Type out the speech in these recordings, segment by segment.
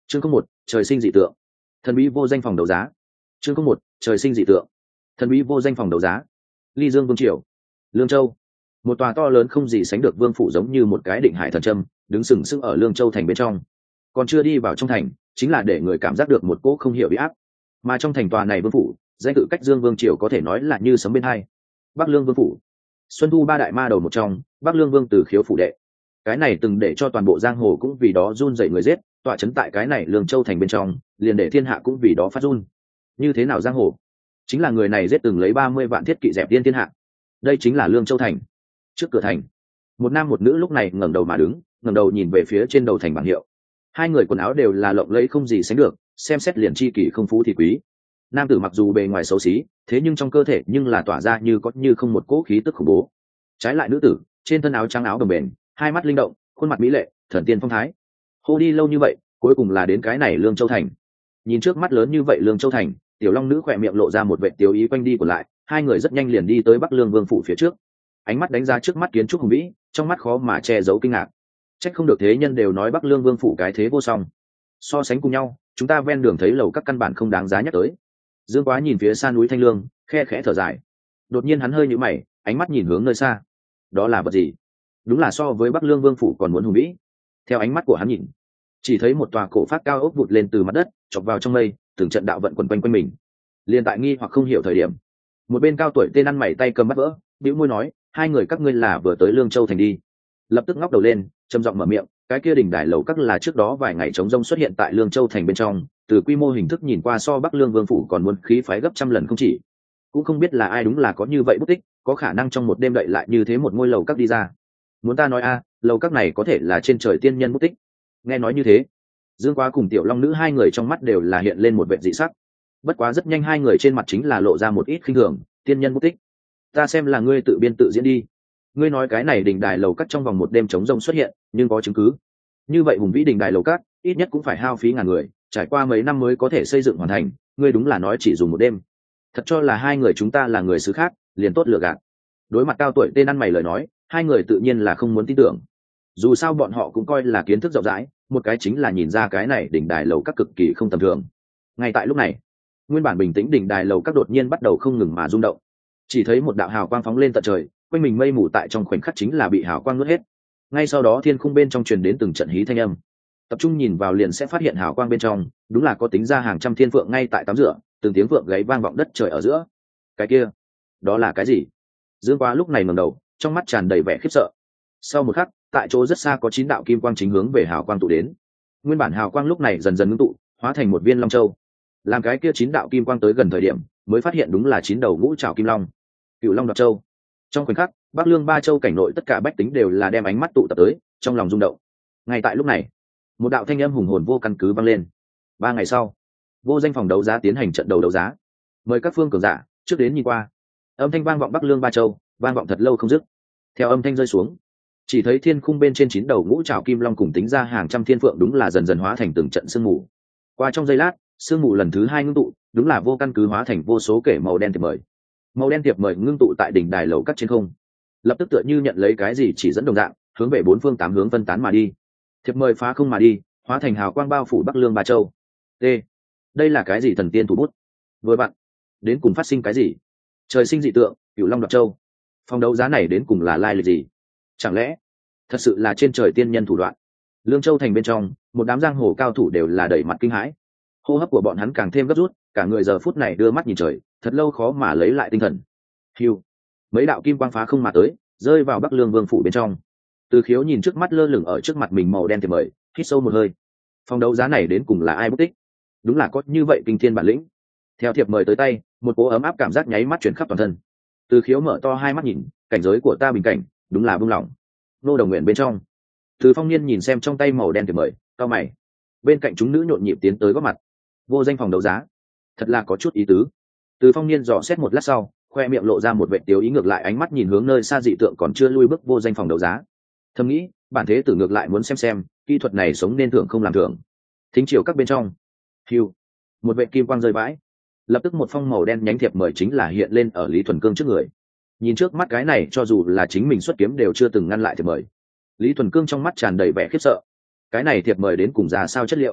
Chương 01, trời sinh dị tượng. Thần bí vô danh phòng đấu giá. Chương 01, trời sinh dị tượng. Thần bí vô danh phòng đấu giá. Ly Dương Vương triều, Lương Châu. Một tòa to lớn không gì sánh được vương phủ giống như một cái định hải thần châm, đứng sừng sững ở Lương Châu thành bên trong. Còn chưa đi vào trong thành, chính là để người cảm giác được một cỗ không hiểu uy áp. Mà trong thành tòa này vương phủ, danh tự Cách Dương Vương triều có thể nói là như sấm bên hai. Bắc Lương Vương phủ, Xuân Thu ba đại ma đầu một trong, Bắc Lương Vương Từ Khiếu phủ đệ. Cái này từng để cho toàn bộ giang hồ cũng vì đó run rẩy người giết, tọa chấn tại cái này Lương Châu thành bên trong, liền để thiên hạ cũng vì đó phát run. Như thế nào giang hồ? Chính là người này giết từng lấy 30 vạn thiết kỵ dẹp tiên thiên hạ. Đây chính là Lương Châu thành. Trước cửa thành, một nam một nữ lúc này ngẩng đầu mà đứng, ngẩng đầu nhìn về phía trên đầu thành bảng hiệu. Hai người quần áo đều là lộng lẫy không gì sánh được, xem xét liền chi kỷ không phú thì quý. Nam tử mặc dù bề ngoài xấu xí, thế nhưng trong cơ thể nhưng là tỏa ra như có như không một cỗ khí tức khủng bố. Trái lại nữ tử, trên thân áo trắng áo đồng bền, hai mắt linh động, khuôn mặt mỹ lệ, thần tiên phong thái. Hô đi lâu như vậy, cuối cùng là đến cái này Lương Châu thành. Nhìn trước mắt lớn như vậy Lương Châu thành, tiểu long nữ khỏe miệng lộ ra một vệt tiêu ý quanh đi của lại, hai người rất nhanh liền đi tới Bắc Lương Vương phủ phía trước. Ánh mắt đánh giá trước mắt kiến trúc hùng vĩ, trong mắt khó mà che giấu kinh ngạc. Trách không được thế nhân đều nói Bắc Lương Vương phủ cái thế vô song. So sánh cùng nhau, chúng ta ven đường thấy lầu các căn bản không đáng giá nhắc tới. Dương Quá nhìn phía xa núi Thanh Lương, khe khẽ thở dài. Đột nhiên hắn hơi nhíu mày, ánh mắt nhìn hướng nơi xa. Đó là vật gì? Đúng là so với Bắc Lương Vương phủ còn muốn hùng vĩ. Theo ánh mắt của hắn nhìn, chỉ thấy một tòa cổ phát cao ốc vụt lên từ mặt đất, chọc vào trong mây, từng trận đạo vận quần quanh quanh mình. Liên tại nghi hoặc không hiểu thời điểm, một bên cao tuổi tên ăn mày tay cầm bắt vỡ, bĩu môi nói, hai người các ngươi là vừa tới Lương Châu thành đi. Lập tức ngóc đầu lên, trầm giọng mở miệng, cái kia đỉnh đài lầu các là trước đó vài ngày trống rông xuất hiện tại Lương Châu thành bên trong, từ quy mô hình thức nhìn qua so Bắc Lương Vương phủ còn muốn khí phái gấp trăm lần không chỉ. Cũng không biết là ai đúng là có như vậy bút tích, có khả năng trong một đêm đậy lại như thế một ngôi lầu các đi ra. Muốn ta nói lầu các này có thể là trên trời tiên nhân bút tích. Nghe nói như thế, Dương Quá cùng tiểu long nữ hai người trong mắt đều là hiện lên một vẻ dị sắc. Bất quá rất nhanh hai người trên mặt chính là lộ ra một ít khinh thường, tiên nhân bút tích. Ta xem là ngươi tự biên tự diễn đi. Ngươi nói cái này đỉnh đài lầu các trong vòng một đêm trống rông xuất hiện, nhưng có chứng cứ. Như vậy hùng vĩ đỉnh đài lầu các, ít nhất cũng phải hao phí ngàn người, trải qua mấy năm mới có thể xây dựng hoàn thành, ngươi đúng là nói chỉ dùng một đêm. Thật cho là hai người chúng ta là người xứ khác, liền tốt lừa gạt. Đối mặt cao tuổi tên ăn mày lời nói, hai người tự nhiên là không muốn tin tưởng. Dù sao bọn họ cũng coi là kiến thức rộng rãi, một cái chính là nhìn ra cái này đỉnh đài lầu các cực kỳ không tầm thường. Ngay tại lúc này, nguyên bản bình tĩnh đỉnh đài lầu các đột nhiên bắt đầu không ngừng mà rung động. Chỉ thấy một đạo hào quang phóng lên tận trời, quanh mình mây mù tại trong khoảnh khắc chính là bị hào quang nuốt hết. Ngay sau đó thiên khung bên trong truyền đến từng trận hí thanh âm. Tập trung nhìn vào liền sẽ phát hiện hào quang bên trong, đúng là có tính ra hàng trăm thiên phượng ngay tại tắm rửa, từng tiếng phượng gáy vang vọng đất trời ở giữa. Cái kia, đó là cái gì? Dương Quá lúc này ngẩng đầu, trong mắt tràn đầy vẻ khiếp sợ. Sau một khắc, tại chỗ rất xa có 9 đạo kim quang chính hướng về hào quang tụ đến. Nguyên bản hào quang lúc này dần dần ngưng tụ, hóa thành một viên long châu. Làm cái kia 9 đạo kim quang tới gần thời điểm, mới phát hiện đúng là 9 đầu ngũ trảo kim long. Cửu Long đoạt châu. Trong khoảnh khắc, Bắc Lương ba châu cảnh nội tất cả bách tính đều là đem ánh mắt tụ tập tới, trong lòng rung động. Ngay tại lúc này, một đạo thanh âm hùng hồn vô căn cứ vang lên. 3 ngày sau, vô danh phòng đấu giá tiến hành trận đầu đấu giá. Mời các phương cường giả trước đến nhìn qua. Âm thanh vang vọng Bắc Lương ba châu, vang vọng thật lâu không dứt. Theo âm thanh rơi xuống, chỉ thấy thiên khung bên trên 9 đầu ngũ trảo kim long cùng tính ra hàng trăm thiên phượng đúng là dần dần hóa thành từng trận sương mù. Qua trong giây lát, sương mù lần thứ 2 ngưng tụ, đúng là vô căn cứ hóa thành vô số kể màu đen thiệp mời. Màu đen thiệp mời ngưng tụ tại đỉnh đài lầu các trên không, lập tức tựa như nhận lấy cái gì chỉ dẫn đồng dạng, hướng về 4 phương 8 hướng phân tán mà đi. Thiệp mời phá không mà đi, hóa thành hào quang bao phủ Bắc Lương ba châu. T. Đây là cái gì thần tiên thủ bút? Với bạn, đến cùng phát sinh cái gì? Trời sinh dị tượng, Cửu Long đoạt châu. Phòng đấu giá này đến cùng là lai lịch gì? Chẳng lẽ thật sự là trên trời tiên nhân thủ đoạn? Lương Châu thành bên trong, một đám giang hồ cao thủ đều là đầy mặt kinh hãi. Hô hấp của bọn hắn càng thêm gấp rút, cả người giờ phút này đưa mắt nhìn trời, thật lâu khó mà lấy lại tinh thần. Hưu, mấy đạo kim quang phá không mà tới, rơi vào Bắc Lương Vương phủ bên trong. Từ Khiếu nhìn trước mắt lơ lửng ở trước mặt mình màu đen thì mời, hít sâu một hơi. Phòng đấu giá này đến cùng là ai bút tích? Đúng là có như vậy kinh thiên bản lĩnh. Theo thiệp mời tới tay, một cỗ ấm áp cảm giác nháy mắt truyền khắp toàn thân. Từ Khiếu mở to hai mắt nhìn, cảnh giới của ta bình cảnh, đúng là buông lỏng. Nô Đồng Nguyện bên trong, Từ Phong Niên nhìn xem trong tay màu đen thiệp mời, cau mày. Bên cạnh chúng nữ nhộn nhịp tiến tới góp mặt. Vô danh phòng đấu giá, thật là có chút ý tứ. Từ Phong Niên dò xét một lát sau, khoe miệng lộ ra một vệt tiêu ý, ngược lại ánh mắt nhìn hướng nơi xa dị tượng còn chưa lui bước vô danh phòng đấu giá. Thầm nghĩ, bản thế tử ngược lại muốn xem kỹ thuật này sống nên thưởng không làm thưởng. Thính chiều các bên trong, hiu, một vệt kim quang rơi vãi, lập tức một phong màu đen nhánh thiệp mời chính là hiện lên ở Lý Thuần Cương trước người. Nhìn trước mắt cái này, cho dù là chính mình xuất kiếm đều chưa từng ngăn lại thiệp mời. Lý Thuần Cương trong mắt tràn đầy vẻ khiếp sợ. Cái này thiệp mời đến cùng ra sao chất liệu?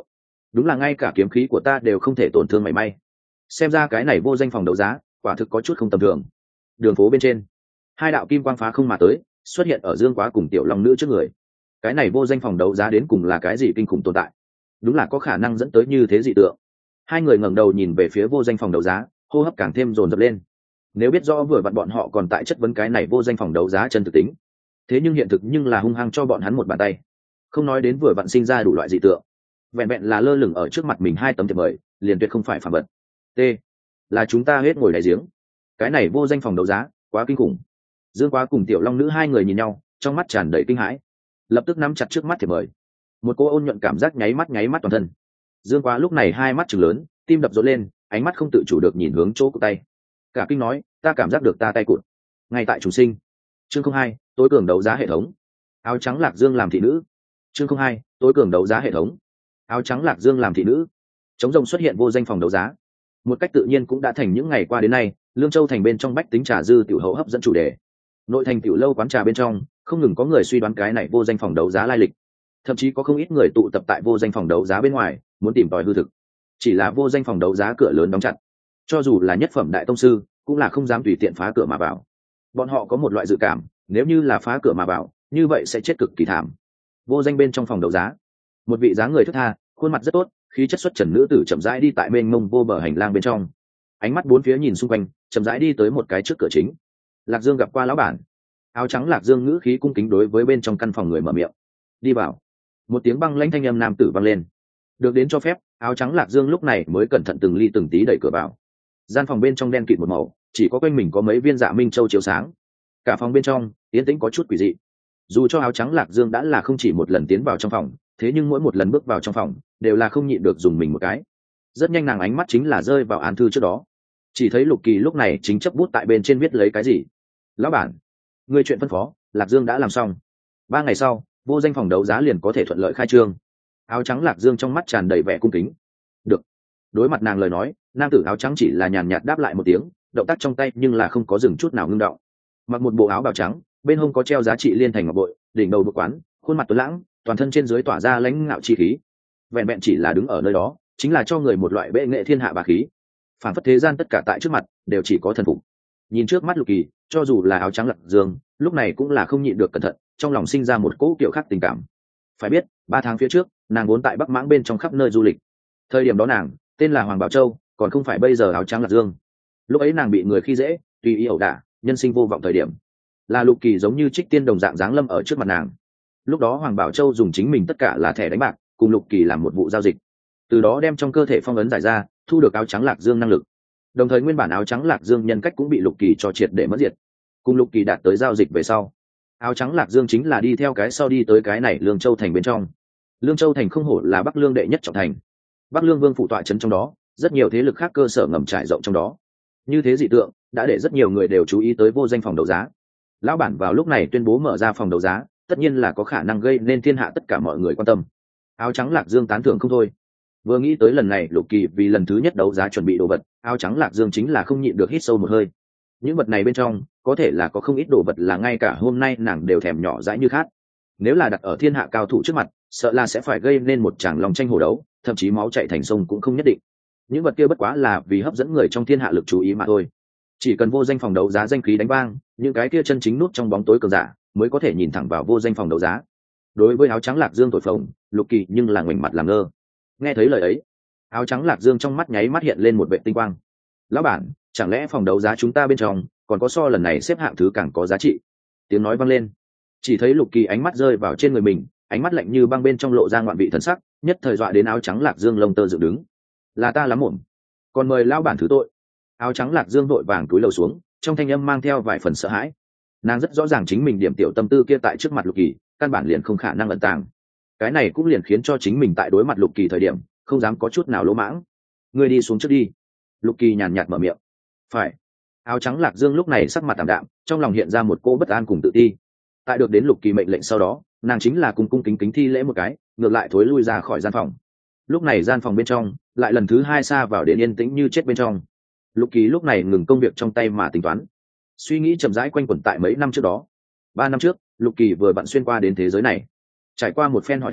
đúng là ngay cả kiếm khí của ta đều không thể tổn thương mảy may. Xem ra cái này vô danh phòng đấu giá quả thực có chút không tầm thường. Đường phố bên trên, hai đạo kim quang phá không mà tới, xuất hiện ở Dương Quá cùng tiểu long nữ trước người. Cái này vô danh phòng đấu giá đến cùng là cái gì kinh khủng tồn tại? Đúng là có khả năng dẫn tới như thế dị tượng. Hai người ngẩng đầu nhìn về phía vô danh phòng đấu giá, hô hấp càng thêm dồn dập lên. Nếu biết rõ vừa vặn bọn họ còn tại chất vấn cái này vô danh phòng đấu giá chân thực tính, thế nhưng hiện thực nhưng là hung hăng cho bọn hắn một bàn tay. Không nói đến vừa vặn sinh ra đủ loại dị tượng, vẹn vẹn là lơ lửng ở trước mặt mình hai tấm thiệp mời liền tuyệt không phải phàm vật. T là chúng ta hết ngồi đáy giếng. Cái này vô danh phòng đấu giá quá kinh khủng. Dương Quá cùng tiểu long nữ hai người nhìn nhau, trong mắt tràn đầy kinh hãi, lập tức nắm chặt trước mắt thiệp mời. Một cô ôn nhuận cảm giác nháy mắt toàn thân. Dương Quá lúc này hai mắt trừng lớn, tim đập rộn lên, ánh mắt không tự chủ được nhìn hướng chỗ của tay, cả kinh nói, ta cảm giác được ta tay cụt. Ngay tại chủ sinh. Chương 02, tối cường đấu giá hệ thống. Áo trắng Lạc Dương làm thị nữ. Chương 02, tối cường đấu giá hệ thống. Áo trắng Lạc Dương làm thị nữ. Trống rồng xuất hiện vô danh phòng đấu giá. Một cách tự nhiên cũng đã thành những ngày qua đến nay, Lương Châu thành bên trong bách tính trà dư tiểu hậu hấp dẫn chủ đề. Nội thành tiểu lâu quán trà bên trong, không ngừng có người suy đoán cái này vô danh phòng đấu giá lai lịch. Thậm chí có không ít người tụ tập tại vô danh phòng đấu giá bên ngoài, muốn tìm tòi hư thực. Chỉ là vô danh phòng đấu giá cửa lớn đóng chặt, cho dù là nhất phẩm đại tông sư cũng là không dám tùy tiện phá cửa mà vào. Bọn họ có một loại dự cảm, nếu như là phá cửa mà vào, như vậy sẽ chết cực kỳ thảm. Vô danh bên trong phòng đấu giá, một vị dáng người thướt tha, khuôn mặt rất tốt, khí chất xuất trần nữ tử chậm rãi đi tại mênh mông vô bờ hành lang bên trong, ánh mắt bốn phía nhìn xung quanh, chậm rãi đi tới một cái trước cửa chính. Lạc Dương gặp qua lão bản. Áo trắng Lạc Dương ngữ khí cung kính đối với bên trong căn phòng người mở miệng. Đi vào. Một tiếng băng lãnh thanh âm nam tử vang lên. Được đến cho phép, áo trắng Lạc Dương lúc này mới cẩn thận từng ly từng tí đẩy cửa vào. Gian phòng bên trong đen kịt một màu, chỉ có quanh mình có mấy viên dạ minh châu chiếu sáng. Cả phòng bên trong yên tĩnh có chút quỷ dị. Dù cho áo trắng Lạc Dương đã là không chỉ một lần tiến vào trong phòng, thế nhưng mỗi một lần bước vào trong phòng đều là không nhịn được dùng mình một cái. Rất nhanh nàng ánh mắt chính là rơi vào án thư trước đó, chỉ thấy Lục Kỳ lúc này chính chấp bút tại bên trên viết lấy cái gì. Lão bản, người chuyện phân phó Lạc Dương đã làm xong, 3 ngày sau vô danh phòng đấu giá liền có thể thuận lợi khai trương. Áo trắng Lạc Dương trong mắt tràn đầy vẻ cung kính. Được. Đối mặt nàng lời nói, nam tử áo trắng chỉ là nhàn nhạt đáp lại một tiếng, động tác trong tay nhưng là không có dừng chút nào ngưng động. Mặc một bộ áo bào trắng, bên hông có treo giá trị liên thành ngọc bội, đỉnh đầu bực quán, khuôn mặt tuấn lãng, toàn thân trên dưới tỏa ra lãnh ngạo chi khí. Vẹn vẹn chỉ là đứng ở nơi đó, chính là cho người một loại bệ nghệ thiên hạ bá khí. Phản phất thế gian tất cả tại trước mặt đều chỉ có thần phục. Nhìn trước mắt Lục Kỳ, cho dù là áo trắng Lạc Dương, lúc này cũng là không nhịn được cẩn thận, trong lòng sinh ra một cỗ kiểu khác tình cảm. Phải biết, 3 tháng phía trước, nàng vốn tại Bắc Mãng bên trong khắp nơi du lịch. Thời điểm đó nàng tên là Hoàng Bảo Châu, còn không phải bây giờ áo trắng Lạc Dương. Lúc ấy nàng bị người khi dễ, tùy ý ẩu đả, nhân sinh vô vọng thời điểm, là Lục Kỳ giống như trích tiên đồng dạng giáng lâm ở trước mặt nàng. Lúc đó Hoàng Bảo Châu dùng chính mình tất cả là thẻ đánh bạc, cùng Lục Kỳ làm một vụ giao dịch, từ đó đem trong cơ thể phong ấn giải ra, thu được áo trắng Lạc Dương năng lực. Đồng thời nguyên bản áo trắng Lạc Dương nhân cách cũng bị Lục Kỳ cho triệt để mất diệt. Cùng Lục Kỳ đạt tới giao dịch về sau, áo trắng Lạc Dương chính là đi theo cái sau đi tới cái này Lương Châu thành bên trong. Lương Châu thành không hổ là Bắc Lương đệ nhất trọng thành, Bắc Lương Vương phủ tọa trấn trong đó, rất nhiều thế lực khác cơ sở ngầm trải rộng trong đó. Như thế dị tượng đã để rất nhiều người đều chú ý tới vô danh phòng đấu giá. Lão bản vào lúc này tuyên bố mở ra phòng đấu giá, tất nhiên là có khả năng gây nên thiên hạ tất cả mọi người quan tâm. Áo trắng Lạc Dương tán thưởng không thôi. Vừa nghĩ tới lần này Lục Kỳ vì lần thứ nhất đấu giá chuẩn bị đồ vật, áo trắng Lạc Dương chính là không nhịn được hít sâu một hơi. Những vật này bên trong có thể là có không ít đồ vật là ngay cả hôm nay nàng đều thèm nhỏ dãi như khát. Nếu là đặt ở thiên hạ cao thủ trước mặt, sợ là sẽ phải gây nên một tràng lòng tranh hổ đấu, thậm chí máu chảy thành sông cũng không nhất định. Những vật kia bất quá là vì hấp dẫn người trong thiên hạ lực chú ý mà thôi. Chỉ cần vô danh phòng đấu giá danh khí đánh vang, những cái kia chân chính nút trong bóng tối cường giả mới có thể nhìn thẳng vào vô danh phòng đấu giá. Đối với áo trắng Lạc Dương thổi phồng, Lục Kỳ nhưng là ngoảnh mặt làm ngơ. Nghe thấy lời ấy, áo trắng Lạc Dương trong mắt nháy mắt hiện lên một vệ tinh quang. Lão bản, chẳng lẽ phòng đấu giá chúng ta bên trong còn có so lần này xếp hạng thứ càng có giá trị? Tiếng nói vang lên, chỉ thấy Lục Kỳ ánh mắt rơi vào trên người mình, ánh mắt lạnh như băng bên trong lộ ra ngoạn vị thần sắc, nhất thời dọa đến áo trắng Lạc Dương lông tơ dựng đứng. Là ta lắm mồm, còn mời lão bản thứ tội. Áo trắng Lạc Dương vội vàng cúi đầu xuống, trong thanh âm mang theo vài phần sợ hãi. Nàng rất rõ ràng chính mình điểm tiểu tâm tư kia tại trước mặt Lục Kỳ căn bản liền không khả năng ẩn tàng. Cái này cũng liền khiến cho chính mình tại đối mặt Lục Kỳ thời điểm không dám có chút nào lỗ mãng. Ngươi đi xuống trước đi. Lục Kỳ nhàn nhạt mở miệng. Phải. Áo trắng Lạc Dương lúc này sắc mặt tạm đạm, trong lòng hiện ra một cô bất an cùng tự ti. Tại được đến Lục Kỳ mệnh lệnh sau đó, nàng chính là cung cung kính kính thi lễ một cái, ngược lại thối lui ra khỏi gian phòng. Lúc này gian phòng bên trong lại lần thứ hai xa vào đến yên tĩnh như chết bên trong. Lục Kỳ lúc này ngừng công việc trong tay mà tính toán, suy nghĩ chậm rãi quanh quẩn tại mấy năm trước đó. 3 năm trước, Lục Kỳ vừa vặn xuyên qua đến thế giới này. Trải qua một phen hỏi thăm,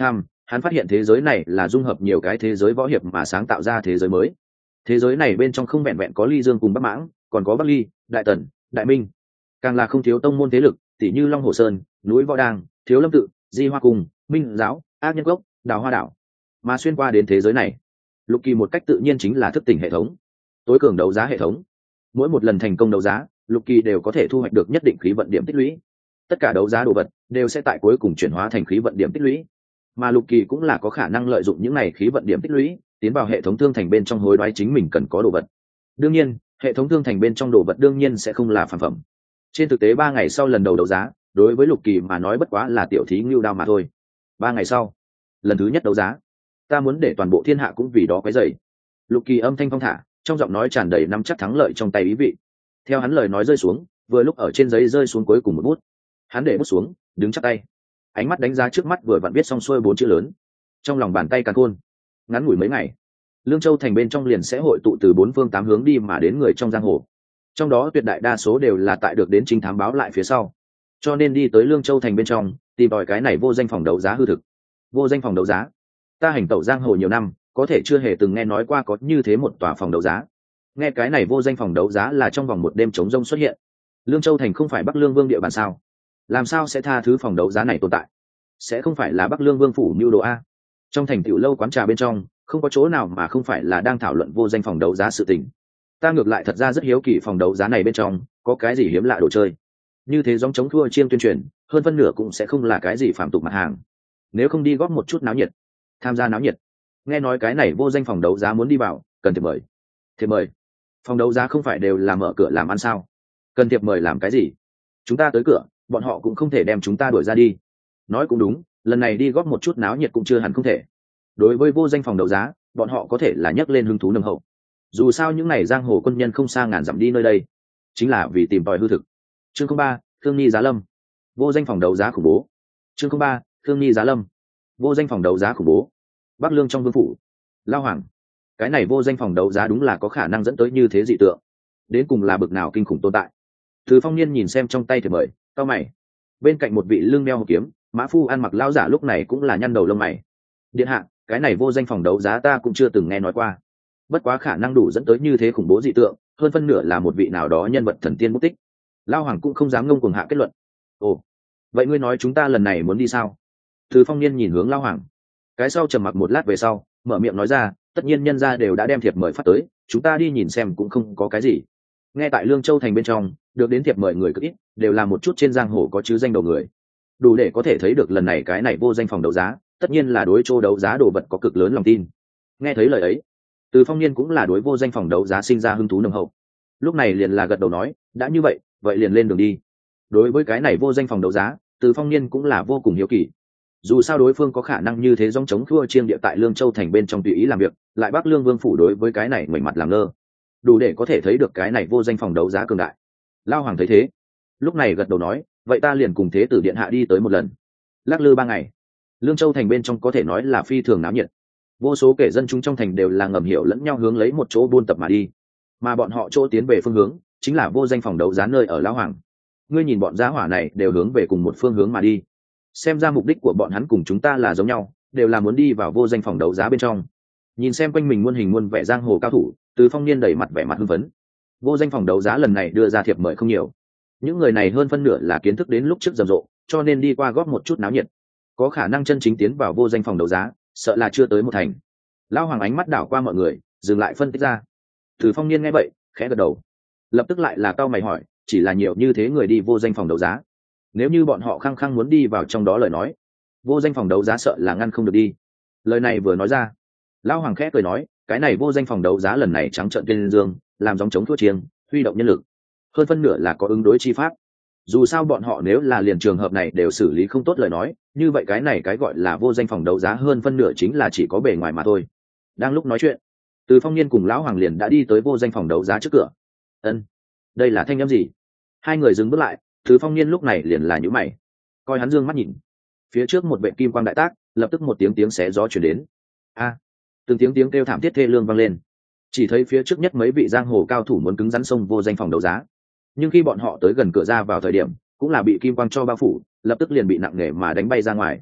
hắn phát hiện thế giới này là dung hợp nhiều cái thế giới võ hiệp mà sáng tạo ra thế giới mới. Thế giới này bên trong không vẹn vẹn có Ly Dương cùng Bắc Mãng, còn có Bắc Ly, Đại Tần, Đại Minh, càng là không thiếu tông môn thế lực, tỷ như Long Hồ Sơn, núi Võ Đang, Thiếu Lâm Tự, Di Hoa Cung, Minh Giáo, Ác Nhân Cốc, Đào Hoa Đảo. Mà xuyên qua đến thế giới này, Lục Kỳ một cách tự nhiên chính là thức tỉnh hệ thống, tối cường đấu giá hệ thống. Mỗi một lần thành công đấu giá, Lục Kỳ đều có thể thu hoạch được nhất định khí vận điểm tích lũy. Tất cả đấu giá đồ vật đều sẽ tại cuối cùng chuyển hóa thành khí vận điểm tích lũy, mà Lục Kỳ cũng là có khả năng lợi dụng những này khí vận điểm tích lũy tiến vào hệ thống thương thành bên trong hối đoái chính mình cần có đồ vật. Đương nhiên, hệ thống thương thành bên trong đồ vật đương nhiên sẽ không là phàm phẩm. Trên thực tế 3 ngày sau lần đầu đấu giá, đối với Lục Kỳ mà nói bất quá là tiểu thí ngưu đao mà thôi. 3 ngày sau, lần thứ nhất đấu giá, ta muốn để toàn bộ thiên hạ cũng vì đó quấy rầy. Lục Kỳ âm thanh phong thả, trong giọng nói tràn đầy nắm chắc thắng lợi trong tay ý vị. Theo hắn lời nói rơi xuống, vừa lúc ở trên giấy rơi xuống cuối cùng một bút, hắn để bút xuống, đứng chắp tay, ánh mắt đánh giá trước mắt vừa vặn viết xong xuôi 4 chữ lớn. Trong lòng bàn tay càn khôn, ngắn ngủi mấy ngày, Lương Châu thành bên trong liền sẽ hội tụ từ 4 phương 8 hướng đi mà đến người trong giang hồ. Trong đó tuyệt đại đa số đều là tại được đến chính thám báo lại phía sau, cho nên đi tới Lương Châu thành bên trong, tìm đòi cái này vô danh phòng đấu giá hư thực. Vô danh phòng đấu giá? Ta hành tẩu giang hồ nhiều năm, có thể chưa hề từng nghe nói qua có như thế một tòa phòng đấu giá. Nghe cái này vô danh phòng đấu giá là trong vòng một đêm trống rông xuất hiện. Lương Châu thành không phải Bắc Lương Vương địa bàn sao? Làm sao sẽ tha thứ phòng đấu giá này tồn tại? Sẽ không phải là Bắc Lương Vương phủ mưu đồ a? Trong thành tiểu lâu quán trà bên trong, không có chỗ nào mà không phải là đang thảo luận vô danh phòng đấu giá sự tình. Ta ngược lại thật ra rất hiếu kỳ phòng đấu giá này bên trong có cái gì hiếm lạ đồ chơi. Như thế giống chống thua chiêng tuyên truyền, hơn phân nửa cũng sẽ không là cái gì phạm tục mặt hàng. Nếu không đi góp một chút náo nhiệt, tham gia náo nhiệt. Nghe nói cái này vô danh phòng đấu giá muốn đi vào, cần thiệp mời. Thiệp mời? Phòng đấu giá không phải đều là mở cửa làm ăn sao? Cần thiệp mời làm cái gì? Chúng ta tới cửa, bọn họ cũng không thể đem chúng ta đuổi ra đi. Nói cũng đúng, lần này đi góp một chút náo nhiệt cũng chưa hẳn không thể. Đối với vô danh phòng đấu giá, bọn họ có thể là nhấc lên hứng thú nồng hậu. Dù sao những này giang hồ quân nhân không xa ngàn dặm đi nơi đây, chính là vì tìm tòi hư thực. Chương 03, Thương Nhi Giá Lâm. Vô danh phòng đấu giá khủng bố. Chương 03, Thương Nhi Giá Lâm. Vô danh phòng đấu giá khủng bố. Bắc Lương trong vương phủ, Lao Hoàng. Cái này vô danh phòng đấu giá đúng là có khả năng dẫn tới như thế dị tượng. Đến cùng là bực nào kinh khủng tồn tại. Từ Phong Niên nhìn xem trong tay thì mời, cau mày. Bên cạnh một vị lưng đeo hộp kiếm, mã phu ăn mặc lão giả lúc này cũng là nhăn đầu lông mày. Điện hạ, cái này vô danh phòng đấu giá ta cũng chưa từng nghe nói qua. Bất quá khả năng đủ dẫn tới như thế khủng bố dị tượng, hơn phân nửa là một vị nào đó nhân vật thần tiên mất tích. Lao Hoàng cũng không dám ngông cuồng hạ kết luận. Ồ, vậy ngươi nói chúng ta lần này muốn đi sao? Từ Phong Niên nhìn hướng Lao Hoàng. Cái sau trầm mặc một lát về sau, mở miệng nói ra, tất nhiên nhân gia đều đã đem thiệp mời phát tới, chúng ta đi nhìn xem cũng không có cái gì. Nghe tại Lương Châu thành bên trong, được đến thiệp mời người cực ít, đều là một chút trên giang hồ có chứ danh đầu người. Đủ để có thể thấy được lần này cái này vô danh phòng đấu giá, tất nhiên là đối chỗ đấu giá đồ vật có cực lớn lòng tin. Nghe thấy lời ấy, Từ Phong Niên cũng là đối vô danh phòng đấu giá sinh ra hứng thú nồng hậu. Lúc này liền là gật đầu nói, đã như vậy, vậy liền lên đường đi. Đối với cái này vô danh phòng đấu giá, Từ Phong Niên cũng là vô cùng hiếu kỳ. Dù sao đối phương có khả năng như thế dòng chống thua chiêng địa tại Lương Châu thành bên trong tùy ý làm việc, lại Bắc Lương Vương phủ đối với cái này ngoảnh mặt làm ngơ, đủ để có thể thấy được cái này vô danh phòng đấu giá cường đại. Lao Hoàng thấy thế, lúc này gật đầu nói, vậy ta liền cùng thế tử điện hạ đi tới một lần. Lắc lư 3 ngày, Lương Châu thành bên trong có thể nói là phi thường náo nhiệt. Vô số kẻ dân chúng trong thành đều là ngầm hiểu lẫn nhau hướng lấy một chỗ buôn tập mà đi, mà bọn họ chỗ tiến về phương hướng chính là vô danh phòng đấu giá nơi ở Lão Hoàng. Ngươi nhìn bọn giá hỏa này đều hướng về cùng một phương hướng mà đi, xem ra mục đích của bọn hắn cùng chúng ta là giống nhau, đều là muốn đi vào vô danh phòng đấu giá bên trong. Nhìn xem quanh mình muôn hình muôn vẻ giang hồ cao thủ, Từ Phong Niên đầy mặt vẻ mặt hưng phấn. Vô danh phòng đấu giá lần này đưa ra thiệp mời không nhiều, những người này hơn phân nửa là kiến thức đến lúc trước rầm rộ, cho nên đi qua góp một chút náo nhiệt. Có khả năng chân chính tiến vào vô danh phòng đấu giá, sợ là chưa tới một thành. Lão Hoàng ánh mắt đảo qua mọi người, dừng lại phân tích ra. Từ Phong Niên nghe vậy, khẽ gật đầu, lập tức lại là cau mày hỏi, chỉ là nhiều như thế người đi vô danh phòng đấu giá, nếu như bọn họ khăng khăng muốn đi vào trong đó lời nói, vô danh phòng đấu giá sợ là ngăn không được đi. Lời này vừa nói ra, Lão Hoàng khẽ cười nói, cái này vô danh phòng đấu giá lần này trắng trợn tuyên dương, làm gióng chống thua chiêng, huy động nhân lực, hơn phân nửa là có ứng đối chi pháp. Dù sao bọn họ nếu là liền trường hợp này đều xử lý không tốt lời nói, như vậy cái này cái gọi là vô danh phòng đấu giá hơn phân nửa chính là chỉ có bề ngoài mà thôi. Đang lúc nói chuyện, Từ Phong Niên cùng Lão Hoàng liền đã đi tới vô danh phòng đấu giá trước cửa. Ân, đây là thanh âm gì? Hai người dừng bước lại, Từ Phong Niên lúc này liền là nhíu mày, coi hắn dương mắt nhìn, phía trước một vệ kim quang đại tác, lập tức một tiếng xé gió truyền đến. A, từng tiếng kêu thảm thiết thê lương vang lên. Chỉ thấy phía trước nhất mấy vị giang hồ cao thủ muốn cứng rắn xông vô danh phòng đấu giá, nhưng khi bọn họ tới gần cửa ra vào thời điểm, cũng là bị kim quang cho bao phủ, lập tức liền bị nặng nề mà đánh bay ra ngoài.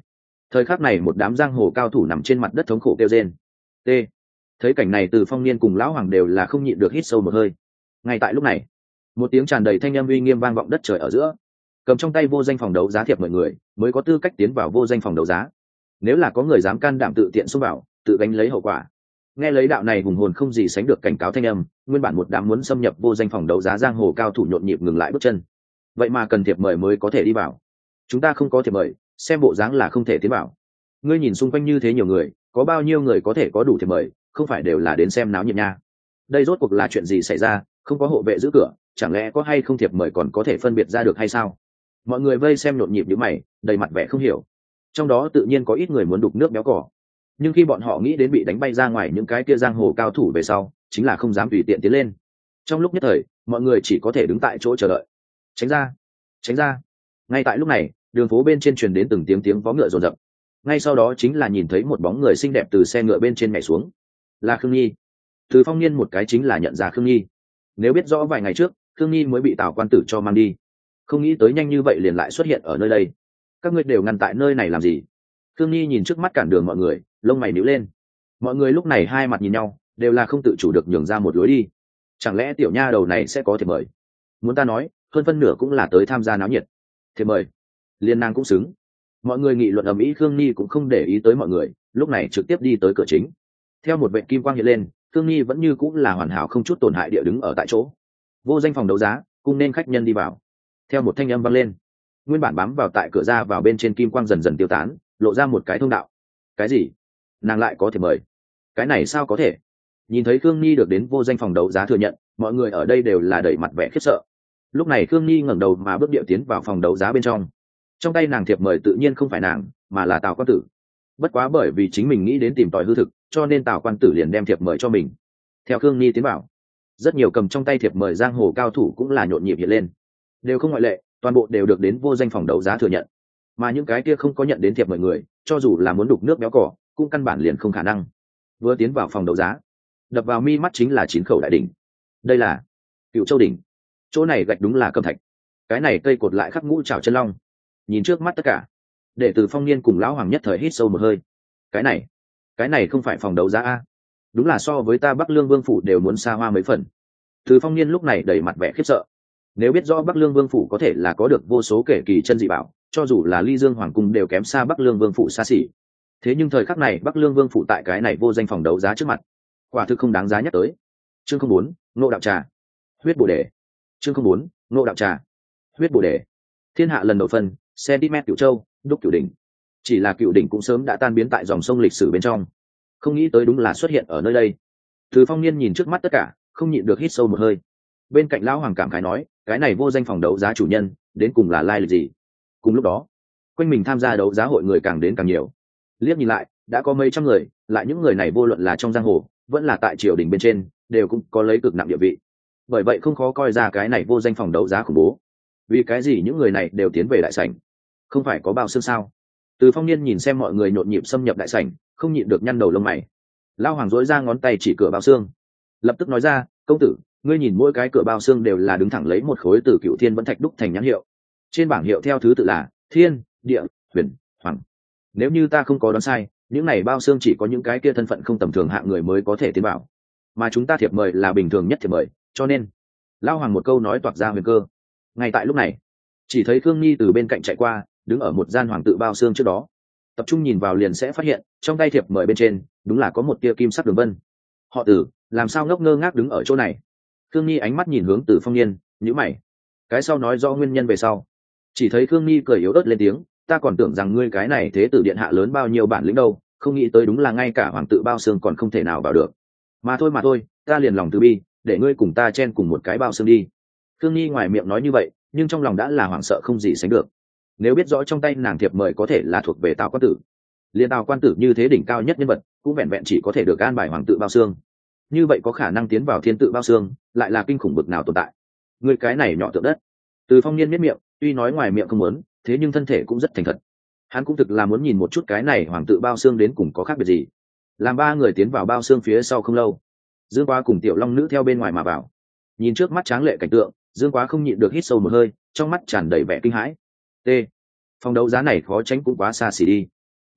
Thời khắc này một đám giang hồ cao thủ nằm trên mặt đất thống khổ kêu rên. T. Thấy cảnh này Từ Phong Niên cùng lão hoàng đều là không nhịn được hít sâu một hơi. Ngay tại lúc này, một tiếng tràn đầy thanh âm uy nghiêm vang vọng đất trời ở giữa. Cầm trong tay vô danh phòng đấu giá thiệp mọi người mới có tư cách tiến vào vô danh phòng đấu giá. Nếu là có người dám can đảm tự tiện xông vào, tự gánh lấy hậu quả. Nghe lấy đạo này hùng hồn không gì sánh được cảnh cáo thanh âm, nguyên bản một đám muốn xâm nhập vô danh phòng đấu giá giang hồ cao thủ nhộn nhịp ngừng lại bước chân. Vậy mà cần thiệp mời mới có thể đi vào. Chúng ta không có thiệp mời, xem bộ dáng là không thể tiến vào. Ngươi nhìn xung quanh như thế nhiều người, có bao nhiêu người có thể có đủ thiệp mời, không phải đều là đến xem náo nhiệt nha. Đây rốt cuộc là chuyện gì xảy ra, không có hộ vệ giữ cửa, chẳng lẽ có hay không thiệp mời còn có thể phân biệt ra được hay sao? Mọi người vây xem nhộn nhịp nhíu mày, đầy mặt vẻ không hiểu. Trong đó tự nhiên có ít người muốn đục nước béo cỏ, nhưng khi bọn họ nghĩ đến bị đánh bay ra ngoài những cái kia giang hồ cao thủ về sau, chính là không dám tùy tiện tiến lên. Trong lúc nhất thời, mọi người chỉ có thể đứng tại chỗ chờ đợi. Tránh ra, tránh ra. Ngay tại lúc này, đường phố bên trên truyền đến từng tiếng vó ngựa rồn rập. Ngay sau đó chính là nhìn thấy một bóng người xinh đẹp từ xe ngựa bên trên nhảy xuống, là Khương Nhi. Từ Phong Niên một cái chính là nhận ra Khương Nhi. Nếu biết rõ vài ngày trước Khương Nhi mới bị Tào quan tử cho mang đi, không nghĩ tới nhanh như vậy liền lại xuất hiện ở nơi đây. Các ngươi đều ngăn tại nơi này làm gì? Khương Nhi nhìn trước mắt cản đường mọi người, lông mày nhíu lên. Mọi người lúc này hai mặt nhìn nhau, đều là không tự chủ được nhường ra một lối đi. Chẳng lẽ tiểu nha đầu này sẽ có thiệp mời? Muốn ta nói, hơn phân nửa cũng là tới tham gia náo nhiệt. Thiệp mời, liên nàng cũng xứng. Mọi người nghị luận ầm ĩ, Khương Nhi cũng không để ý tới mọi người, lúc này trực tiếp đi tới cửa chính. Theo một vệt kim quang hiện lên, Khương Nhi vẫn như cũng là hoàn hảo không chút tổn hại địa đứng ở tại chỗ. Vô danh phòng đấu giá, cung nên khách nhân đi vào. Theo một thanh âm vang lên, nguyên bản bám vào tại cửa ra vào bên trên kim quang dần dần tiêu tán, lộ ra một cái thông đạo. Cái gì? Nàng lại có thể mời? Cái này sao có thể? Nhìn thấy Khương Nhi được đến vô danh phòng đấu giá thừa nhận, mọi người ở đây đều là đẩy mặt vẻ khiếp sợ. Lúc này Khương Nhi ngẩng đầu mà bước điệu tiến vào phòng đấu giá bên trong. Trong tay nàng thiệp mời tự nhiên không phải nàng, mà là Tào quan tử. Bất quá bởi vì chính mình nghĩ đến tìm tòi hư thực, cho nên Tào quan tử liền đem thiệp mời cho mình. Theo Khương Nhi tiến vào, rất nhiều cầm trong tay thiệp mời giang hồ cao thủ cũng là nhộn nhịp hiện lên, đều không ngoại lệ, toàn bộ đều được đến vô danh phòng đấu giá thừa nhận. Mà những cái kia không có nhận đến thiệp mời người, cho dù là muốn đục nước béo cỏ, cũng căn bản liền không khả năng. Vừa tiến vào phòng đấu giá, đập vào mi mắt chính là 9 khẩu đại đỉnh. Đây là Cựu Châu đỉnh. Chỗ này gạch đúng là cẩm thạch, cái này cây cột lại khắc ngũ trảo chân long. Nhìn trước mắt tất cả, để Từ Phong Niên cùng lão hoàng nhất thời hít sâu một hơi. Cái này không phải phòng đấu giá a, đúng là so với ta Bắc Lương Vương phủ đều muốn xa hoa mấy phần. Từ Phong Niên lúc này đầy mặt vẻ khiếp sợ. Nếu biết rõ Bắc Lương Vương phủ có thể là có được vô số kể kỳ chân dị bảo, cho dù là Ly Dương hoàng cung đều kém xa Bắc Lương Vương phủ xa xỉ. Thế nhưng thời khắc này Bắc Lương Vương phủ tại cái này vô danh phòng đấu giá trước mặt, quả thực không đáng giá nhắc tới. Chương 04, Ngộ đạo trà, huyết bổ đề. Chương 04, Ngộ đạo trà, huyết bổ đề. Thiên hạ lần đầu phân, cm Cửu Châu, đúc Cửu đỉnh. Chỉ là Cửu đỉnh cũng sớm đã tan biến tại dòng sông lịch sử bên trong, không nghĩ tới đúng là xuất hiện ở nơi đây. Từ Phong Niên nhìn trước mắt tất cả, không nhịn được hít sâu một hơi. Bên cạnh lão hoàng cảm khái nói, cái này vô danh phòng đấu giá chủ nhân đến cùng là lai lịch gì? Cùng lúc đó, quanh mình tham gia đấu giá hội người càng đến càng nhiều. Liếc nhìn lại, đã có mấy trăm người, lại những người này vô luận là trong giang hồ, vẫn là tại triều đình bên trên, đều cũng có lấy cực nặng địa vị. Bởi vậy không khó coi ra cái này vô danh phòng đấu giá khủng bố. Vì cái gì những người này đều tiến về đại sảnh? Không phải có bao xương sao? Từ Phong Niên nhìn xem mọi người nhộn nhịp xâm nhập đại sảnh, không nhịn được nhăn đầu lông mày. Lão hoàng dỗi ra ngón tay chỉ cửa bao xương, lập tức nói ra, công tử, ngươi nhìn mỗi cái cửa bao xương đều là đứng thẳng lấy một khối từ Cựu Thiên vẫn thạch đúc thành nhãn hiệu. Trên bảng hiệu theo thứ tự là Thiên, Địa, Huyền, Hoàng. Nếu như ta không có đoán sai, những này bao xương chỉ có những cái kia thân phận không tầm thường hạng người mới có thể tiến vào, mà chúng ta thiệp mời là bình thường nhất thiệp mời, cho nên Lão hoàng một câu nói toạc ra huyền cơ. Ngay tại lúc này, chỉ thấy Khương Nhi từ bên cạnh chạy qua, đứng ở một gian hoàng tự bao xương trước đó, tập trung nhìn vào liền sẽ phát hiện trong tay thiệp mời bên trên đúng là có một tia kim sắc đường vân. Họ Tử, làm sao ngốc ngơ ngác đứng ở chỗ này? Khương Nhi ánh mắt nhìn hướng Từ Phong Niên, nhíu mày. Cái sau nói rõ nguyên nhân về sau, chỉ thấy Khương Nhi cười yếu ớt lên tiếng, ta còn tưởng rằng ngươi cái này thế tử điện hạ lớn bao nhiêu bản lĩnh đâu, không nghĩ tới đúng là ngay cả hoàng tự bao xương còn không thể nào vào được. Mà thôi, ta liền lòng từ bi, để ngươi cùng ta chen cùng một cái bao xương đi. Khương Nhi ngoài miệng nói như vậy, nhưng trong lòng đã là hoảng sợ không gì sánh được. Nếu biết rõ trong tay nàng thiệp mời có thể là thuộc về Tào quan tử, liền Tào quan tử như thế đỉnh cao nhất nhân vật, cũng vẹn vẹn chỉ có thể được an bài hoàng tự bao xương. Như vậy có khả năng tiến vào thiên tự bao xương, lại là kinh khủng bực nào tồn tại. Người cái này nhỏ tượng đất. Từ Phong Niên miết miệng, tuy nói ngoài miệng không muốn, thế nhưng thân thể cũng rất thành thật. Hắn cũng thực là muốn nhìn một chút cái này hoàng tự bao xương đến cùng có khác biệt gì. Làm ba người tiến vào bao xương phía sau không lâu, Dương Quá cùng Tiểu Long Nữ theo bên ngoài mà vào. Nhìn trước mắt tráng lệ cảnh tượng, Dương Quá không nhịn được hít sâu một hơi, trong mắt tràn đầy vẻ kinh hãi. T. Phòng đấu giá này khó tránh cũng quá xa xỉ đi.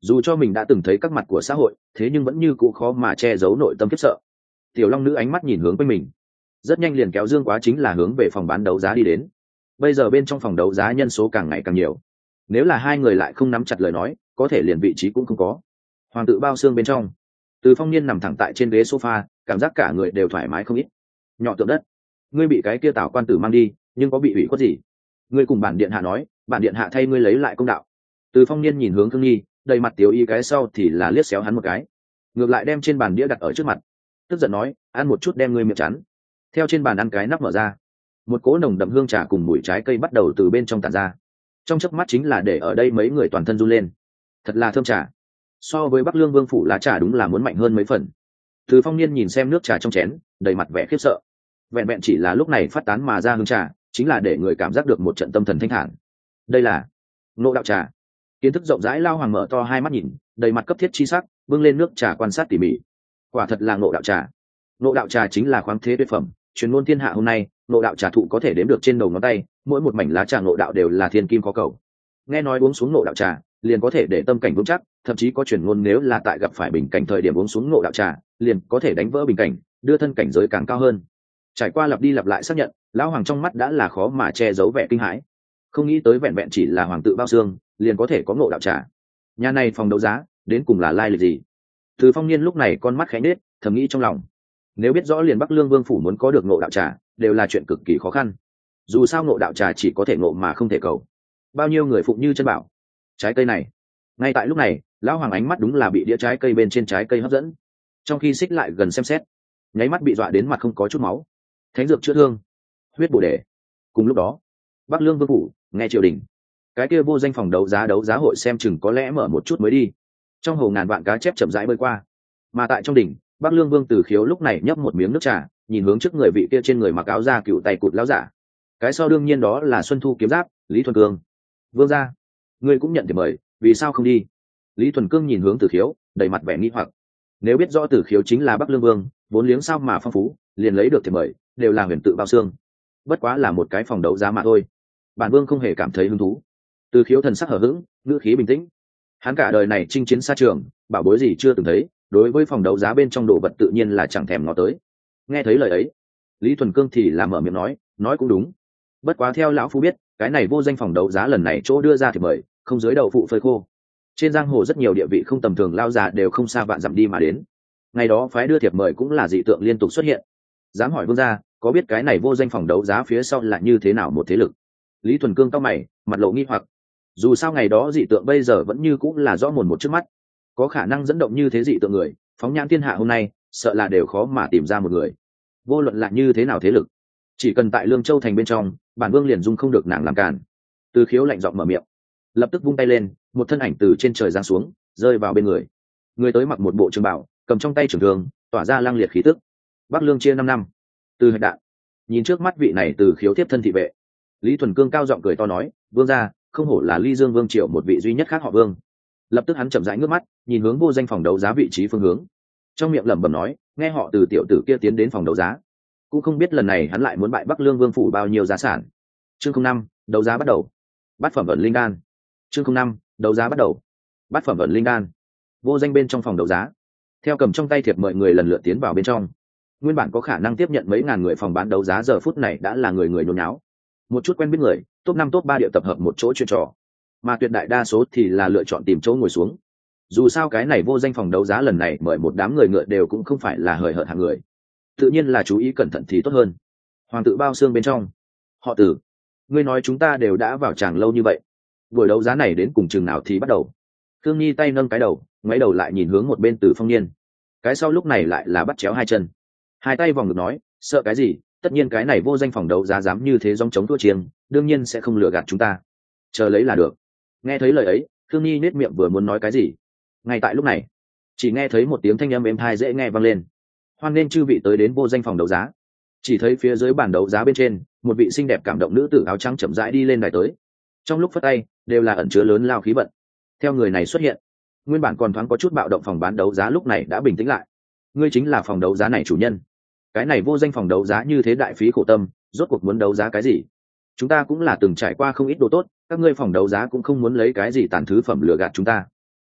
dù cho mình đã từng thấy các mặt của xã hội, thế nhưng vẫn như cũ khó mà che giấu nội tâm khiếp sợ. Tiểu long nữ ánh mắt nhìn hướng quanh mình, rất nhanh liền kéo Dương Quá chính là hướng về phòng bán đấu giá đi đến. Bây giờ bên trong phòng đấu giá nhân số càng ngày càng nhiều, nếu là hai người lại không nắm chặt lời nói, có thể liền vị trí cũng không có. Hoàng tự bao xương bên trong, Từ Phong Niên nằm thẳng tại trên ghế sofa, cảm giác cả người đều thoải mái không ít. Nhỏ tượng đất, ngươi bị cái kia Tào quan tử mang đi, nhưng có bị ủy khuất gì? Ngươi cùng bản điện hạ nói, bản điện hạ thay ngươi lấy lại công đạo. Từ Phong Niên nhìn hướng Khương Nhi, đầy mặt tiểu y cái sau thì là liếc xéo hắn một cái, ngược lại đem trên bàn đĩa đặt ở trước mặt, tức giận nói, ăn một chút đem ngươi miệng chắn. Theo trên bàn ăn cái nắp mở ra, một cỗ nồng đậm hương trà cùng mùi trái cây bắt đầu từ bên trong tản ra, trong chớp mắt chính là để ở đây mấy người toàn thân run lên. Thật là thơm trà, so với Bắc Lương Vương phủ lá trà đúng là muốn mạnh hơn mấy phần. Từ Phong Niên nhìn xem nước trà trong chén, đầy mặt vẻ khiếp sợ. Vẹn vẹn chỉ là lúc này phát tán mà ra hương trà, chính là để người cảm giác được một trận tâm thần thanh thản. Đây là Ngộ Đạo trà. Kiến thức rộng rãi Lao Hoàng mở to hai mắt nhìn, đầy mặt cấp thiết chi sắc, bưng lên nước trà quan sát tỉ mỉ. Quả thật là Ngộ Đạo trà. Ngộ Đạo trà chính là khoáng thế tuyệt phẩm, truyền ngôn thiên hạ hôm nay, Ngộ Đạo trà thụ có thể đếm được trên đầu ngón tay, mỗi một mảnh lá trà Ngộ Đạo đều là thiên kim có cầu. Nghe nói uống xuống Ngộ Đạo trà, liền có thể để tâm cảnh vững chắc, thậm chí có truyền ngôn nếu là tại gặp phải bình cảnh thời điểm uống xuống Ngộ Đạo trà, liền có thể đánh vỡ bình cảnh, đưa thân cảnh giới càng cao hơn. Trải qua lặp đi lặp lại xác nhận, lão hoàng trong mắt đã là khó mà che giấu vẻ kinh hãi. Không nghĩ tới vẹn vẹn chỉ là hoàng tự bao xương, liền có thể có Ngộ Đạo trà. Nhà này phòng đấu giá, đến cùng là lai lịch gì? Từ Phong Niên lúc này con mắt khẽ nết, thầm nghĩ trong lòng. Nếu biết rõ liền Bắc Lương Vương phủ muốn có được Ngộ Đạo trà, đều là chuyện cực kỳ khó khăn. Dù sao Ngộ Đạo trà chỉ có thể ngộ mà không thể cầu. Bao nhiêu người phụng như chân bảo. Trái cây này. Ngay tại lúc này, lão hoàng ánh mắt đúng là bị đĩa trái cây bên trên trái cây hấp dẫn. Trong khi xích lại gần xem xét, nháy mắt bị dọa đến mặt không có chút máu. Thánh dược chữa thương, huyết bổ đề. Cùng lúc đó, Bắc Lương Vương phủ, nghe triều đình. Cái kia vô danh phòng đấu giá hội xem chừng có lẽ mở một chút mới đi. Trong hồ ngàn vạn cá chép chậm rãi bơi qua. Mà tại trong đỉnh, Bắc Lương Vương Từ Khiếu lúc này nhấp một miếng nước trà, nhìn hướng trước người vị kia trên người mặc áo da cựu tay cụt lão giả. Cái sau đương nhiên đó là Xuân Thu kiếm giáp, Lý Thuần Cương. Vương gia, ngươi cũng nhận thiệp mời, vì sao không đi? Lý Thuần Cương nhìn hướng Từ Khiếu, đầy mặt vẻ nghi hoặc. Nếu biết rõ Từ Khiếu chính là Bắc Lương Vương, vốn liếng sao mà phong phú, liền lấy được thiệp mời, đều là huyền tự bao xương. Bất quá là một cái phòng đấu giá mà thôi. Bản vương không hề cảm thấy hứng thú. Từ Khiếu thần sắc hở hững, ngữ khí bình tĩnh. Hắn cả đời này chinh chiến xa trường, bảo bối gì chưa từng thấy, đối với phòng đấu giá bên trong đồ vật tự nhiên là chẳng thèm ngó tới. Nghe thấy lời ấy, Lý Thuần Cương thì làm mở miệng nói cũng đúng. Bất quá theo lão phu biết, cái này vô danh phòng đấu giá lần này chỗ đưa ra thì mời, không dưới đầu phụ phơi khô. Trên giang hồ rất nhiều địa vị không tầm thường lao già đều không xa vạn dặm đi mà đến. Ngày đó phái đưa thiệp mời cũng là dị tượng liên tục xuất hiện. Dám hỏi vương gia, có biết cái này vô danh phòng đấu giá phía sau là như thế nào một thế lực? Lý Thuần Cương cau mày, mặt lộ nghi hoặc. Dù sao ngày đó dị tượng bây giờ vẫn như cũng là rõ mồn một trước mắt, có khả năng dẫn động như thế dị tượng người, phóng nhãn thiên hạ hôm nay, sợ là đều khó mà tìm ra một người. Vô luận là như thế nào thế lực, chỉ cần tại Lương Châu thành bên trong, bản vương liền dung không được nàng làm cản. Từ Khiếu lạnh giọng mở miệng, lập tức vung tay lên, một thân ảnh từ trên trời giáng xuống, rơi vào bên người. Người tới mặc một bộ trường bào, cầm trong tay trường thương, tỏa ra lang liệt khí tức. Bắc Lương chia 5 năm. Từ Hạch Đạn nhìn trước mắt vị này Từ Khiếu tiếp thân thị vệ, Lý Thuần Cương cao giọng cười to nói, vương gia, không hổ là Ly Dương Vương Triệu một vị duy nhất khác họ Vương. Lập tức hắn chậm rãi ngước mắt, nhìn hướng vô danh phòng đấu giá vị trí phương hướng, trong miệng lẩm bẩm nói, nghe họ Từ tiểu tử kia tiến đến phòng đấu giá, cũng không biết lần này hắn lại muốn bại Bắc Lương Vương phủ bao nhiêu giá sản. Chương 05, đấu giá bắt đầu. Bát phẩm ẩn linh đan. Chương 05, đấu giá bắt đầu. Bát phẩm ẩn linh đan. Vô danh bên trong phòng đấu giá, theo cầm trong tay thiệp mời người lần lượt tiến vào bên trong. Nguyên bản có khả năng tiếp nhận mấy ngàn người phòng bán đấu giá giờ phút này đã là người người nhốn nháo. Một chút quen biết người, top 5 top 3 địa tập hợp một chỗ chuyện trò, mà tuyệt đại đa số thì là lựa chọn tìm chỗ ngồi xuống. Dù sao cái này vô danh phòng đấu giá lần này mời một đám người ngựa đều cũng không phải là hời hợt hạng người, tự nhiên là chú ý cẩn thận thì tốt hơn. Hoàng tự bao xương bên trong, họ Từ, ngươi nói chúng ta đều đã vào tràng lâu như vậy, buổi đấu giá này đến cùng chừng nào thì bắt đầu? Khương Nhi tay nâng cái đầu, ngoái đầu lại nhìn hướng một bên Từ Phong Niên, cái sau lúc này lại là bắt chéo hai chân, hai tay vòng ngực nói, sợ cái gì, tất nhiên cái này vô danh phòng đấu giá dám như thế dòng chống thua chiêng, đương nhiên sẽ không lừa gạt chúng ta, chờ lấy là được. Nghe thấy lời ấy, Khương Nhi nết miệng vừa muốn nói cái gì, ngay tại lúc này chỉ nghe thấy một tiếng thanh âm êm tai dễ nghe vang lên, hoan nghênh chư vị tới đến vô danh phòng đấu giá. Chỉ thấy phía dưới bàn đấu giá bên trên, một vị xinh đẹp cảm động nữ tử áo trắng chậm rãi đi lên đài tới, trong lúc phất tay đều là ẩn chứa lớn lao khí vận. Theo người này xuất hiện, nguyên bản còn thoáng có chút bạo động phòng bán đấu giá lúc này đã bình tĩnh lại. Ngươi chính là phòng đấu giá này chủ nhân? Cái này vô danh phòng đấu giá như thế đại phí khổ tâm, rốt cuộc muốn đấu giá cái gì? Chúng ta cũng là từng trải qua không ít đồ tốt, các ngươi phòng đấu giá cũng không muốn lấy cái gì tàn thứ phẩm lừa gạt chúng ta.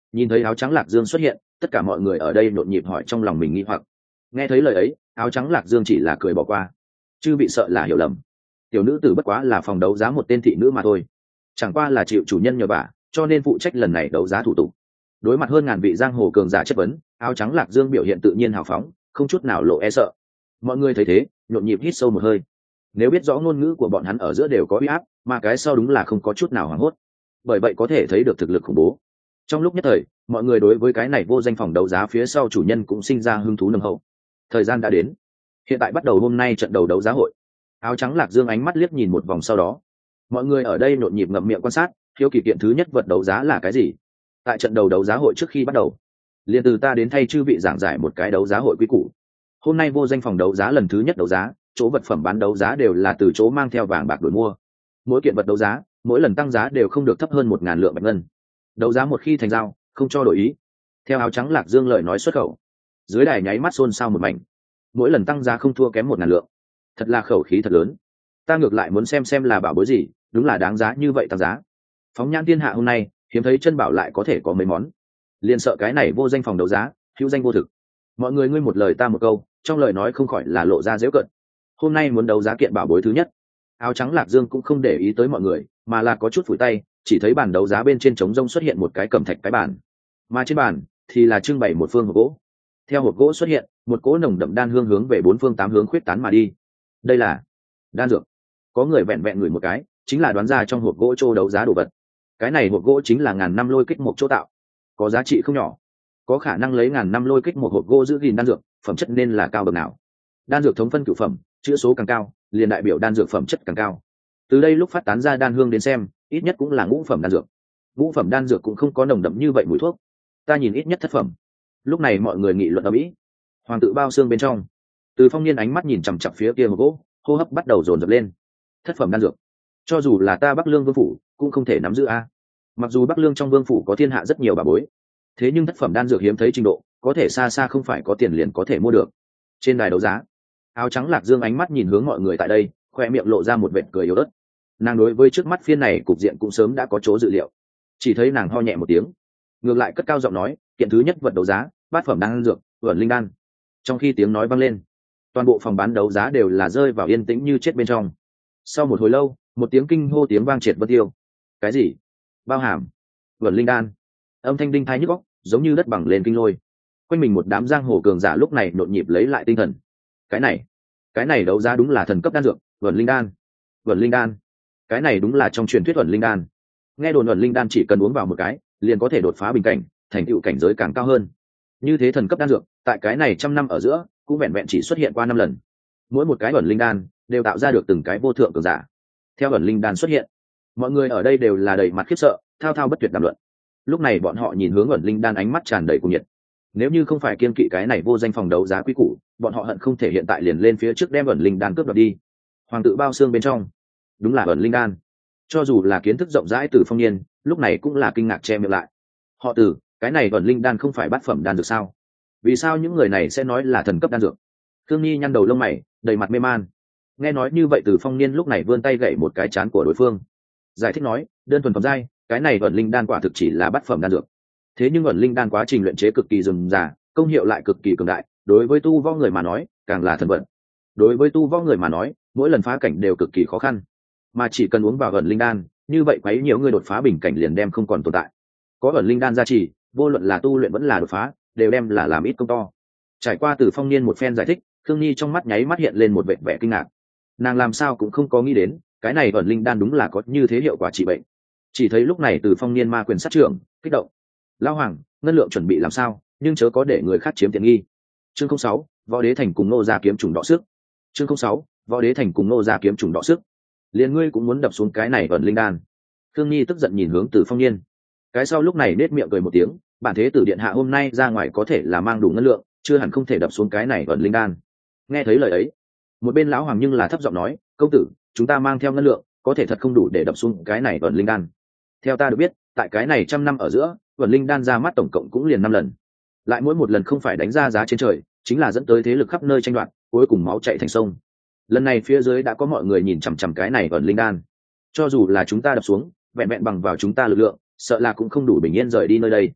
Nhìn thấy áo trắng lạc dương xuất hiện, tất cả mọi người ở đây nhộn nhịp hỏi trong lòng mình nghi hoặc. Nghe thấy lời ấy, áo trắng lạc dương chỉ là cười bỏ qua, chứ bị sợ là hiểu lầm. Tiểu nữ tử bất quá là phòng đấu giá một tên thị nữ mà thôi, chẳng qua là chịu chủ nhân nhờ vả, cho nên phụ trách lần này đấu giá thủ tục. Đối mặt hơn ngàn vị giang hồ cường giả chất vấn, áo trắng lạc dương biểu hiện tự nhiên hào phóng, không chút nào lộ e sợ. Mọi người thấy thế, nhộn nhịp hít sâu một hơi. Nếu biết rõ ngôn ngữ của bọn hắn ở giữa đều có uy áp, mà cái sau đúng là không có chút nào hoảng hốt. Bởi vậy có thể thấy được thực lực khủng bố. Trong lúc nhất thời, mọi người đối với cái này vô danh phòng đấu giá phía sau chủ nhân cũng sinh ra hứng thú nồng hậu. Thời gian đã đến, hiện tại bắt đầu hôm nay trận đầu đấu giá hội. Áo trắng lạc dương ánh mắt liếc nhìn một vòng sau đó, mọi người ở đây nhộn nhịp ngậm miệng quan sát, hiếu kỳ kiện thứ nhất vật đấu giá là cái gì. Tại trận đầu đấu giá hội trước khi bắt đầu, liền từ ta đến thay chư vị giảng giải một cái đấu giá hội quy củ. Hôm nay vô danh phòng đấu giá lần thứ nhất đấu giá, chỗ vật phẩm bán đấu giá đều là từ chỗ mang theo vàng bạc đổi mua. Mỗi kiện vật đấu giá, mỗi lần tăng giá đều không được thấp hơn 1.000 lượng bạch ngân. Đấu giá một khi thành giao, không cho đổi ý. Theo áo trắng lạc dương lời nói xuất khẩu, dưới đài nháy mắt xôn xao một mảnh. Mỗi lần tăng giá không thua kém 1.000 lượng, thật là khẩu khí thật lớn. Ta ngược lại muốn xem là bảo bối gì, đúng là đáng giá như vậy tăng giá. Phóng nhãn thiên hạ hôm nay, hiếm thấy chân bảo lại có thể có mấy món. Liền sợ cái này vô danh phòng đấu giá, hữu danh vô thực. Mọi người ngươi một lời ta một câu, trong lời nói không khỏi là lộ ra giễu cợt. Hôm nay muốn đấu giá kiện bảo bối thứ nhất. Áo trắng lạc dương cũng không để ý tới mọi người, mà là có chút phủi tay, chỉ thấy bàn đấu giá bên trên trống rông xuất hiện một cái cẩm thạch cái bàn, mà trên bàn thì là trưng bày một phương hộp gỗ. Theo hộp gỗ xuất hiện, một cỗ nồng đậm đan hương hướng về bốn phương tám hướng khuyết tán mà đi. Đây là đan dược. Có người vẹn vẹn ngửi một cái, chính là đoán ra trong hộp gỗ trô đấu giá đồ vật. Cái này hộp gỗ chính là ngàn năm lôi kích một chỗ tạo, có giá trị không nhỏ, có khả năng lấy ngàn năm lôi kích một hộp gỗ giữ gìn đan dược, phẩm chất nên là cao bậc nào. Đan dược thống phân cửu phẩm, chữ số càng cao liền đại biểu đan dược phẩm chất càng cao. Từ đây lúc phát tán ra đan hương đến xem, ít nhất cũng là ngũ phẩm đan dược. Ngũ phẩm đan dược cũng không có nồng đậm như vậy mùi thuốc, ta nhìn ít nhất thất phẩm. Lúc này mọi người nghị luận ở mỹ. Hoàng tự bao xương bên trong, Từ Phong Niên ánh mắt nhìn chằm chằm phía kia hộp gỗ, hô hấp bắt đầu dồn dập lên. Thất phẩm đan dược, cho dù là ta Bắc Lương vương phủ cũng không thể nắm giữ a. Mặc dù Bắc Lương trong vương phủ có thiên hạ rất nhiều bà bối, thế nhưng thất phẩm đan dược hiếm thấy trình độ, có thể xa xa không phải có tiền liền có thể mua được. Trên đài đấu giá, áo trắng lạc dương ánh mắt nhìn hướng mọi người tại đây, khoe miệng lộ ra một vệt cười yếu ớt. Nàng đối với trước mắt phiên này cục diện cũng sớm đã có chỗ dự liệu, chỉ thấy nàng ho nhẹ một tiếng, ngược lại cất cao giọng nói, kiện thứ nhất vật đấu giá, bát phẩm đan dược, ẩn linh đan. Trong khi tiếng nói vang lên, toàn bộ phòng bán đấu giá đều là rơi vào yên tĩnh như chết bên trong. Sau một hồi lâu, một tiếng kinh hô tiếng vang triệt vân tiêu. Cái gì? Bao hàm ẩn linh đan? Âm thanh đinh thái nhức óc, giống như đất bằng lên kinh lôi. Quanh mình một đám giang hồ cường giả lúc này nhộn nhịp lấy lại tinh thần. Cái này đấu giá đúng là thần cấp đan dược, ẩn linh đan. Ẩn linh đan, cái này đúng là trong truyền thuyết ẩn linh đan. Nghe đồn ẩn linh đan chỉ cần uống vào một cái, liền có thể đột phá bình cảnh, thành tựu cảnh giới càng cao hơn. Như thế thần cấp đan dược, tại cái này trăm năm ở giữa, cũng vẹn vẹn chỉ xuất hiện qua 5 lần. Mỗi một cái ẩn linh đan đều tạo ra được từng cái vô thượng cường giả. Theo ẩn linh đan xuất hiện, mọi người ở đây đều là đầy mặt khiếp sợ, thao thao bất tuyệt đàm luận. Lúc này bọn họ nhìn hướng ẩn linh đan ánh mắt tràn đầy cuồng nhiệt. Nếu như không phải kiên kỵ cái này vô danh phòng đấu giá quý củ, bọn họ hận không thể hiện tại liền lên phía trước đem ẩn linh đan cướp đoạt đi. Hoàng tự bao xương bên trong, đúng là ẩn linh đan. Cho dù là kiến thức rộng rãi Từ Phong Niên, lúc này cũng là kinh ngạc che miệng lại. Họ Từ, cái này ẩn linh đan không phải bát phẩm đan dược sao? Vì sao những người này sẽ nói là thần cấp đan dược? Thương Nhi nhăn đầu lông mày, đầy mặt mê man. Nghe nói như vậy Từ Phong Niên lúc này vươn tay gậy một cái trán của đối phương, giải thích nói, đơn thuần phẩm giai, cái này ẩn linh đan quả thực chỉ là bát phẩm đan dược. Thế nhưng ẩn linh đan quá trình luyện chế cực kỳ rườm rà, công hiệu lại cực kỳ cường đại, đối với tu võ người mà nói, càng là thần vận. Đối với tu võ người mà nói, mỗi lần phá cảnh đều cực kỳ khó khăn, mà chỉ cần uống vào ẩn linh đan, như vậy quấy nhiều người đột phá bình cảnh liền đem không còn tồn tại. Có ẩn linh đan gia trì, vô luận là tu luyện vẫn là đột phá, đều đem là làm ít công to. Trải qua Từ Phong Niên một phen giải thích, Khương Nhi trong mắt nháy mắt hiện lên một vẻ vẻ kinh ngạc. Nàng làm sao cũng không có nghĩ đến, cái này ẩn linh đan đúng là có như thế hiệu quả trị bệnh. Chỉ thấy lúc này Từ Phong Niên ma quyền sát trưởng, kích động. Lão Hoàng, ngân lượng chuẩn bị làm sao, nhưng chớ có để người khác chiếm tiện nghi. Chương 06, Võ Đế Thành cùng nô gia kiếm trùng đọ sức. Chương 06, Võ Đế Thành cùng nô gia kiếm trùng đọ sức. Liền ngươi cũng muốn đập xuống cái này ẩn linh đan? Khương Nhi tức giận nhìn hướng Từ Phong Niên. Cái sau lúc này nết miệng cười một tiếng, bản thế tử điện hạ hôm nay ra ngoài có thể là mang đủ ngân lượng, chưa hẳn không thể đập xuống cái này ẩn linh đan. Nghe thấy lời ấy, một bên lão hoàng nhưng là thấp giọng nói, công tử, chúng ta mang theo ngân lượng, có thể thật không đủ để đập xuống cái này ẩn linh đan. Theo ta được biết, tại cái này trăm năm ở giữa, ẩn linh đan ra mắt tổng cộng cũng liền 5 lần, lại mỗi một lần không phải đánh ra giá trên trời, chính là dẫn tới thế lực khắp nơi tranh đoạt, cuối cùng máu chảy thành sông. Lần này phía dưới đã có mọi người nhìn chằm chằm cái này ẩn linh đan, cho dù là chúng ta đập xuống, vẹn vẹn bằng vào chúng ta lực lượng, sợ là cũng không đủ bình yên rời đi nơi đây.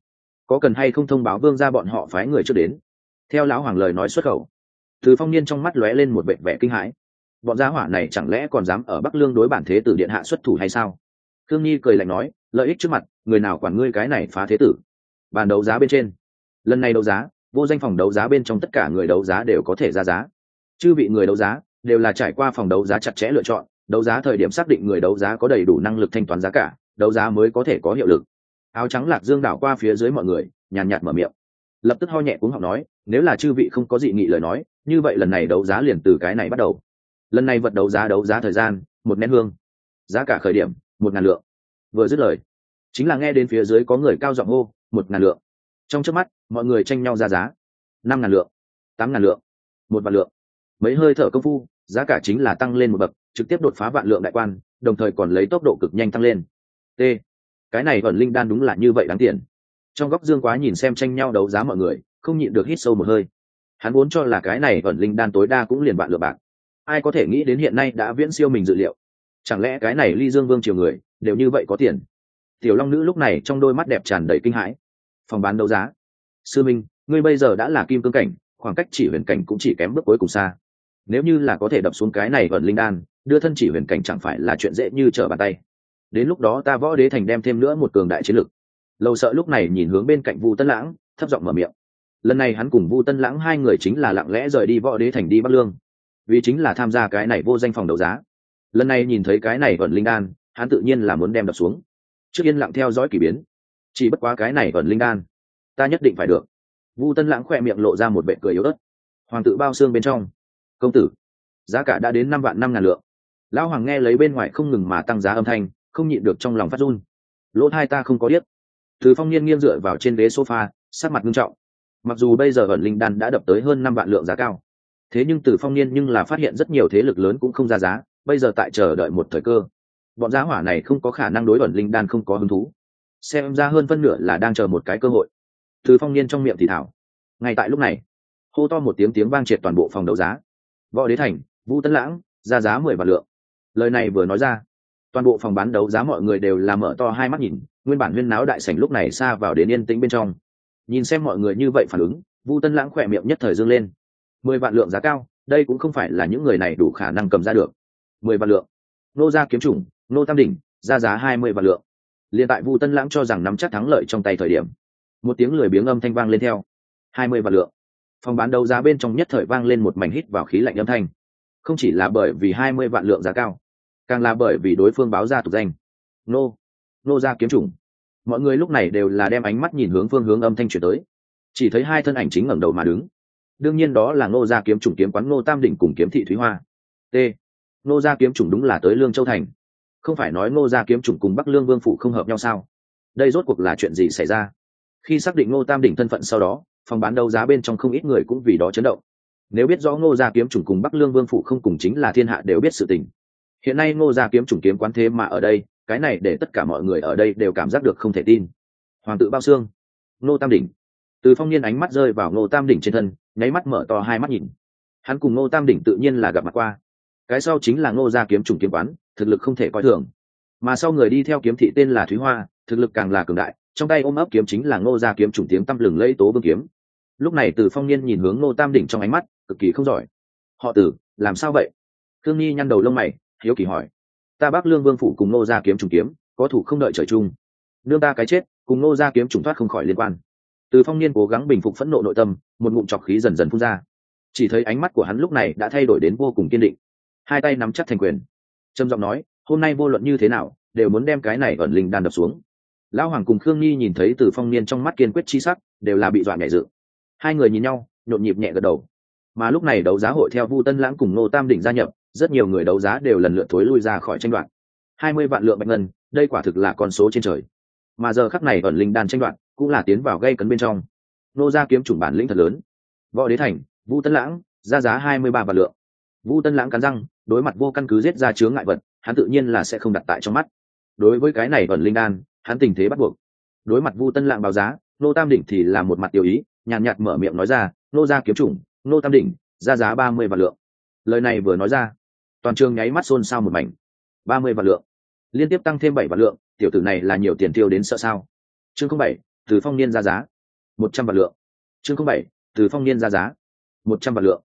có cần hay không thông báo vương ra bọn họ phái người trước đến? Theo lão hoàng lời nói xuất khẩu, Từ Phong Niên trong mắt lóe lên một vẻ vẻ kinh hãi. Bọn gia hỏa này chẳng lẽ còn dám ở Bắc Lương đối bản thế tử điện hạ xuất thủ hay sao? Khương Nhi cười lạnh nói, lợi ích trước mặt, người nào quản ngươi cái này phá thế tử. Bàn đấu giá bên trên, lần này đấu giá, vô danh phòng đấu giá bên trong tất cả người đấu giá đều có thể ra giá. Chư vị người đấu giá đều là trải qua phòng đấu giá chặt chẽ lựa chọn, đấu giá thời điểm xác định người đấu giá có đầy đủ năng lực thanh toán giá cả, đấu giá mới có thể có hiệu lực. Áo trắng Lạc Dương đảo qua phía dưới mọi người, nhàn nhạt mở miệng, lập tức ho nhẹ cuống họng nói, nếu là chư vị không có dị nghị lời nói, như vậy lần này đấu giá liền từ cái này bắt đầu. Lần này vật đấu giá thời gian, một nén hương, giá cả khởi điểm 1.000 lượng. Vừa dứt lời, chính là nghe đến phía dưới có người cao giọng hô 1.000 lượng. Trong chớp mắt, mọi người tranh nhau ra giá. 5.000 lượng, 8.000 lượng, 1 vạn lượng. Mấy hơi thở công phu, giá cả chính là tăng lên một bậc, trực tiếp đột phá vạn lượng đại quan, đồng thời còn lấy tốc độ cực nhanh tăng lên. T. Cái này ẩn linh đan đúng là như vậy đáng tiền. Trong góc Dương Quá nhìn xem tranh nhau đấu giá mọi người, không nhịn được hít sâu một hơi. Hắn vốn cho là cái này ẩn linh đan tối đa cũng liền vạn lượng bạc. Ai có thể nghĩ đến hiện nay đã viễn siêu mình dự liệu. Chẳng lẽ cái này Ly Dương Vương triều người đều như vậy có tiền? Tiểu Long nữ lúc này trong đôi mắt đẹp tràn đầy kinh hãi. Phòng bán đấu giá. Sư Minh, ngươi bây giờ đã là kim cương cảnh, khoảng cách chỉ huyền cảnh cũng chỉ kém bước cuối cùng xa. Nếu như là có thể đập xuống cái này ẩn linh đan, đưa thân chỉ huyền cảnh chẳng phải là chuyện dễ như trở bàn tay. Đến lúc đó ta Võ Đế Thành đem thêm nữa một cường đại chiến lực. Lâu Sợ lúc này nhìn hướng bên cạnh Vu Tân Lãng, thấp giọng mở miệng. Lần này hắn cùng Vu Tân Lãng hai người chính là lặng lẽ rời đi Võ Đế Thành đi Bắc Lương, vì chính là tham gia cái này vô danh phòng đấu giá. Lần này nhìn thấy cái này ẩn linh đan, hắn tự nhiên là muốn đem đập xuống. Trước yên lặng theo dõi kỳ biến, chỉ bất quá cái này ẩn linh đan, ta nhất định phải được. Vu Tân Lãng khỏe miệng lộ ra một vẻ cười yếu ớt. Hoàng tự bao xương bên trong, công tử, giá cả đã đến 5.000 lượng. Lão hoàng nghe lấy bên ngoài không ngừng mà tăng giá âm thanh, không nhịn được trong lòng phát run. Lỗ tai ta không có điếc. Từ Phong Niên nghiêng dựa vào trên ghế sofa, sắc mặt nghiêm trọng. Mặc dù bây giờ ẩn linh đan đã đập tới hơn 5 vạn lượng giá cao, thế nhưng Từ Phong Niên nhưng là phát hiện rất nhiều thế lực lớn cũng không ra giá, bây giờ tại chờ đợi một thời cơ. Bọn giá hỏa này không có khả năng đối ẩn linh đan không có hứng thú, xem ra hơn phân nửa là đang chờ một cái cơ hội. Từ Phong Niên trong miệng thì thảo. Ngay tại lúc này, hô to một tiếng vang triệt toàn bộ phòng đấu giá. Võ Đế Thành, Vu Tân Lãng, ra giá 10 vạn lượng. Lời này vừa nói ra, toàn bộ phòng bán đấu giá mọi người đều là mở to hai mắt nhìn, nguyên bản huyên náo đại sảnh lúc này xa vào đến yên tĩnh bên trong. Nhìn xem mọi người như vậy phản ứng, Vu Tân Lãng khỏe miệng nhất thời dương lên. 10 vạn lượng giá cao, đây cũng không phải là những người này đủ khả năng cầm ra được. 10 vạn lượng. Nô gia kiếm chủng, Nô Tam đỉnh, ra giá 20 vạn lượng. Liên tại Vu Tân Lãng cho rằng nắm chắc thắng lợi trong tay thời điểm, một tiếng lười biếng âm thanh vang lên theo. 20 vạn lượng. Phòng bán đấu giá bên trong nhất thời vang lên một mảnh hít vào khí lạnh âm thanh. Không chỉ là bởi vì 20 vạn lượng giá cao, càng là bởi vì đối phương báo ra tục danh. Nô gia kiếm chủng. Mọi người lúc này đều là đem ánh mắt nhìn hướng phương hướng âm thanh chuyển tới. Chỉ thấy hai thân ảnh chính ngẩng đầu mà đứng. Đương nhiên đó là Nô gia kiếm chủng kiếm quán Nô Tam đỉnh cùng kiếm thị Thúy Hoa. T. Nô gia kiếm chủng đúng là tới Lương Châu thành. Không phải nói Nô gia kiếm chủng cùng Bắc Lương Vương phủ không hợp nhau sao? Đây rốt cuộc là chuyện gì xảy ra? Khi xác định Nô Tam đỉnh thân phận sau đó, phòng bán đấu giá bên trong không ít người cũng vì đó chấn động. Nếu biết rõ Nô gia kiếm chủng cùng Bắc Lương Vương phủ không cùng chính là thiên hạ đều biết sự tình. Hiện nay Nô gia kiếm chủng kiếm quán thế mà ở đây, cái này để tất cả mọi người ở đây đều cảm giác được không thể tin. Hoàng tự bao xương, Nô Tam đỉnh. Từ Phong Niên ánh mắt rơi vào Nô Tam đỉnh trên thân, nháy mắt mở to hai mắt nhìn. Hắn cùng Nô Tam đỉnh tự nhiên là gặp mặt qua. Cái sau chính là Nô gia kiếm chủng kiếm quán, thực lực không thể coi thường. Mà sau người đi theo kiếm thị tên là Thúy Hoa, thực lực càng là cường đại, trong tay ôm ấp kiếm chính là Nô gia kiếm chủng tiếng tăm lừng lẫy Tố Vương kiếm. Lúc này Từ Phong Niên nhìn hướng Nô Tam đỉnh trong ánh mắt cực kỳ không giỏi. Họ Từ, làm sao vậy? Thương Nhi nhăn đầu lông mày, hiếu kỳ hỏi. Ta Bắc Lương Vương phủ cùng Nô gia kiếm chủng kiếm, có thủ không đợi trời chung. Nương ta cái chết, cùng Nô gia kiếm chủng thoát không khỏi liên quan. Từ Phong Niên cố gắng bình phục phẫn nộ nội tâm, một ngụm trọc khí dần dần phun ra. Chỉ thấy ánh mắt của hắn lúc này đã thay đổi đến vô cùng kiên định, hai tay nắm chắc thành quyền, trầm giọng nói, hôm nay vô luận như thế nào, đều muốn đem cái này ẩn linh đan đập xuống. Lão Hoàng cùng Khương Nhi nhìn thấy Từ Phong Niên trong mắt kiên quyết chi sắc, đều là bị dọa nhảy dựng. Hai người nhìn nhau, nhộn nhịp nhẹ gật đầu. Mà lúc này đấu giá hội theo Vu Tân Lãng cùng Nô Tam đỉnh gia nhập, rất nhiều người đấu giá đều lần lượt thối lui ra khỏi tranh đoạt. 20 vạn lượng bạch ngân, đây quả thực là con số trên trời. Mà giờ khắc này ẩn linh đan tranh đoạt cũng là tiến vào gây cấn bên trong. Nô gia kiếm chủng bản lĩnh thật lớn. Võ Đế Thành, Vu Tân Lãng, ra giá 23 vạn lượng. Vu Tân Lãng cắn răng, đối mặt vô căn cứ giết ra chướng ngại vật, hắn tự nhiên là sẽ không đặt tại trong mắt. Đối với cái này ẩn linh đan, hắn tình thế bắt buộc. Đối mặt Vu Tân Lãng báo giá, Nô Tam đỉnh thì là một mặt tiêu ý, nhàn nhạt mở miệng nói ra, Nô gia kiếm chủng, Nô Tam đỉnh, ra giá 30 vạn lượng. Lời này vừa nói ra, toàn trường nháy mắt xôn xao một mảnh. 30 vạn lượng, liên tiếp tăng thêm 7 vạn lượng, tiểu tử này là nhiều tiền tiêu đến sợ sao? Chương 07, Từ Phong Niên ra giá. 100 vạn lượng. Chương 07, từ Phong Niên ra giá. 100 vạn lượng.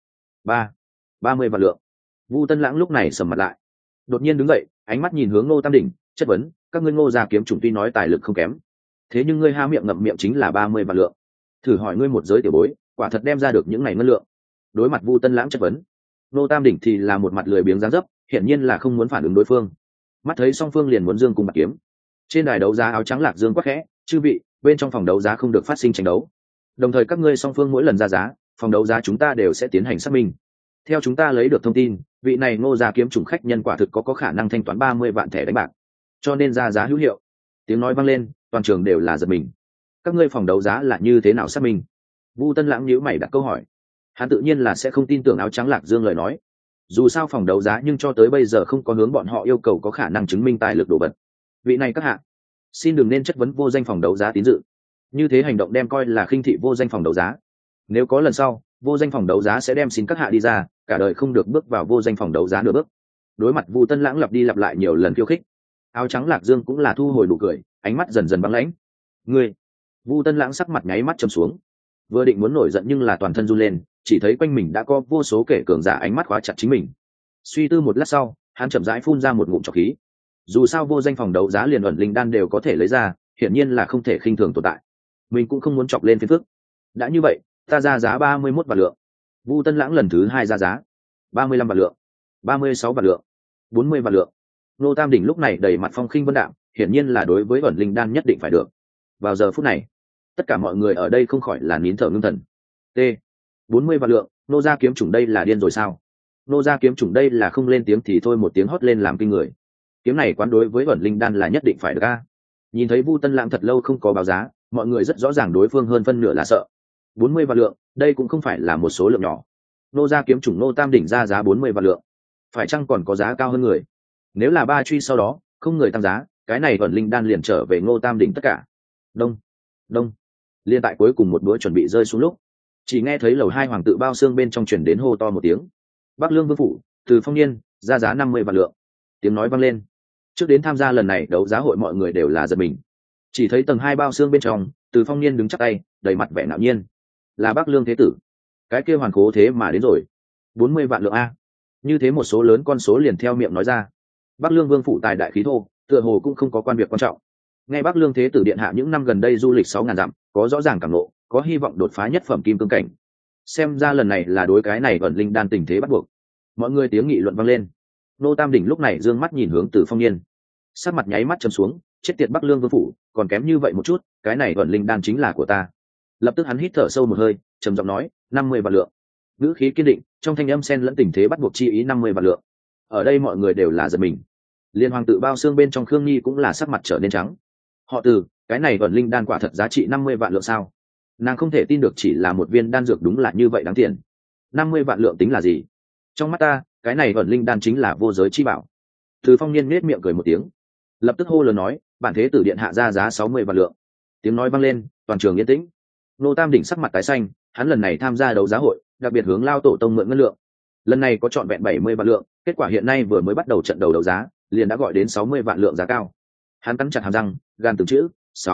30 vạn lượng. Vu Tân Lãng lúc này sầm mặt lại, đột nhiên đứng dậy, ánh mắt nhìn hướng Ngô Tam Đỉnh, chất vấn: các ngươi Ngô gia kiếm chủng tuy nói tài lực không kém, thế nhưng ngươi há miệng ngậm miệng chính là 30 vạn lượng. Thử hỏi ngươi một giới tiểu bối, quả thật đem ra được những này ngân lượng? Đối mặt Vu Tân Lãng chất vấn, Ngô Tam Đỉnh thì là một mặt lười biếng dáng dấp, hiển nhiên là không muốn phản ứng đối phương. Mắt thấy song phương liền muốn dương cùng bạc kiếm. Trên đài đấu giá áo trắng Lạc Dương quắc khẽ: chư vị, bên trong phòng đấu giá không được phát sinh tranh đấu. Đồng thời các ngươi song phương mỗi lần ra giá, phòng đấu giá chúng ta đều sẽ tiến hành xác minh. Theo chúng ta lấy được thông tin, vị này Ngô gia kiếm chủng khách nhân quả thực có khả năng thanh toán 30 vạn thẻ đánh bạc, cho nên ra giá hữu hiệu. Tiếng nói vang lên, toàn trường đều là giật mình. Các ngươi phòng đấu giá là như thế nào xác minh? Vu Tân Lãng nhíu mày đặt câu hỏi. Hắn tự nhiên là sẽ không tin tưởng áo trắng Lạc Dương lời nói. Dù sao phòng đấu giá nhưng cho tới bây giờ không có hướng bọn họ yêu cầu có khả năng chứng minh tài lực đồ vật. Vị này các hạ, xin đừng nên chất vấn vô danh phòng đấu giá tín dự. Như thế hành động đem coi là khinh thị vô danh phòng đấu giá. Nếu có lần sau, vô danh phòng đấu giá sẽ đem xin các hạ đi ra, cả đời không được bước vào vô danh phòng đấu giá nửa bước. Đối mặt Vu Tân Lãng lặp đi lặp lại nhiều lần khiêu khích, áo trắng Lạc Dương cũng là thu hồi nụ cười, ánh mắt dần dần băng lãnh. Ngươi! Vu Tân Lãng sắc mặt nháy mắt trầm xuống, vừa định muốn nổi giận nhưng là toàn thân run lên, chỉ thấy quanh mình đã có vô số kẻ cường giả ánh mắt khóa chặt chính mình. Suy tư một lát sau, hắn chậm rãi phun ra một ngụm trọc khí. Dù sao vô danh phòng đấu giá liền ẩn linh đan đều có thể lấy ra, hiển nhiên là không thể khinh thường tồn tại. Mình cũng không muốn chọc lên phiền phức. Đã như vậy, ta ra giá 31 vạn lượng. Vu Tân Lãng lần thứ hai ra giá. 35 vạn lượng. 36 vạn lượng. 40 vạn lượng. Ngô Tam Đỉnh lúc này đầy mặt phong khinh vân đạm, hiển nhiên là đối với ẩn linh đan nhất định phải được. Vào giờ phút này, tất cả mọi người ở đây không khỏi là nín thở ngưng thần. T. 40 vạn lượng, Nô gia kiếm chủng đây là điên rồi sao? Nô gia kiếm chủng đây là không lên tiếng thì thôi một tiếng hót lên làm kinh người. Kiếm này quán đối với ẩn linh đan là nhất định phải được a. Nhìn thấy Vu Tân Lãng thật lâu không có báo giá, mọi người rất rõ ràng đối phương hơn phân nửa là sợ. 40 vạn lượng, đây cũng không phải là một số lượng nhỏ. Nô gia kiếm chủng Nô Tam Đỉnh ra giá 40 vạn lượng, phải chăng còn có giá cao hơn người? Nếu là ba truy sau đó không người tăng giá, cái này ẩn linh đan liền trở về Ngô Tam Đỉnh tất cả. Đông, đông. Liên tại cuối cùng một bữa chuẩn bị rơi xuống lúc, chỉ nghe thấy lầu 2 hoàng tự bao xương bên trong truyền đến hô to một tiếng. Bắc Lương Vương phủ, Từ Phong Niên, ra giá 50 vạn lượng. Tiếng nói vang lên. Trước đến tham gia lần này đấu giá hội mọi người đều là giật mình. Chỉ thấy tầng 2 bao xương bên trong, Từ Phong Niên đứng chắp tay, đầy mặt vẻ ngạo nhiên. Là Bắc Lương thế tử. Cái kia hoàn khố thế mà đến rồi. 40 vạn lượng a. Như thế một số lớn con số liền theo miệng nói ra. Bắc Lương Vương phủ tài đại khí thô, tựa hồ cũng không có quan việc quan trọng. Nghe Bắc Lương thế tử điện hạ những năm gần đây du lịch 6.000 dặm, có rõ ràng cảm ngộ, có hy vọng đột phá nhất phẩm kim cương cảnh. Xem ra lần này là đối cái này ẩn linh đan tình thế bắt buộc. Mọi người tiếng nghị luận vang lên. Nô Tam Đỉnh lúc này dương mắt nhìn hướng Từ Phong Niên, sắc mặt nháy mắt trầm xuống, chết tiệt Bắc Lương Vương phủ, còn kém như vậy một chút, cái này ẩn linh đan chính là của ta. Lập tức hắn hít thở sâu một hơi, trầm giọng nói, 50 vạn lượng. Ngữ khí kiên định, trong thanh âm xen lẫn tình thế bắt buộc chi ý 50 vạn lượng. Ở đây mọi người đều là giật mình. Liên hoàng tự bao xương bên trong Khương Nhi cũng là sắc mặt trở nên trắng. Họ Từ, cái này ẩn linh đan quả thật giá trị 50 vạn lượng sao? Nàng không thể tin được chỉ là một viên đan dược đúng là như vậy đáng tiền. 50 vạn lượng tính là gì? Trong mắt ta, cái này ẩn linh đan chính là vô giới chi bảo. Từ Phong Niên nhếch miệng cười một tiếng, lập tức hô lớn nói, bản thế tử điện hạ ra giá 60 vạn lượng. Tiếng nói vang lên, toàn trường yên tĩnh. Nô Tam Đỉnh sắc mặt tái xanh, hắn lần này tham gia đấu giá hội, đặc biệt hướng Lao tổ tông mượn ngân lượng. Lần này có trọn vẹn 70 vạn lượng, kết quả hiện nay vừa mới bắt đầu trận đầu đấu giá, liền đã gọi đến 60 vạn lượng giá cao. Hắn cắn chặt hàm răng, gan từng chữ,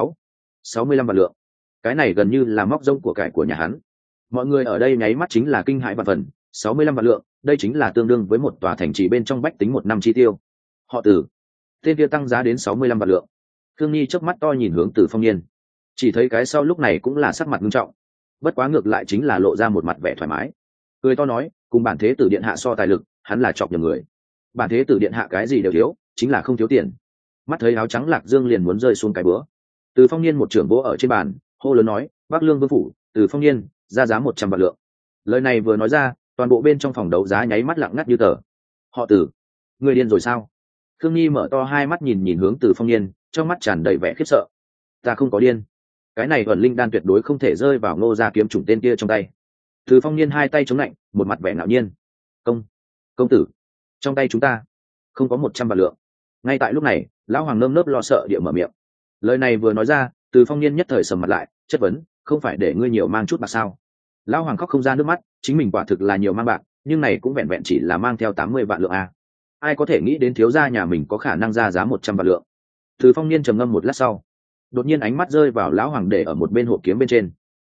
65 vạn lượng. Cái này gần như là móc rông của cải của nhà hắn. Mọi người ở đây nháy mắt chính là kinh hãi vạn phần, 65 vạn lượng, đây chính là tương đương với một tòa thành trì bên trong bách tính một năm chi tiêu. Họ Từ, tên kia tăng giá đến 65 vạn lượng. Khương Nhi chớp mắt to nhìn hướng Từ Phong Niên, chỉ thấy cái sau lúc này cũng là sắc mặt nghiêm trọng, bất quá ngược lại chính là lộ ra một mặt vẻ thoải mái, cười to nói, cùng bản thế tử điện hạ so tài lực, hắn là chọc nhầm người. Bản thế tử điện hạ cái gì đều thiếu, chính là không thiếu tiền. Mắt thấy áo trắng Lạc Dương liền muốn rơi xuống cái bữa. Từ Phong Niên một trưởng vỗ ở trên bàn, hô lớn nói, Bắc Lương Vương phủ, Từ Phong Niên, ra giá 100 vạn lượng. Lời này vừa nói ra, toàn bộ bên trong phòng đấu giá nháy mắt lặng ngắt như tờ. Họ Từ, người điên rồi sao? Khương Nhi mở to hai mắt nhìn hướng Từ Phong Niên, trong mắt tràn đầy vẻ khiếp sợ. Ta không có điên, cái này ẩn linh đan tuyệt đối không thể rơi vào Ngô gia kiếm chủng tên kia trong tay. Từ Phong Niên hai tay chống lạnh, một mặt vẻ ngạo nhiên. Công tử, trong tay chúng ta không có 100 vạn lượng. Ngay tại lúc này, lão hoàng nơm nớp lo sợ địa mở miệng. Lời này vừa nói ra, Từ Phong Niên nhất thời sầm mặt lại, chất vấn, không phải để ngươi nhiều mang chút bạc sao? Lão hoàng khóc không ra nước mắt, chính mình quả thực là nhiều mang bạc, nhưng này cũng vẹn vẹn chỉ là mang theo 80 vạn lượng a. Ai có thể nghĩ đến thiếu gia nhà mình có khả năng ra giá 100 vạn lượng? Từ Phong Niên trầm ngâm một lát sau, đột nhiên ánh mắt rơi vào lão hoàng để ở một bên hộp kiếm bên trên.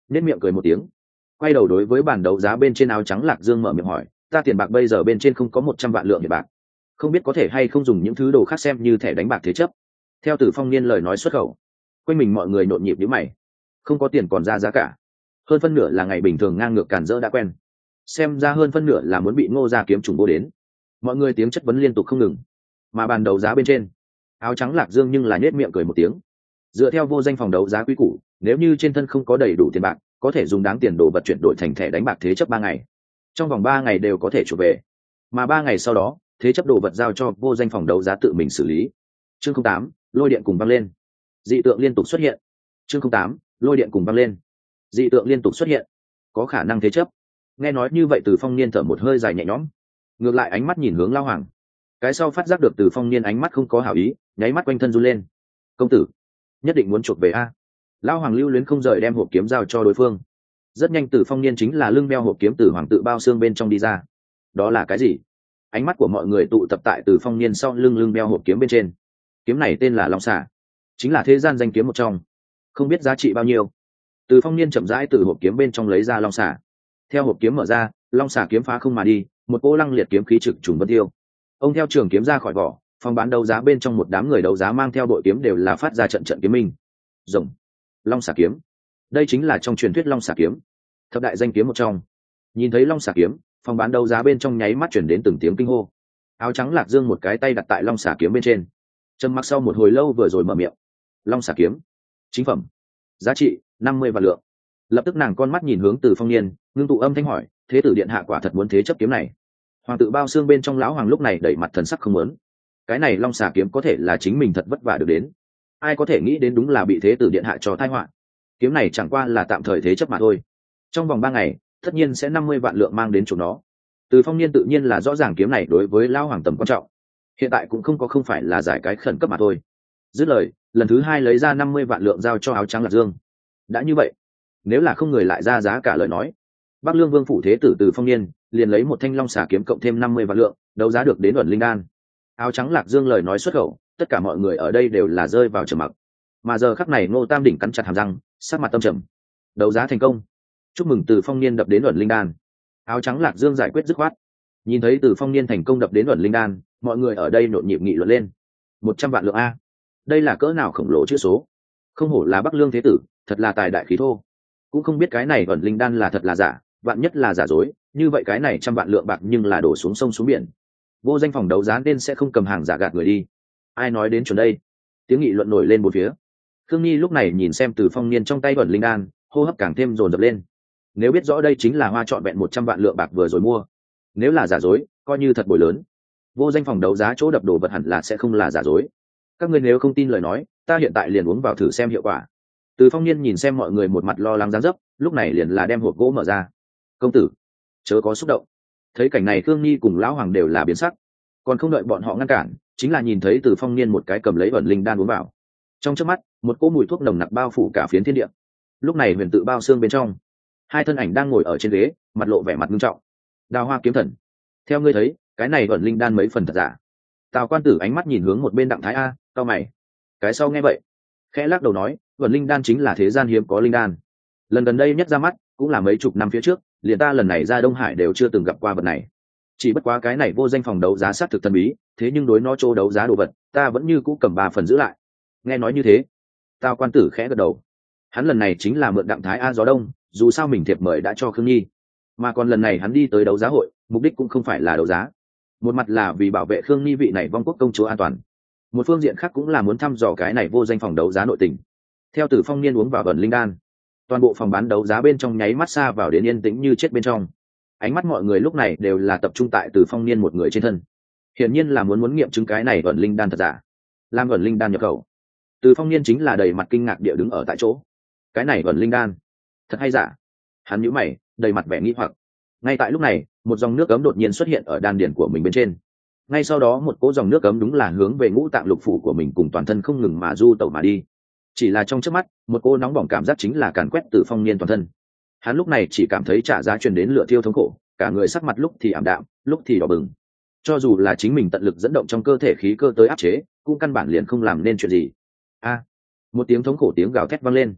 nết miệng cười một tiếng, quay đầu đối với bàn đấu giá bên trên áo trắng Lạc Dương mở miệng hỏi, ta tiền bạc bây giờ bên trên không có 100 vạn lượng tiền bạc, không biết có thể hay không dùng những thứ đồ khác xem như thẻ đánh bạc thế chấp. Theo Từ Phong Niên lời nói xuất khẩu, quanh mình mọi người nhộn nhịp nhíu mày, không có tiền còn ra giá cả, hơn phân nửa là ngày bình thường ngang ngược cản rỡ đã quen, xem ra hơn phân nửa là muốn bị Ngô gia kiếm trùng vô đến. Mọi người tiếng chất vấn liên tục không ngừng, mà bàn đấu giá bên trên áo trắng Lạc Dương nhưng là nhếch miệng cười một tiếng, dựa theo vô danh phòng đấu giá quy củ, nếu như trên thân không có đầy đủ tiền bạc, có thể dùng đáng tiền đồ vật chuyển đổi thành thẻ đánh bạc thế chấp 3 ngày, trong vòng 3 ngày đều có thể chuộc về, mà 3 ngày sau đó thế chấp đồ vật giao cho vô danh phòng đấu giá tự mình xử lý. Chương 08, lôi điện cùng vang lên, dị tượng liên tục xuất hiện. Chương 08, lôi điện cùng vang lên, dị tượng liên tục xuất hiện, có khả năng thế chấp. Nghe nói như vậy Từ Phong Niên thở một hơi dài nhẹ nhõm, ngược lại ánh mắt nhìn hướng Lao Hoàng, cái sau phát giác được Từ Phong Niên ánh mắt không có hảo ý, nháy mắt quanh thân run lên. Công tử nhất định muốn chuộc về a? Lao Hoàng lưu luyến không rời đem hộp kiếm giao cho đối phương. Rất nhanh Từ Phong Niên chính là lưng đeo hộp kiếm từ hoàng tự bao xương bên trong đi ra. Đó là cái gì? Ánh mắt của mọi người tụ tập tại Từ Phong Niên sau lưng đeo hộp kiếm bên trên. Kiếm này tên là Long Xà, chính là thế gian danh kiếm một trong, không biết giá trị bao nhiêu. Từ Phong Niên chậm rãi từ hộp kiếm bên trong lấy ra Long Xà. Theo hộp kiếm mở ra, Long Xà kiếm phá không mà đi, một cỗ lăng liệt kiếm khí trực trùng vân tiêu. Ông theo trường kiếm ra khỏi vỏ, phòng bán đấu giá bên trong một đám người đấu giá mang theo đội kiếm đều là phát ra trận trận kiếm minh. Rồng, Long Xà kiếm, đây chính là trong truyền thuyết Long Xà kiếm, thập đại danh kiếm một trong. Nhìn thấy Long Xà kiếm, phòng bán đấu giá bên trong nháy mắt chuyển đến từng tiếng kinh hô. Áo trắng Lạc Dương một cái tay đặt tại Long Xà kiếm bên trên, trầm mặc sau một hồi lâu vừa rồi mở miệng. Long Xà kiếm, chính phẩm, giá trị 50 vạn lượng. Lập tức nàng con mắt nhìn hướng Từ Phong Niên, ngưng tụ âm thanh hỏi, thế tử điện hạ quả thật muốn thế chấp kiếm này? Hoàng tự bao xương bên trong lão hoàng lúc này đẩy mặt thần sắc không muốn. Cái này Long Xà kiếm có thể là chính mình thật vất vả được đến, ai có thể nghĩ đến đúng là bị thế tử điện hạ cho tai họa. Kiếm này chẳng qua là tạm thời thế chấp mà thôi, trong vòng 3 ngày tất nhiên sẽ 50 vạn lượng mang đến chỗ nó. Từ Phong Niên tự nhiên là rõ ràng kiếm này đối với lão hoàng tầm quan trọng, hiện tại cũng không phải là giải cái khẩn cấp mà thôi. Dứt lời, lần thứ 2 lấy ra 50 vạn lượng giao cho áo trắng Lạc Dương. Đã như vậy, nếu là không người lại ra giá cả lời nói, Bắc Lương Vương phủ thế tử Từ Phong Niên liền lấy một thanh Long Xà kiếm cộng thêm 50 vạn lượng, đấu giá được đến ẩn linh đan. Áo trắng Lạc Dương lời nói xuất khẩu, tất cả mọi người ở đây đều là rơi vào trầm mặc. Mà giờ khắc này Ngô Tam Đỉnh cắn chặt hàm răng, sắc mặt tâm trầm. Đấu giá thành công, chúc mừng Từ Phong Niên đập đến ẩn linh đan. Áo trắng Lạc Dương giải quyết dứt khoát. Nhìn thấy Từ Phong Niên thành công đập đến ẩn linh đan, mọi người ở đây nhộn nhịp nghị luận lên. 100 vạn lượng a, đây là cỡ nào khổng lồ chữ số. Không hổ là Bắc Lương thế tử, thật là tài đại khí thô. Cũng không biết cái này ẩn linh đan là thật là giả, vạn nhất là giả dối, như vậy cái này 100 vạn lượng bạc nhưng là đổ xuống sông xuống biển. Vô danh phòng đấu giá nên sẽ không cầm hàng giả gạt người đi. Ai nói đến chuẩn đây? Tiếng nghị luận nổi lên bốn phía. Khương Nhi lúc này nhìn xem Từ Phong Niên trong tay ẩn linh đan, hô hấp càng thêm dồn dập lên. Nếu biết rõ đây chính là hoa trọn vẹn 100 vạn lượng bạc vừa rồi mua, nếu là giả dối, coi như thật bồi lớn. Vô danh phòng đấu giá chỗ đập đồ vật hẳn là sẽ không là giả dối. Các ngươi nếu không tin lời nói, ta hiện tại liền uống vào thử xem hiệu quả. Từ Phong Niên nhìn xem mọi người một mặt lo lắng dáng dấp, lúc này liền là đem hộp gỗ mở ra. Công tử, chớ có xúc động. Thấy cảnh này Khương Nhi cùng lão hoàng đều là biến sắc, còn không đợi bọn họ ngăn cản, chính là nhìn thấy Từ Phong Niên một cái cầm lấy ẩn linh đan uống vào. Trong chớp mắt, một cỗ mùi thuốc nồng nặc bao phủ cả phiến thiên địa. Lúc này huyền tự bao xương bên trong, hai thân ảnh đang ngồi ở trên ghế, mặt lộ vẻ mặt nghiêm trọng. Đào Hoa kiếm thần, theo ngươi thấy, cái này ẩn linh đan mấy phần thật giả? Tào Quan Tử ánh mắt nhìn hướng một bên Đặng Thái A, cau mày. Cái sau nghe vậy, khẽ lắc đầu nói, ẩn linh đan chính là thế gian hiếm có linh đan, lần gần đây nhất ra mắt cũng là mấy chục năm phía trước, liền ta lần này ra Đông Hải đều chưa từng gặp qua vật này. Chỉ bất quá cái này vô danh phòng đấu giá sát thực thần bí, thế nhưng đối nó chỗ đấu giá đồ vật, ta vẫn như cũ cầm 3 phần giữ lại. Nghe nói như thế, Tào Quan Tử khẽ gật đầu. Hắn lần này chính là mượn Đặng Thái A gió đông, dù sao mình thiệp mời đã cho Khương Nhi, mà còn lần này hắn đi tới đấu giá hội, mục đích cũng không phải là đấu giá. Một mặt là vì bảo vệ Khương Nhi vị này vong quốc công chúa an toàn, một phương diện khác cũng là muốn thăm dò cái này vô danh phòng đấu giá nội tình. Theo Từ Phong Niên uống vào ẩn linh đan, toàn bộ phòng bán đấu giá bên trong nháy mắt xa vào đến yên tĩnh như chết bên trong. Ánh mắt mọi người lúc này đều là tập trung tại Từ Phong Niên một người trên thân, hiển nhiên là muốn nghiệm chứng cái này ẩn linh đan thật giả. Làm ẩn linh đan nhập khẩu, Từ Phong Niên chính là đầy mặt kinh ngạc địa đứng ở tại chỗ. Cái này ẩn linh đan thật hay giả? Hắn nhíu mày, đầy mặt vẻ nghi hoặc. Ngay tại lúc này, một dòng nước ấm đột nhiên xuất hiện ở đan điền của mình bên trên. Ngay sau đó một cỗ dòng nước ấm đúng là hướng về ngũ tạng lục phủ của mình cùng toàn thân không ngừng mà du tẩu mà đi. Chỉ là trong chớp mắt, một cô nóng bỏng cảm giác chính là càn quét Từ Phong Niên toàn thân. Hắn lúc này chỉ cảm thấy trả giá truyền đến lửa thiêu thống khổ, cả người sắc mặt lúc thì ảm đạm, lúc thì đỏ bừng. Cho dù là chính mình tận lực dẫn động trong cơ thể khí cơ tới áp chế, cũng căn bản liền không làm nên chuyện gì. A! Một tiếng thống khổ tiếng gào thét vang lên.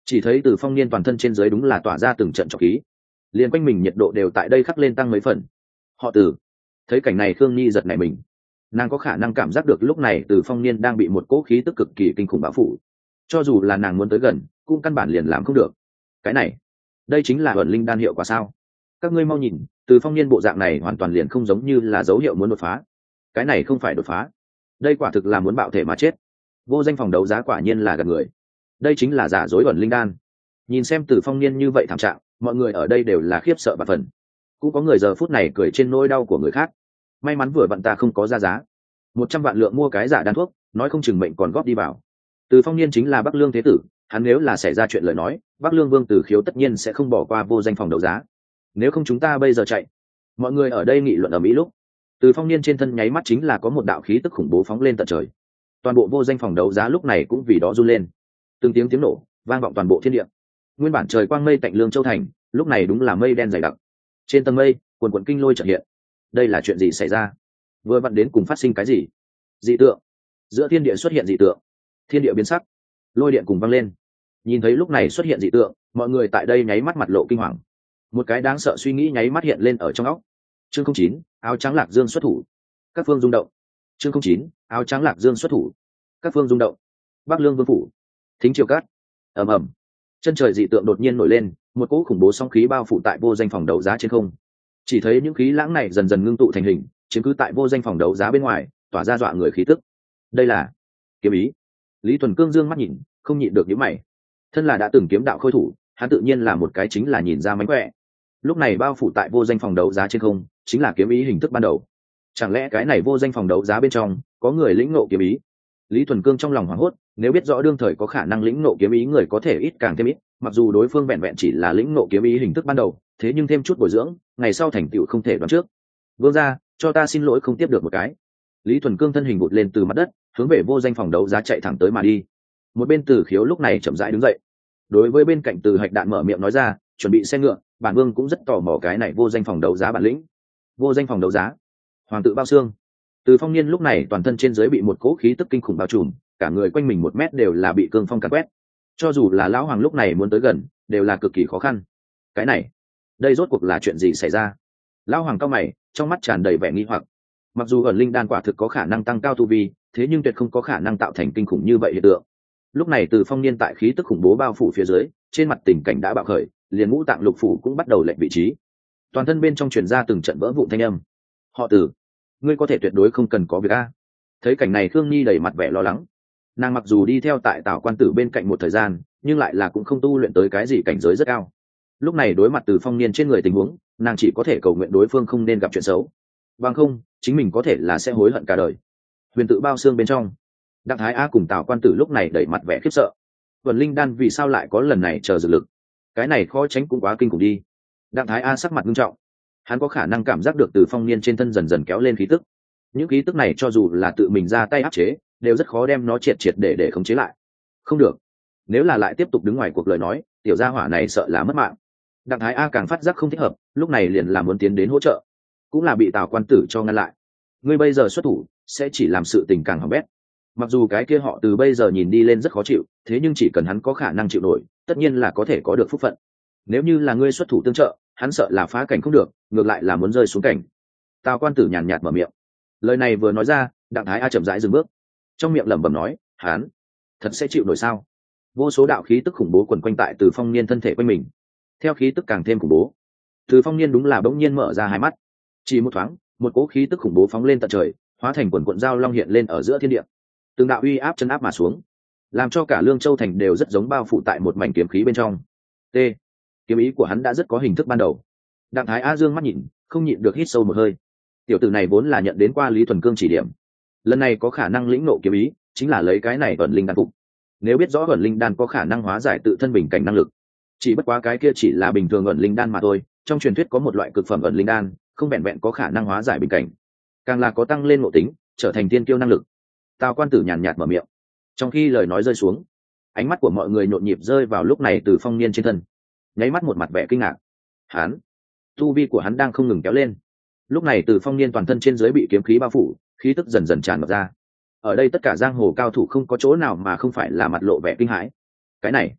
Chỉ thấy Từ Phong Niên toàn thân trên dưới đúng là tỏa ra từng trận trọc khí, liền quanh mình nhiệt độ đều tại đây khắc lên tăng mấy phần. Họ Từ. Thấy cảnh này Khương Nhi giật nảy mình, nàng có khả năng cảm giác được lúc này Từ Phong Niên đang bị một cỗ khí tức cực kỳ kinh khủng bao phủ, cho dù là nàng muốn tới gần cũng căn bản liền làm không được. Cái này, đây chính là ẩn linh đan hiệu quả sao? Các ngươi mau nhìn, Từ Phong Niên bộ dạng này hoàn toàn liền không giống như là dấu hiệu muốn đột phá. Cái này không phải đột phá, đây quả thực là muốn bạo thể mà chết. Vô danh phòng đấu giá quả nhiên là gạt người, đây chính là giả dối ẩn linh đan. Nhìn xem Từ Phong Niên như vậy thảm trạng, mọi người ở đây đều là khiếp sợ và phần, cũng có người giờ phút này cười trên nỗi đau của người khác. May mắn vừa vặn ta không có ra giá 100 vạn lượng mua cái giả đan thuốc, nói không chừng mệnh còn góp đi vào. Từ Phong Niên chính là Bắc Lương thế tử, hắn nếu là xảy ra chuyện lời nói, Bắc Lương Vương Từ Khiếu tất nhiên sẽ không bỏ qua vô danh phòng đấu giá. Nếu không chúng ta bây giờ chạy. Mọi người ở đây nghị luận ở mỹ lúc, Từ Phong Niên trên thân nháy mắt chính là có một đạo khí tức khủng bố phóng lên tận trời. Toàn bộ vô danh phòng đấu giá lúc này cũng vì đó run lên. Từng tiếng tiếng nổ vang vọng toàn bộ thiên địa. Nguyên bản trời quang mây tạnh Lương Châu thành, lúc này đúng là mây đen dày đặc. Trên tầng mây, quần quần kinh lôi chợt hiện. Đây là chuyện gì xảy ra? Vừa vặn đến cùng phát sinh cái gì? Dị tượng. Giữa thiên địa xuất hiện dị tượng. Thiên địa biến sắc, lôi điện cùng vang lên. Nhìn thấy lúc này xuất hiện dị tượng, mọi người tại đây nháy mắt mặt lộ kinh hoàng. Một cái đáng sợ suy nghĩ nháy mắt hiện lên ở trong óc. Chương 09, áo trắng Lạc Dương xuất thủ. Các phương rung động. Chương 09, áo trắng Lạc Dương xuất thủ. Các phương rung động. Bắc Lương Vương phủ. Thính triều cát. Ầm ầm. Chân trời dị tượng đột nhiên nổi lên, một cỗ khủng bố sóng khí bao phủ tại vô danh phòng đấu giá trên không. Chỉ thấy những khí lãng này dần dần ngưng tụ thành hình, chiếm cứ tại vô danh phòng đấu giá bên ngoài, tỏa ra dọa người khí tức. Đây là kiếm ý. Lý Thuần Cương dương mắt nhìn, không nhịn được nhíu mày. Thân là đã từng kiếm đạo khôi thủ, hắn tự nhiên là một cái chính là nhìn ra mánh khỏe. Lúc này bao phủ tại vô danh phòng đấu giá trên không, chính là kiếm ý hình thức ban đầu. Chẳng lẽ cái này vô danh phòng đấu giá bên trong có người lĩnh ngộ kiếm ý? Lý Thuần Cương trong lòng hoảng hốt, nếu biết rõ đương thời có khả năng lĩnh ngộ kiếm ý người có thể ít càng thêm ít, mặc dù đối phương vẹn vẹn chỉ là lĩnh ngộ kiếm ý hình thức ban đầu, thế nhưng thêm chút bồi dưỡng, ngày sau thành tựu không thể đoán trước. Vương gia, cho ta xin lỗi không tiếp được một cái. Lý Thuần Cương thân hình vụt lên từ mặt đất, hướng về vô danh phòng đấu giá chạy thẳng tới mà đi. Một bên Từ Khiếu lúc này chậm rãi đứng dậy, đối với bên cạnh Từ Hạch Đạn mở miệng nói ra, chuẩn bị xe ngựa, bản vương cũng rất tò mò cái này vô danh phòng đấu giá bản lĩnh. Vô danh phòng đấu giá, hoàng tự bao xương. Từ Phong Niên lúc này toàn thân trên dưới bị một cỗ khí tức kinh khủng bao trùm, cả người quanh mình 1 mét đều là bị cương phong càn quét. Cho dù là lão hoàng lúc này muốn tới gần, đều là cực kỳ khó khăn. Cái này, đây rốt cuộc là chuyện gì xảy ra? Lão hoàng cao mày, trong mắt tràn đầy vẻ nghi hoặc. Mặc dù ẩn linh đan quả thực có khả năng tăng cao tu vi, thế nhưng tuyệt không có khả năng tạo thành kinh khủng như vậy hiện tượng. Lúc này Từ Phong Niên tại khí tức khủng bố bao phủ phía dưới, trên mặt tình cảnh đã bạo khởi, liền ngũ tạng lục phủ cũng bắt đầu lệch vị trí. Toàn thân bên trong truyền ra từng trận vỡ vụn thanh âm. Họ Từ, ngươi có thể tuyệt đối không cần có việc a. Thấy cảnh này Khương Nhi đầy mặt vẻ lo lắng. Nàng mặc dù đi theo tại Tào Quan Tử bên cạnh một thời gian, nhưng lại là cũng không tu luyện tới cái gì cảnh giới rất cao. Lúc này đối mặt Từ Phong Niên trên người tình huống, nàng chỉ có thể cầu nguyện đối phương không nên gặp chuyện xấu, bằng không chính mình có thể là sẽ hối hận cả đời. Huyền tự bao xương bên trong, Đặng Thái A cùng Tào Quan Tử lúc này đầy mặt vẻ khiếp sợ. Vân linh đan vì sao lại có lần này chờ dược lực? Cái này khó tránh cũng quá kinh khủng đi. Đặng Thái A sắc mặt nghiêm trọng, hắn có khả năng cảm giác được Từ Phong Niên trên thân dần dần kéo lên khí tức. Những khí tức này cho dù là tự mình ra tay áp chế, đều rất khó đem nó triệt để khống chế lại. Không được, nếu là lại tiếp tục đứng ngoài cuộc lời nói, tiểu gia hỏa này sợ là mất mạng. Đặng Thái A càng phát giác không thích hợp, lúc này liền là muốn tiến đến hỗ trợ, cũng là bị Tào Quan Tử cho ngăn lại. Ngươi bây giờ xuất thủ sẽ chỉ làm sự tình càng hỏng bét. Mặc dù cái kia họ Từ bây giờ nhìn đi lên rất khó chịu, thế nhưng chỉ cần hắn có khả năng chịu nổi, tất nhiên là có thể có được phúc phận. Nếu như là ngươi xuất thủ tương trợ, hắn sợ là phá cảnh không được, ngược lại là muốn rơi xuống cảnh. Tào Quan Tử nhàn nhạt mở miệng. Lời này vừa nói ra, Đặng Thái A chậm rãi dừng bước, trong miệng lẩm bẩm nói, hắn thật sẽ chịu nổi sao? Vô số đạo khí tức khủng bố quần quanh tại Từ Phong Niên thân thể quanh mình. Theo khí tức càng thêm khủng bố, Từ Phong Niên đúng là bỗng nhiên mở ra hai mắt. Chỉ một thoáng, một cỗ khí tức khủng bố phóng lên tận trời, hóa thành quần quần dao long hiện lên ở giữa thiên địa. Từng đạo uy áp chân áp mà xuống, làm cho cả Lương Châu thành đều rất giống bao phủ tại một mảnh kiếm khí bên trong. T. Kiếm ý của hắn đã rất có hình thức ban đầu. Đặng Thái A dương mắt nhìn, không nhịn được hít sâu một hơi. Tiểu tử này vốn là nhận đến qua Lý Thuần Cương chỉ điểm, lần này có khả năng lĩnh nộ kiếm ý, chính là lấy cái này ẩn linh đan phục. Nếu biết rõ ẩn linh đan có khả năng hóa giải tự thân bình cảnh năng lực, chỉ bất quá cái kia chỉ là bình thường ẩn linh đan mà thôi. Trong truyền thuyết có một loại cực phẩm ẩn linh đan, không vẹn vẹn có khả năng hóa giải bình cảnh, càng là có tăng lên ngộ tính, trở thành tiên kiêu năng lực. Tào Quan Tử nhàn nhạt mở miệng. Trong khi lời nói rơi xuống, ánh mắt của mọi người nhộn nhịp rơi vào lúc này Từ Phong Niên trên thân, nháy mắt một mặt vẻ kinh ngạc. Hắn, tu vi của hắn đang không ngừng kéo lên. Lúc này Từ Phong Niên toàn thân trên dưới bị kiếm khí bao phủ, khí tức dần dần tràn ngập ra. Ở đây tất cả giang hồ cao thủ không có chỗ nào mà không phải là mặt lộ vẻ kinh hãi. Cái này,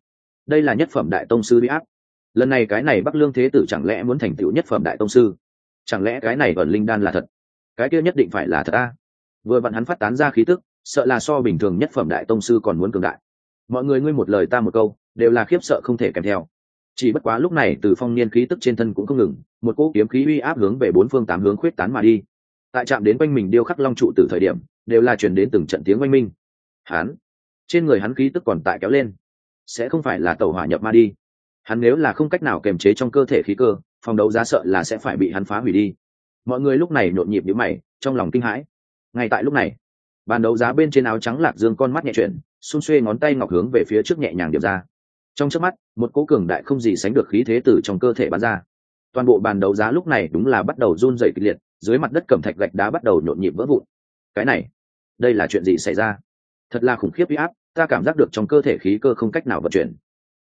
đây là nhất phẩm đại tông sư bị áp. Lần này cái này Bắc Lương Thế Tử chẳng lẽ muốn thành tựu nhất phẩm đại tông sư? Chẳng lẽ cái này ẩn linh đan là thật? Cái kia nhất định phải là thật a. Vừa vặn hắn phát tán ra khí tức, sợ là so bình thường nhất phẩm đại tông sư còn muốn cường đại. Mọi người ngươi một lời ta một câu, đều là khiếp sợ không thể kèm theo. Chỉ bất quá lúc này Từ Phong niên khí tức trên thân cũng không ngừng, một cỗ kiếm khí uy áp hướng về bốn phương tám hướng khuyết tán mà đi. Tại chạm đến quanh mình điêu khắc long trụ từ thời điểm, đều là truyền đến từng trận tiếng oanh minh. Hắn, trên người hắn khí tức còn tại kéo lên, sẽ không phải là tẩu hỏa nhập ma đi. Hắn nếu là không cách nào kiềm chế trong cơ thể khí cơ, phòng đấu giá sợ là sẽ phải bị hắn phá hủy đi. Mọi người lúc này nhộn nhịp nhíu mày, trong lòng kinh hãi. Ngay tại lúc này, bàn đấu giá bên trên áo trắng Lạc Dương con mắt nhẹ chuyển, xung xuê ngón tay ngọc hướng về phía trước nhẹ nhàng điểm ra. Trong chớp mắt, một cỗ cường đại không gì sánh được khí thế từ trong cơ thể bắn ra. Toàn bộ bàn đấu giá lúc này đúng là bắt đầu run rẩy kịch liệt, dưới mặt đất cẩm thạch gạch đá bắt đầu nhộn nhịp vỡ vụn. Cái này, đây là chuyện gì xảy ra? Thật là khủng khiếp uy áp, ta cảm giác được trong cơ thể khí cơ không cách nào vận chuyển.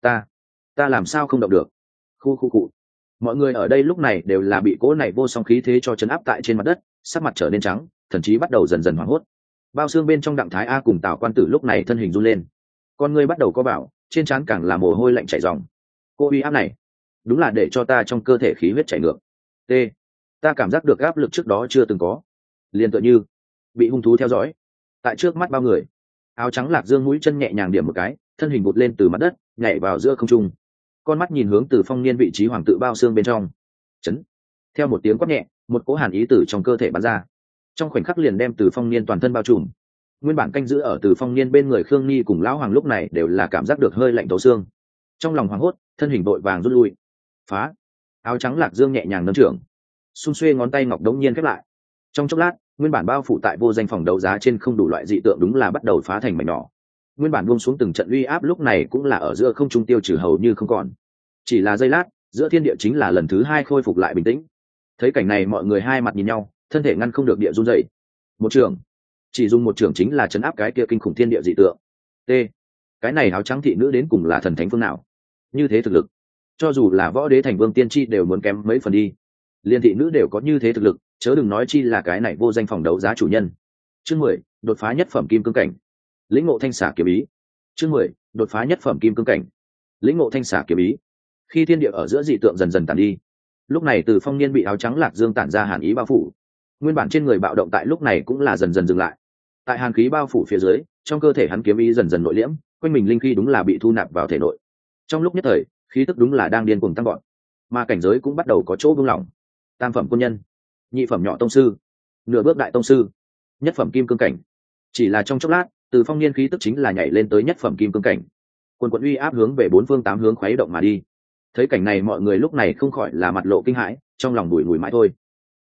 Ta làm sao không động được? Khu. Mọi người ở đây lúc này đều là bị cỗ này vô song khí thế cho chấn áp tại trên mặt đất, sắc mặt trở nên trắng, thậm chí bắt đầu dần dần hoảng hốt. Bao xương bên trong Đặng Thái A cùng Tào Quan Tử lúc này thân hình run lên, con người bắt đầu co bảo, trên trán càng là mồ hôi lạnh chảy ròng. Cô uy áp này, đúng là để cho ta trong cơ thể khí huyết chảy ngược. T, ta cảm giác được áp lực trước đó chưa từng có, liền tựa như bị hung thú theo dõi. Tại trước mắt bao người, áo trắng Lạc Dương mũi chân nhẹ nhàng điểm một cái, thân hình vụt lên từ mặt đất, nhảy vào giữa không trung. Con mắt nhìn hướng Từ Phong niên vị trí hoàng tự bao xương bên trong. Chấn. Theo một tiếng quát nhẹ, một cỗ hàn ý từ trong cơ thể bắn ra, trong khoảnh khắc liền đem Từ Phong niên toàn thân bao trùm. Nguyên bản canh giữ ở Từ Phong niên bên người Khương Nhi cùng lão hoàng lúc này đều là cảm giác được hơi lạnh thấu xương, trong lòng hoảng hốt, thân hình vội vàng rút lui. Phá. Áo trắng Lạc Dương nhẹ nhàng nâng trưởng, xung xuê ngón tay ngọc đống nhiên khép lại. Trong chốc lát, nguyên bản bao phủ tại vô danh phòng đấu giá trên không đủ loại dị tượng đúng là bắt đầu phá thành mảnh nhỏ. Nguyên bản buông xuống từng trận uy áp lúc này cũng là ở giữa không trung tiêu trừ hầu như không còn. Chỉ là giây lát, giữa thiên địa chính là lần thứ hai khôi phục lại bình tĩnh. Thấy cảnh này mọi người hai mặt nhìn nhau, thân thể ngăn không được địa run rẩy. Một trường, chỉ dùng một trường chính là chấn áp cái kia kinh khủng thiên địa dị tượng. T, cái này áo trắng thị nữ đến cùng là thần thánh phương nào? Như thế thực lực, cho dù là võ đế thành vương tiên tri đều muốn kém mấy phần đi. Liên thị nữ đều có như thế thực lực, chớ đừng nói chi là cái này vô danh phòng đấu giá chủ nhân. Chương 10, đột phá nhất phẩm kim cương cảnh. Lĩnh ngộ thanh xả kiếm ý. Chương 10, đột phá nhất phẩm kim cương cảnh. Lĩnh ngộ thanh xả kiếm ý. Khi thiên địa ở giữa dị tượng dần dần tàn đi, lúc này Từ Phong niên bị áo trắng Lạc Dương tản ra hàn ý bao phủ. Nguyên bản trên người bạo động tại lúc này cũng là dần dần dừng lại. Tại hàn khí bao phủ phía dưới, trong cơ thể hắn kiếm ý dần dần nội liễm, quanh mình linh khí đúng là bị thu nạp vào thể nội. Trong lúc nhất thời, khí tức đúng là đang điên cuồng tăng vọt, mà cảnh giới cũng bắt đầu có chỗ buông lỏng. Tam phẩm quân nhân, nhị phẩm nhỏ tông sư, nửa bước đại tông sư, nhất phẩm kim cương cảnh. Chỉ là trong chốc lát, Từ Phong niên khí tức chính là nhảy lên tới nhất phẩm kim cương cảnh. Quần quần uy áp hướng về bốn phương tám hướng khuấy động mà đi. Thấy cảnh này mọi người lúc này không khỏi là mặt lộ kinh hãi, trong lòng bùi ngùi mãi thôi.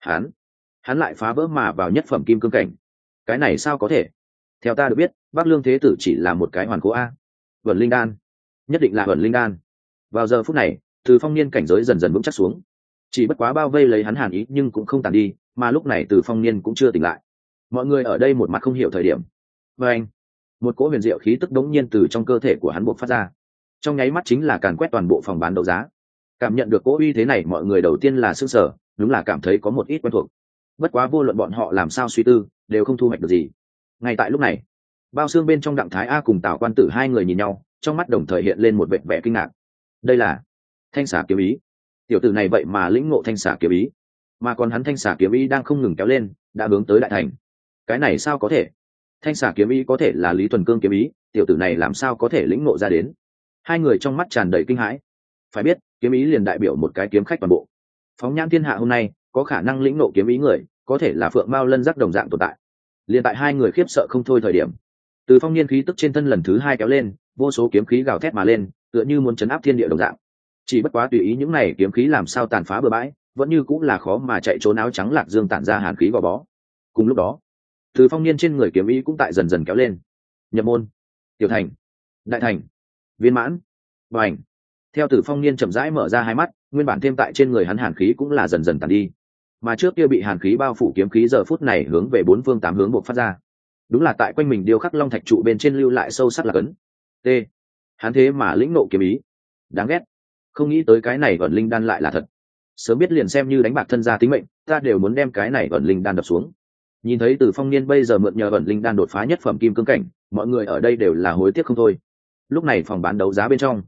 Hắn lại phá vỡ mà vào nhất phẩm kim cương cảnh. Cái này sao có thể? Theo ta được biết, Bắc Lương Thế Tử chỉ là một cái hoàn cố a. Vẩn linh đan, nhất định là vẩn linh đan. Vào giờ phút này, Từ Phong niên cảnh giới dần dần vững chắc xuống. Chỉ bất quá bao vây lấy hắn hàn ý nhưng cũng không tàn đi, mà lúc này Từ Phong niên cũng chưa tỉnh lại. Mọi người ở đây một mặt không hiểu thời điểm. Và anh, một cỗ huyền diệu khí tức đống nhiên từ trong cơ thể của hắn bộc phát ra, trong nháy mắt chính là càn quét toàn bộ phòng bán đấu giá. Cảm nhận được cỗ uy thế này, mọi người đầu tiên là sửng sở, đúng là cảm thấy có một ít quen thuộc. Bất quá vô luận bọn họ làm sao suy tư, đều không thu hoạch được gì. Ngay tại lúc này, bao xương bên trong Đặng Thái A cùng Tào Quan Tử hai người nhìn nhau, trong mắt đồng thời hiện lên một vẻ vẻ kinh ngạc. Đây là thanh xả kiếm ý. Tiểu tử này vậy mà lĩnh ngộ thanh xả kiếm ý, mà còn hắn thanh xả kiếm ý đang không ngừng kéo lên, đã hướng tới đại thành. Cái này sao có thể? Thanh xả kiếm ý có thể là Lý Thuần Cương kiếm ý, tiểu tử này làm sao có thể lĩnh ngộ ra đến? Hai người trong mắt tràn đầy kinh hãi. Phải biết, kiếm ý liền đại biểu một cái kiếm khách toàn bộ. Phóng nhãn thiên hạ hôm nay, có khả năng lĩnh ngộ kiếm ý người, có thể là Phượng Mao Lân Giác đồng dạng tồn tại. Liền tại hai người khiếp sợ không thôi thời điểm, Từ Phong niên khí tức trên thân lần thứ hai kéo lên, vô số kiếm khí gào thét mà lên, tựa như muốn chấn áp thiên địa đồng dạng. Chỉ bất quá tùy ý những này kiếm khí làm sao tàn phá bừa bãi, vẫn như cũng là khó mà chạy trốn. Áo trắng Lạc Dương tản ra hàn khí gò bó. Cùng lúc đó, Từ Phong niên trên người kiếm ý cũng tại dần dần kéo lên. Nhập môn, tiểu thành, đại thành, viên mãn, bành. Theo Từ Phong niên chậm rãi mở ra hai mắt, nguyên bản thêm tại trên người hắn hàn khí cũng là dần dần tàn đi. Mà trước kia bị hàn khí bao phủ kiếm khí giờ phút này hướng về bốn phương tám hướng bộc phát ra. Đúng là tại quanh mình điêu khắc long thạch trụ bên trên lưu lại sâu sắc là cấn. T. Hắn thế mà lĩnh nộ kiếm ý. Đáng ghét. Không nghĩ tới cái này ẩn linh đan lại là thật. Sớm biết liền xem như đánh bạc thân gia tính mệnh, ta đều muốn đem cái này ẩn linh đan đập xuống. Nhìn thấy Từ Phong niên bây giờ mượn nhờ ẩn linh đan đột phá nhất phẩm kim cương cảnh, mọi người ở đây đều là hối tiếc không thôi. Lúc này phòng bán đấu giá bên trong,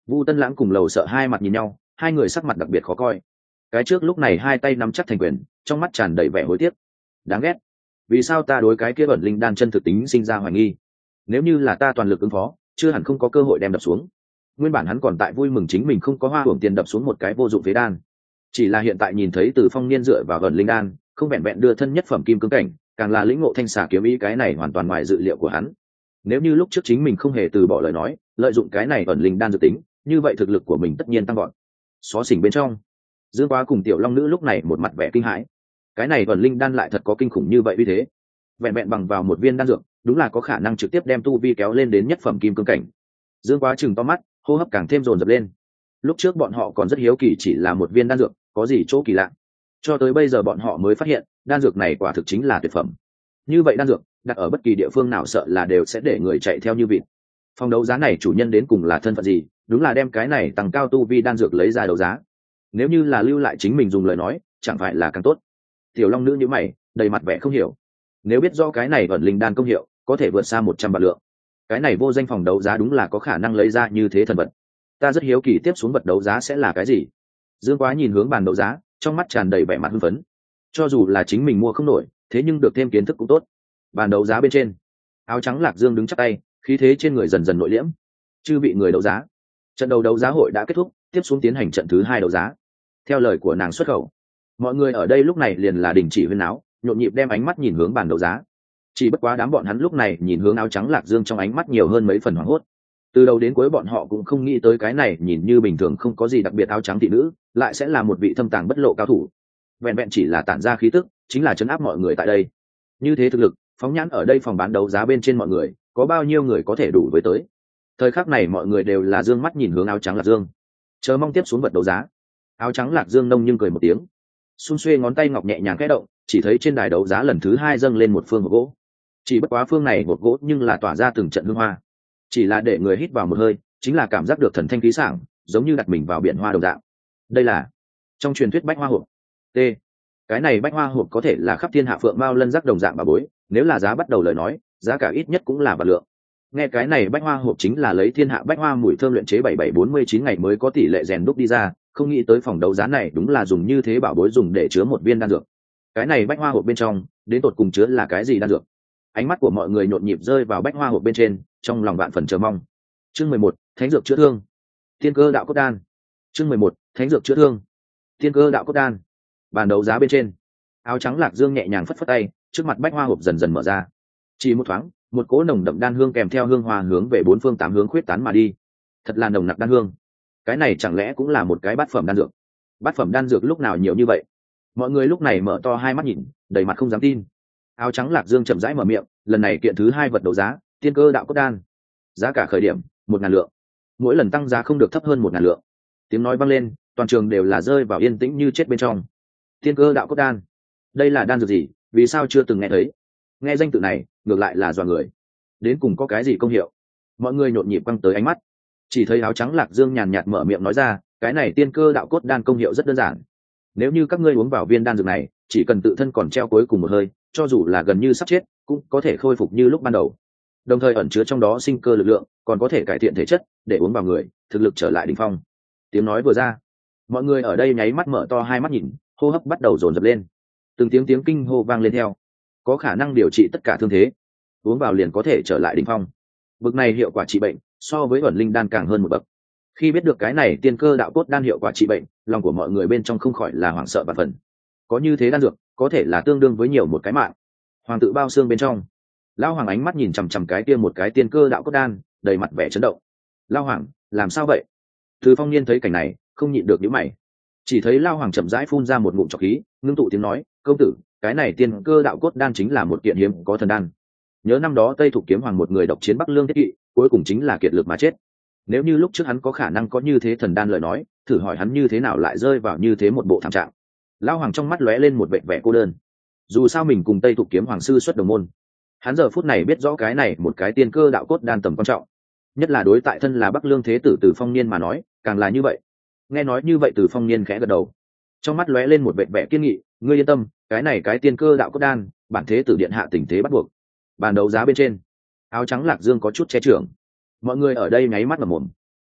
Vu Tân Lãng cùng Lầu Sợ hai mặt nhìn nhau, hai người sắc mặt đặc biệt khó coi. Cái trước lúc này hai tay nắm chắc thành quyền, trong mắt tràn đầy vẻ hối tiếc. Đáng ghét, vì sao ta đối cái kia ẩn linh đan chân thực tính sinh ra hoài nghi? Nếu như là ta toàn lực ứng phó, chưa hẳn không có cơ hội đem đập xuống. Nguyên bản hắn còn tại vui mừng chính mình không có hoa hưởng tiền đập xuống một cái vô dụng phế đan, chỉ là hiện tại nhìn thấy Từ Phong Niên dựa vào ẩn linh đan, không vẹn vẹn đưa thân nhất phẩm kim cương cảnh, càng là lĩnh ngộ thanh xà kiếm ý, cái này hoàn toàn ngoài dự liệu của hắn. Nếu như lúc trước chính mình không hề từ bỏ lời nói, lợi dụng cái này ẩn linh đan dự tính, như vậy thực lực của mình tất nhiên tăng gọn. Xó xỉnh bên trong, Dương Quá cùng Tiểu Long Nữ lúc này một mặt vẻ kinh hãi. Cái này ẩn linh đan lại thật có kinh khủng như vậy uy thế. Vẹn vẹn bằng vào một viên đan dược, đúng là có khả năng trực tiếp đem tu vi kéo lên đến nhất phẩm kim cương cảnh. Dương Quá chừng to mắt, hô hấp càng thêm dồn dập lên. Lúc trước bọn họ còn rất hiếu kỳ chỉ là một viên đan dược, có gì chỗ kỳ lạ. Cho tới bây giờ bọn họ mới phát hiện, đan dược này quả thực chính là tuyệt phẩm. Như vậy đan dược, đặt ở bất kỳ địa phương nào sợ là đều sẽ để người chạy theo như vịt. Phòng đấu giá này chủ nhân đến cùng là thân phận gì, đúng là đem cái này tăng cao tu vi đan dược lấy ra đấu giá. Nếu như là lưu lại chính mình dùng lời nói, chẳng phải là càng tốt. Tiểu Long Nữ như mày, đầy mặt vẻ không hiểu. Nếu biết rõ cái này ẩn linh đan công hiệu, có thể vượt xa 100 vạn lượng. Cái này vô danh phòng đấu giá đúng là có khả năng lấy ra như thế thần vật. Ta rất hiếu kỳ tiếp xuống vật đấu giá sẽ là cái gì. Dương Quá nhìn hướng bàn đấu giá, trong mắt tràn đầy vẻ mặt hưng phấn. Cho dù là chính mình mua không nổi, thế nhưng được thêm kiến thức cũng tốt. Bàn đấu giá bên trên, áo trắng Lạc Dương đứng chắp tay, khí thế trên người dần dần nội liễm. Chư vị người đấu giá, trận đầu đấu giá hội đã kết thúc, tiếp xuống tiến hành trận thứ 2 đấu giá. Theo lời của nàng xuất khẩu, mọi người ở đây lúc này liền là đình chỉ huyên náo, nhộn nhịp đem ánh mắt nhìn hướng bàn đấu giá. Chỉ bất quá đám bọn hắn lúc này nhìn hướng áo trắng Lạc Dương trong ánh mắt nhiều hơn mấy phần hoảng hốt. Từ đầu đến cuối bọn họ cũng không nghĩ tới cái này nhìn như bình thường không có gì đặc biệt áo trắng thị nữ, lại sẽ là một vị thâm tàng bất lộ cao thủ. Vẹn vẹn chỉ là tản ra khí tức, chính là trấn áp mọi người tại đây. Như thế thực lực, phóng nhãn ở đây phòng bán đấu giá bên trên mọi người, có bao nhiêu người có thể đủ với tới. Thời khắc này mọi người đều là dương mắt nhìn hướng áo trắng Lạc Dương, chờ mong tiếp xuống vật đấu giá. Áo trắng Lạc Dương nông nhưng cười một tiếng, xung xuê ngón tay ngọc nhẹ nhàng khẽ động, chỉ thấy trên đài đấu giá lần thứ 2 dâng lên một phương hộp gỗ. Chỉ bất quá phương này hộp gỗ nhưng là tỏa ra từng trận hương hoa, chỉ là để người hít vào một hơi, chính là cảm giác được thần thanh khí sảng, giống như đặt mình vào biển hoa đồng dạng. Đây là trong truyền thuyết bách hoa hộp. T. Cái này bách hoa hộp có thể là khắp thiên hạ phượng mao lân giác đồng dạng bà bối, nếu là giá bắt đầu lời nói, giá cả ít nhất cũng là vạn lượng. Nghe cái này bách hoa hộp chính là lấy thiên hạ bách hoa mùi thơm luyện chế 7749 ngày mới có tỷ lệ rèn đúc đi ra, không nghĩ tới phòng đấu giá này đúng là dùng như thế bảo bối dùng để chứa một viên đan dược. Cái này bách hoa hộp bên trong, đến tột cùng chứa là cái gì đan dược? Ánh mắt của mọi người nhộn nhịp rơi vào bách hoa hộp bên trên, trong lòng vạn phần chờ mong. Chương 11, Thánh dược chữa thương. Tiên cơ đạo cốt đan. Chương 11, Thánh dược chữa thương. Tiên cơ đạo cốt đan. Bàn đấu giá bên trên, áo trắng Lạc Dương nhẹ nhàng phất phất tay, trước mặt bách hoa hộp dần dần mở ra. Chỉ một thoáng, một cỗ nồng đậm đan hương kèm theo hương hoa hướng về 4 phương 8 hướng khuyết tán mà đi. Thật là nồng nặc đan hương. Cái này chẳng lẽ cũng là một cái bát phẩm đan dược? Bát phẩm đan dược lúc nào nhiều như vậy? Mọi người lúc này mở to hai mắt nhìn, đầy mặt không dám tin. Áo trắng Lạc Dương chậm rãi mở miệng, lần này kiện thứ 2 vật đấu giá, tiên cơ đạo cốt đan. Giá cả khởi điểm 1.000 lượng, mỗi lần tăng giá không được thấp hơn 1.000 lượng. Tiếng nói vang lên, toàn trường đều là rơi vào yên tĩnh như chết bên trong. Tiên cơ đạo cốt đan, đây là đan dược gì, vì sao chưa từng nghe thấy? Nghe danh tự này ngược lại là dọa người. Đến cùng có cái gì công hiệu? Mọi người nhộn nhịp quăng tới ánh mắt. Chỉ thấy áo trắng Lạc Dương nhàn nhạt mở miệng nói ra, cái này tiên cơ đạo cốt đan công hiệu rất đơn giản. Nếu như các ngươi uống vào viên đan dược này, chỉ cần tự thân còn treo cuối cùng một hơi, cho dù là gần như sắp chết, cũng có thể khôi phục như lúc ban đầu. Đồng thời ẩn chứa trong đó sinh cơ lực lượng, còn có thể cải thiện thể chất, để uống vào người, thực lực trở lại đỉnh phong. Tiếng nói vừa ra, mọi người ở đây nháy mắt mở to hai mắt nhìn, hô hấp bắt đầu dồn dập lên. Từng tiếng kinh hô vang lên theo. Có khả năng điều trị tất cả thương thế, uống vào liền có thể trở lại đỉnh phong. Bực này hiệu quả trị bệnh, so với ẩn linh đan càng hơn một bậc. Khi biết được cái này tiên cơ đạo cốt đan hiệu quả trị bệnh, lòng của mọi người bên trong không khỏi là hoảng sợ và phần. Có như thế đan dược, có thể là tương đương với nhiều một cái mạng. Hoàng tự bao xương bên trong, Lão Hoàng ánh mắt nhìn chằm chằm cái kia một cái tiên cơ đạo cốt đan, đầy mặt vẻ chấn động. Lão Hoàng, làm sao vậy? Từ Phong Niên thấy cảnh này, không nhịn được nhíu mày. Chỉ thấy Lão Hoàng chậm rãi phun ra một ngụm trọc khí, ngưng tụ tiếng nói, công tử, cái này tiên cơ đạo cốt đan chính là một kiện hiếm có thần đan. Nhớ năm đó Tây Thục Kiếm Hoàng một người độc chiến Bắc Lương thiết kỵ, cuối cùng chính là kiệt lực mà chết. Nếu như lúc trước hắn có khả năng có như thế thần đan lời nói, thử hỏi hắn như thế nào lại rơi vào như thế một bộ thảm trạng. Lão Hoàng trong mắt lóe lên một vẻ vẻ cô đơn. Dù sao mình cùng Tây Thục Kiếm Hoàng sư xuất đồng môn, hắn giờ phút này biết rõ cái này một cái tiên cơ đạo cốt đan tầm quan trọng, nhất là đối tại thân là Bắc Lương thế tử Từ Phong Niên mà nói, càng là như vậy. Nghe nói như vậy Từ Phong Niên khẽ gật đầu, trong mắt lóe lên một vẻ vẻ kiên nghị, ngươi yên tâm, cái này cái tiên cơ đạo cốt đan, bản thế tử điện hạ tình thế bắt buộc. Bàn đấu giá bên trên, áo trắng Lạc Dương có chút che chưởng. Mọi người ở đây nháy mắt mà mồm.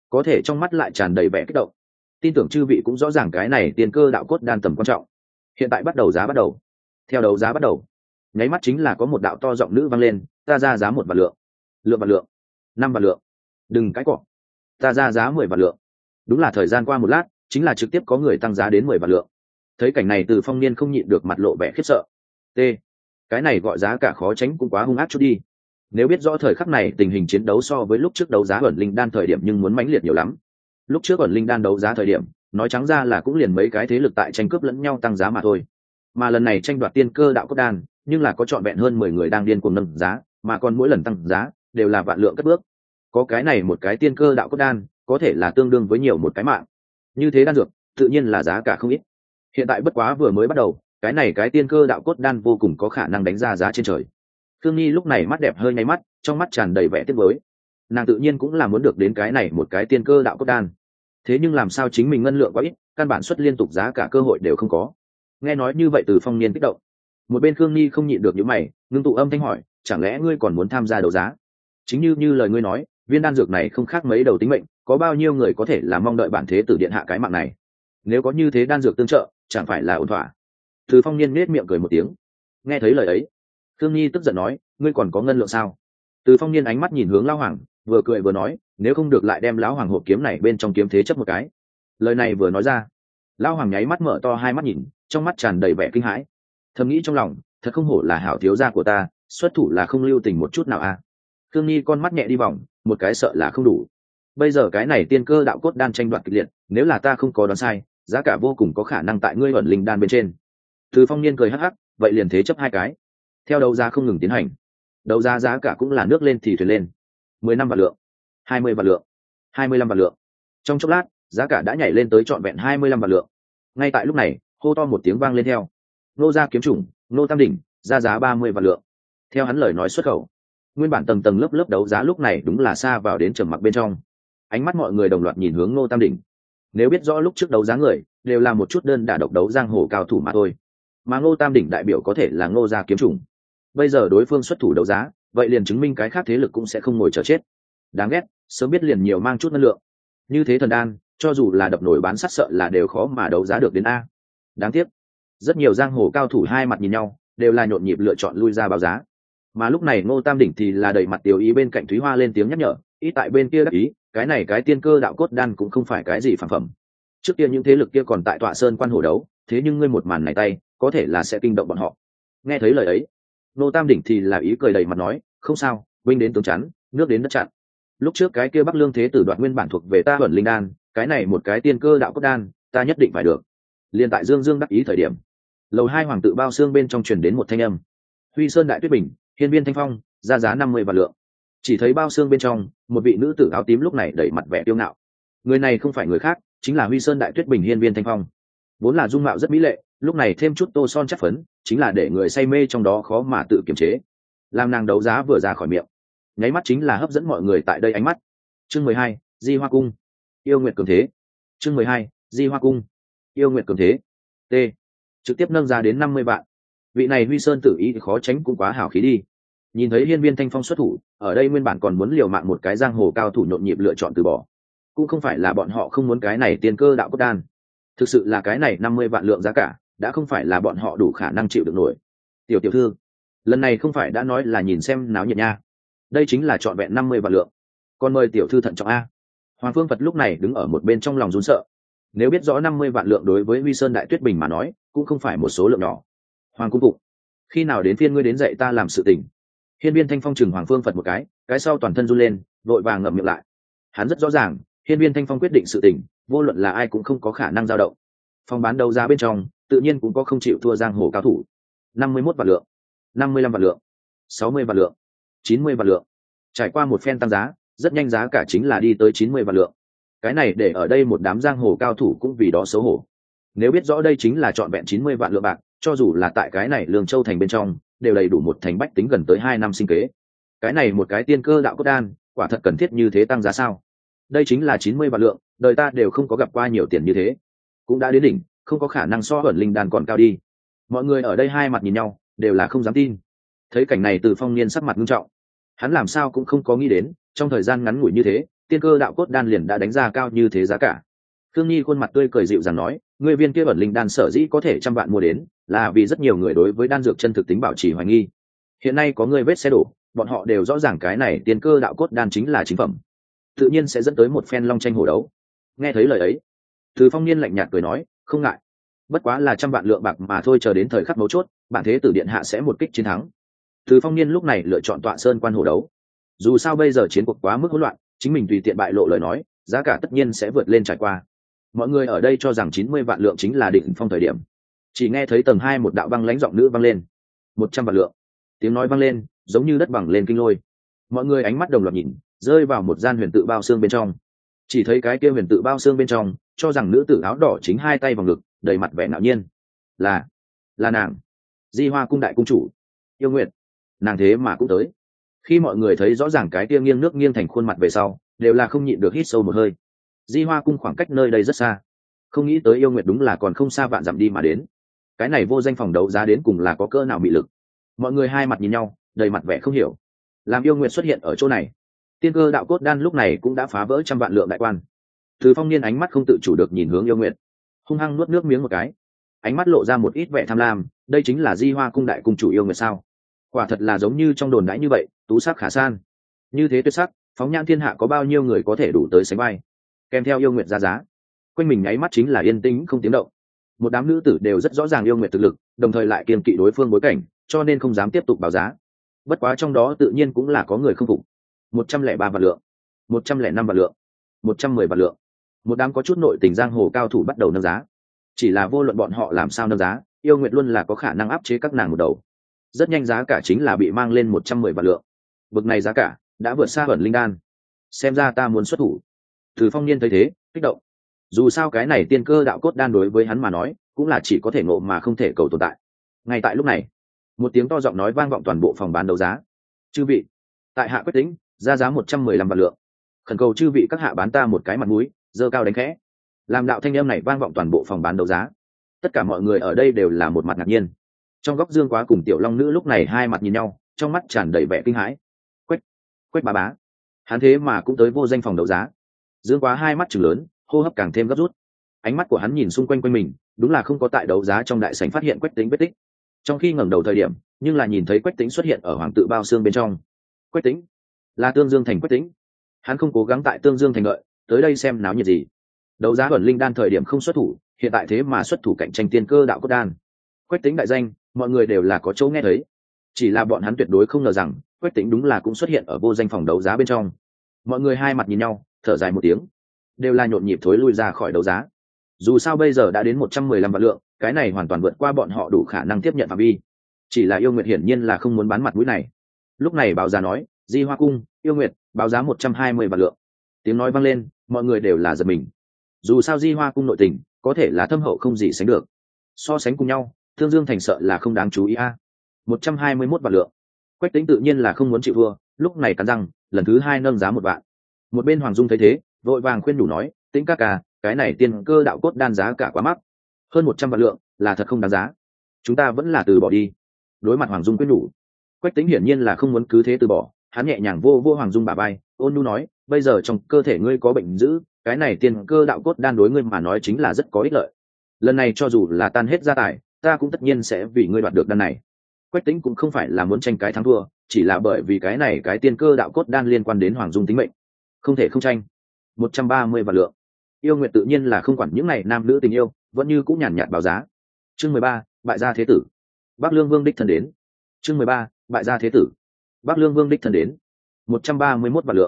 có thể trong mắt lại tràn đầy vẻ kích động. Tin tưởng chư vị cũng rõ ràng cái này tiên cơ đạo cốt đan tầm quan trọng. Hiện tại bắt đầu giá bắt đầu. Theo đấu giá bắt đầu, nháy mắt chính là có một đạo to giọng nữ vang lên, ta ra giá 1 vạn lượng, lượng vạn lượng, 5 vạn lượng, đừng cãi cọ, ta ra giá 10 vạn lượng. Đúng là thời gian qua một lát, chính là trực tiếp có người tăng giá đến 10 vạn lượng. Thấy cảnh này Từ Phong Niên không nhịn được mặt lộ vẻ khiếp sợ. T, cái này gọi giá cả khó tránh cũng quá hung ác chút đi. Nếu biết rõ thời khắc này tình hình chiến đấu so với lúc trước đấu giá ẩn linh đan thời điểm nhưng muốn mãnh liệt nhiều lắm. Lúc trước ẩn linh đan đấu giá thời điểm, nói trắng ra là cũng liền mấy cái thế lực tại tranh cướp lẫn nhau tăng giá mà thôi. Mà lần này tranh đoạt tiên cơ đạo cốt đan, nhưng là có trọn vẹn hơn 10 người đang điên cuồng nâng giá, mà còn mỗi lần tăng giá đều là vạn lượng cất bước. Có cái này một cái tiên cơ đạo cốt đan, có thể là tương đương với nhiều một cái mạng. Như thế đan dược, tự nhiên là giá cả không ít. Hiện tại bất quá vừa mới bắt đầu, cái này cái tiên cơ đạo cốt đan vô cùng có khả năng đánh ra giá trên trời. Thương Nhi lúc này mắt đẹp hơi nháy mắt, trong mắt tràn đầy vẻ tiếc nuối. Nàng tự nhiên cũng là muốn được đến cái này một cái tiên cơ đạo cốt đan. Thế nhưng làm sao chính mình ngân lượng quá ít, căn bản xuất liên tục giá cả cơ hội đều không có. Nghe nói như vậy Từ Phong Niên kích động. Một bên Khương Nhi không nhịn được những mày, ngưng tụ âm thanh hỏi, chẳng lẽ ngươi còn muốn tham gia đấu giá? Chính như lời ngươi nói, viên đan dược này không khác mấy đầu tính mệnh, có bao nhiêu người có thể là mong đợi bản thế tử điện hạ cái mạng này? Nếu có như thế đan dược tương trợ, chẳng phải là ổn thỏa? Từ Phong Niên nết miệng cười một tiếng. Nghe thấy lời ấy, Khương Nhi tức giận nói, ngươi còn có ngân lượng sao? Từ Phong Niên ánh mắt nhìn hướng Lão Hoàng, vừa cười vừa nói, nếu không được lại đem Lão Hoàng hộp kiếm này bên trong kiếm thế chấp một cái. Lời này vừa nói ra, Lão Hoàng nháy mắt mở to hai mắt nhìn, trong mắt tràn đầy vẻ kinh hãi. Thầm nghĩ trong lòng, thật không hổ là hảo thiếu gia của ta, xuất thủ là không lưu tình một chút nào a. Khương Nhi con mắt nhẹ đi vòng, một cái sợ là không đủ. Bây giờ cái này tiên cơ đạo cốt đan tranh đoạt kịch liệt, nếu là ta không có đoán sai, giá cả vô cùng có khả năng tại ngươi ẩn linh đan bên trên. Từ Phong Niên cười hắc hắc, vậy liền thế chấp hai cái. Theo đấu giá không ngừng tiến hành, đấu giá giá cả cũng là nước lên thì thuyền lên. 10 năm vạn lượng, 20 vạn lượng, 25 vạn lượng. Trong chốc lát, giá cả đã nhảy lên tới trọn vẹn 25 vạn lượng. Ngay tại lúc này, hô to một tiếng vang lên theo. Nô gia kiếm chủng, Nô Tam Đỉnh, ra giá 30 vạn lượng. Theo hắn lời nói xuất khẩu, nguyên bản tầng tầng lớp lớp đấu giá lúc này đúng là xa vào đến trầm mặc bên trong. Ánh mắt mọi người đồng loạt nhìn hướng Nô Tam Đỉnh. Nếu biết rõ lúc trước đấu giá người đều là một chút đơn đả độc đấu giang hồ cao thủ mà thôi, mà Ngô Tam Đỉnh đại biểu có thể là Ngô gia kiếm chủng. Bây giờ đối phương xuất thủ đấu giá, vậy liền chứng minh cái khác thế lực cũng sẽ không ngồi chờ chết. Đáng ghét, sớm biết liền nhiều mang chút năng lượng. Như thế thần đan, cho dù là đập nổi bán sắt sợ là đều khó mà đấu giá được đến a. Đáng tiếc, rất nhiều giang hồ cao thủ hai mặt nhìn nhau, đều là nhộn nhịp lựa chọn lui ra báo giá. Mà lúc này Ngô Tam Đỉnh thì là đầy mặt tiêu ý bên cạnh Thúy Hoa lên tiếng nhắc nhở, ý tại bên kia đắc ý, cái này cái tiên cơ đạo cốt đan cũng không phải cái gì phàm phẩm. Trước kia những thế lực kia còn tại Tọa Sơn quan hổ đấu, thế nhưng ngươi một màn này tay, có thể là sẽ kinh động bọn họ. Nghe thấy lời ấy, Ngô Tam Đỉnh thì là ý cười đầy mặt nói, không sao, binh đến tướng chắn, nước đến đất chặn. Lúc trước cái kia Bắc Lương thế tử đoạt nguyên bản thuộc về ta ẩn linh đan, cái này một cái tiên cơ đạo cốt đan, ta nhất định phải được. Liên tại Dương Dương đắc ý thời điểm, lầu 2 hoàng tự bao xương bên trong truyền đến một thanh âm. Huy Sơn Đại Tuyết Bình, Hiên Viên Thanh Phong, ra giá 50 vạn lượng. Chỉ thấy bao xương bên trong, một vị nữ tử áo tím lúc này đẩy mặt vẻ kiêu ngạo. Người này không phải người khác, chính là Huy Sơn Đại Tuyết Bình Hiên Viên Thanh Phong. Vốn là dung mạo rất mỹ lệ, lúc này thêm chút tô son chất phấn, chính là để người say mê trong đó khó mà tự kiềm chế. Làm nàng đấu giá vừa ra khỏi miệng, nháy mắt chính là hấp dẫn mọi người tại đây ánh mắt. Chương 12, Di Hoa Cung, yêu nguyệt cường thế. Chương 12, Di Hoa Cung, yêu nguyệt cường thế. T. Trực tiếp nâng giá đến 50 vạn. Vị này Huy Sơn tử ý thì khó tránh cũng quá hào khí đi. Nhìn thấy Hiên Viên Thanh Phong xuất thủ, ở đây nguyên bản còn muốn liều mạng một cái giang hồ cao thủ nhộn nhịp lựa chọn từ bỏ. Cũng không phải là bọn họ không muốn cái này tiên cơ đạo cốt đan, thực sự là cái này 50 vạn lượng giá cả đã không phải là bọn họ đủ khả năng chịu được nổi. Tiểu tiểu thư, lần này không phải đã nói là nhìn xem náo nhiệt nha, đây chính là trọn vẹn 50 vạn lượng, còn mời tiểu thư thận trọng a. Hoàng Phương Phật lúc này đứng ở một bên trong lòng run sợ. Nếu biết rõ 50 vạn lượng đối với Huy Sơn Đại Tuyết Bình mà nói cũng không phải một số lượng nhỏ. Hoàng cung phục, khi nào đến phiên ngươi đến dạy ta làm sự tình? Hiên Viên Thanh Phong chừng Hoàng Phương Phật một cái sau toàn thân run lên, vội vàng ngậm miệng lại. Hắn rất rõ ràng, Hiên Viên Thanh Phong quyết định sự tình, vô luận là ai cũng không có khả năng dao động. Phòng bán đấu giá bên trong, tự nhiên cũng có không chịu thua giang hồ cao thủ. 51 vạn lượng, 55 vạn lượng, 60 vạn lượng, 90 vạn lượng. Trải qua một phen tăng giá, rất nhanh giá cả chính là đi tới 90 vạn lượng. Cái này để ở đây một đám giang hồ cao thủ cũng vì đó xấu hổ. Nếu biết rõ đây chính là trọn vẹn 90 vạn lượng bạc, cho dù là tại cái này Lương Châu thành bên trong, đều đầy đủ một thành bách tính gần tới 2 năm sinh kế. Cái này một cái tiên cơ đạo cốt đan, quả thật cần thiết như thế tăng giá sao? Đây chính là 90 vạn lượng, đời ta đều không có gặp qua nhiều tiền như thế. Cũng đã đến đỉnh, không có khả năng so ẩn linh đan còn cao đi. Mọi người ở đây hai mặt nhìn nhau, đều là không dám tin. Thấy cảnh này Từ Phong Niên sắc mặt nghiêm trọng. Hắn làm sao cũng không có nghĩ đến, trong thời gian ngắn ngủi như thế, tiên cơ đạo cốt đan liền đã đánh ra cao như thế giá cả. Khương Nhi khuôn mặt tươi cười dịu dàng nói, người viên kia ẩn linh đan sở dĩ có thể trăm vạn mua đến, là vì rất nhiều người đối với đan dược chân thực tính bảo trì hoài nghi. Hiện nay có người vết xe đổ, bọn họ đều rõ ràng cái này tiên cơ đạo cốt đan chính là chính phẩm, tự nhiên sẽ dẫn tới một phen long tranh hổ đấu. Nghe thấy lời ấy, Từ Phong Niên lạnh nhạt cười nói, không ngại, bất quá là trăm vạn lượng bạc mà thôi, chờ đến thời khắc mấu chốt, bản thế tử điện hạ sẽ một kích chiến thắng. Từ Phong Niên lúc này lựa chọn tọa sơn quan hổ đấu. Dù sao bây giờ chiến cuộc quá mức hỗn loạn, chính mình tùy tiện bại lộ lời nói, giá cả tất nhiên sẽ vượt lên trải qua. Mọi người ở đây cho rằng 90 vạn lượng chính là đỉnh phong thời điểm. Chỉ nghe thấy tầng 2 một đạo băng lãnh giọng nữ vang lên. 100 vạn lượng. Tiếng nói vang lên, giống như đất bằng lên kinh lôi. Mọi người ánh mắt đồng loạt nhìn, rơi vào một gian huyền tự bao xương bên trong. Chỉ thấy cái kia huyền tự bao xương bên trong, cho rằng nữ tử áo đỏ chính hai tay vào ngực, đầy mặt vẻ ngạo nhiên. Là nàng, Di Hoa cung đại cung chủ, Yêu Nguyệt. Nàng thế mà cũng tới. Khi mọi người thấy rõ ràng cái kia nghiêng nước nghiêng thành khuôn mặt về sau, đều là không nhịn được hít sâu một hơi. Di Hoa cung khoảng cách nơi đây rất xa, không nghĩ tới Yêu Nguyệt đúng là còn không xa vạn dặm đi mà đến. Cái này vô danh phòng đấu giá đến cùng là có cỡ nào mị lực. Mọi người hai mặt nhìn nhau, đầy mặt vẻ không hiểu. Làm Yêu Nguyệt xuất hiện ở chỗ này, tiên cơ đạo cốt đan lúc này cũng đã phá vỡ trăm vạn lượng đại quan. Từ Phong Niên ánh mắt không tự chủ được nhìn hướng Yêu Nguyệt, hung hăng nuốt nước miếng một cái, ánh mắt lộ ra một ít vẻ tham lam. Đây chính là Di Hoa cung đại cung chủ Yêu Nguyệt sao? Quả thật là giống như trong đồn đãi như vậy, tú sắc khả san. Như thế tuyệt sắc, phóng nhãn thiên hạ có bao nhiêu người có thể đủ tới sánh vai. Kèm theo Yêu Nguyệt ra giá, quanh mình nháy mắt chính là yên tĩnh không tiếng động. Một đám nữ tử đều rất rõ ràng Yêu Nguyệt thực lực, đồng thời lại kiêng kỵ đối phương bối cảnh, cho nên không dám tiếp tục báo giá. Bất quá trong đó tự nhiên cũng là có người không phục. 103 vạn lượng, 105 vạn lượng, 110 vạn lượng. Một đám có chút nội tình giang hồ cao thủ bắt đầu nâng giá. Chỉ là vô luận bọn họ làm sao nâng giá, Yêu Nguyệt luôn là có khả năng áp chế các nàng một đầu. Rất nhanh giá cả chính là bị mang lên 110 vạn lượng. Bực này giá cả đã vượt xa ẩn linh đan. Xem ra ta muốn xuất thủ. Từ Phong Niên thấy thế, kích động. Dù sao cái này tiên cơ đạo cốt đan đối với hắn mà nói, cũng là chỉ có thể ngộ mà không thể cầu tồn tại. Ngay tại lúc này, một tiếng to giọng nói vang vọng toàn bộ phòng bán đấu giá. Chư vị, tại hạ quyết tính ra giá 115 vạn lượng, khẩn cầu chư vị các hạ bán ta một cái mặt mũi, giơ cao đánh khẽ. Làm đạo thanh âm này vang vọng toàn bộ phòng bán đấu giá, tất cả mọi người ở đây đều là một mặt ngạc nhiên. Trong góc Dương Quá cùng Tiểu Long Nữ lúc này hai mặt nhìn nhau, trong mắt tràn đầy vẻ kinh hãi. Quách bá bá, hắn thế mà cũng tới vô danh phòng đấu giá. Dương Quá hai mắt trừng lớn, hô hấp càng thêm gấp rút. Ánh mắt của hắn nhìn xung quanh quanh mình, đúng là không có tại đấu giá trong đại sảnh phát hiện Quách Tĩnh vết tích. Trong khi ngẩng đầu thời điểm, nhưng là nhìn thấy Quách Tĩnh xuất hiện ở hoàng tự bao xương bên trong. Quách Tĩnh là Tương Dương thành Quách Tĩnh. Hắn không cố gắng tại Tương Dương thành đợi, tới đây xem náo nhiệt gì. Đấu giá ẩn linh đan thời điểm không xuất thủ, hiện tại thế mà xuất thủ cạnh tranh tiên cơ đạo cốt đan. Quách Tĩnh đại danh, mọi người đều là có chỗ nghe thấy. Chỉ là bọn hắn tuyệt đối không ngờ rằng Quách Tĩnh đúng là cũng xuất hiện ở vô danh phòng đấu giá bên trong. Mọi người hai mặt nhìn nhau, thở dài một tiếng, đều là nhộn nhịp thối lui ra khỏi đấu giá. Dù sao bây giờ đã đến 115 vạn lượng, cái này hoàn toàn vượt qua bọn họ đủ khả năng tiếp nhận phạm vi. Chỉ là Yêu Nguyệt hiển nhiên là không muốn bán mặt mũi này. Lúc này báo giá nói, Di Hoa cung, Yêu Nguyệt báo giá 120 vạn lượng. Tiếng nói vang lên, mọi người đều là giật mình. Dù sao Di Hoa cung nội tình có thể là thâm hậu không gì sánh được. So sánh cùng nhau, Thương Dương thành sợ là không đáng chú ý a. 121 vạn lượng. Quách Tĩnh tự nhiên là không muốn chịu thua, lúc này cắn răng, lần thứ hai nâng giá một vạn. Một bên Hoàng Dung thấy thế, vội vàng khuyên đủ nói, Tĩnh ca ca, cái này tiên cơ đạo cốt đan giá cả quá mắc, hơn 100 vạn lượng là thật không đáng giá, chúng ta vẫn là từ bỏ đi. Đối mặt Hoàng Dung khuyên đủ, Quách Tĩnh hiển nhiên là không muốn cứ thế từ bỏ, hắn nhẹ nhàng vô vô Hoàng Dung bả vai, ôn nhu nói, bây giờ trong cơ thể ngươi có bệnh dữ, cái này tiên cơ đạo cốt đan đối ngươi mà nói chính là rất có ích lợi. Lần này cho dù là tan hết gia tài, ta cũng tất nhiên sẽ vì ngươi đoạt được đan này. Quách Tĩnh cũng không phải là muốn tranh cái thắng thua, chỉ là bởi vì cái này cái tiên cơ đạo cốt đan liên quan đến Hoàng Dung tính mệnh, không thể không tranh. 130 vạn lượng. Yêu Nguyệt tự nhiên là không quản những này nam nữ tình yêu, vẫn như cũng nhàn nhạt báo giá. Chương 13, bại gia thế tử. Bắc Lương Vương đích thân đến. Chương 13, bại gia thế tử. Bắc Lương Vương đích thân đến. 131 vạn lượng.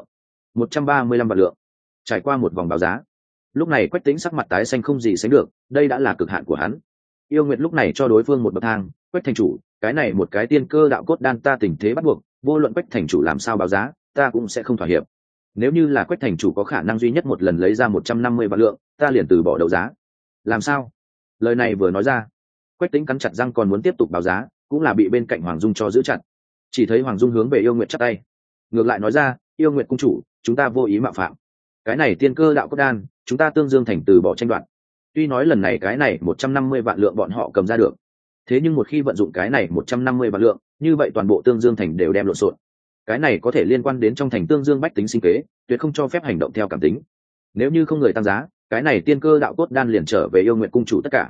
135 vạn lượng. Trải qua một vòng báo giá, lúc này Quách Tĩnh sắc mặt tái xanh không gì sánh được, đây đã là cực hạn của hắn. Yêu Nguyệt lúc này cho đối phương một bậc thang, Quách thành chủ, cái này một cái tiên cơ đạo cốt đan ta tình thế bắt buộc, vô luận Quách thành chủ làm sao báo giá, ta cũng sẽ không thỏa hiệp. Nếu như là Quách thành chủ có khả năng duy nhất một lần lấy ra 150 vạn lượng, ta liền từ bỏ đấu giá. Làm sao? Lời này vừa nói ra, Quách Tĩnh cắn chặt răng còn muốn tiếp tục báo giá, cũng là bị bên cạnh Hoàng Dung cho giữ chặt. Chỉ thấy Hoàng Dung hướng về Yêu Nguyệt chắp tay, ngược lại nói ra, Yêu Nguyệt cung chủ, chúng ta vô ý mạo phạm. Cái này tiên cơ đạo cốt đan, chúng ta Tương Dương thành từ bỏ tranh đoạt. Tuy nói lần này cái này 150 vạn lượng bọn họ cầm ra được, thế nhưng một khi vận dụng cái này 150 vạn lượng, như vậy toàn bộ Tương Dương thành đều đem lộn xộn. cái này có thể liên quan đến trong thành tương dương bách tính sinh kế, tuyệt không cho phép hành động theo cảm tính. Nếu như không người tăng giá, cái này tiên cơ đạo cốt đan liền trở về yêu nguyện cung chủ tất cả.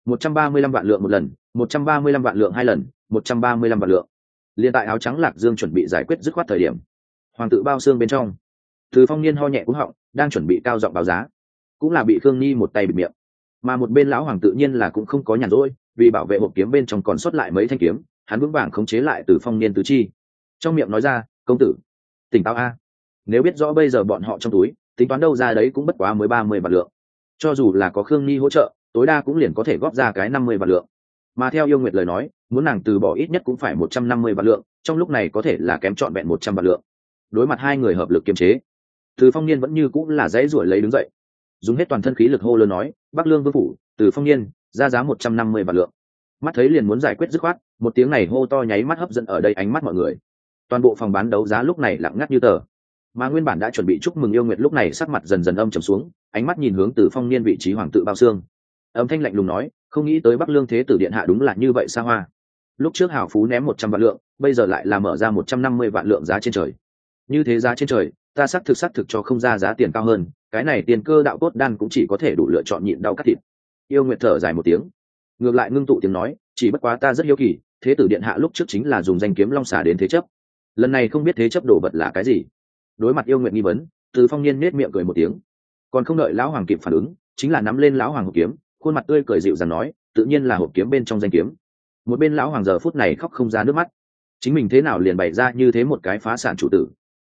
135 vạn lượng một lần, 135 vạn lượng hai lần, 135 vạn lượng. Liên tại áo trắng Lạc Dương chuẩn bị giải quyết dứt khoát thời điểm, hoàng tự bao xương bên trong, Từ Phong Niên ho nhẹ cúng họng, đang chuẩn bị cao giọng báo giá, cũng là bị Khương Nhi một tay bịt miệng. Mà một bên lão hoàng tự nhiên là cũng không có nhàn rỗi, vì bảo vệ hộp kiếm bên trong còn sót lại mấy thanh kiếm, hắn vững vàng khống chế lại Từ Phong Niên tứ chi, trong miệng nói ra, công tử, tỉnh táo a, nếu biết rõ bây giờ bọn họ trong túi tính toán đâu ra đấy cũng bất quá mới 30 vạn lượng, cho dù là có Khương Nhi hỗ trợ, tối đa cũng liền có thể góp ra cái 50 vạn lượng. Mà theo Yêu Nguyệt lời nói, muốn nàng từ bỏ ít nhất cũng phải 150 vạn lượng, trong lúc này có thể là kém trọn vẹn 100 vạn lượng. Đối mặt hai người hợp lực kiềm chế, Từ Phong Niên vẫn như cũng là dãy ruổi lấy đứng dậy, dùng hết toàn thân khí lực hô lớn nói, Bắc Lương Vương phủ, Từ Phong Niên, ra giá 150 vạn lượng. Mắt thấy liền muốn giải quyết dứt khoát, một tiếng này hô to nháy mắt hấp dẫn ở đây ánh mắt mọi người. Toàn bộ phòng bán đấu giá lúc này lặng ngắt như tờ, mà nguyên bản đã chuẩn bị chúc mừng Yêu Nguyệt lúc này sắc mặt dần dần âm trầm xuống, ánh mắt nhìn hướng Từ Phong Niên vị trí hoàng tự bao xương, âm thanh lạnh lùng nói, không nghĩ tới Bắc Lương thế tử điện hạ đúng là như vậy xa hoa. Lúc trước hào phú ném 100 vạn lượng, bây giờ lại là mở ra 150 vạn lượng giá trên trời. Như thế giá trên trời, ta xác thực cho không ra giá tiền cao hơn, cái này tiền cơ đạo cốt đan cũng chỉ có thể đủ lựa chọn nhịn đau cắt thịt. Yêu Nguyệt thở dài một tiếng, ngược lại ngưng tụ tiếng nói, chỉ bất quá ta rất hiếu kỳ, thế tử điện hạ lúc trước chính là dùng danh kiếm long xà đến thế chấp, lần này không biết thế chấp đồ vật là cái gì. Đối mặt Yêu Nguyệt nghi vấn, Từ Phong Niên nết miệng cười một tiếng, còn không đợi lão hoàng kịp phản ứng, chính là nắm lên lão hoàng hộp kiếm, khuôn mặt tươi cười dịu dàng nói, tự nhiên là hộp kiếm bên trong danh kiếm. Một bên lão hoàng giờ phút này khóc không ra nước mắt, chính mình thế nào liền bày ra như thế một cái phá sản chủ tử.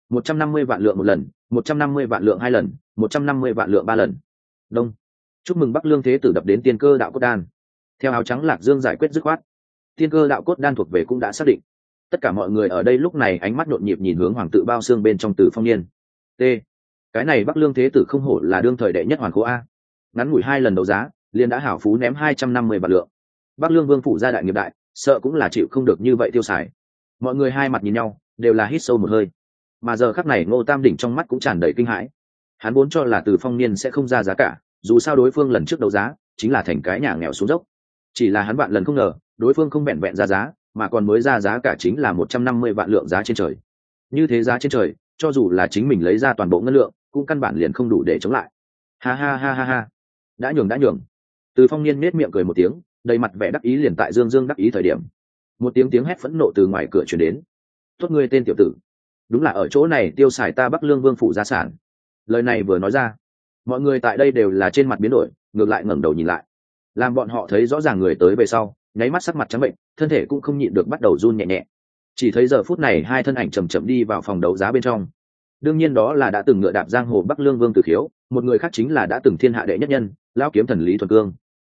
150 vạn lượng một lần, 150 vạn lượng hai lần, 150 vạn lượng ba lần. Đông. Chúc mừng Bắc Lương thế tử đập đến tiên cơ đạo cốt đan. Theo áo trắng Lạc Dương giải quyết dứt khoát, tiên cơ đạo cốt đan thuộc về cũng đã xác định. Tất cả mọi người ở đây lúc này ánh mắt nhộn nhịp nhìn hướng hoàng tự bao xương bên trong Từ Phong Niên. T. Cái này Bắc Lương thế tử không hổ là đương thời đệ nhất hoàn khố a. Ngắn ngủi 2 lần đấu giá, liền đã hảo phú ném 250 vạn lượng. Bắc Lương Vương phủ gia đại nghiệp đại, sợ cũng là chịu không được như vậy tiêu xài. Mọi người hai mặt nhìn nhau, đều là hít sâu một hơi. Mà giờ khắc này Ngô Tam Đỉnh trong mắt cũng tràn đầy kinh hãi. Hắn vốn cho là Từ Phong Niên sẽ không ra giá cả, dù sao đối phương lần trước đấu giá chính là thành cái nhà nghèo xuống dốc. Chỉ là hắn vạn lần không ngờ, đối phương không vẹn vẹn ra giá, mà còn mới ra giá cả chính là 150 vạn lượng giá trên trời. Như thế giá trên trời, cho dù là chính mình lấy ra toàn bộ ngân lượng, cũng căn bản liền không đủ để chống lại. Ha ha ha ha ha. Đã nhường. Từ Phong Niên nết miệng cười một tiếng, đầy mặt vẻ đắc ý liền tại dương đắc ý thời điểm. Một tiếng hét phẫn nộ từ ngoài cửa truyền đến. Tốt ngươi tên tiểu tử, đúng là ở chỗ này tiêu xài ta Bắc Lương Vương phủ gia sản. Lời này vừa nói ra, mọi người tại đây đều là trên mặt biến đổi, ngược lại ngẩng đầu nhìn lại. Làm bọn họ thấy rõ ràng người tới về sau, nháy mắt sắc mặt trắng bệnh, thân thể cũng không nhịn được bắt đầu run nhẹ nhẹ. Chỉ thấy giờ phút này hai thân ảnh chậm chậm đi vào phòng đấu giá bên trong. Đương nhiên đó là đã từng ngựa đạp giang hồ Bắc Lương Vương Từ Khiếu, một người khác chính là đã từng thiên hạ đệ nhất nhân, Lão kiếm thần Lý Thuần Cương.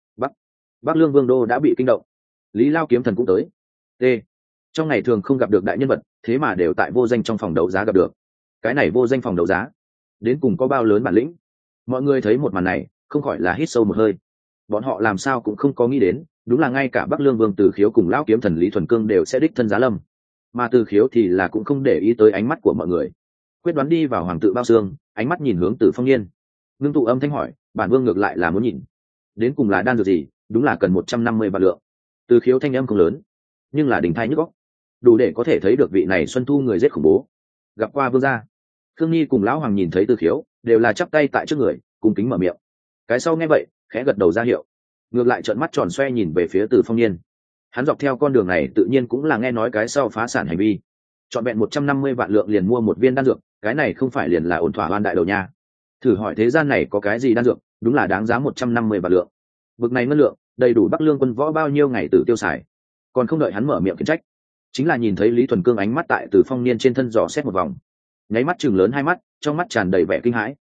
Bắc Lương Vương đô đã bị kinh động, Lý Lao kiếm thần cũng tới. T. Trong ngày thường không gặp được đại nhân vật, thế mà đều tại vô danh trong phòng đấu giá gặp được. Cái này vô danh phòng đấu giá, đến cùng có bao lớn bản lĩnh? Mọi người thấy một màn này, không khỏi là hít sâu một hơi. Bọn họ làm sao cũng không có nghĩ đến, đúng là ngay cả Bắc Lương Vương Từ Khiếu cùng Lão kiếm thần Lý Thuần Cương đều sẽ đích thân giá lâm. Mà Từ Khiếu thì là cũng không để ý tới ánh mắt của mọi người, quyết đoán đi vào hoàng tự bao xương, ánh mắt nhìn hướng Từ Phong Niên, ngưng tụ âm thanh hỏi, bản vương ngược lại là muốn nhìn, đến cùng là đan dược gì, đúng là cần 150 vạn lượng. Từ Khiếu thanh âm không lớn, nhưng là đỉnh thai nhức óc, đủ để có thể thấy được vị này xuân thu người giết khủng bố. Gặp qua vương gia. Khương Nhi cùng lão hoàng nhìn thấy Từ Khiếu, đều là chắp tay tại trước người, cung kính mở miệng. Cái sau nghe vậy, khẽ gật đầu ra hiệu, ngược lại trợn mắt tròn xoe nhìn về phía Từ Phong Niên. Hắn dọc theo con đường này tự nhiên cũng là nghe nói cái sau phá sản hành vi, chọn vẹn 150 vạn lượng liền mua một viên đan dược, cái này không phải liền là ổn thỏa oan đại đầu nha. Thử hỏi thế gian này có cái gì đan dược, đúng là đáng giá 150 vạn lượng. Bực này ngân lượng, đầy đủ Bắc Lương quân võ bao nhiêu ngày tử tiêu xài. Còn không đợi hắn mở miệng khiển trách, chính là nhìn thấy Lý Thuần Cương ánh mắt tại Từ Phong Niên trên thân dò xét một vòng, nháy mắt chừng lớn hai mắt, trong mắt tràn đầy vẻ kinh hãi.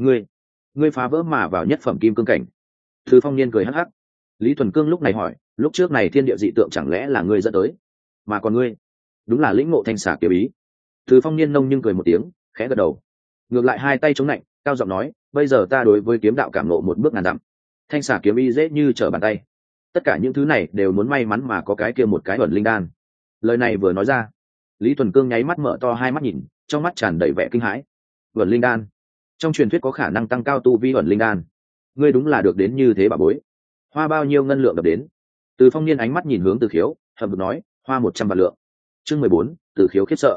Ngươi phá vỡ mà vào nhất phẩm kim cương cảnh. Từ Phong Niên cười hắc hắc. Lý Thuần Cương lúc này hỏi, lúc trước này thiên địa dị tượng chẳng lẽ là ngươi dẫn tới, mà còn ngươi đúng là lĩnh ngộ thanh xà kiếm ý. Từ Phong Niên nông nhưng cười một tiếng, khẽ gật đầu, ngược lại hai tay chống lạnh, cao giọng nói, bây giờ ta đối với kiếm đạo cảm ngộ một bước ngàn dặm, thanh xà kiếm ý dễ như trở bàn tay, tất cả những thứ này đều muốn may mắn mà có cái kia một cái ẩn linh đan. Lời này vừa nói ra, Lý Thuần Cương nháy mắt mở to hai mắt nhìn, trong mắt tràn đầy vẻ kinh hãi. Ẩn linh đan, trong truyền thuyết có khả năng tăng cao tu vi ẩn linh đan, ngươi đúng là được đến như thế bà bối. Hoa bao nhiêu ngân lượng đập đến? Từ Phong Niên ánh mắt nhìn hướng Từ Khiếu, hậm hực nói, hoa 100 vạn lượng. Chương 14, Từ Khiếu khiếp sợ.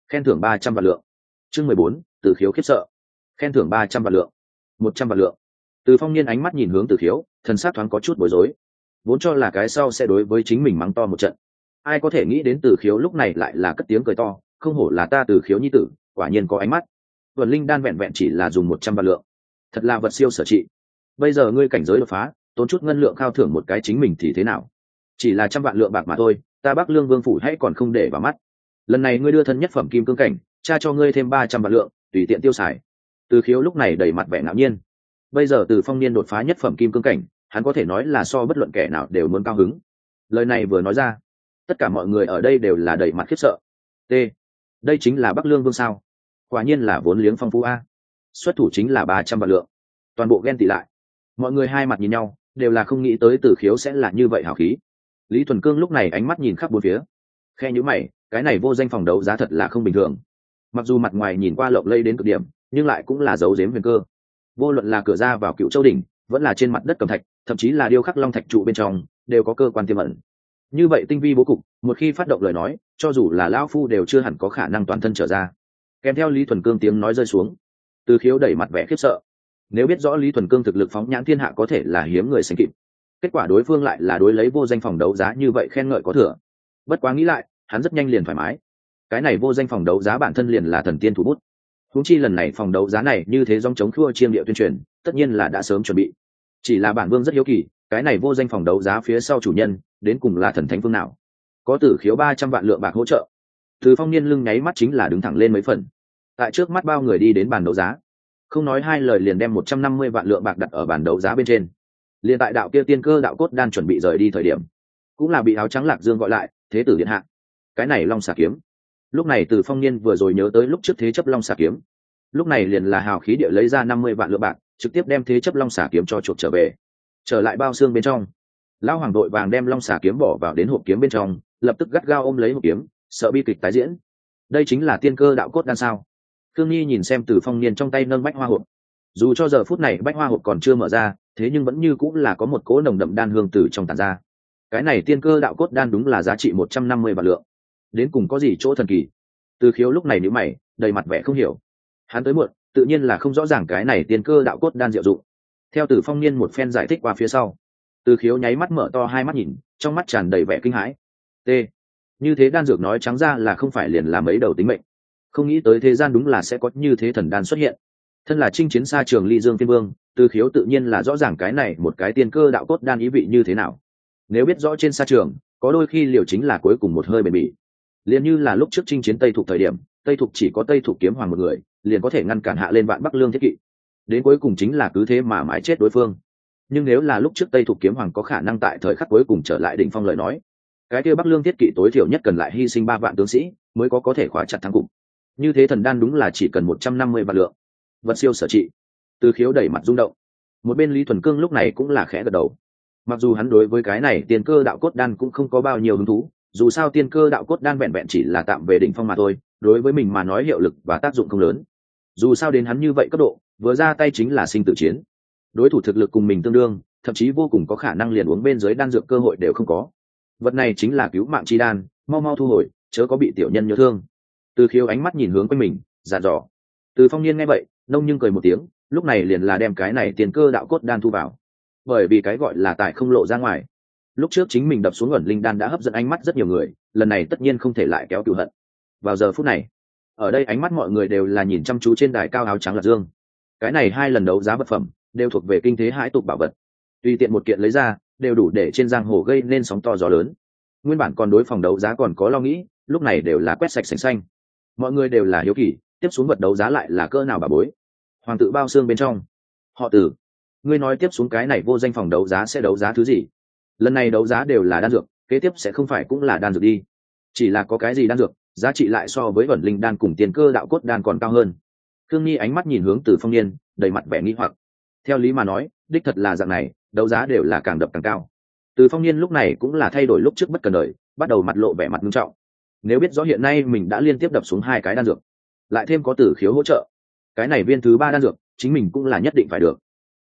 khen thưởng 300 vạn lượng. Chương 14, Từ Khiếu khiếp sợ. Khen thưởng 300 vạn lượng. 100 vạn lượng. Từ Phong Niên ánh mắt nhìn hướng Từ Khiếu, thần sắc thoáng có chút bối rối. Vốn cho là cái sau sẽ đối với chính mình mắng to một trận. Ai có thể nghĩ đến Từ Khiếu lúc này lại là cất tiếng cười to, không hổ là ta Từ Khiếu nhi tử, quả nhiên có ánh mắt. Vườn linh đan vẹn vẹn chỉ là dùng 100 vạn lượng. Thật là vật siêu sở trị. Bây giờ ngươi cảnh giới đột phá, tốn chút ngân lượng khao thưởng một cái chính mình thì thế nào? Chỉ là 100 vạn lượng bạc mà thôi, ta Bắc Lương Vương phủ hãy còn không để vào mắt. Lần này ngươi đưa thân nhất phẩm kim cương cảnh, cha cho ngươi thêm 300 vạn lượng, tùy tiện tiêu xài. Từ Khiếu lúc này đầy mặt vẻ ngạo nhiên. Bây giờ Từ Phong Niên đột phá nhất phẩm kim cương cảnh, hắn có thể nói là so bất luận kẻ nào đều muốn cao hứng. Lời này vừa nói ra, tất cả mọi người ở đây đều là đầy mặt khiếp sợ. T, đây chính là Bắc Lương Vương sao? Quả nhiên là vốn liếng phong phú a. Xuất thủ chính là 300 vạn lượng. Toàn bộ ghen tị lại. Mọi người hai mặt nhìn nhau, đều là không nghĩ tới Từ Khiếu sẽ là như vậy hào khí. Lý Thuần Cương lúc này ánh mắt nhìn khắp bốn phía, khe nhíu mày, cái này vô danh phòng đấu giá thật là không bình thường. Mặc dù mặt ngoài nhìn qua lộng lẫy đến cực điểm, nhưng lại cũng là giấu giếm huyền cơ. Vô luận là cửa ra vào Cựu Châu đỉnh, vẫn là trên mặt đất cẩm thạch, thậm chí là điêu khắc long thạch trụ bên trong, đều có cơ quan tiềm ẩn. Như vậy tinh vi bố cục, một khi phát động lời nói, cho dù là lão phu đều chưa hẳn có khả năng toàn thân trở ra. Kèm theo Lý Thuần Cương tiếng nói rơi xuống, Từ Khiếu đẩy mặt vẻ khiếp sợ. Nếu biết rõ Lý Thuần Cương thực lực phóng nhãn thiên hạ có thể là hiếm người sánh kịp, kết quả đối phương lại là đối lấy vô danh phòng đấu giá như vậy khen ngợi có thừa. Bất quá nghĩ lại, hắn rất nhanh liền thoải mái. Cái này vô danh phòng đấu giá bản thân liền là thần tiên thủ bút. Huống chi lần này phòng đấu giá này như thế dòng chống khua chiêm địa tuyên truyền, tất nhiên là đã sớm chuẩn bị. Chỉ là bản vương rất hiếu kỳ, cái này vô danh phòng đấu giá phía sau chủ nhân, đến cùng là thần thánh phương nào? Có Tử Khiếu 300 vạn lượng bạc hỗ trợ. Từ Phong Niên lưng nháy mắt chính là đứng thẳng lên mấy phần. Tại trước mắt bao người đi đến bàn đấu giá, không nói hai lời liền đem 150 vạn lượng bạc đặt ở bàn đấu giá bên trên. Liên tại đạo kia tiên cơ đạo cốt đan chuẩn bị rời đi thời điểm, cũng là bị áo trắng Lạc Dương gọi lại, thế tử điện hạ. Cái này long xà kiếm. Lúc này Từ Phong Niên vừa rồi nhớ tới lúc trước thế chấp long xà kiếm, lúc này liền là hào khí địa lấy ra 50 vạn lượng bạc, trực tiếp đem thế chấp long xà kiếm cho chuộc trở về. Trở lại bao xương bên trong, lão hoàng đội vàng đem long xà kiếm bỏ vào đến hộp kiếm bên trong, lập tức gắt gao ôm lấy hộp kiếm, sợ bi kịch tái diễn. Đây chính là tiên cơ đạo cốt đan sao? Khương Nhi nhìn xem Từ Phong Niên trong tay nâng bách hoa hộp, dù cho giờ phút này bách hoa hộp còn chưa mở ra, thế nhưng vẫn như cũng là có một cỗ nồng đậm đan hương từ trong tản ra. Cái này tiên cơ đạo cốt đan đúng là giá trị 150 vạn lượng. Đến cùng có gì chỗ thần kỳ? Từ Khiếu lúc này nhíu mày, đầy mặt vẻ không hiểu. Hắn tới muộn, tự nhiên là không rõ ràng cái này tiên cơ đạo cốt đan diệu dụng. Theo Từ Phong Niên một phen giải thích qua phía sau, Từ Khiếu nháy mắt mở to hai mắt nhìn, trong mắt tràn đầy vẻ kinh hãi. T, như thế đan dược nói trắng ra là không phải liền là mấy đầu tính mệnh. Không nghĩ tới thế gian đúng là sẽ có như thế thần đan xuất hiện. Thân là chinh chiến xa trường Ly Dương Tiên Vương, Từ Khiếu tự nhiên là rõ ràng cái này một cái tiên cơ đạo cốt đan ý vị như thế nào. Nếu biết rõ trên xa trường, có đôi khi liều chính là cuối cùng một hơi bền bỉ. Liền như là lúc trước chinh chiến Tây Thục thời điểm, Tây Thục chỉ có Tây Thục kiếm hoàng một người, liền có thể ngăn cản hạ lên vạn Bắc Lương thiết kỵ. Đến cuối cùng chính là cứ thế mà mãi chết đối phương. Nhưng nếu là lúc trước Tây Thục kiếm hoàng có khả năng tại thời khắc cuối cùng trở lại đỉnh phong lời nói, cái kia Bắc Lương thiết kỵ tối thiểu nhất cần lại hy sinh 3 vạn tướng sĩ, mới có thể khóa chặt thắng cục. Như thế thần đan đúng là chỉ cần 150 vạn lượng. Vật siêu sở trị. Từ Khiếu đẩy mặt rung động. Một bên Lý Thuần Cương lúc này cũng là khẽ gật đầu. Mặc dù hắn đối với cái này tiên cơ đạo cốt đan cũng không có bao nhiêu hứng thú, dù sao tiên cơ đạo cốt đan vẹn vẹn chỉ là tạm về đỉnh phong mà thôi, đối với mình mà nói hiệu lực và tác dụng không lớn. Dù sao đến hắn như vậy cấp độ, vừa ra tay chính là sinh tử chiến. Đối thủ thực lực cùng mình tương đương, thậm chí vô cùng có khả năng liền uống bên dưới đan dược cơ hội đều không có. Vật này chính là cứu mạng chi đan, mau mau thu hồi, chớ có bị tiểu nhân nhớ thương. Từ Khiếu ánh mắt nhìn hướng quanh mình, dặn dò. Từ Phong Niên nghe vậy, nông nhưng cười một tiếng, lúc này liền là đem cái này tiền cơ đạo cốt đan thu vào. Bởi vì cái gọi là tài không lộ ra ngoài. Lúc trước chính mình đập xuống ẩn linh đan đã hấp dẫn ánh mắt rất nhiều người, lần này tất nhiên không thể lại kéo cừu hận. Vào giờ phút này, ở đây ánh mắt mọi người đều là nhìn chăm chú trên đài cao áo trắng Lạc Dương. Cái này 2 lần đấu giá vật phẩm đều thuộc về kinh thế hãi tục bảo vật, tùy tiện một kiện lấy ra đều đủ để trên giang hồ gây nên sóng to gió lớn. Nguyên bản còn đối phòng đấu giá còn có lo nghĩ, lúc này đều là quét sạch sành xanh. Mọi người đều là hiếu kỳ, tiếp xuống vật đấu giá lại là cỡ nào bà bối. Hoàng tự bao xương bên trong, họ Từ, ngươi nói tiếp xuống cái này vô danh phòng đấu giá sẽ đấu giá thứ gì? Lần này đấu giá đều là đan dược, kế tiếp sẽ không phải cũng là đan dược đi? Chỉ là có cái gì đan dược giá trị lại so với ẩn linh đan cùng tiền cơ đạo cốt đan còn cao hơn? Khương Nhi ánh mắt nhìn hướng Từ Phong Niên, đầy mặt vẻ nghi hoặc. Theo lý mà nói, đích thật là dạng này, đấu giá đều là càng đập càng cao. Từ Phong Niên lúc này cũng là thay đổi lúc trước bất cần đời, bắt đầu mặt lộ vẻ mặt nghiêm trọng. Nếu biết rõ hiện nay mình đã liên tiếp đập xuống 2 cái đan dược, lại thêm có Tử Khiếu hỗ trợ, cái này viên thứ 3 đan dược chính mình cũng là nhất định phải được. T,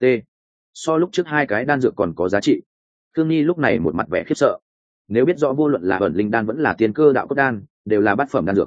so lúc trước 2 cái đan dược còn có giá trị. Khương Nhi lúc này một mặt vẻ khiếp sợ. Nếu biết rõ vô luận là ẩn linh đan vẫn là tiên cơ đạo cốt đan, đều là bát phẩm đan dược,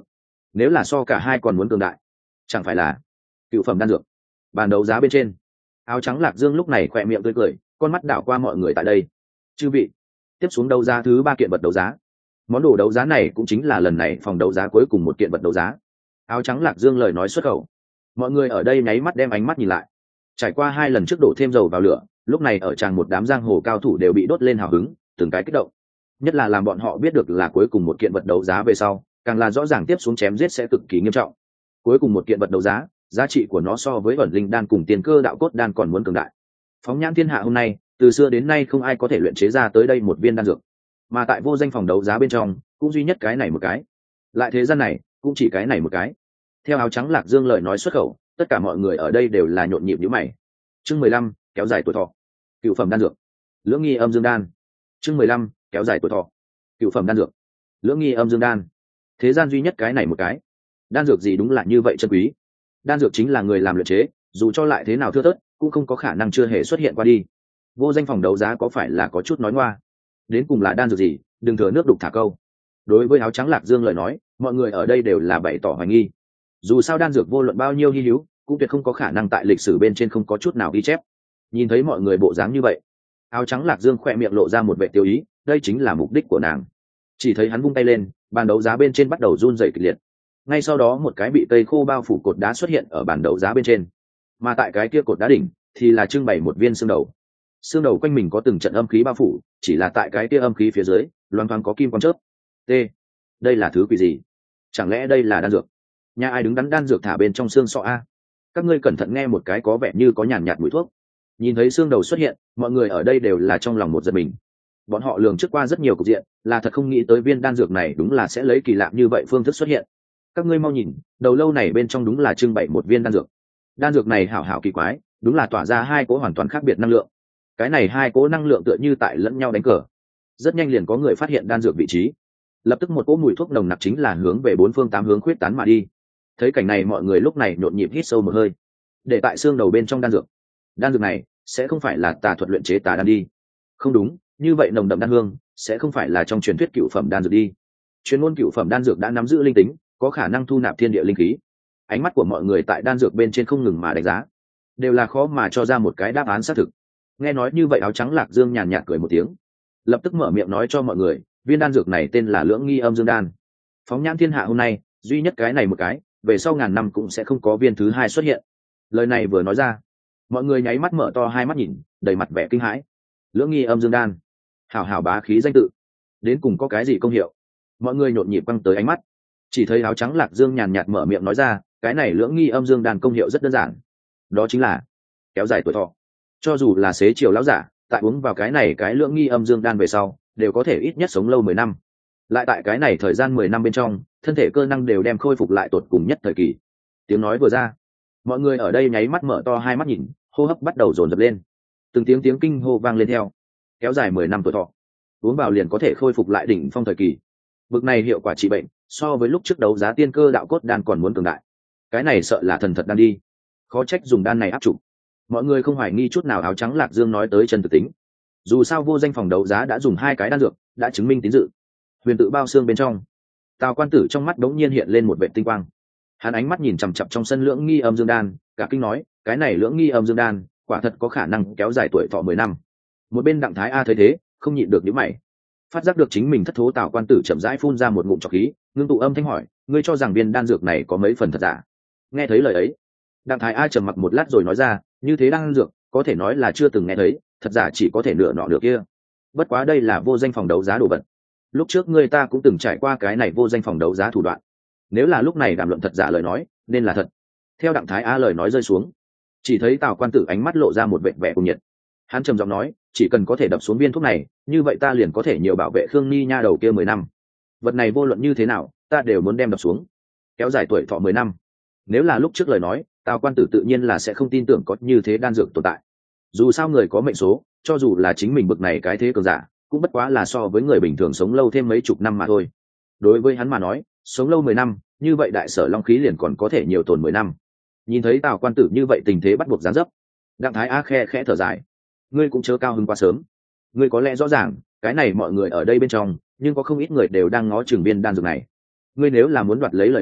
nếu là so cả hai còn muốn cường đại, chẳng phải là cựu phẩm đan dược. Bàn đấu giá bên trên, áo trắng Lạc Dương lúc này khỏe miệng tươi cười, con mắt đảo qua mọi người tại đây. Chư vị, tiếp xuống đấu giá thứ 3 kiện vật đấu giá. Món đồ đấu giá này cũng chính là lần này phòng đấu giá cuối cùng một kiện vật đấu giá. Áo trắng Lạc Dương lời nói xuất khẩu, mọi người ở đây nháy mắt đem ánh mắt nhìn lại. Trải qua 2 lần trước đổ thêm dầu vào lửa, lúc này ở tràng một đám giang hồ cao thủ đều bị đốt lên hào hứng, từng cái kích động. Nhất là làm bọn họ biết được là cuối cùng một kiện vật đấu giá về sau, càng là rõ ràng tiếp xuống chém giết sẽ cực kỳ nghiêm trọng. Cuối cùng một kiện vật đấu giá, giá trị của nó so với ẩn linh đan cùng tiền cơ đạo cốt đan còn muốn cường đại. Phóng nhãn thiên hạ hôm nay, từ xưa đến nay không ai có thể luyện chế ra tới đây một viên đan dược, mà tại vô danh phòng đấu giá bên trong cũng duy nhất cái này một cái, lại thế gian này cũng chỉ cái này một cái. Theo áo trắng Lạc Dương lời nói xuất khẩu, tất cả mọi người ở đây đều là nhộn nhịp nhíu mày. Chương 15, kéo dài tuổi thọ. Cựu phẩm đan dược, Lưỡng Nghi Âm Dương đan. Chương 15, kéo dài tuổi thọ. Cựu phẩm đan dược, Lưỡng Nghi Âm Dương đan. Thế gian duy nhất cái này một cái. Đan dược gì đúng là như vậy chân quý. Đan dược chính là người làm luyện chế, dù cho lại thế nào thưa thớt, cũng không có khả năng chưa hề xuất hiện qua đi. Vô danh phòng đấu giá có phải là có chút nói ngoa? Đến cùng là đan dược gì, đừng thừa nước đục thả câu. Đối với áo trắng Lạc Dương lời nói, mọi người ở đây đều là bày tỏ hoài nghi. Dù sao đan dược vô luận bao nhiêu hi hữu, cũng tuyệt không có khả năng tại lịch sử bên trên không có chút nào ghi chép. Nhìn thấy mọi người bộ dáng như vậy, áo trắng Lạc Dương khỏe miệng lộ ra một vẻ tiêu ý, đây chính là mục đích của nàng. Chỉ thấy hắn vung tay lên, bàn đấu giá bên trên bắt đầu run rẩy kịch liệt. Ngay sau đó một cái bị cây khô bao phủ cột đá xuất hiện ở bàn đấu giá bên trên, mà tại cái kia cột đá đỉnh thì là trưng bày một viên xương đầu. Xương đầu quanh mình có từng trận âm khí bao phủ, chỉ là tại cái kia âm khí phía dưới loang thoáng có kim quang chớp. T, đây là thứ quỷ gì? Chẳng lẽ đây là đan dược? Nhà ai đứng đắn đan dược thả bên trong xương sọ a? Các ngươi cẩn thận nghe một cái có vẻ như có nhàn nhạt mùi thuốc. Nhìn thấy xương đầu xuất hiện, mọi người ở đây đều là trong lòng một giật mình. Bọn họ lường trước qua rất nhiều cục diện, là thật không nghĩ tới viên đan dược này đúng là sẽ lấy kỳ lạ như vậy phương thức xuất hiện. Các ngươi mau nhìn, đầu lâu này bên trong đúng là trưng bày một viên đan dược. Đan dược này hảo hảo kỳ quái, đúng là tỏa ra 2 cỗ hoàn toàn khác biệt năng lượng. Cái này 2 cỗ năng lượng tựa như tại lẫn nhau đánh cờ. Rất nhanh liền có người phát hiện đan dược vị trí. Lập tức một cỗ mùi thuốc nồng nặc chính là hướng về 4 phương 8 hướng khuyết tán mà đi. Thấy cảnh này mọi người lúc này nhộn nhịp hít sâu một hơi. Để tại xương đầu bên trong đan dược. Đan dược này sẽ không phải là tà thuật luyện chế tà đan đi. Không đúng, như vậy nồng đậm đan hương sẽ không phải là trong truyền thuyết cựu phẩm đan dược đi. Chuyên môn cựu phẩm đan dược đã nắm giữ linh tính, có khả năng thu nạp thiên địa linh khí. Ánh mắt của mọi người tại đan dược bên trên không ngừng mà đánh giá, đều là khó mà cho ra một cái đáp án xác thực. Nghe nói như vậy áo trắng Lạc Dương nhàn nhạt cười một tiếng, lập tức mở miệng nói cho mọi người, viên đan dược này tên là Lưỡng Nghi Âm Dương đan. Phóng nhãn thiên hạ hôm nay, duy nhất cái này một cái, về sau ngàn năm cũng sẽ không có viên thứ 2 xuất hiện. Lời này vừa nói ra, mọi người nháy mắt mở to 2 mắt nhìn, đầy mặt vẻ kinh hãi. Lưỡng Nghi Âm Dương đan, hảo hảo bá khí danh tự, đến cùng có cái gì công hiệu? Mọi người nhộn nhịp quăng tới ánh mắt. Chỉ thấy áo trắng Lạc Dương nhàn nhạt mở miệng nói ra, cái này Lưỡng Nghi Âm Dương đan công hiệu rất đơn giản, đó chính là kéo dài tuổi thọ. Cho dù là xế chiều lão giả, tại uống vào cái này cái Lưỡng Nghi Âm Dương đan về sau, đều có thể ít nhất sống lâu 10 năm. Lại tại cái này thời gian 10 năm bên trong, thân thể cơ năng đều đem khôi phục lại tột cùng nhất thời kỳ. Tiếng nói vừa ra, mọi người ở đây nháy mắt mở to 2 mắt nhìn, hô hấp bắt đầu dồn dập lên. Từng tiếng kinh hô vang lên theo. Kéo dài 10 năm tuổi thọ, uống vào liền có thể khôi phục lại đỉnh phong thời kỳ. Bực này hiệu quả trị bệnh, so với lúc trước đấu giá tiên cơ đạo cốt đan còn muốn cường đại. Cái này sợ là thần thật đan đi. Khó trách dùng đan này áp dụng. Mọi người không hoài nghi chút nào áo trắng Lạc Dương nói tới chân thực tính. Dù sao vô danh phòng đấu giá đã dùng 2 cái đan dược, đã chứng minh tín dự. Huyền tự bao xương bên trong, Tào Quan Tử trong mắt đống nhiên hiện lên một vệt tinh quang. Hắn ánh mắt nhìn chằm chằm trong sân Lưỡng Nghi Âm Dương đan, cả kinh nói, cái này Lưỡng Nghi Âm Dương đan, quả thật có khả năng kéo dài tuổi thọ 10 năm. Một bên Đặng Thái A thấy thế, không nhịn được nhíu mày. Phát giác được chính mình thất thố, Tào Quan Tử chậm rãi phun ra một ngụm trọc khí, ngưng tụ âm thanh hỏi, ngươi cho rằng viên đan dược này có mấy phần thật giả? Nghe thấy lời ấy, Đặng Thái A trầm mặc một lát rồi nói ra, như thế đan dược, có thể nói là chưa từng nghe thấy, thật giả chỉ có thể nửa nọ nửa kia. Bất quá đây là vô danh phòng đấu giá đồ vật. Lúc trước người ta cũng từng trải qua cái này vô danh phòng đấu giá thủ đoạn. Nếu là lúc này đàm luận thật giả lời nói, nên là thật. Theo Đặng Thái A lời nói rơi xuống, chỉ thấy Tào Quan Tử ánh mắt lộ ra một vẻ vẻ cùng nhiệt. Hắn trầm giọng nói, chỉ cần có thể đập xuống viên thuốc này, như vậy ta liền có thể nhiều bảo vệ Khương Ni nha đầu kia 10 năm. Vật này vô luận như thế nào, ta đều muốn đem đập xuống. Kéo dài tuổi thọ 10 năm. Nếu là lúc trước lời nói, Tào Quan Tử tự nhiên là sẽ không tin tưởng có như thế đan dược tồn tại. Dù sao người có mệnh số, cho dù là chính mình bực này cái thế cường giả, cũng bất quá là so với người bình thường sống lâu thêm mấy chục năm mà thôi. Đối với hắn mà nói, sống lâu 10 năm, như vậy đại sở long khí liền còn có thể nhiều tồn 10 năm. Nhìn thấy Tào Quan Tử như vậy tình thế bắt buộc giáng dấp, Đặng Thái A khẽ thở dài, ngươi cũng chớ cao hứng quá sớm. Ngươi có lẽ rõ ràng, cái này mọi người ở đây bên trong, nhưng có không ít người đều đang ngó chừng viên đan dược này. Ngươi nếu là muốn đoạt lấy lời nói,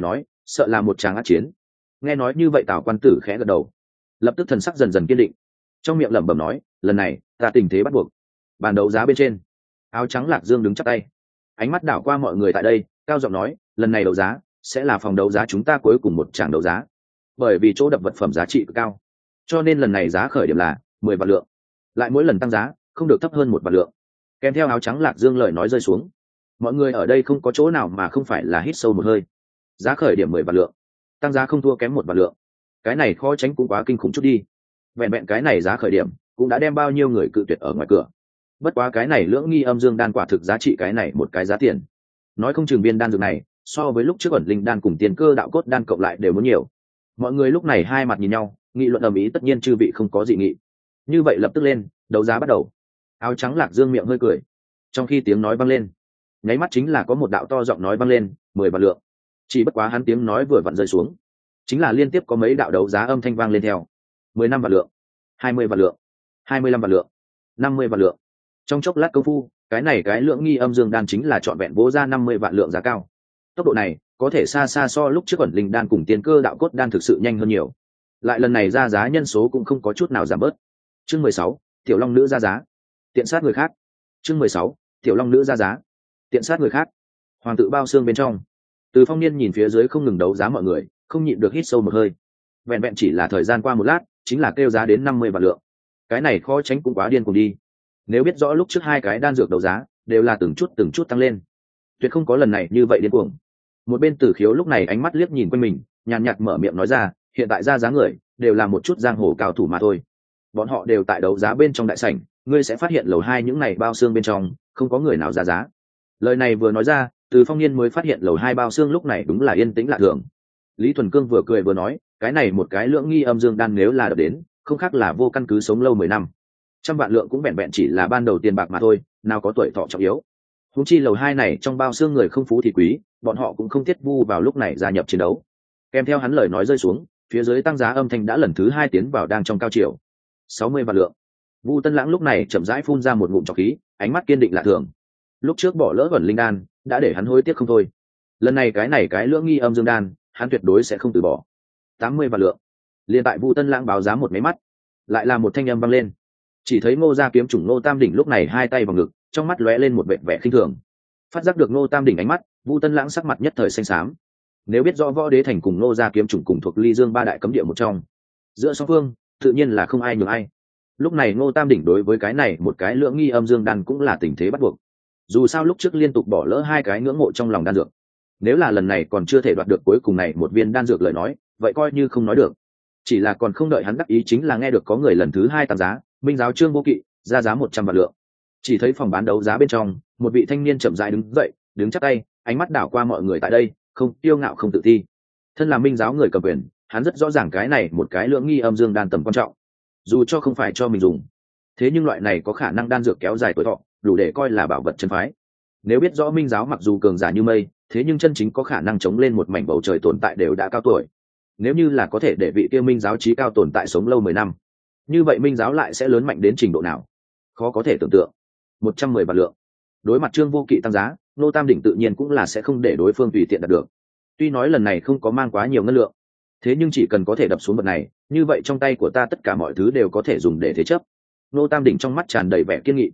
sợ là một tràng ác chiến. Nghe nói như vậy Tào quan tử khẽ gật đầu, lập tức thần sắc dần dần kiên định, trong miệng lẩm bẩm nói, lần này ta tình thế bắt buộc. Bàn đấu giá bên trên, áo trắng Lạc Dương đứng chắp tay, ánh mắt đảo qua mọi người tại đây, cao giọng nói, lần này đấu giá sẽ là phòng đấu giá chúng ta cuối cùng một tràng đấu giá. Bởi vì chỗ đập vật phẩm giá trị cực cao, cho nên lần này giá khởi điểm là 10 vạn lượng, lại mỗi lần tăng giá không được thấp hơn 1 vạn lượng. Kèm theo áo trắng Lạc Dương lời nói rơi xuống, mọi người ở đây không có chỗ nào mà không phải là hít sâu một hơi. Giá khởi điểm 10 vạn lượng, tăng giá không thua kém 1 vạn lượng, cái này khó tránh cũng quá kinh khủng chút đi. Vẹn vẹn cái này giá khởi điểm cũng đã đem bao nhiêu người cự tuyệt ở ngoài cửa. Bất quá cái này lưỡng nghi âm dương đan quả thực giá trị cái này một cái giá tiền, nói không chừng viên đan dược này so với lúc trước ẩn linh đan cùng tiền cơ đạo cốt đan cộng lại đều muốn nhiều. Mọi người lúc này hai mặt nhìn nhau, nghị luận ầm ĩ, tất nhiên chư vị không có dị nghị, như vậy lập tức lên đấu giá bắt đầu. Áo trắng Lạc Dương miệng hơi cười, trong khi tiếng nói vang lên, nháy mắt chính là có một đạo to giọng nói vang lên, 10 vạn lượng. Chỉ bất quá hắn tiếng nói vừa vặn rơi xuống, chính là liên tiếp có mấy đạo đấu giá âm thanh vang lên theo. 15 vạn lượng, 20 vạn lượng, 25 vạn lượng, 50 vạn lượng. Trong chốc lát công phu, cái này cái lưỡng nghi âm dương đan chính là trọn vẹn vỗ ra 50 vạn lượng giá cao. Tốc độ này có thể xa xa so lúc trước ẩn linh đan cùng tiên cơ đạo cốt đan thực sự nhanh hơn nhiều. Lại lần này ra giá nhân số cũng không có chút nào giảm bớt. Chương 16, tiểu long nữ ra giá, tiện sát người khác. Chương 16, tiểu long nữ ra giá, tiện sát người khác. Hoàng tự bao xương bên trong, Từ Phong Niên nhìn phía dưới không ngừng đấu giá mọi người, không nhịn được hít sâu một hơi. Vẹn vẹn chỉ là thời gian qua một lát, chính là kêu giá đến 50 vạn lượng. Cái này khó tránh cũng quá điên cuồng đi. Nếu biết rõ lúc trước hai cái đan dược đấu giá đều là từng chút tăng lên, tuyệt không có lần này như vậy điên cuồng. Một bên Tử Khiếu lúc này ánh mắt liếc nhìn quanh mình, nhàn nhạt mở miệng nói ra, hiện tại ra giá người đều là một chút giang hồ cao thủ mà thôi. Bọn họ đều tại đấu giá bên trong đại sảnh, ngươi sẽ phát hiện lầu 2 những này bao xương bên trong không có người nào ra giá. Lời này vừa nói ra, Từ Phong Niên mới phát hiện lầu 2 bao xương lúc này đúng là yên tĩnh lạ thường. Lý Thuần Cương vừa cười vừa nói, cái này một cái lưỡng nghi âm dương đan nếu là đập đến, không khác là vô căn cứ sống lâu 10 năm. 100 vạn lượng cũng vẹn vẹn chỉ là ban đầu tiền bạc mà thôi, nào có tuổi thọ trọng yếu. Huống chi lầu 2 này trong bao xương người không phú thì quý, bọn họ cũng không thiết vu vào lúc này gia nhập chiến đấu. Kèm theo hắn lời nói rơi xuống, phía dưới tăng giá âm thanh đã lần thứ 2 tiến vào đang trong cao chiều. 60 vạn lượng. Vu Tân Lãng lúc này chậm rãi phun ra một ngụm trọc khí, ánh mắt kiên định lạ thường. Lúc trước bỏ lỡ ẩn linh đan, đã để hắn hối tiếc không thôi. Lần này cái lưỡng nghi âm dương đan, hắn tuyệt đối sẽ không từ bỏ. 80 vạn lượng. Liên tại Vu Tân Lãng báo giá một máy mắt, lại là một thanh âm vang lên. Chỉ thấy Ngô Gia kiếm chủng Ngô Tam đỉnh lúc này hai tay vào ngực, trong mắt lóe lên một vẻ khinh thường. Phát giác được Ngô Tam đỉnh ánh mắt, Vu Tân Lãng sắc mặt nhất thời xanh xám. Nếu biết rõ Võ Đế Thành cùng Ngô Gia kiếm chủng cùng thuộc Ly Dương ba đại cấm địa một trong, giữa song phương tự nhiên là không ai nhường ai. Lúc này Ngô Tam đỉnh đối với cái này một cái lưỡng nghi âm dương đan cũng là tình thế bắt buộc. Dù sao lúc trước liên tục bỏ lỡ hai cái ngưỡng mộ trong lòng đan dược, nếu là lần này còn chưa thể đoạt được cuối cùng này một viên đan dược lời nói, vậy coi như không nói được. Chỉ là còn không đợi hắn đắc ý, chính là nghe được có người lần thứ 2 tăng giá, Minh giáo Trương Vô Kỵ ra giá 100 vạn lượng. Chỉ thấy phòng bán đấu giá bên trong, một vị thanh niên chậm rãi đứng dậy, đứng chắp tay, ánh mắt đảo qua mọi người tại đây, không tiêu ngạo không tự ti. Thân là Minh giáo người cầm quyền, hắn rất rõ ràng cái này một cái lưỡng nghi âm dương đan tầm quan trọng. Dù cho không phải cho mình dùng, thế nhưng loại này có khả năng đan dược kéo dài tuổi thọ, đủ để coi là bảo vật chân phái. Nếu biết rõ Minh giáo mặc dù cường giả như mây, thế nhưng chân chính có khả năng chống lên một mảnh bầu trời tồn tại đều đã cao tuổi. Nếu như là có thể để vị kia Minh giáo chí cao tồn tại sống lâu 10 năm, như vậy Minh giáo lại sẽ lớn mạnh đến trình độ nào? Khó có thể tưởng tượng. 110 vạn lượng. Đối mặt Trương Vô Kỵ tăng giá, Ngô Tam đỉnh tự nhiên cũng là sẽ không để đối phương tùy tiện đạt được. Tuy nói lần này không có mang quá nhiều ngân lượng, thế nhưng chỉ cần có thể đập xuống vật này, như vậy trong tay của ta tất cả mọi thứ đều có thể dùng để thế chấp. Ngô Tam đỉnh trong mắt tràn đầy vẻ kiên nghị.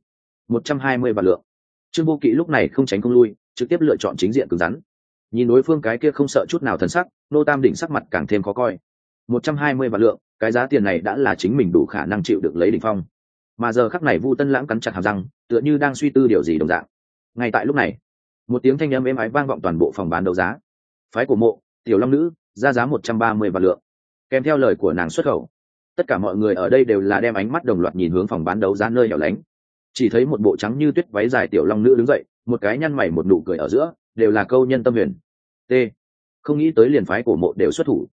120 vạn lượng. Trương Vô Kỵ lúc này không tránh không lui, trực tiếp lựa chọn chính diện cứng rắn. Nhìn đối phương cái kia không sợ chút nào thần sắc, Ngô Tam đỉnh sắc mặt càng thêm khó coi. 120 vạn lượng, cái giá tiền này đã là chính mình đủ khả năng chịu được lấy đỉnh phong. Mà giờ khắc này Vu Tân Lãng cắn chặt hàm răng, tựa như đang suy tư điều gì đồng dạng. Ngay tại lúc này, một tiếng thanh âm êm ái vang vọng toàn bộ phòng bán đấu giá. Phái của mộ, tiểu long nữ, ra giá 130 vạn lượng. Kèm theo lời của nàng xuất khẩu, tất cả mọi người ở đây đều là đem ánh mắt đồng loạt nhìn hướng phòng bán đấu giá nơi hẻo lánh. Chỉ thấy một bộ trắng như tuyết váy dài tiểu long nữ đứng dậy, một cái nhăn mày một nụ cười ở giữa, đều là câu nhân tâm huyền. T. Không nghĩ tới liền phái của mộ đều xuất thủ.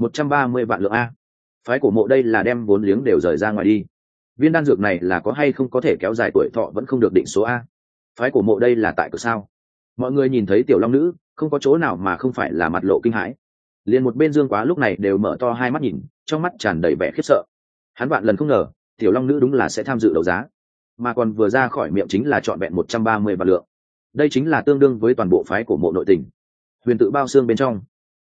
130 vạn lượng a. Phái của mộ đây là đem vốn liếng đều rời ra ngoài đi. Viên đan dược này là có hay không có thể kéo dài tuổi thọ vẫn không được định số a. Phái của mộ đây là tại cửa sao? Mọi người nhìn thấy tiểu long nữ, không có chỗ nào mà không phải là mặt lộ kinh hãi. Liền một bên Dương Quá lúc này đều mở to hai mắt nhìn, trong mắt tràn đầy vẻ khiếp sợ. Hắn vạn lần không ngờ, tiểu long nữ đúng là sẽ tham dự đấu giá, mà còn vừa ra khỏi miệng chính là trọn vẹn 130 vạn lượng. Đây chính là tương đương với toàn bộ phái của mộ nội tình. Huyền tự bao xương bên trong,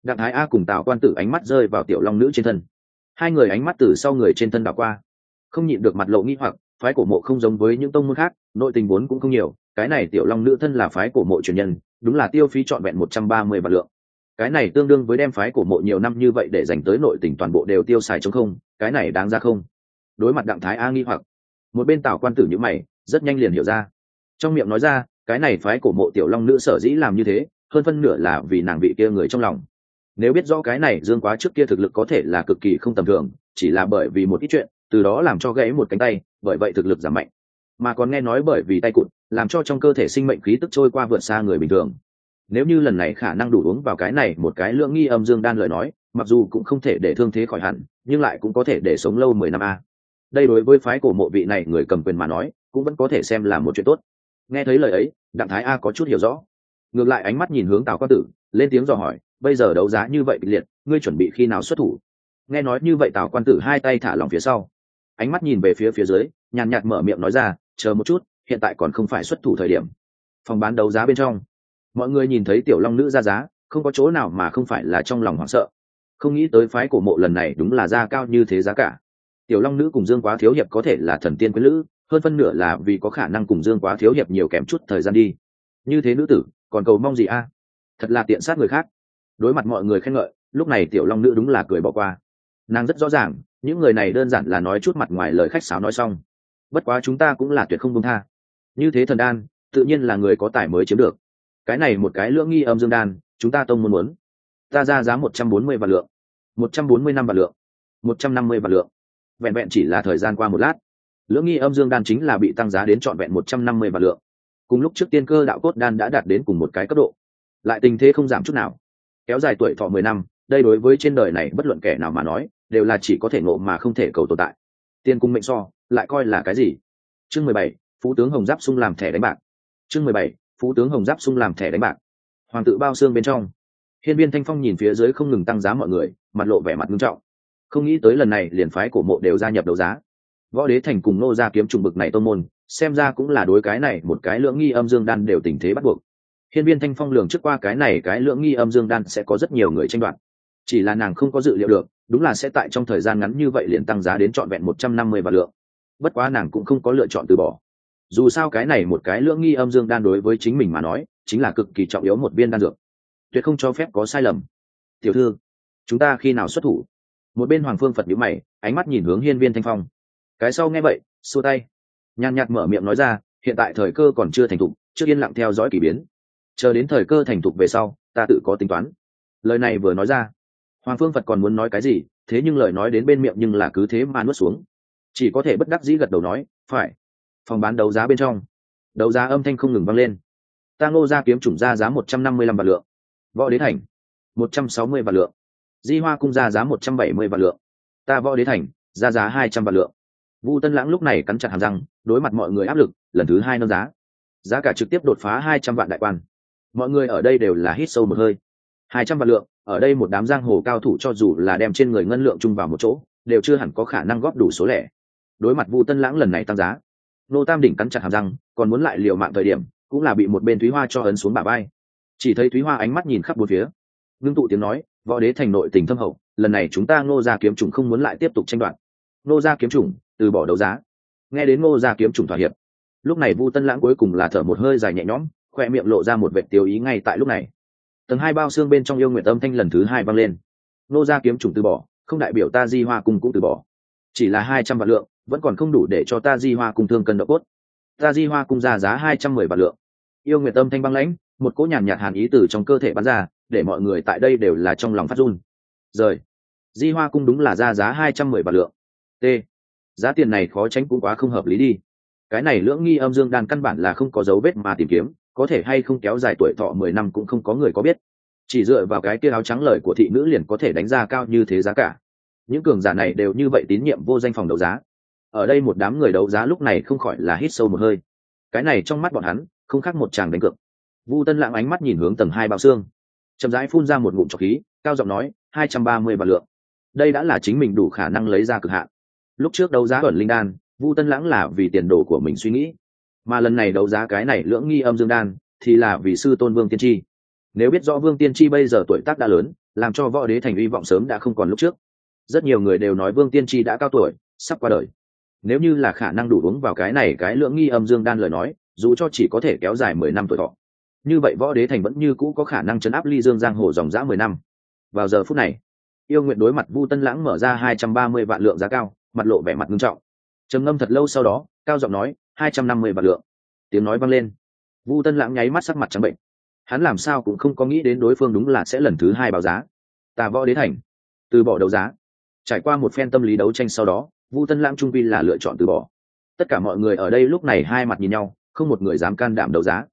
Đặng Thái A cùng Tào Quan Tử ánh mắt rơi vào tiểu long nữ trên thân, hai người ánh mắt từ sau người trên thân đảo qua, không nhịn được mặt lộ nghi hoặc. Phái cổ mộ không giống với những tông môn khác, nội tình vốn cũng không nhiều, cái này tiểu long nữ thân là phái cổ mộ truyền nhân, đúng là tiêu phí trọn vẹn 130 vạn lượng. Cái này tương đương với đem phái cổ mộ nhiều năm như vậy để dành tới nội tình toàn bộ đều tiêu xài trống không, cái này đáng ra không? Đối mặt Đặng Thái A nghi hoặc, một bên Tào Quan Tử nhíu mày, rất nhanh liền hiểu ra, trong miệng nói ra, cái này phái cổ mộ tiểu long nữ sở dĩ làm như thế, hơn phân nửa là vì nàng vị kia người trong lòng. Nếu biết rõ cái này Dương Quá trước kia thực lực có thể là cực kỳ không tầm thường, chỉ là bởi vì một ít chuyện, từ đó làm cho gãy một cánh tay, bởi vậy thực lực giảm mạnh, mà còn nghe nói bởi vì tay cụt, làm cho trong cơ thể sinh mệnh khí tức trôi qua vượt xa người bình thường. Nếu như lần này khả năng đủ uống vào cái này một cái lượng nghi âm dương đan lời nói, mặc dù cũng không thể để thương thế khỏi hẳn, nhưng lại cũng có thể để sống lâu 10 năm a. Đây đối với phái cổ mộ vị này người cầm quyền mà nói, cũng vẫn có thể xem là một chuyện tốt. Nghe thấy lời ấy, Đặng Thái A có chút hiểu rõ, ngược lại ánh mắt nhìn hướng Tào Quan Tử, lên tiếng dò hỏi, bây giờ đấu giá như vậy kịch liệt, ngươi chuẩn bị khi nào xuất thủ? Nghe nói như vậy, Tào Quan Tử hai tay thả lỏng phía sau, ánh mắt nhìn về phía dưới, nhàn nhạt mở miệng nói ra, chờ một chút, hiện tại còn không phải xuất thủ thời điểm. Phòng bán đấu giá bên trong, mọi người nhìn thấy tiểu long nữ ra giá, không có chỗ nào mà không phải là trong lòng hoảng sợ. Không nghĩ tới phái cổ mộ lần này đúng là ra cao như thế giá cả. Tiểu long nữ cùng Dương Quá thiếu hiệp có thể là thần tiên quyến lữ, hơn phân nửa là vì có khả năng cùng Dương Quá thiếu hiệp nhiều kém chút thời gian đi. Như thế nữ tử, còn cầu mong gì a? Thật là tiện sát người khác. Đối mặt mọi người khen ngợi, lúc này tiểu long nữ đúng là cười bỏ qua. Nàng rất rõ ràng, những người này đơn giản là nói chút mặt ngoài lời khách sáo nói xong. Bất quá chúng ta cũng là tuyệt không buông tha. Như thế thần đan, tự nhiên là người có tài mới chiếm được. Cái này một cái lưỡng nghi âm dương đan, chúng ta tông muốn. Ta ra giá 140 vạn lượng, 145 vạn lượng, 150 vạn lượng. Vẹn vẹn chỉ là thời gian qua một lát, lưỡng nghi âm dương đan chính là bị tăng giá đến trọn vẹn 150 vạn lượng. Cùng lúc trước tiên cơ đạo cốt đan đã đạt đến cùng một cái cấp độ, lại tình thế không giảm chút nào. Kéo dài tuổi thọ 10 năm, đây đối với trên đời này bất luận kẻ nào mà nói, đều là chỉ có thể ngộ mà không thể cầu tồn tại. Tiên cung mệnh so, lại coi là cái gì? Chương 17, phú tướng Hồng Giáp Sung làm thẻ đánh bạc. Chương 17, phú tướng Hồng Giáp Sung làm thẻ đánh bạc. Hoàng tự bao xương bên trong, Hiên Viên Thanh Phong nhìn phía dưới không ngừng tăng giá mọi người, mặt lộ vẻ mặt nghiêm trọng. Không nghĩ tới lần này liền phái cổ mộ đều gia nhập đấu giá. Võ Đế Thành cùng Nô gia kiếm trùng bực này tông môn, xem ra cũng là đối cái này một cái lưỡng nghi âm dương đan đều tình thế bắt buộc. Hiên Viên Thanh Phong lường trước qua cái này cái lưỡng nghi âm dương đan sẽ có rất nhiều người tranh đoạt. Chỉ là nàng không có dự liệu được, đúng là sẽ tại trong thời gian ngắn như vậy liền tăng giá đến trọn vẹn 150 vạn lượng. Bất quá nàng cũng không có lựa chọn từ bỏ. Dù sao cái này một cái lưỡng nghi âm dương đan đối với chính mình mà nói, chính là cực kỳ trọng yếu một viên đan dược, tuyệt không cho phép có sai lầm. Tiểu thư, chúng ta khi nào xuất thủ? Một bên Hoàng Phương Phật nhíu mày, ánh mắt nhìn hướng Hiên Viên Thanh Phong. Cái sau nghe vậy, xua tay, nhàn nhạt mở miệng nói ra, hiện tại thời cơ còn chưa thành thục, trước yên lặng theo dõi kỳ biến, chờ đến thời cơ thành thục về sau, ta tự có tính toán. Lời này vừa nói ra, Hoàng Phương Phật còn muốn nói cái gì, thế nhưng lời nói đến bên miệng nhưng là cứ thế mà nuốt xuống, chỉ có thể bất đắc dĩ gật đầu nói, phải. Phòng bán đấu giá bên trong, đấu giá âm thanh không ngừng vang lên. Ta Ngô gia kiếm chủng ra giá 155 vạn lượng, Võ Đế Thành 160 vạn lượng, Di Hoa cung ra giá 170 vạn lượng, ta Võ Đế Thành ra giá 200 vạn lượng. Vu Tân Lãng lúc này cắn chặt hàm răng, đối mặt mọi người áp lực, lần thứ hai nâng giá, giá cả trực tiếp đột phá 200 vạn đại quan. Mọi người ở đây đều là hít sâu một hơi. 200 vạn lượng, ở đây một đám giang hồ cao thủ cho dù là đem trên người ngân lượng chung vào một chỗ, đều chưa hẳn có khả năng góp đủ số lẻ. Đối mặt Vu Tân Lãng lần này tăng giá, Nô Tam Đỉnh cắn chặt hàm răng, còn muốn lại liều mạng thời điểm, cũng là bị một bên Thúy Hoa cho ấn xuống bả vai. Chỉ thấy Thúy Hoa ánh mắt nhìn khắp bốn phía, ngưng tụ tiếng nói, Võ Đế Thành nội tình thâm hậu, lần này chúng ta Ngô gia kiếm chủng không muốn lại tiếp tục tranh đoạt. Ngô gia kiếm chủng từ bỏ đấu giá. Nghe đến Ngô gia kiếm chủng thỏa hiệp, lúc này Vu Tân Lãng cuối cùng là thở một hơi dài nhẹ nhõm, khoe miệng lộ ra một vệt tiêu ý ngay tại lúc này. Tầng hai bao xương bên trong yêu nguyện âm thanh lần thứ hai vang lên. Ngô gia kiếm chủng từ bỏ, không đại biểu ta Di Hoa cung cũng từ bỏ. Chỉ là 200 vạn lượng, vẫn còn không đủ để cho ta Di Hoa cung thương cân độ cốt. Ta Di Hoa cung ra giá 210 vạn lượng. Yêu nguyện âm thanh băng lãnh, một cỗ nhàn nhạt hàn ý từ trong cơ thể bắn ra, để mọi người tại đây đều là trong lòng phát run. Rời. Di Hoa cung đúng là ra giá 210 vạn lượng. T. Giá tiền này khó tránh cũng quá không hợp lý đi. Cái này lưỡng nghi âm dương đan căn bản là không có dấu vết mà tìm kiếm, có thể hay không kéo dài tuổi thọ 10 năm cũng không có người có biết. Chỉ dựa vào cái kia áo trắng lời của thị nữ liền có thể đánh ra cao như thế giá cả. Những cường giả này đều như vậy tín nhiệm vô danh phòng đấu giá. Ở đây một đám người đấu giá lúc này không khỏi là hít sâu một hơi. Cái này trong mắt bọn hắn, không khác một chàng đánh cược. Vu Tân Lãng ánh mắt nhìn hướng tầng 2 bao xương, chậm rãi phun ra một ngụm trọc khí, cao giọng nói, 230 vạn lượng. Đây đã là chính mình đủ khả năng lấy ra cực hạn. Lúc trước đấu giá ẩn linh đan, Vu Tân Lãng là vì tiền đồ của mình suy nghĩ, mà lần này đấu giá cái này lưỡng nghi âm dương đan thì là vì sư tôn Vương Tiên Tri. Nếu biết rõ Vương Tiên Tri bây giờ tuổi tác đã lớn, làm cho võ đế thành hy vọng sớm đã không còn lúc trước. Rất nhiều người đều nói Vương Tiên Tri đã cao tuổi, sắp qua đời. Nếu như là khả năng đủ uống vào cái này cái lưỡng nghi âm dương đan lời nói, dù cho chỉ có thể kéo dài 10 năm tuổi thọ, như vậy võ đế thành vẫn như cũ có khả năng chấn áp Ly Dương giang hồ dòng dã 10 năm. Vào giờ phút này, Yêu Nguyện đối mặt Vu Tân Lãng mở ra 230 vạn lượng giá cao, mặt lộ vẻ mặt nghiêm trọng. Trầm ngâm thật lâu sau đó, cao giọng nói, 250 vạn lượng. Tiếng nói vang lên. Vu Tân Lãng nháy mắt sắc mặt trắng bệnh. Hắn làm sao cũng không có nghĩ đến đối phương đúng là sẽ lần thứ hai báo giá. Ta võ đế thành từ bỏ đấu giá. Trải qua một phen tâm lý đấu tranh sau đó, Vu Tân Lãng trung quy là lựa chọn từ bỏ. Tất cả mọi người ở đây lúc này hai mặt nhìn nhau, không một người dám can đảm đấu giá.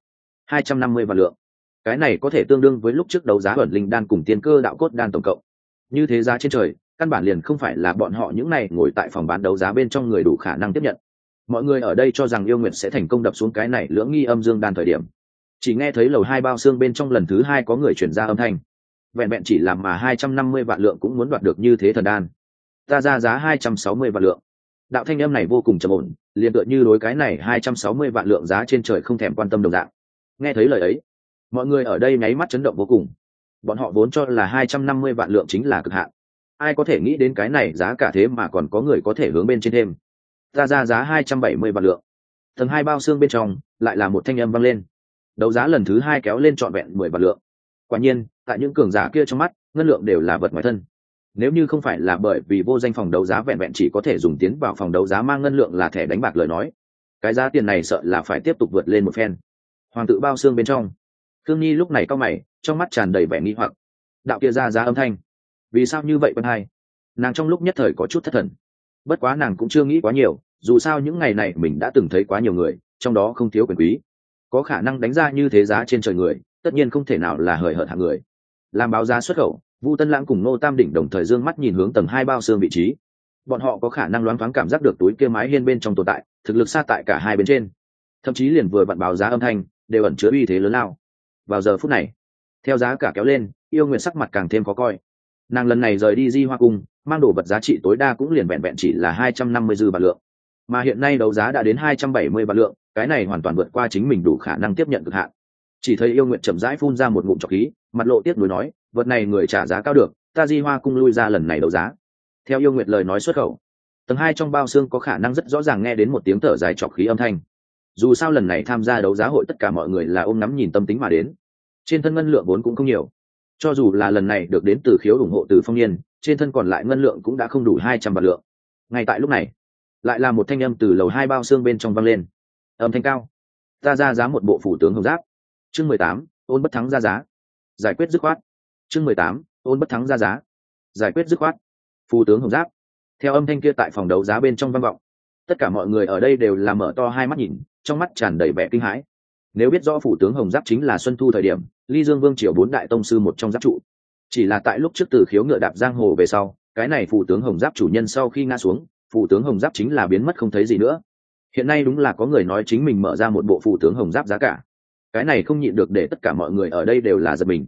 250 vạn lượng. Cái này có thể tương đương với lúc trước đấu giá ẩn linh đan cùng tiên cơ đạo cốt đan tổng cộng. Như thế giá trên trời, căn bản liền không phải là bọn họ những này ngồi tại phòng bán đấu giá bên trong người đủ khả năng tiếp nhận. Mọi người ở đây cho rằng Yêu Nguyệt sẽ thành công đập xuống cái này lưỡng nghi âm dương đan thời điểm, chỉ nghe thấy lầu 2 bao xương bên trong lần thứ 2 có người chuyển ra âm thanh. Vẹn vẹn chỉ làm mà 250 vạn lượng cũng muốn đoạt được như thế thần đan. Ta ra giá 260 vạn lượng. Đạo thanh âm này vô cùng trầm ổn, liền tựa như đối cái này 260 vạn lượng giá trên trời không thèm quan tâm đồng dạng. Nghe thấy lời ấy, mọi người ở đây nháy mắt chấn động vô cùng. Bọn họ vốn cho là 250 vạn lượng chính là cực hạn. Ai có thể nghĩ đến cái này giá cả thế mà còn có người có thể hướng bên trên thêm. Ta ra giá 270 vạn lượng. Tầng 2 bao xương bên trong lại là một thanh âm vang lên. Đấu giá lần thứ 2 kéo lên trọn vẹn 10 vạn lượng. Quả nhiên, tại những cường giả kia trong mắt, ngân lượng đều là vật ngoài thân. Nếu như không phải là bởi vì vô danh phòng đấu giá vẹn vẹn chỉ có thể dùng tiến vào phòng đấu giá mang ngân lượng là thẻ đánh bạc lời nói, cái giá tiền này sợ là phải tiếp tục vượt lên một phen. Hoàng tự bao xương bên trong, Khương Nhi lúc này cau mày, trong mắt tràn đầy vẻ nghi hoặc. Đạo kia ra giá âm thanh, vì sao như vậy quân hai? Nàng trong lúc nhất thời có chút thất thần. Bất quá nàng cũng chưa nghĩ quá nhiều, dù sao những ngày này mình đã từng thấy quá nhiều người, trong đó không thiếu quyền quý, có khả năng đánh ra như thế giá trên trời người, tất nhiên không thể nào là hời hợt hạng người. Làm báo giá xuất khẩu, Vu Tân Lãng cùng Ngô Tam Đỉnh đồng thời dương mắt nhìn hướng tầng 2 bao xương vị trí. Bọn họ có khả năng loáng thoáng cảm giác được túi kia mái hiên bên trong tồn tại, thực lực xa tại cả hai bên trên. Thậm chí liền vừa vặn báo giá âm thanh, đều ẩn chứa uy thế lớn lao. Vào giờ phút này, theo giá cả kéo lên, Yêu Nguyệt sắc mặt càng thêm khó coi. Nàng lần này rời đi Di Hoa Cung, mang đồ vật giá trị tối đa cũng liền vẹn vẹn chỉ là 250 dư vạn lượng. Mà hiện nay đấu giá đã đến 270 vạn lượng, cái này hoàn toàn vượt qua chính mình đủ khả năng tiếp nhận cực hạn. Chỉ thấy Yêu Nguyệt chậm rãi phun ra một ngụm trọc khí, mặt lộ tiếc nuối nói, vật này người trả giá cao được, ta Di Hoa Cung lui ra lần này đấu giá. Theo Yêu Nguyệt lời nói xuất khẩu, tầng 2 trong bao xương có khả năng rất rõ ràng nghe đến một tiếng thở dài trọc khí âm thanh. Dù sao lần này tham gia đấu giá hội tất cả mọi người là ôm ngắm nhìn tâm tính mà đến, trên thân ngân lượng vốn cũng không nhiều, cho dù là lần này được đến từ khiếu ủng hộ từ Phong Niên, trên thân còn lại ngân lượng cũng đã không đủ 200 vạn lượng. Ngay tại lúc này, lại là một thanh âm từ lầu 2 bao xương bên trong vang lên. Âm thanh cao, ta ra giá một bộ phủ tướng hồng giáp. Chương 18, ôn bất thắng ra giá. Giải quyết dứt khoát. Chương 18, ôn bất thắng ra giá. Giải quyết dứt khoát. Phù tướng hồng giáp. Theo âm thanh kia tại phòng đấu giá bên trong vang vọng, tất cả mọi người ở đây đều là mở to hai mắt nhìn, trong mắt tràn đầy vẻ kinh hãi. Nếu biết rõ phủ tướng hồng giáp chính là Xuân Thu thời điểm Ly Dương Vương triều 4 đại tông sư một trong giáp trụ, chỉ là tại lúc trước từ khiếu ngựa đạp giang hồ về sau, cái này phủ tướng hồng giáp chủ nhân sau khi ngã xuống, phủ tướng hồng giáp chính là biến mất không thấy gì nữa. Hiện nay đúng là có người nói chính mình mở ra một bộ phủ tướng hồng giáp giá cả, cái này không nhịn được để tất cả mọi người ở đây đều là giật mình.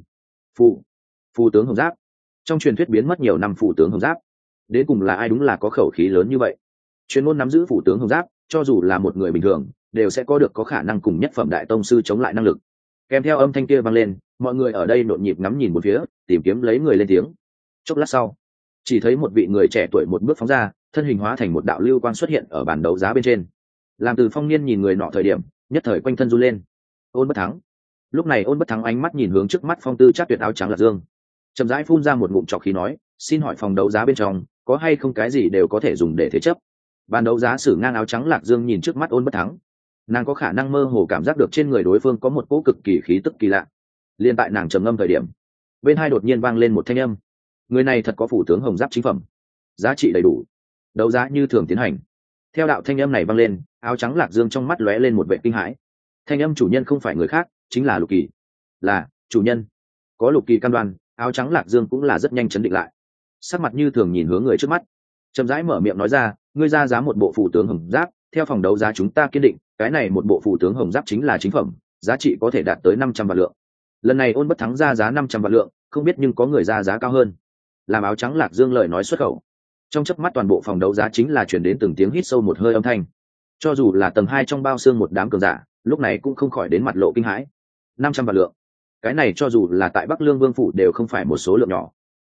Phù tướng hồng giáp, trong truyền thuyết biến mất nhiều năm phủ tướng hồng giáp, đến cùng là ai đúng là có khẩu khí lớn như vậy? Chuyên môn nắm giữ phủ tướng hồng giáp, cho dù là một người bình thường đều sẽ có khả năng cùng nhất phẩm đại tông sư chống lại năng lực. Kèm theo âm thanh kia vang lên, mọi người ở đây nhộn nhịp ngắm nhìn một phía, tìm kiếm lấy người lên tiếng. Chốc lát sau, chỉ thấy một vị người trẻ tuổi một bước phóng ra, thân hình hóa thành một đạo lưu quang xuất hiện ở bàn đấu giá bên trên. Làm Từ Phong Niên nhìn người nọ thời điểm, nhất thời quanh thân run lên. Ôn bất thắng. Lúc này Ôn bất thắng ánh mắt nhìn hướng trước mắt phong tư chắc tuyệt áo trắng Lạc Dương, chậm rãi phun ra một ngụm trọc khí nói, xin hỏi phòng đấu giá bên trong có hay không cái gì đều có thể dùng để thế chấp? Bàn đấu giá sử ngang áo trắng Lạc Dương nhìn trước mắt Ôn bất thắng, nàng có khả năng mơ hồ cảm giác được trên người đối phương có một cỗ cực kỳ khí tức kỳ lạ. Liên tại nàng trầm ngâm thời điểm, bên hai đột nhiên vang lên một thanh âm. Người này thật có phủ tướng hồng giáp chính phẩm, giá trị đầy đủ, đấu giá như thường tiến hành. Theo đạo thanh âm này vang lên, áo trắng Lạc Dương trong mắt lóe lên một vẻ kinh hãi. Thanh âm chủ nhân không phải người khác, chính là Lục Kỳ. Là chủ nhân. Có Lục Kỳ cam đoan, áo trắng Lạc Dương cũng là rất nhanh chấn định lại, sắc mặt như thường nhìn hướng người trước mắt, chậm rãi mở miệng nói ra, ngươi ra giá một bộ phủ tướng hồng giáp, theo phòng đấu giá chúng ta kiên định, cái này một bộ phủ tướng hồng giáp chính là chính phẩm, giá trị có thể đạt tới 500 vạn lượng. Lần này Ôn bất thắng ra giá 500 vạn lượng, không biết nhưng có người ra giá cao hơn. Làm áo trắng Lạc Dương lời nói xuất khẩu, trong chớp mắt toàn bộ phòng đấu giá chính là truyền đến từng tiếng hít sâu một hơi âm thanh. Cho dù là tầng 2 trong bao xương một đám cường giả, lúc này cũng không khỏi đến mặt lộ kinh hãi. 500 vạn lượng, cái này cho dù là tại Bắc Lương Vương phủ đều không phải một số lượng nhỏ.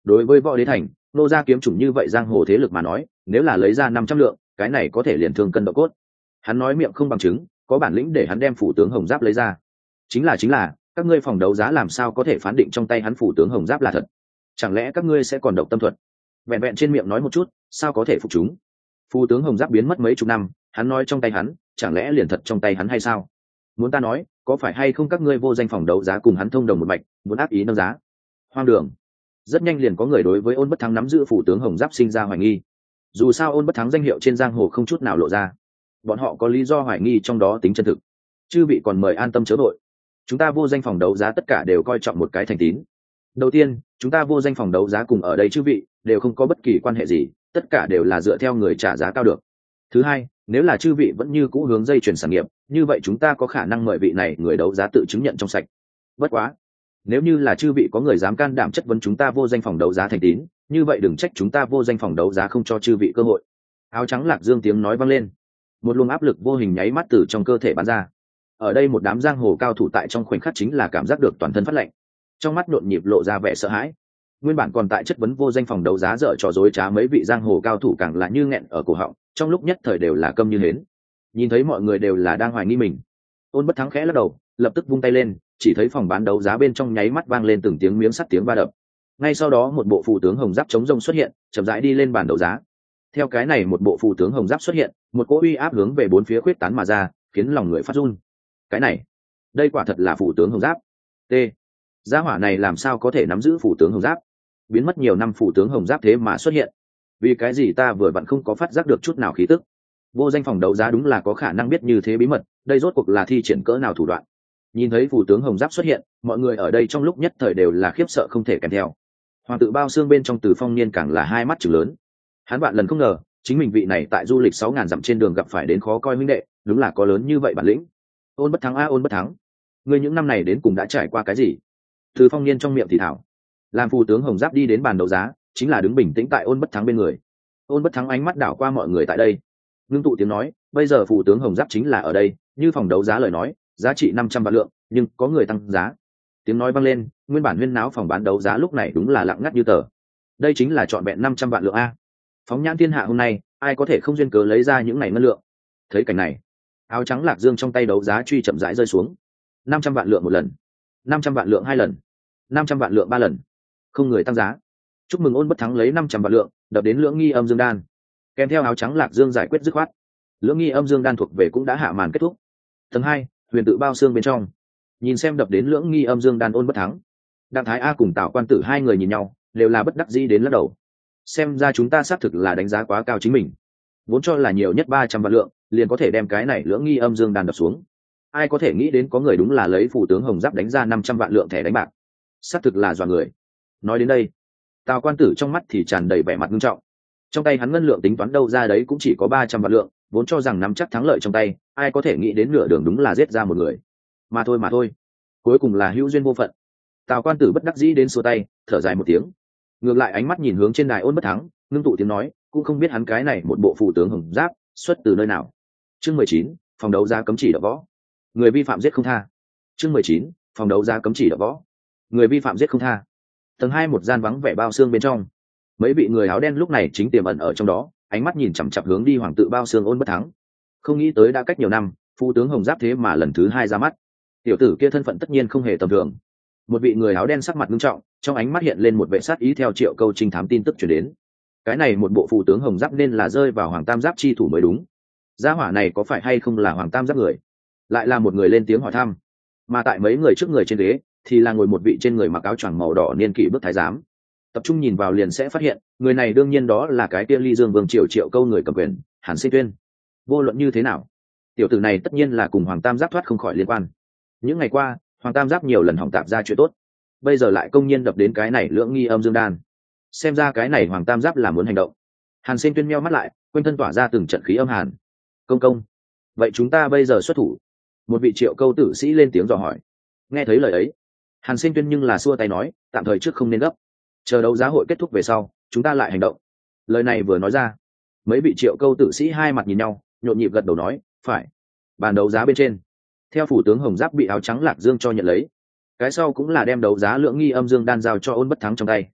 đối với võ đế thành, nô gia kiếm chủng như vậy giang hồ thế lực mà nói, nếu là lấy ra 500 lượng, cái này có thể liền thương cân độ cốt. Hắn nói miệng không bằng chứng, có bản lĩnh để hắn đem phủ tướng hồng giáp lấy ra. Chính là các ngươi phòng đấu giá làm sao có thể phán định trong tay hắn phủ tướng hồng giáp là thật? Chẳng lẽ các ngươi sẽ còn độc tâm thuật? Vẹn vẹn trên miệng nói một chút, sao có thể phục chúng? Phủ tướng hồng giáp biến mất mấy chục năm, hắn nói trong tay hắn, chẳng lẽ liền thật trong tay hắn hay sao? Muốn ta nói, có phải hay không các ngươi vô danh phòng đấu giá cùng hắn thông đồng một mạch, muốn áp ý nâng giá? Hoang đường. Rất nhanh liền có người đối với Ôn Bất Thắng nắm giữ phủ tướng hồng giáp sinh ra hoài nghi. Dù sao Ôn Bất Thắng danh hiệu trên giang hồ không chút nào lộ ra, bọn họ có lý do hoài nghi trong đó tính chân thực. Chư vị còn mời an tâm chớ vội, chúng ta vô danh phòng đấu giá tất cả đều coi trọng một cái thành tín. Đầu tiên, chúng ta vô danh phòng đấu giá cùng ở đây chư vị đều không có bất kỳ quan hệ gì, tất cả đều là dựa theo người trả giá cao được. Thứ hai, nếu là chư vị vẫn như cũ hướng dây chuyển sản nghiệp, như vậy chúng ta có khả năng mời vị này người đấu giá tự chứng nhận trong sạch. Bất quá, nếu như là chư vị có người dám can đảm chất vấn chúng ta vô danh phòng đấu giá thành tín, như vậy đừng trách chúng ta vô danh phòng đấu giá không cho chư vị cơ hội. Áo trắng Lạc Dương tiếng nói vang lên, một luồng áp lực vô hình nháy mắt từ trong cơ thể bắn ra. Ở đây một đám giang hồ cao thủ tại trong khoảnh khắc chính là cảm giác được toàn thân phát lạnh, trong mắt nhộn nhịp lộ ra vẻ sợ hãi. Nguyên bản còn tại chất vấn vô danh phòng đấu giá dở trò dối trá mấy vị giang hồ cao thủ càng là như nghẹn ở cổ họng, trong lúc nhất thời đều là câm như hến. Nhìn thấy mọi người đều là đang hoài nghi mình, Ôn Bất Thắng khẽ lắc đầu, lập tức vung tay lên, chỉ thấy phòng bán đấu giá bên trong nháy mắt vang lên từng tiếng miếng sắt tiếng va đập. Ngay sau đó một bộ phù tướng hồng giáp chống rông xuất hiện, chậm rãi đi lên bàn đấu giá. Theo cái này một bộ phù tướng hồng giáp xuất hiện, một cỗ uy áp hướng về bốn phía khuyết tán mà ra, khiến lòng người phát run. Cái này, đây quả thật là phù tướng hồng giáp. T. Gia hỏa này làm sao có thể nắm giữ phù tướng hồng giáp? Biến mất nhiều năm phù tướng hồng giáp thế mà xuất hiện. Vì cái gì ta vừa vặn không có phát giác được chút nào khí tức? Vô danh phòng đấu giá đúng là có khả năng biết như thế bí mật, đây rốt cuộc là thi triển cỡ nào thủ đoạn? Nhìn thấy phù tướng hồng giáp xuất hiện, mọi người ở đây trong lúc nhất thời đều là khiếp sợ không thể kèm theo. Hoàng tự Bao Xương bên trong Từ Phong Niên càng là hai mắt trừng lớn. Hắn vạn lần không ngờ, chính mình vị này tại du lịch 6.000 dặm trên đường gặp phải đến khó coi huynh đệ, đúng là có lớn như vậy bản lĩnh. Ôn Bất Thắng a Ôn Bất Thắng, ngươi những năm này đến cùng đã trải qua cái gì? Từ Phong Niên trong miệng thì thảo. Làm phù tướng hồng giáp đi đến bàn đấu giá, chính là đứng bình tĩnh tại Ôn Bất Thắng bên người. Ôn Bất Thắng ánh mắt đảo qua mọi người tại đây, ngưng tụ tiếng nói, bây giờ phù tướng hồng giáp chính là ở đây, như phòng đấu giá lời nói, giá trị 500 vạn lượng, nhưng có người tăng giá. Tiếng nói vang lên, nguyên bản huyên náo phòng bán đấu giá lúc này đúng là lặng ngắt như tờ. Đây chính là trọn vẹn 500 vạn lượng a. Phóng nhãn thiên hạ hôm nay, ai có thể không duyên cớ lấy ra những này ngân lượng. Thấy cảnh này, áo trắng Lạc Dương trong tay đấu giá truy chậm rãi rơi xuống. 500 vạn lượng một lần, 500 vạn lượng hai lần, 500 vạn lượng ba lần. Không người tăng giá. Chúc mừng Ôn Bất Thắng lấy 500 vạn lượng, đập đến Lưỡng Nghi Âm Dương Đan. Kèm theo áo trắng Lạc Dương giải quyết dứt khoát. Lưỡng Nghi Âm Dương Đan thuộc về cũng đã hạ màn kết thúc. Tầng 2, Huyền Tự Bao Xương bên trong. Nhìn xem đập đến Lưỡng Nghi Âm Dương Đan Ôn Bất Thắng, Đặng Thái A cùng Tào Quan Tử hai người nhìn nhau, đều là bất đắc dĩ đến lắc đầu. Xem ra chúng ta xác thực là đánh giá quá cao chính mình, vốn cho là nhiều nhất 300 vạn lượng liền có thể đem cái này Lưỡng Nghi Âm Dương Đan đập xuống. Ai có thể nghĩ đến có người đúng là lấy phù tướng hồng giáp đánh ra 500 vạn lượng thẻ đánh bạc, xác thực là dọa người. Nói đến đây, Tào Quan Tử trong mắt thì tràn đầy vẻ mặt nghiêm trọng. Trong tay hắn ngân lượng tính toán đâu ra đấy cũng chỉ có 300 vạn lượng, vốn cho rằng nắm chắc thắng lợi trong tay, ai có thể nghĩ đến nửa đường đúng là giết ra một người. Mà thôi, cuối cùng là hữu duyên vô phận. Tào Quan Tử bất đắc dĩ đến xua tay, thở dài một tiếng. Ngược lại ánh mắt nhìn hướng trên đài Ôn Bất Thắng, ngưng tụ tiếng nói, cũng không biết hắn cái này một bộ phù tướng hồng giáp xuất từ nơi nào. Chương 19, phòng đấu giá cấm chỉ đập võ. Người vi phạm giết không tha. Chương 19, phòng đấu giá cấm chỉ đập võ. Người vi phạm giết không tha. Tầng 2 một gian vắng vẻ bao xương bên trong. Mấy vị người áo đen lúc này chính tiềm ẩn ở trong đó, ánh mắt nhìn chằm chằm hướng đi Hoàng tự Bao Xương Ôn Bất Thắng. Không nghĩ tới đã cách nhiều năm, phù tướng hồng giáp thế mà lần thứ hai ra mắt. Tiểu tử kia thân phận tất nhiên không hề tầm thường. Một vị người áo đen sắc mặt nghiêm trọng, trong ánh mắt hiện lên một vẻ sát ý theo Triệu Câu trinh thám tin tức truyền đến. Cái này một bộ phù tướng hồng giáp nên là rơi vào Hoàng Tam Giáp chi thủ mới đúng. Gia hỏa này có phải hay không là Hoàng Tam Giáp người? Lại là một người lên tiếng hỏi thăm. Mà tại mấy người trước người trên ghế thì là ngồi một vị trên người mặc áo choàng màu đỏ niên kỷ bước thái giám. Tập trung nhìn vào liền sẽ phát hiện, người này đương nhiên đó là cái kia Ly Dương Vương Triều Triệu Câu người cầm quyền, Hàn Sinh Tuyên. Vô luận như thế nào, tiểu tử này tất nhiên là cùng Hoàng Tam Giáp thoát không khỏi liên quan. Những ngày qua, Hoàng Tam Giáp nhiều lần hỏng tạp ra chuyện tốt, bây giờ lại công nhiên đập đến cái này Lưỡng Nghi Âm Dương Đan. Xem ra cái này Hoàng Tam Giáp là muốn hành động. Hàn Sinh Tuyên meo mắt lại, quanh thân tỏa ra từng trận khí âm hàn. Công, vậy chúng ta bây giờ xuất thủ? Một vị Triệu Câu tử sĩ lên tiếng dò hỏi. Nghe thấy lời ấy, Hàn Sinh Tuyên nhưng là xua tay nói, tạm thời trước không nên gấp, chờ đấu giá hội kết thúc về sau chúng ta lại hành động. Lời này vừa nói ra, mấy vị Triệu Câu tử sĩ hai mặt nhìn nhau, nhộn nhịp gật đầu nói phải. Bàn đấu giá bên trên, theo phủ tướng hồng giáp bị áo trắng Lạc Dương cho nhận lấy, cái sau cũng là đem đấu giá Lưỡng Nghi Âm Dương Đan giao cho Ôn Bất Thắng trong tay.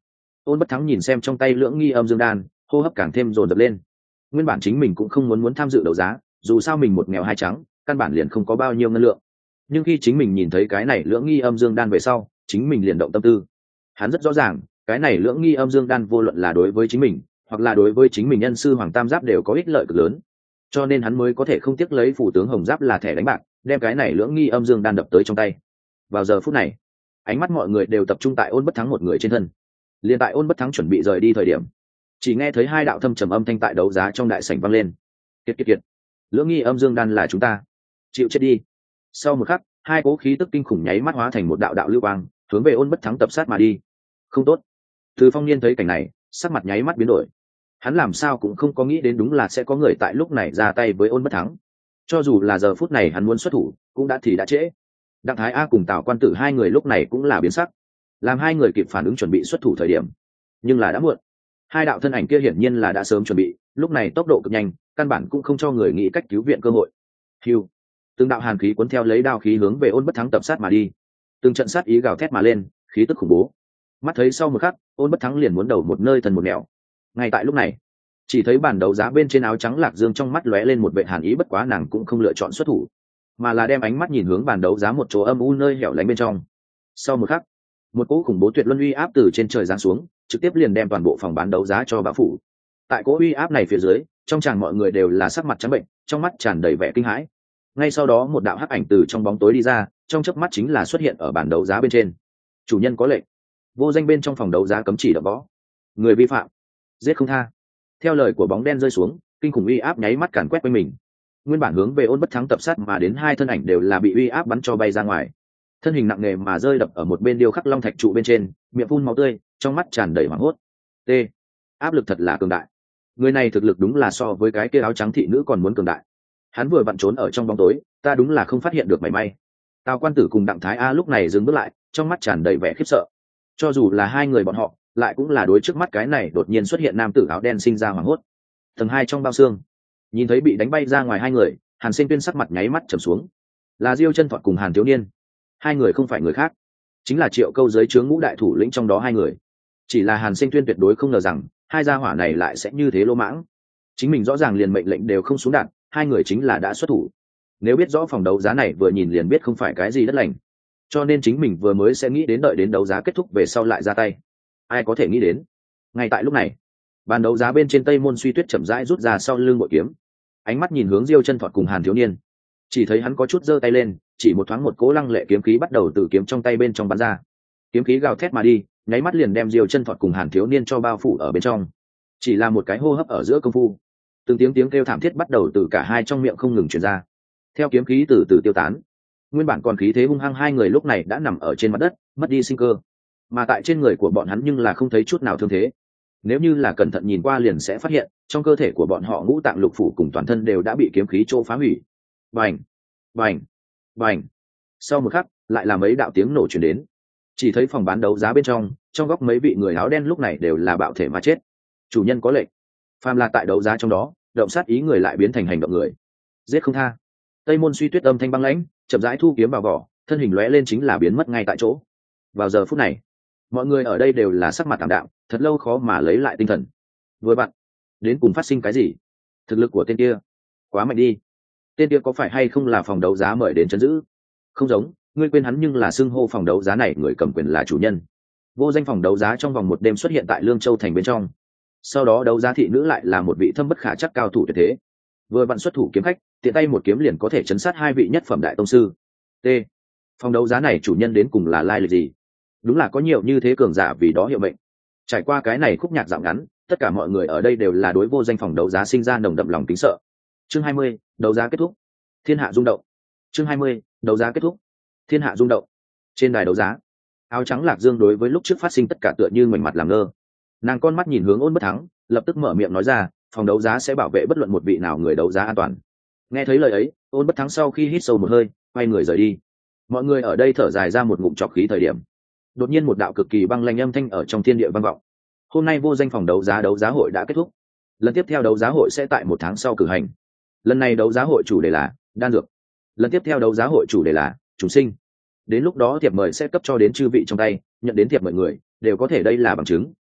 Ôn Bất Thắng nhìn xem trong tay lưỡng nghi âm dương đan, hô hấp càng thêm dồn dập lên. Nguyên bản chính mình cũng không muốn tham dự đấu giá, dù sao mình một nghèo hai trắng, căn bản liền không có bao nhiêu ngân lượng. Nhưng khi chính mình nhìn thấy cái này lưỡng nghi âm dương đan về sau, chính mình liền động tâm tư. Hắn rất rõ ràng, cái này lưỡng nghi âm dương đan vô luận là đối với chính mình, hoặc là đối với chính mình nhân sư Hoàng Tam Giáp đều có ích lợi cực lớn. Cho nên hắn mới có thể không tiếc lấy phủ tướng Hồng Giáp là thẻ đánh bạc, đem cái này lưỡng nghi âm dương đan đập tới trong tay. Vào giờ phút này, ánh mắt mọi người đều tập trung tại Ôn Bất Thắng một người trên thân. Liên tại Ôn Bất Thắng chuẩn bị rời đi thời điểm, chỉ nghe thấy hai đạo thâm trầm âm thanh tại đấu giá trong đại sảnh vang lên. Kiệt kiệt kiệt, lưỡng nghi âm dương đan là chúng ta, chịu chết đi. Sau một khắc, hai cố khí tức kinh khủng nháy mắt hóa thành một đạo đạo lưu quang, hướng về Ôn Bất Thắng tập sát mà đi. Không tốt. Từ Phong Niên thấy cảnh này, sắc mặt nháy mắt biến đổi. Hắn làm sao cũng không có nghĩ đến đúng là sẽ có người tại lúc này ra tay với Ôn Bất Thắng. Cho dù là giờ phút này hắn muốn xuất thủ, cũng đã thì đã trễ. Đặng Thái A cùng Tào Quan Tử hai người lúc này cũng là biến sắc. Làm hai người kịp phản ứng chuẩn bị xuất thủ thời điểm, nhưng là đã muộn. Hai đạo thân ảnh kia hiển nhiên là đã sớm chuẩn bị, lúc này tốc độ cực nhanh, căn bản cũng không cho người nghĩ cách cứu viện cơ hội. Hưu, từng đạo hàn khí cuốn theo lấy đao khí hướng về Ôn Bất Thắng tập sát mà đi. Từng trận sát ý gào thét mà lên, khí tức khủng bố. Mắt thấy sau một khắc, Ôn Bất Thắng liền muốn đầu một nơi thần một nẻo. Ngay tại lúc này, chỉ thấy bản đấu giá bên trên áo trắng Lạc Dương trong mắt lóe lên một vệ hàn ý, bất quá nàng cũng không lựa chọn xuất thủ, mà là đem ánh mắt nhìn hướng bản đấu giá một chỗ âm u nơi hẻo lánh bên trong. Sau một khắc, một cỗ khủng bố tuyệt luân uy áp từ trên trời giáng xuống, trực tiếp liền đem toàn bộ phòng bán đấu giá cho bão phủ. Tại cỗ uy áp này phía dưới, trong tràng mọi người đều là sắc mặt trắng bệnh, trong mắt tràn đầy vẻ kinh hãi. Ngay sau đó một đạo hắc ảnh từ trong bóng tối đi ra, trong chớp mắt chính là xuất hiện ở bản đấu giá bên trên. Chủ nhân có lệnh, vô danh bên trong phòng đấu giá cấm chỉ đập võ, người vi phạm giết không tha. Theo lời của bóng đen rơi xuống, kinh khủng uy áp nháy mắt càn quét quanh mình. Nguyên bản hướng về Ôn Bất Thắng tập sát mà đến hai thân ảnh đều là bị uy áp bắn cho bay ra ngoài, thân hình nặng nề mà rơi đập ở một bên điêu khắc long thạch trụ bên trên, miệng phun máu tươi, trong mắt tràn đầy hoảng hốt. T, áp lực thật là cường đại. Người này thực lực đúng là so với cái kia áo trắng thị nữ còn muốn cường đại. Hắn vừa vặn trốn ở trong bóng tối, ta đúng là không phát hiện được mảy may. Tào Quan Tử cùng Đặng Thái A lúc này dừng bước lại, trong mắt tràn đầy vẻ khiếp sợ. Cho dù là hai người bọn họ, lại cũng là đối trước mắt cái này đột nhiên xuất hiện nam tử áo đen sinh ra hoảng hốt. Tầng 2 trong bao xương, nhìn thấy bị đánh bay ra ngoài hai người, Hàn Sinh Tuyên sắc mặt nháy mắt trầm xuống. Là Diêu Chân Thoại cùng Hàn Thiếu Niên. Hai người không phải người khác, chính là Triệu Câu dưới trướng ngũ đại thủ lĩnh trong đó hai người. Chỉ là Hàn Sinh Tuyên tuyệt đối không ngờ rằng hai gia hỏa này lại sẽ như thế lỗ mãng. Chính mình rõ ràng liền mệnh lệnh đều không xuống đạn, hai người chính là đã xuất thủ. Nếu biết rõ phòng đấu giá này vừa nhìn liền biết không phải cái gì đất lành, cho nên chính mình vừa mới sẽ nghĩ đến đợi đến đấu giá kết thúc về sau lại ra tay. Ai có thể nghĩ đến. Ngay tại lúc này, bàn đấu giá bên trên Tây Môn Suy Tuyết chậm rãi rút ra sau lưng bội kiếm, ánh mắt nhìn hướng Diêu Chân Thoại cùng Hàn Thiếu Niên. Chỉ thấy hắn có chút giơ tay lên, chỉ một thoáng một cỗ lăng lệ kiếm khí bắt đầu từ kiếm trong tay bên trong bắn ra. Kiếm khí gào thét mà đi, nháy mắt liền đem Diêu Chân Thoại cùng Hàn Thiếu Niên cho bao phủ ở bên trong. Chỉ là một cái hô hấp ở giữa công phu, từng tiếng kêu thảm thiết bắt đầu từ cả hai trong miệng không ngừng truyền ra. Theo kiếm khí từ từ tiêu tán, nguyên bản còn khí thế hung hăng hai người lúc này đã nằm ở trên mặt đất, mất đi sinh cơ. Mà tại trên người của bọn hắn nhưng là không thấy chút nào thương thế. Nếu như là cẩn thận nhìn qua liền sẽ phát hiện, trong cơ thể của bọn họ ngũ tạng lục phủ cùng toàn thân đều đã bị kiếm khí chỗ phá hủy. Bành, bành, bành. Sau một khắc, lại là mấy đạo tiếng nổ truyền đến. Chỉ thấy phòng bán đấu giá bên trong góc mấy vị người áo đen lúc này đều là bạo thể mà chết. Chủ nhân có lệnh, phàm là tại đấu giá trong đó, động sát ý người lại biến thành hành động người, giết không tha. Tây Môn Suy Tuyết âm thanh băng lãnh, chậm rãi thu kiếm vào vỏ, thân hình lóe lên chính là biến mất ngay tại chỗ. Vào giờ phút này, mọi người ở đây đều là sắc mặt tạm đạm, thật lâu khó mà lấy lại tinh thần. Vừa bạn, đến cùng phát sinh cái gì? Thực lực của tên kia quá mạnh đi. Tên kia có phải hay không là phòng đấu giá mời đến trấn giữ? Không giống, ngươi quên hắn nhưng là xưng hô phòng đấu giá này người cầm quyền là chủ nhân. Vô danh phòng đấu giá trong vòng một đêm xuất hiện tại Lương Châu thành bên trong. Sau đó đấu giá thị nữ lại là một vị thâm bất khả chắc cao thủ tuyệt thế. Vừa vặn xuất thủ kiếm khách, tiện tay một kiếm liền có thể chấn sát hai vị nhất phẩm đại tông sư. T. Phòng đấu giá này chủ nhân đến cùng là lai lịch gì? Đúng là có nhiều như thế cường giả vì đó hiệu mệnh. Trải qua cái này khúc nhạc dạo ngắn, tất cả mọi người ở đây đều là đối vô danh phòng đấu giá sinh ra nồng đậm lòng kính sợ. Chương 20, đấu giá kết thúc. Thiên hạ rung động. Chương 20, đấu giá kết thúc. Thiên hạ rung động. Trên đài đấu giá, áo trắng Lạc Dương đối với lúc trước phát sinh tất cả tựa như ngoảnh mặt làm ngơ. Nàng con mắt nhìn hướng Ôn Bất Thắng, lập tức mở miệng nói ra, phòng đấu giá sẽ bảo vệ bất luận một vị nào người đấu giá an toàn. Nghe thấy lời ấy, Ôn Bất Thắng sau khi hít sâu một hơi, quay người rời đi. Mọi người ở đây thở dài ra một ngụm trọc khí thời điểm, đột nhiên một đạo cực kỳ băng lãnh âm thanh ở trong thiên địa vang vọng. Hôm nay vô danh phòng đấu giá hội đã kết thúc. Lần tiếp theo đấu giá hội sẽ tại 1 tháng sau cử hành. Lần này đấu giá hội chủ đề là đan dược. Lần tiếp theo đấu giá hội chủ đề là chúng sinh. Đến lúc đó thiệp mời sẽ cấp cho đến chư vị trong tay, nhận đến thiệp mời người đều có thể đây là bằng chứng,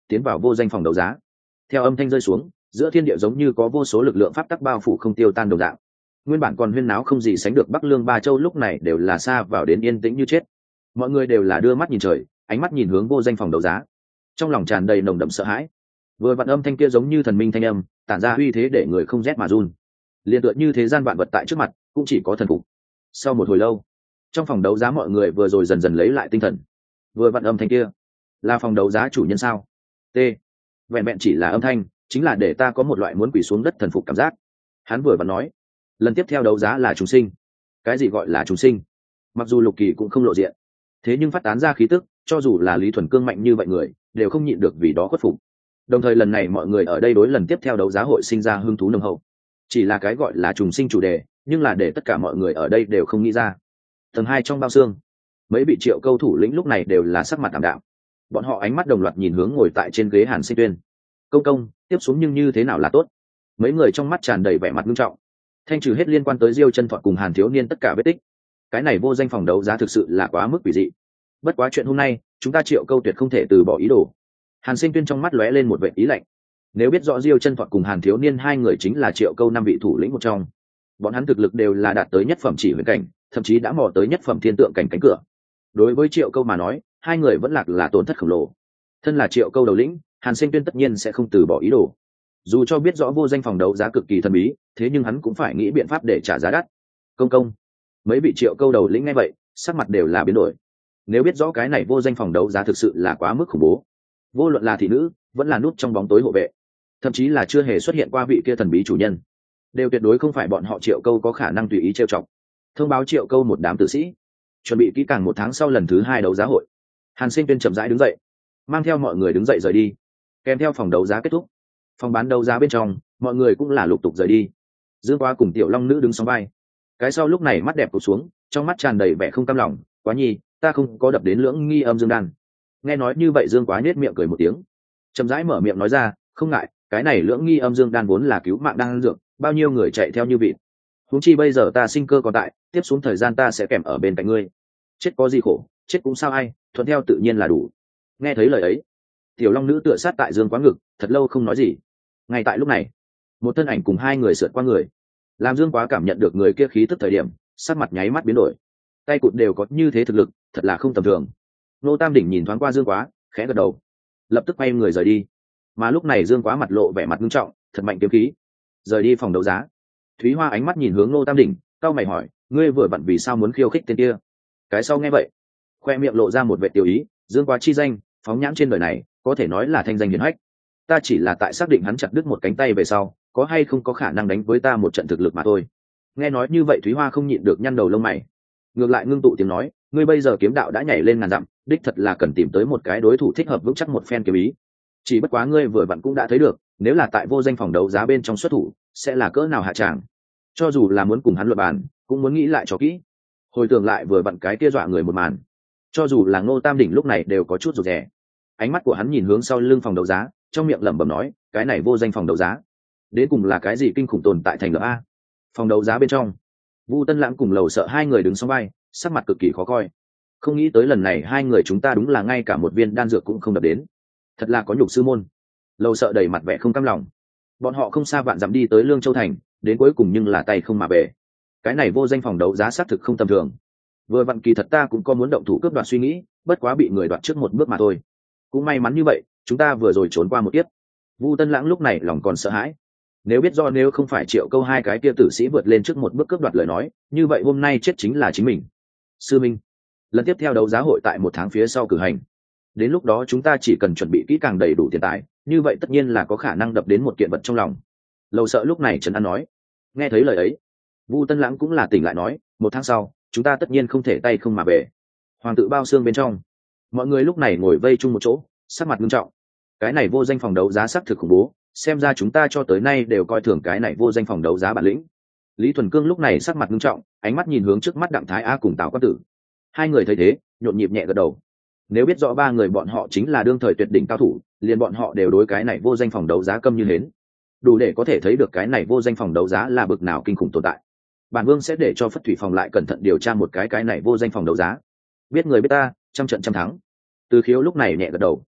tiến vào vô danh phòng đấu giá. Theo âm thanh rơi xuống, giữa thiên địa giống như có vô số lực lượng pháp tắc bao phủ không tiêu tan đồng dạng. Nguyên bản còn huyên náo không gì sánh được Bắc Lương Ba Châu lúc này đều là xa vào đến yên tĩnh như chết. Mọi người đều là đưa mắt nhìn trời, ánh mắt nhìn hướng vô danh phòng đấu giá, trong lòng tràn đầy nồng đậm sợ hãi. Vừa vặn âm thanh kia giống như thần minh thanh âm, tản ra uy thế để người không rét mà run. Liên tựa như thế gian vạn vật tại trước mặt, cũng chỉ có thần phục. Sau một hồi lâu, trong phòng đấu giá mọi người vừa rồi dần dần lấy lại tinh thần. Vừa vặn âm thanh kia, là phòng đấu giá chủ nhân sao? T. Vẹn vẹn chỉ là âm thanh, chính là để ta có một loại muốn quỳ xuống đất thần phục cảm giác. Hắn vừa vặn nói, lần tiếp theo đấu giá là chúng sinh. Cái gì gọi là chúng sinh? Mặc dù Lục Kỳ cũng không lộ diện, thế nhưng phát tán ra khí tức, cho dù là Lý Thuần Cương mạnh như vậy người, đều không nhịn được vì đó khuất phục. Đồng thời lần này mọi người ở đây đối lần tiếp theo đấu giá hội sinh ra hứng thú nồng hậu. Chỉ là cái gọi là trùng sinh chủ đề, nhưng là để tất cả mọi người ở đây đều không nghĩ ra. Tầng 2 trong bao xương, mấy vị Triệu Câu thủ lĩnh lúc này đều là sắc mặt tạm đạm. Bọn họ ánh mắt đồng loạt nhìn hướng ngồi tại trên ghế Hàn Sinh Tuyên. Công công, tiếp xuống nhưng như thế nào là tốt? Mấy người trong mắt tràn đầy vẻ mặt nghiêm trọng. Thanh trừ hết liên quan tới Diêu Chân Thọ cùng Hàn Thiếu Niên tất cả vết tích. Cái này vô danh phòng đấu giá thực sự là quá mức quỷ dị. Bất quá chuyện hôm nay, chúng ta Triệu Câu tuyệt không thể từ bỏ ý đồ. Hàn Sinh Tuyên trong mắt lóe lên một vẻ ý lạnh. Nếu biết rõ Diêu Chân Thọ cùng Hàn Thiếu Niên hai người chính là Triệu Câu 5 vị thủ lĩnh một trong, bọn hắn thực lực đều là đạt tới nhất phẩm chỉ huyền cảnh, thậm chí đã mò tới nhất phẩm thiên tượng cảnh cánh cửa. Đối với Triệu Câu mà nói, hai người vẫn là tổn thất khổng lồ. Thân là Triệu Câu đầu lĩnh, Hàn Sinh Tuyên tất nhiên sẽ không từ bỏ ý đồ. Dù cho biết rõ vô danh phòng đấu giá cực kỳ thần bí, thế nhưng hắn cũng phải nghĩ biện pháp để trả giá đắt. Công, mấy vị Triệu Câu đầu lĩnh nghe vậy, sắc mặt đều là biến đổi. Nếu biết rõ cái này vô danh phòng đấu giá thực sự là quá mức khủng bố, vô luận là thị nữ, vẫn là nút trong bóng tối hộ vệ, thậm chí là chưa hề xuất hiện qua vị kia thần bí chủ nhân, đều tuyệt đối không phải bọn họ Triệu Câu có khả năng tùy ý trêu chọc. Thông báo Triệu Câu một đám tử sĩ, chuẩn bị kỹ càng 1 tháng sau lần thứ 2 đấu giá hội. Hàn Sinh Tuyên chậm rãi đứng dậy, mang theo mọi người đứng dậy rời đi. Kèm theo phòng đấu giá kết thúc, phòng bán đấu giá bên trong, mọi người cũng là lục tục rời đi. Dương Quá cùng Tiểu Long Nữ đứng song vai. Cái sau lúc này mắt đẹp cụp xuống, trong mắt tràn đầy vẻ không cam lòng. Quá nhi, ta không có đập đến lưỡng nghi âm dương đan. Nghe nói như vậy Dương Quá nhếch miệng cười một tiếng, chậm rãi mở miệng nói ra, không ngại, cái này lưỡng nghi âm dương đan vốn là cứu mạng đan dược, bao nhiêu người chạy theo như vịt. Huống chi bây giờ ta sinh cơ còn tại, tiếp xuống thời gian ta sẽ kèm ở bên cạnh ngươi. Chết có gì khổ, chết cũng sao ai, thuận theo tự nhiên là đủ. Nghe thấy lời ấy, Tiểu Long Nữ tựa sát tại Dương Quá ngực, thật lâu không nói gì. Ngay tại lúc này, một thân ảnh cùng hai người sượt qua người, làm Dương Quá cảm nhận được người kia khí tức thời điểm, sắc mặt nháy mắt biến đổi. Tay cụt đều có như thế thực lực, thật là không tầm thường. Nô Tam Đỉnh nhìn thoáng qua Dương Quá, khẽ gật đầu, lập tức quay người rời đi. Mà lúc này Dương Quá mặt lộ vẻ mặt nghiêm trọng, thật mạnh kiếm khí, rời đi phòng đấu giá. Thúy Hoa ánh mắt nhìn hướng Nô Tam Đỉnh, cau mày hỏi, ngươi vừa vặn vì sao muốn khiêu khích tên kia? Cái sau nghe vậy, khoe miệng lộ ra một vẻ tiêu ý, Dương Quá chi danh, phóng nhãn trên đời này, có thể nói là thanh danh hiển hách. Ta chỉ là tại xác định hắn chặt đứt một cánh tay về sau, có hay không có khả năng đánh với ta một trận thực lực mà thôi. Nghe nói như vậy Thúy Hoa không nhịn được nhăn đầu lông mày, ngược lại ngưng tụ tiếng nói, ngươi bây giờ kiếm đạo đã nhảy lên ngàn dặm, đích thật là cần tìm tới một cái đối thủ thích hợp vững chắc một phen kiếm ý. Chỉ bất quá ngươi vừa vặn cũng đã thấy được, nếu là tại vô danh phòng đấu giá bên trong xuất thủ, sẽ là cỡ nào hạ tràng. Cho dù là muốn cùng hắn luận bàn, cũng muốn nghĩ lại cho kỹ. Hồi tưởng lại vừa vặn cái kia dọa người một màn, cho dù là Ngô Tam Đỉnh lúc này đều có chút rụt rè. Ánh mắt của hắn nhìn hướng sau lưng phòng đấu giá, trong miệng lẩm bẩm nói, cái này vô danh phòng đấu giá, đến cùng là cái gì kinh khủng tồn tại thành lập a? Phòng đấu giá bên trong, Vu Tân Lãng cùng Lầu Sợ hai người đứng song vai, sắc mặt cực kỳ khó coi. Không nghĩ tới lần này hai người chúng ta đúng là ngay cả một viên đan dược cũng không đập đến, thật là có nhục sư môn. Lầu Sợ đầy mặt vẻ không cam lòng. Bọn họ không xa vạn dặm đi tới Lương Châu thành, đến cuối cùng nhưng là tay không mà về. Cái này vô danh phòng đấu giá xác thực không tầm thường. Vừa vặn kỳ thật ta cũng có muốn động thủ cướp đoạt suy nghĩ, bất quá bị người đoạt trước một bước mà thôi. Cũng may mắn như vậy, chúng ta vừa rồi trốn qua một kiếp. Vu Tân Lãng lúc này lòng còn sợ hãi. Nếu biết do nếu không phải Triệu Câu hai cái kia tử sĩ vượt lên trước một bước cướp đoạt lời nói, như vậy hôm nay chết chính là chính mình. Sư Minh, lần tiếp theo đấu giá hội tại 1 tháng phía sau cử hành. Đến lúc đó chúng ta chỉ cần chuẩn bị kỹ càng đầy đủ tiền tài, như vậy tất nhiên là có khả năng đập đến một kiện vật trong lòng. Lầu Sợ lúc này trấn an nói. Nghe thấy lời ấy, Vu Tân Lãng cũng là tỉnh lại nói, 1 tháng sau, chúng ta tất nhiên không thể tay không mà về. Hoàng tự bao xương bên trong, mọi người lúc này ngồi vây chung một chỗ, sắc mặt nghiêm trọng. Cái này vô danh phòng đấu giá xác thực khủng bố, xem ra chúng ta cho tới nay đều coi thường cái này vô danh phòng đấu giá bản lĩnh. Lý Thuần Cương lúc này sắc mặt nghiêm trọng, ánh mắt nhìn hướng trước mắt Đặng Thái A cùng Tào Quan Tử. Hai người thấy thế, nhộn nhịp nhẹ gật đầu. Nếu biết rõ ba người bọn họ chính là đương thời tuyệt đỉnh cao thủ, liền bọn họ đều đối cái này vô danh phòng đấu giá câm như hến. Đủ để có thể thấy được cái này vô danh phòng đấu giá là bực nào kinh khủng tồn tại. Bản Vương sẽ để cho Phất Thủy phòng lại cẩn thận điều tra một cái này vô danh phòng đấu giá. Biết người biết ta, trăm trận trăm thắng. Từ Khiếu lúc này nhẹ gật đầu.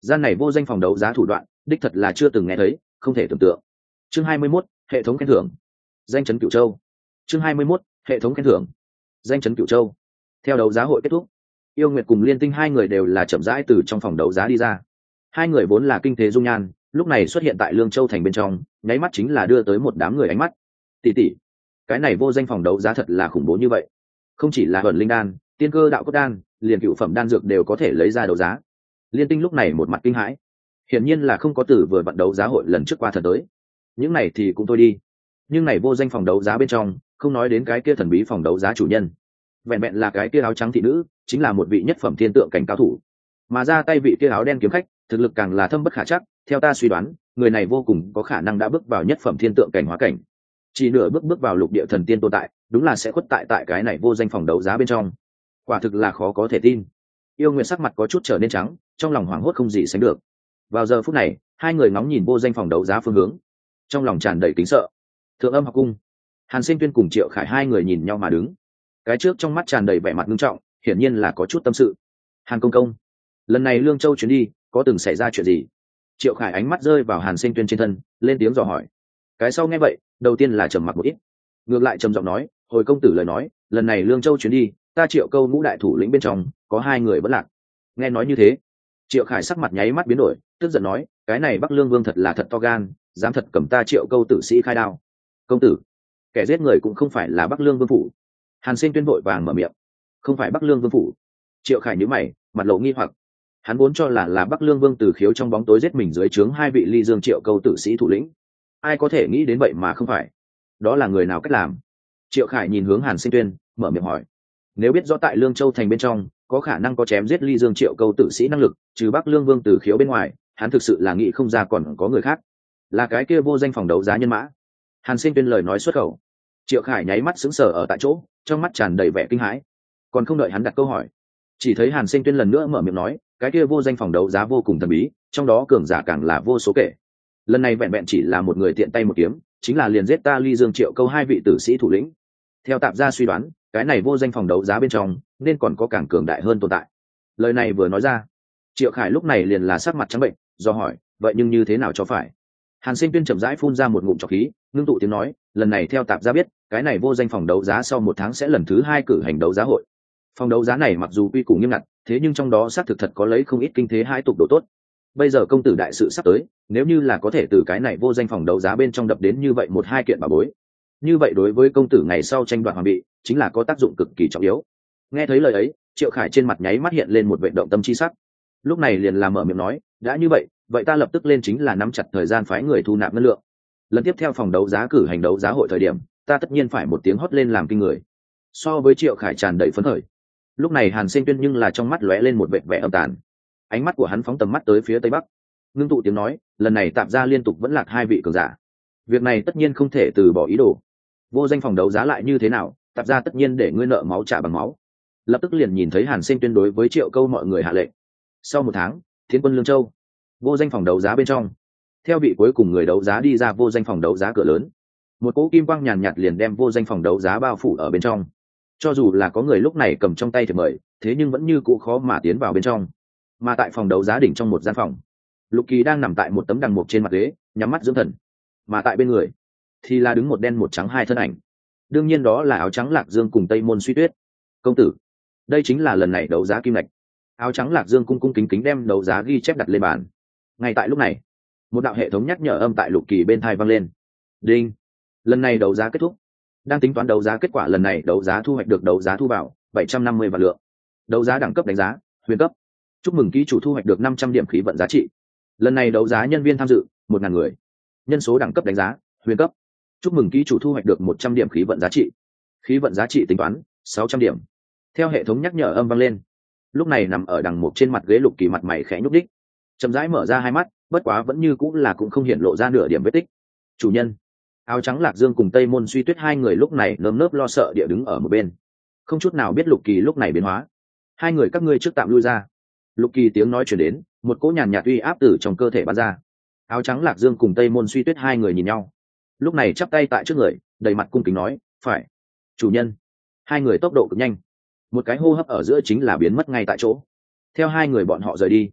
Gian này vô danh phòng đấu giá thủ đoạn đích thật là chưa từng nghe thấy, không thể tưởng tượng. Chương 21, hệ thống khen thưởng. Danh chấn Cửu Châu. Chương 21, hệ thống khen thưởng. Danh chấn Cửu Châu. Theo đấu giá hội kết thúc, Yêu Nguyệt cùng Liên Tinh hai người đều là chậm rãi từ trong phòng đấu giá đi ra. Hai người vốn là kinh thế dung nhan, lúc này xuất hiện tại Lương Châu thành bên trong, nháy mắt chính là đưa tới một đám người ánh mắt. Tỷ tỷ, cái này vô danh phòng đấu giá thật là khủng bố như vậy. Không chỉ là ẩn linh đan, tiên cơ đạo cốt đan, liền cựu phẩm đan dược đều có thể lấy ra đấu giá. Liên Tinh lúc này một mặt kinh hãi, hiển nhiên là không có từ vừa vận đấu giá hội lần trước qua thật tới. Những này thì cũng thôi đi, nhưng này vô danh phòng đấu giá bên trong, không nói đến cái kia thần bí phòng đấu giá chủ nhân, vẹn vẹn là cái kia áo trắng thị nữ chính là một vị nhất phẩm thiên tượng cảnh cao thủ, mà ra tay vị kia áo đen kiếm khách thực lực càng là thâm bất khả chắc. Theo ta suy đoán, người này vô cùng có khả năng đã bước vào nhất phẩm thiên tượng cảnh hóa cảnh, chỉ nửa bước vào lục địa thần tiên tồn tại, đúng là sẽ khuất tại cái này vô danh phòng đấu giá bên trong. Quả thực là khó có thể tin. Yêu Nguyệt sắc mặt có chút trở nên trắng, trong lòng hoảng hốt không gì sánh được. Vào giờ phút này, hai người ngóng nhìn vô danh phòng đấu giá phương hướng, trong lòng tràn đầy kính sợ. Thượng Âm học cung, Hàn Sinh Tuyên cùng Triệu Khải hai người nhìn nhau mà đứng, cái trước trong mắt tràn đầy vẻ mặt nghiêm trọng, hiển nhiên là có chút tâm sự. Hàn công công, lần này Lương Châu chuyến đi có từng xảy ra chuyện gì? Triệu Khải ánh mắt rơi vào Hàn Sinh Tuyên trên thân, lên tiếng dò hỏi. Cái sau nghe vậy, đầu tiên là trầm mặc một ít, ngược lại trầm giọng nói, hồi công tử lời nói, lần này Lương Châu chuyến đi, ta Triệu Câu ngũ đại thủ lĩnh bên trong có hai người vẫn lạc. Nghe nói như thế, Triệu Khải sắc mặt nháy mắt biến đổi, tức giận nói, cái này Bắc Lương Vương thật là thật to gan, dám thật cầm ta Triệu Câu tử sĩ khai đao. Công tử, kẻ giết người cũng không phải là Bắc Lương Vương phủ. Hàn Sinh Tuyên vội vàng mở miệng. Không phải Bắc Lương Vương phủ? Triệu Khải nhíu mày, mặt lộ nghi hoặc. Hắn vốn cho là Bắc Lương Vương Từ Khiếu trong bóng tối giết mình dưới trướng hai vị Ly Dương Triệu Câu tử sĩ thủ lĩnh. Ai có thể nghĩ đến vậy mà không phải? Đó là người nào cách làm? Triệu Khải nhìn hướng Hàn Sinh Tuyên, mở miệng hỏi. Nếu biết rõ tại Lương Châu thành bên trong có khả năng có chém giết Ly Dương Triệu Câu tử sĩ năng lực, trừ Bắc Lương Vương Từ Khiếu bên ngoài, hắn thực sự là nghĩ không ra còn có người khác. Là cái kia vô danh phòng đấu giá nhân mã. Hàn Sinh Tuyên lời nói xuất khẩu. Triệu Khải nháy mắt sững sờ ở tại chỗ, trong mắt tràn đầy vẻ kinh hãi. Còn không đợi hắn đặt câu hỏi, chỉ thấy Hàn Sinh Tuyên lần nữa mở miệng nói, cái kia vô danh phòng đấu giá vô cùng thần bí, trong đó cường giả càng là vô số kể. Lần này vẹn vẹn chỉ là một người tiện tay một kiếm, chính là liền giết ta Ly Dương Triệu Câu hai vị tử sĩ thủ lĩnh. Theo tạp gia suy đoán, cái này vô danh phòng đấu giá bên trong nên còn có càng cường đại hơn tồn tại. Lời này vừa nói ra, Triệu Khải lúc này liền là sắc mặt trắng bệnh, do hỏi, vậy nhưng như thế nào cho phải? Hàn Sinh Tuyên chậm rãi phun ra một ngụm trọc khí, ngưng tụ tiếng nói, lần này theo tạp gia biết, cái này vô danh phòng đấu giá sau 1 tháng sẽ lần thứ 2 cử hành đấu giá hội. Phòng đấu giá này mặc dù quy củ nghiêm ngặt, thế nhưng trong đó xác thực thật có lấy không ít kinh thế hai tục độ tốt. Bây giờ công tử đại sự sắp tới, nếu như là có thể từ cái này vô danh phòng đấu giá bên trong đập đến như vậy 1-2 kiện bảo bối, như vậy đối với công tử ngày sau tranh đoạt hoàng vị chính là có tác dụng cực kỳ trọng yếu. Nghe thấy lời ấy, Triệu Khải trên mặt nháy mắt hiện lên một vẻ động tâm chi sắc. Lúc này liền làm mở miệng nói, đã như vậy ta lập tức lên chính là nắm chặt thời gian phái người thu nạp ngân lượng. Lần tiếp theo phòng đấu giá cử hành đấu giá hội thời điểm, ta tất nhiên phải một tiếng hót lên làm kinh người. So với Triệu Khải tràn đầy phấn khởi, lúc này Hàn Sinh Tuyên nhưng là trong mắt lóe lên một vẻ âm tàn. Ánh mắt của hắn phóng tầm mắt tới phía tây bắc, ngưng tụ tiếng nói, lần này tạp gia liên tục vẫn lạc 2 vị cường giả, việc này tất nhiên không thể từ bỏ ý đồ. Vô danh phòng đấu giá lại như thế nào, tạp gia tất nhiên để ngươi nợ máu trả bằng máu. Lập tức liền nhìn thấy Hàn Sinh Tuyên đối với Triệu Câu mọi người hạ lệnh. Sau 1 tháng, Thiên Quân Lương Châu, vô danh phòng đấu giá bên trong, theo vị cuối cùng người đấu giá đi ra vô danh phòng đấu giá cửa lớn, một cỗ kim quang nhàn nhạt liền đem vô danh phòng đấu giá bao phủ ở bên trong. Cho dù là có người lúc này cầm trong tay thiệp mời, thế nhưng vẫn như cũ khó mà tiến vào bên trong. Mà tại phòng đấu giá đỉnh trong một gian phòng, Lục Kỳ đang nằm tại một tấm đằng mục trên mặt ghế, nhắm mắt dưỡng thần. Mà tại bên người thì là đứng một đen một trắng 2 thân ảnh. Đương nhiên đó là áo trắng Lạc Dương cùng Tây Môn Suy Tuyết. Công tử, đây chính là lần này đấu giá kim ngạch. Áo trắng Lạc Dương cung cung kính kính đem đấu giá ghi chép đặt lên bàn. Ngay tại lúc này, một đạo hệ thống nhắc nhở âm tại Lục Kỳ bên tai vang lên. Đinh, lần này đấu giá kết thúc. Đang tính toán đấu giá kết quả lần này đấu giá thu hoạch được đấu giá thu vào 750 vạn lượng. Đấu giá đẳng cấp đánh giá huyền cấp. Chúc mừng ký chủ thu hoạch được 500 điểm khí vận giá trị. Lần này đấu giá nhân viên tham dự 1000 người. Nhân số đẳng cấp đánh giá huyền cấp. Chúc mừng ký chủ thu hoạch được 100 điểm khí vận giá trị. Khí vận giá trị tính toán 600 điểm. Theo hệ thống nhắc nhở âm vang lên, lúc này nằm ở đằng một trên mặt ghế Lục Kỳ mặt mày khẽ nhúc đích, chậm rãi mở ra 2 mắt, bất quá vẫn như cũng không hiện lộ ra nửa điểm vết tích. Chủ nhân. Áo trắng Lạc Dương cùng Tây Môn Suy Tuyết 2 người lúc này nơm nớp lo sợ địa đứng ở một bên, không chút nào biết Lục Kỳ lúc này biến hóa. 2 người các ngươi trước tạm lui ra. Lục Kỳ tiếng nói truyền đến, một cỗ nhàn nhạt uy áp từ trong cơ thể bắn ra. Áo trắng Lạc Dương cùng Tây Môn Suy Tuyết 2 người nhìn nhau, lúc này chắp tay tại trước người, đầy mặt cung kính nói, phải. Chủ nhân. 2 người tốc độ cực nhanh, một cái hô hấp ở giữa chính là biến mất ngay tại chỗ. Theo 2 người bọn họ rời đi,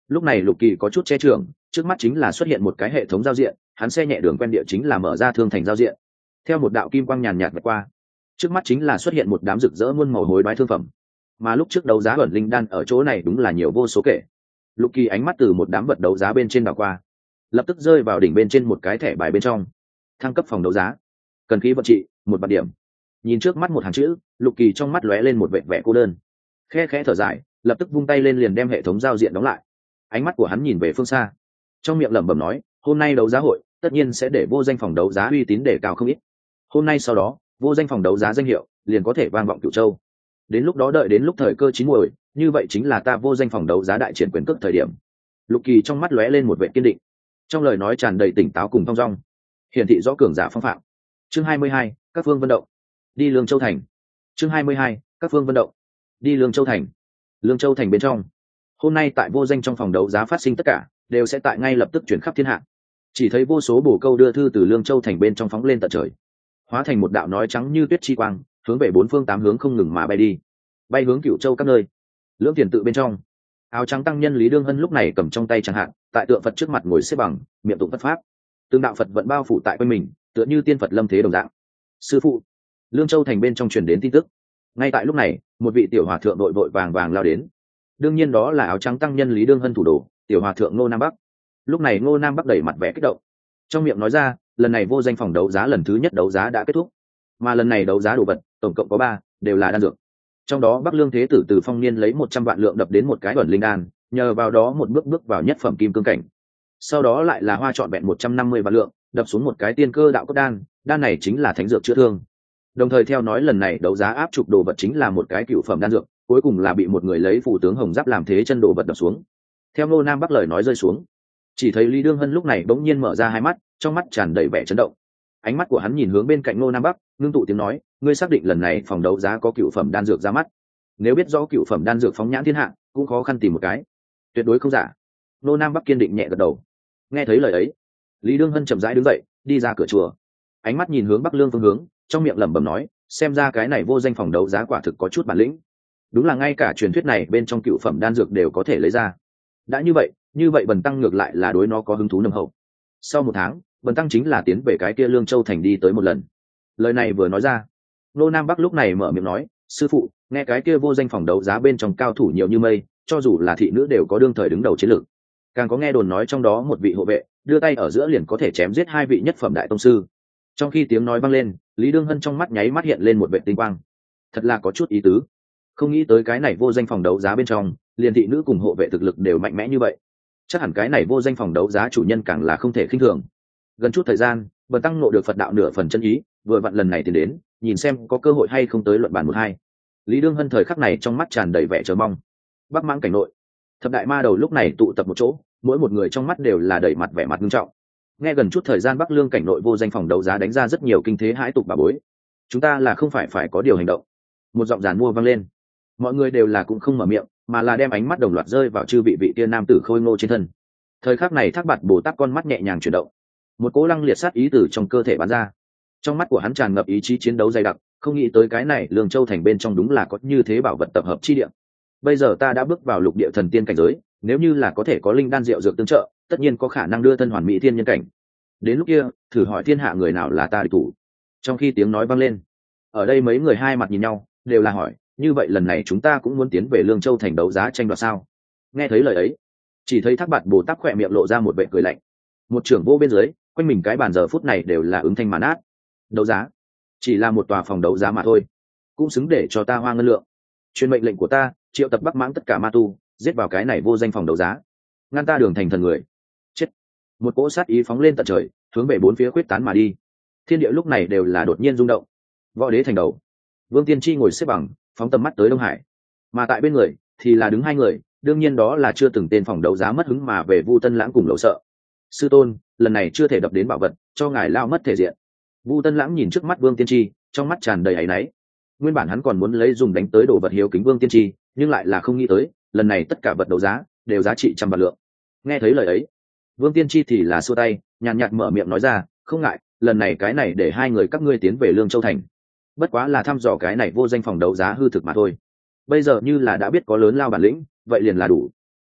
Lúc này Lục Kỳ có chút che trường, trước mắt chính là xuất hiện một cái hệ thống giao diện, hắn xe nhẹ đường quen địa chính là mở ra thương thành giao diện. Theo một đạo kim quang nhàn nhạt vượt qua, trước mắt chính là xuất hiện một đám rực rỡ muôn màu hối đoái thương phẩm. Mà lúc trước đấu giá ẩn linh đan ở chỗ này đúng là nhiều vô số kể. Lục Kỳ ánh mắt từ một đám vật đấu giá bên trên đảo qua, lập tức rơi vào đỉnh bên trên một cái thẻ bài bên trong. Thăng cấp phòng đấu giá, cần khí vận trị 1 bạt điểm. Nhìn trước mắt một hàng chữ, Lục Kỳ trong mắt lóe lên một vẻ vẻ cô đơn. Khẽ khẽ thở dài, lập tức vung tay lên liền đem hệ thống giao diện đóng lại. Ánh mắt của hắn nhìn về phương xa, trong miệng lẩm bẩm nói, hôm nay đấu giá hội tất nhiên sẽ để vô danh phòng đấu giá uy tín để cao không ít. Hôm nay sau đó, vô danh phòng đấu giá danh hiệu liền có thể vang vọng Cửu Châu. Đến lúc đó đợi đến lúc thời cơ chín muồi, như vậy chính là ta vô danh phòng đấu giá đại triển quyền cước thời điểm. Lục Kỳ trong mắt lóe lên một vẻ kiên định, trong lời nói tràn đầy tỉnh táo cùng thong dong, hiển thị rõ cường giả phong phạm. Chương 22, các phương vận động. Đi Lương Châu thành. Chương 22, các phương vận động. Đi Lương Châu thành. Lương Châu thành bên trong, hôm nay tại vô danh trong phòng đấu giá phát sinh tất cả đều sẽ tại ngay lập tức chuyển khắp thiên hạ. Chỉ thấy vô số bổ câu đưa thư từ Lương Châu thành bên trong phóng lên tận trời, hóa thành một đạo nói trắng như tuyết chi quang, hướng về 4 phương 8 hướng không ngừng mà bay đi, bay hướng Cửu Châu các nơi. Lưỡng tiền tự bên trong, áo trắng tăng nhân Lý Đương Hân lúc này cầm trong tay chẳng hạn, tại tượng Phật trước mặt ngồi xếp bằng, miệng tụng Phật pháp. Từng đạo Phật vận bao phủ tại quanh mình, tựa như tiên Phật lâm thế đồng dạng. Sư phụ, Lương Châu thành bên trong truyền đến tin tức. Ngay tại lúc này, một vị tiểu hòa thượng đội vội vàng vàng lao đến. Đương nhiên đó là áo trắng tăng nhân Lý Đương Hân thủ đồ, tiểu hòa thượng Ngô Nam Bắc. Lúc này Ngô Nam Bắc đẩy mặt vẻ kích động, trong miệng nói ra, lần này vô danh phòng đấu giá lần thứ nhất đấu giá đã kết thúc, mà lần này đấu giá đồ vật tổng cộng có 3, đều là đan dược. Trong đó Bắc Lương Thế Tử từ Phong Niên lấy 100 vạn lượng đập đến một cái ẩn linh đan, nhờ vào đó một bước bước vào nhất phẩm kim cương cảnh. Sau đó lại là Hoa chọn vẹn 150 vạn lượng, đập xuống một cái tiên cơ đạo cốt đan, đan này chính là thánh dược chữa thương. Đồng thời theo nói lần này đấu giá áp trục đồ vật chính là một cái cựu phẩm đan dược, cuối cùng là bị một người lấy phù tướng hồng giáp làm thế chân đồ vật đập xuống. Theo Ngô Nam Bắc lời nói rơi xuống, chỉ thấy Lý Đương Hân lúc này bỗng nhiên mở ra hai mắt, trong mắt tràn đầy vẻ chấn động. Ánh mắt của hắn nhìn hướng bên cạnh Ngô Nam Bắc, ngưng tụ tiếng nói, ngươi xác định lần này phòng đấu giá có cựu phẩm đan dược ra mắt? Nếu biết rõ cựu phẩm đan dược phóng nhãn thiên hạ, cũng khó khăn tìm một cái. Tuyệt đối không giả. Ngô Nam Bắc kiên định nhẹ gật đầu. Nghe thấy lời ấy, Lý Đương Hân chậm rãi đứng dậy, đi ra cửa chùa. Ánh mắt nhìn hướng Bắc Lương phương hướng, trong miệng lẩm bẩm nói, xem ra cái này vô danh phòng đấu giá quả thực có chút bản lĩnh. Đúng là ngay cả truyền thuyết này bên trong cựu phẩm đan dược đều có thể lấy ra. Đã như vậy Bần tăng ngược lại là đối nó có hứng thú nồng hậu. Sau 1 tháng, Bần tăng chính là tiến về cái kia Lương Châu thành đi tới một lần. Lời này vừa nói ra, Nô Nam Bắc lúc này mở miệng nói, sư phụ, nghe cái kia vô danh phòng đấu giá bên trong cao thủ nhiều như mây, cho dù là thị nữ đều có đương thời đứng đầu chiến lược. Càng có nghe đồn nói trong đó một vị hộ vệ đưa tay ở giữa liền có thể chém giết 2 vị nhất phẩm đại tông sư. Trong khi tiếng nói vang lên, Lý Đương Hân trong mắt nháy mắt hiện lên một vệ tinh quang. Thật là có chút ý tứ. Không nghĩ tới cái này vô danh phòng đấu giá bên trong, liền thị nữ cùng hộ vệ thực lực đều mạnh mẽ như vậy. Chắc hẳn cái này vô danh phòng đấu giá chủ nhân càng là không thể khinh thường. Gần chút thời gian, Bần tăng ngộ được Phật đạo nửa phần chân ý, vừa vặn lần này tiến đến, nhìn xem có cơ hội hay không tới luận bàn 1-2. Lý Đương Hân thời khắc này trong mắt tràn đầy vẻ chờ mong. Bắc Mãng cảnh nội, thập đại ma đầu lúc này tụ tập một chỗ, mỗi một người trong mắt đều là đầy mặt vẻ mặt nghiêm trọng. Nghe gần chút thời gian Bắc Lương cảnh nội vô danh phòng đấu giá đánh ra rất nhiều kinh thế hãi tục bà bối. Chúng ta là không phải có điều hành động. Một giọng giàn mua vang lên. Mọi người đều là cũng không mở miệng, mà là đem ánh mắt đồng loạt rơi vào chư vị tiên nam tử khôi ngô trên thân. Thời khắc này Thác Bạt Bồ Tát con mắt nhẹ nhàng chuyển động, một cỗ lăng liệt sát ý tử trong cơ thể bắn ra. Trong mắt của hắn tràn ngập ý chí chiến đấu dày đặc, không nghĩ tới cái này Lương Châu thành bên trong đúng là có như thế bảo vật tập hợp chi địa. Bây giờ ta đã bước vào lục địa thần tiên cảnh giới, nếu như là có thể có linh đan rượu dược tương trợ, tất nhiên có khả năng đưa thân hoàn mỹ thiên nhân cảnh. Đến lúc kia, thử hỏi thiên hạ người nào là ta địch thủ. Trong khi tiếng nói vang lên, ở đây mấy người hai mặt nhìn nhau, đều là hỏi, như vậy lần này chúng ta cũng muốn tiến về Lương Châu thành đấu giá tranh đoạt sao? Nghe thấy lời ấy, chỉ thấy Thác Bạt Bồ Tát khỏe miệng lộ ra một vẻ cười lạnh. Một trưởng vô bên dưới, quanh mình cái bàn giờ phút này đều là ứng thanh màn át. Đấu giá chỉ là một tòa phòng đấu giá mà thôi, cũng xứng để cho ta hoa ngân lượng. Truyền mệnh lệnh của ta, triệu tập Bắc Mãng tất cả ma tu, giết vào cái này vô danh phòng đấu giá, ngăn ta đường thành thần người. Chết! Một cỗ sát ý phóng lên tận trời, hướng về 4 phía quyết tán mà đi. Thiên địa lúc này đều là đột nhiên rung động. Võ đế thành đầu, Vương Tiên Tri ngồi xếp bằng, phóng tầm mắt tới Đông Hải, mà tại bên người thì là đứng 2 người, đương nhiên đó là chưa từng tên phòng đấu giá mất hứng mà về Vu Tân Lãng cùng Lỗ Sợ. Sư tôn, lần này chưa thể đập đến bảo vật, cho ngài lao mất thể diện. Vu Tân Lãng nhìn trước mắt Vương Tiên Tri, trong mắt tràn đầy áy náy. Nguyên bản hắn còn muốn lấy dùng đánh tới đồ vật hiếu kính Vương Tiên Tri, nhưng lại là không nghĩ tới, lần này tất cả vật đấu giá đều giá trị 100 vạn lượng. Nghe thấy lời ấy, Vương Tiên Tri thì là xua tay, nhàn nhạt mở miệng nói ra, không ngại, lần này cái này để 2 người các ngươi tiến về Lương Châu thành, bất quá là thăm dò cái này vô danh phòng đấu giá hư thực mà thôi. Bây giờ như là đã biết có lớn lao bản lĩnh, vậy liền là đủ.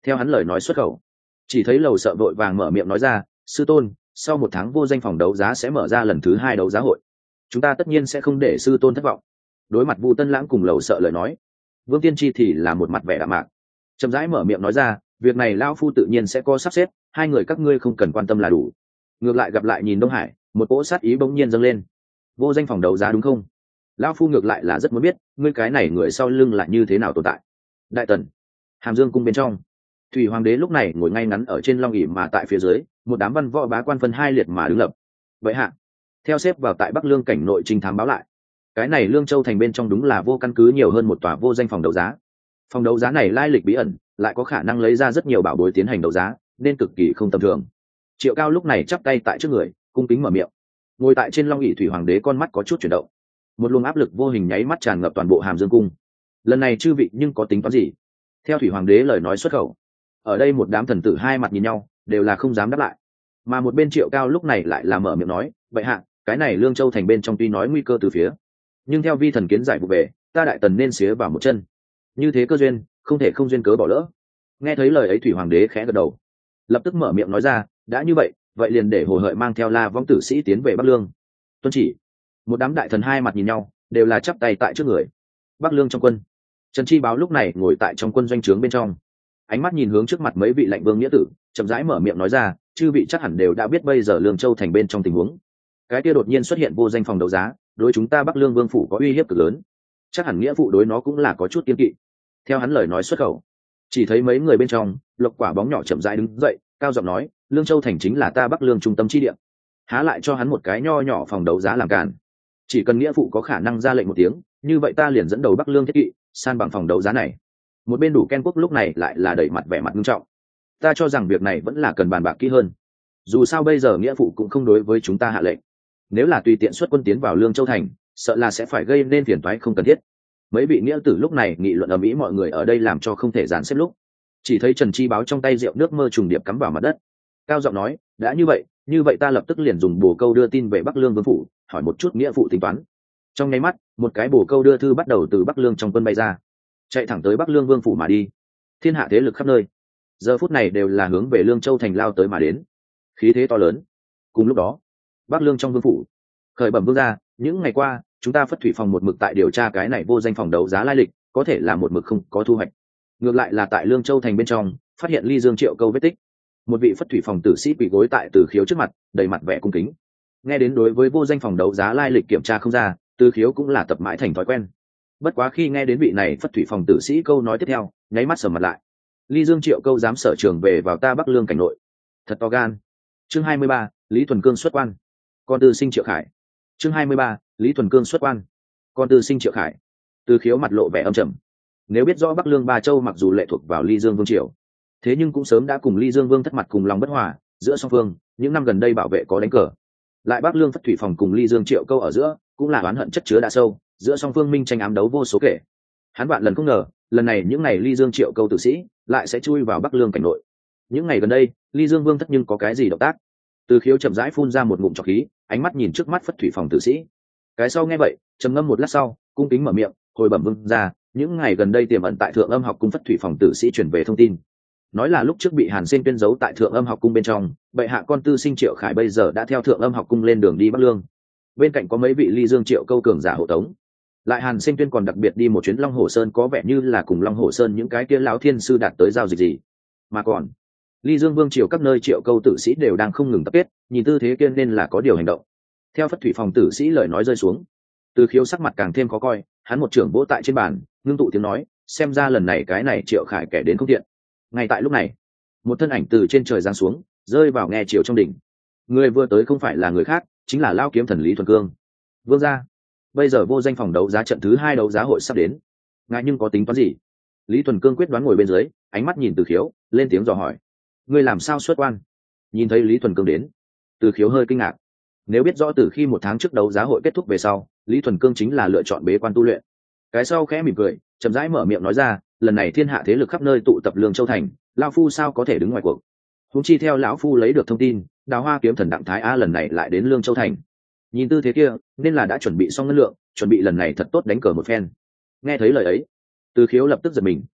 Theo hắn lời nói xuất khẩu, chỉ thấy Lầu Sợ vội vàng mở miệng nói ra, sư tôn, sau 1 tháng vô danh phòng đấu giá sẽ mở ra lần thứ 2 đấu giá hội, chúng ta tất nhiên sẽ không để sư tôn thất vọng. Đối mặt Vu Tân Lãng cùng Lầu Sợ lời nói, Vương Tiên Tri thì là một mặt vẻ đạm mạc, chậm rãi mở miệng nói ra, việc này lão phu tự nhiên sẽ có sắp xếp, hai người các ngươi không cần quan tâm là đủ. Ngược lại gặp lại nhìn Đông Hải, một cỗ sát ý bỗng nhiên dâng lên. Vô danh phòng đấu giá đúng không? Lão phu ngược lại là rất muốn biết, ngươi cái này người sau lưng lại như thế nào tồn tại. Đại Tần, Hàm Dương cung bên trong, Thủy Hoàng đế lúc này ngồi ngay ngắn ở trên long ỷ mà tại phía dưới, một đám văn võ bá quan phân hai liệt mà đứng lập. Vậy hạ, theo xếp vào tại Bắc Lương cảnh nội trinh thám báo lại, cái này Lương Châu thành bên trong đúng là vô căn cứ nhiều hơn một tòa vô danh phòng đấu giá. Phòng đấu giá này lai lịch bí ẩn, lại có khả năng lấy ra rất nhiều bảo bối tiến hành đấu giá, nên cực kỳ không tầm thường. Triệu Cao lúc này chắp tay tại trước người, cung kính mở miệng. Ngồi tại trên long ỷ Thủy Hoàng đế con mắt có chút chuyển động, một luồng áp lực vô hình nháy mắt tràn ngập toàn bộ Hàm Dương cung. Lần này chư vị nhưng có tính toán gì? Theo Thủy Hoàng đế lời nói xuất khẩu, ở đây một đám thần tử hai mặt nhìn nhau, đều là không dám đáp lại. Mà một bên Triệu Cao lúc này lại là mở miệng nói, vậy hạ, cái này Lương Châu thành bên trong tuy nói nguy cơ từ phía, nhưng theo vi thần kiến giải vụ về, ta Đại Tần nên xía vào một chân. Như thế cơ duyên, không thể không duyên cớ bỏ lỡ. Nghe thấy lời ấy Thủy Hoàng đế khẽ gật đầu, lập tức mở miệng nói ra, đã như vậy, vậy liền để Hồ Hợi mang theo La Vong tử sĩ tiến về Bắc Lương. Tuân chỉ. Một đám đại thần hai mặt nhìn nhau, đều là chắp tay tại trước người. Bắc Lương trong quân, Trần Chi Báo lúc này ngồi tại trong quân doanh trướng bên trong, ánh mắt nhìn hướng trước mặt mấy vị lệnh vương nghĩa tử, chậm rãi mở miệng nói ra, chư vị chắc hẳn đều đã biết bây giờ Lương Châu thành bên trong tình huống. Cái kia đột nhiên xuất hiện vô danh phòng đấu giá, đối chúng ta Bắc Lương vương phủ có uy hiếp cực lớn, chắc hẳn nghĩa vụ đối nó cũng là có chút kiêng kỵ. Theo hắn lời nói xuất khẩu, chỉ thấy mấy người bên trong, Lộc Quả bóng nhỏ chậm rãi đứng dậy, cao giọng nói, Lương Châu thành chính là ta Bắc Lương trung tâm chi địa, há lại cho hắn một cái nho nhỏ phòng đấu giá làm cản. Chỉ cần nghĩa phụ có khả năng ra lệnh một tiếng, như vậy ta liền dẫn đầu Bắc Lương thiết kỵ san bằng phòng đấu giá này. Một bên Đủ Ken Quốc lúc này lại là đẩy mặt vẻ mặt nghiêm trọng, ta cho rằng việc này vẫn là cần bàn bạc kỹ hơn, dù sao bây giờ nghĩa phụ cũng không đối với chúng ta hạ lệnh, nếu là tùy tiện xuất quân tiến vào Lương Châu thành, sợ là sẽ phải gây nên phiền toái không cần thiết. Mấy vị nghĩa tử lúc này nghị luận ầm ĩ, mọi người ở đây làm cho không thể dàn xếp lúc, chỉ thấy Trần Chi Báo trong tay rượu nước mơ trùng điệp cắm vào mặt đất, cao giọng nói, đã như vậy ta lập tức liền dùng bồ câu đưa tin về Bắc Lương vương phủ, hỏi một chút nghĩa phụ tính toán. Trong nháy mắt, một cái bồ câu đưa thư bắt đầu từ Bắc Lương trong quân bay ra, chạy thẳng tới Bắc Lương vương phủ mà đi. Thiên hạ thế lực khắp nơi, giờ phút này đều là hướng về Lương Châu thành lao tới mà đến, khí thế to lớn. Cùng lúc đó, Bắc Lương trong vương phủ, khởi bẩm vương gia, những ngày qua chúng ta Phất Thủy phòng một mực tại điều tra cái này vô danh phòng đấu giá lai lịch, có thể là một mực không có thu hoạch. Ngược lại là tại Lương Châu thành bên trong phát hiện Ly Dương Triệu Câu vết tích. Một vị Phất Thủy phòng tử sĩ quỳ gối tại Từ Khiếu trước mặt, đầy mặt vẻ cung kính. Nghe đến đối với vô danh phòng đấu giá lai lịch kiểm tra không ra, Từ Khiếu cũng là tập mãi thành thói quen. Bất quá khi nghe đến vị này Phất Thủy phòng tử sĩ câu nói tiếp theo, nháy mắt sầm mặt lại. Ly Dương Triệu Câu dám sở trường về vào ta Bắc Lương cảnh nội, thật to gan. Chương 23, Lý Thuần Cương xuất quan. Con tư sinh Triệu Khải. Chương 23, Lý Thuần Cương xuất quan. Con tư sinh Triệu Khải. Từ Khiếu mặt lộ vẻ âm trầm. Nếu biết rõ Bắc Lương ba châu mặc dù lệ thuộc vào Ly Dương Vương triều, thế nhưng cũng sớm đã cùng Ly Dương Vương thất mặt cùng lòng bất hòa, giữa song phương những năm gần đây bảo vệ có đánh cờ. Lại Bắc Lương Phất Thủy phòng cùng Ly Dương Triệu Câu ở giữa cũng là oán hận chất chứa đã sâu, giữa song phương minh tranh ám đấu vô số kể. Hắn vạn lần không ngờ, lần này những ngày Ly Dương Triệu Câu tử sĩ lại sẽ chui vào Bắc Lương cảnh nội. Những ngày gần đây, Ly Dương Vương thất nhưng có cái gì động tác? Từ Khiếu chậm rãi phun ra một ngụm trọc khí, ánh mắt nhìn trước mắt Phất Thủy phòng tử sĩ. Cái sau nghe vậy, trầm ngâm một lát sau, cung kính mở miệng, hồi bẩm vương gia, những ngày gần đây tiềm ẩn tại Thượng Âm học cung Phất Thủy phòng tử sĩ chuyển về thông tin, nói là lúc trước bị Hàn Sinh tuyên giấu tại Thượng Âm học cung bên trong, bệ hạ con tư sinh Triệu Khải bây giờ đã theo Thượng Âm học cung lên đường đi Bắc Lương. Bên cạnh có mấy vị Ly Dương Triệu Câu cường giả hộ tống. Lại Hàn Sinh tuyên còn đặc biệt đi một chuyến Long Hồ Sơn, có vẻ như là cùng Long Hồ Sơn những cái kia lão thiên sư đạt tới giao dịch gì. Mà còn, Ly Dương Vương triều các nơi Triệu Câu tử sĩ đều đang không ngừng tập kết, nhìn tư thế kia nên là có điều hành động. Theo Phất Thủy phòng tử sĩ lời nói rơi xuống, Từ Khiếu sắc mặt càng thêm khó coi, hắn một trưởng vỗ tại trên bàn, ngưng tụ tiếng nói, xem ra lần này cái này Triệu Khải kẻ đến không thiện. Ngay tại lúc này, một thân ảnh từ trên trời giáng xuống, rơi vào nghe chiều trong đỉnh. Người vừa tới không phải là người khác, chính là Lao Kiếm Thần Lý Thuần Cương. Vương gia, bây giờ vô danh phòng đấu giá trận thứ 2 đấu giá hội sắp đến, ngài nhưng có tính toán gì? Lý Thuần Cương quyết đoán ngồi bên dưới, ánh mắt nhìn Từ Khiếu, lên tiếng dò hỏi. Ngươi làm sao xuất quan? Nhìn thấy Lý Thuần Cương đến, Từ Khiếu hơi kinh ngạc. Nếu biết rõ từ khi 1 tháng trước đấu giá hội kết thúc về sau, Lý Thuần Cương chính là lựa chọn bế quan tu luyện. Cái sau khẽ mỉm cười, chậm rãi mở miệng nói ra, lần này thiên hạ thế lực khắp nơi tụ tập Lương Châu thành, lão phu sao có thể đứng ngoài cuộc? Huống chi theo lão phu lấy được thông tin, Đào Hoa kiếm thần Đặng Thái A lần này lại đến Lương Châu thành. Nhìn tư thế kia, nên là đã chuẩn bị xong ngân lượng, chuẩn bị lần này thật tốt đánh cờ một phen. Nghe thấy lời ấy, Từ Khiếu lập tức giật mình,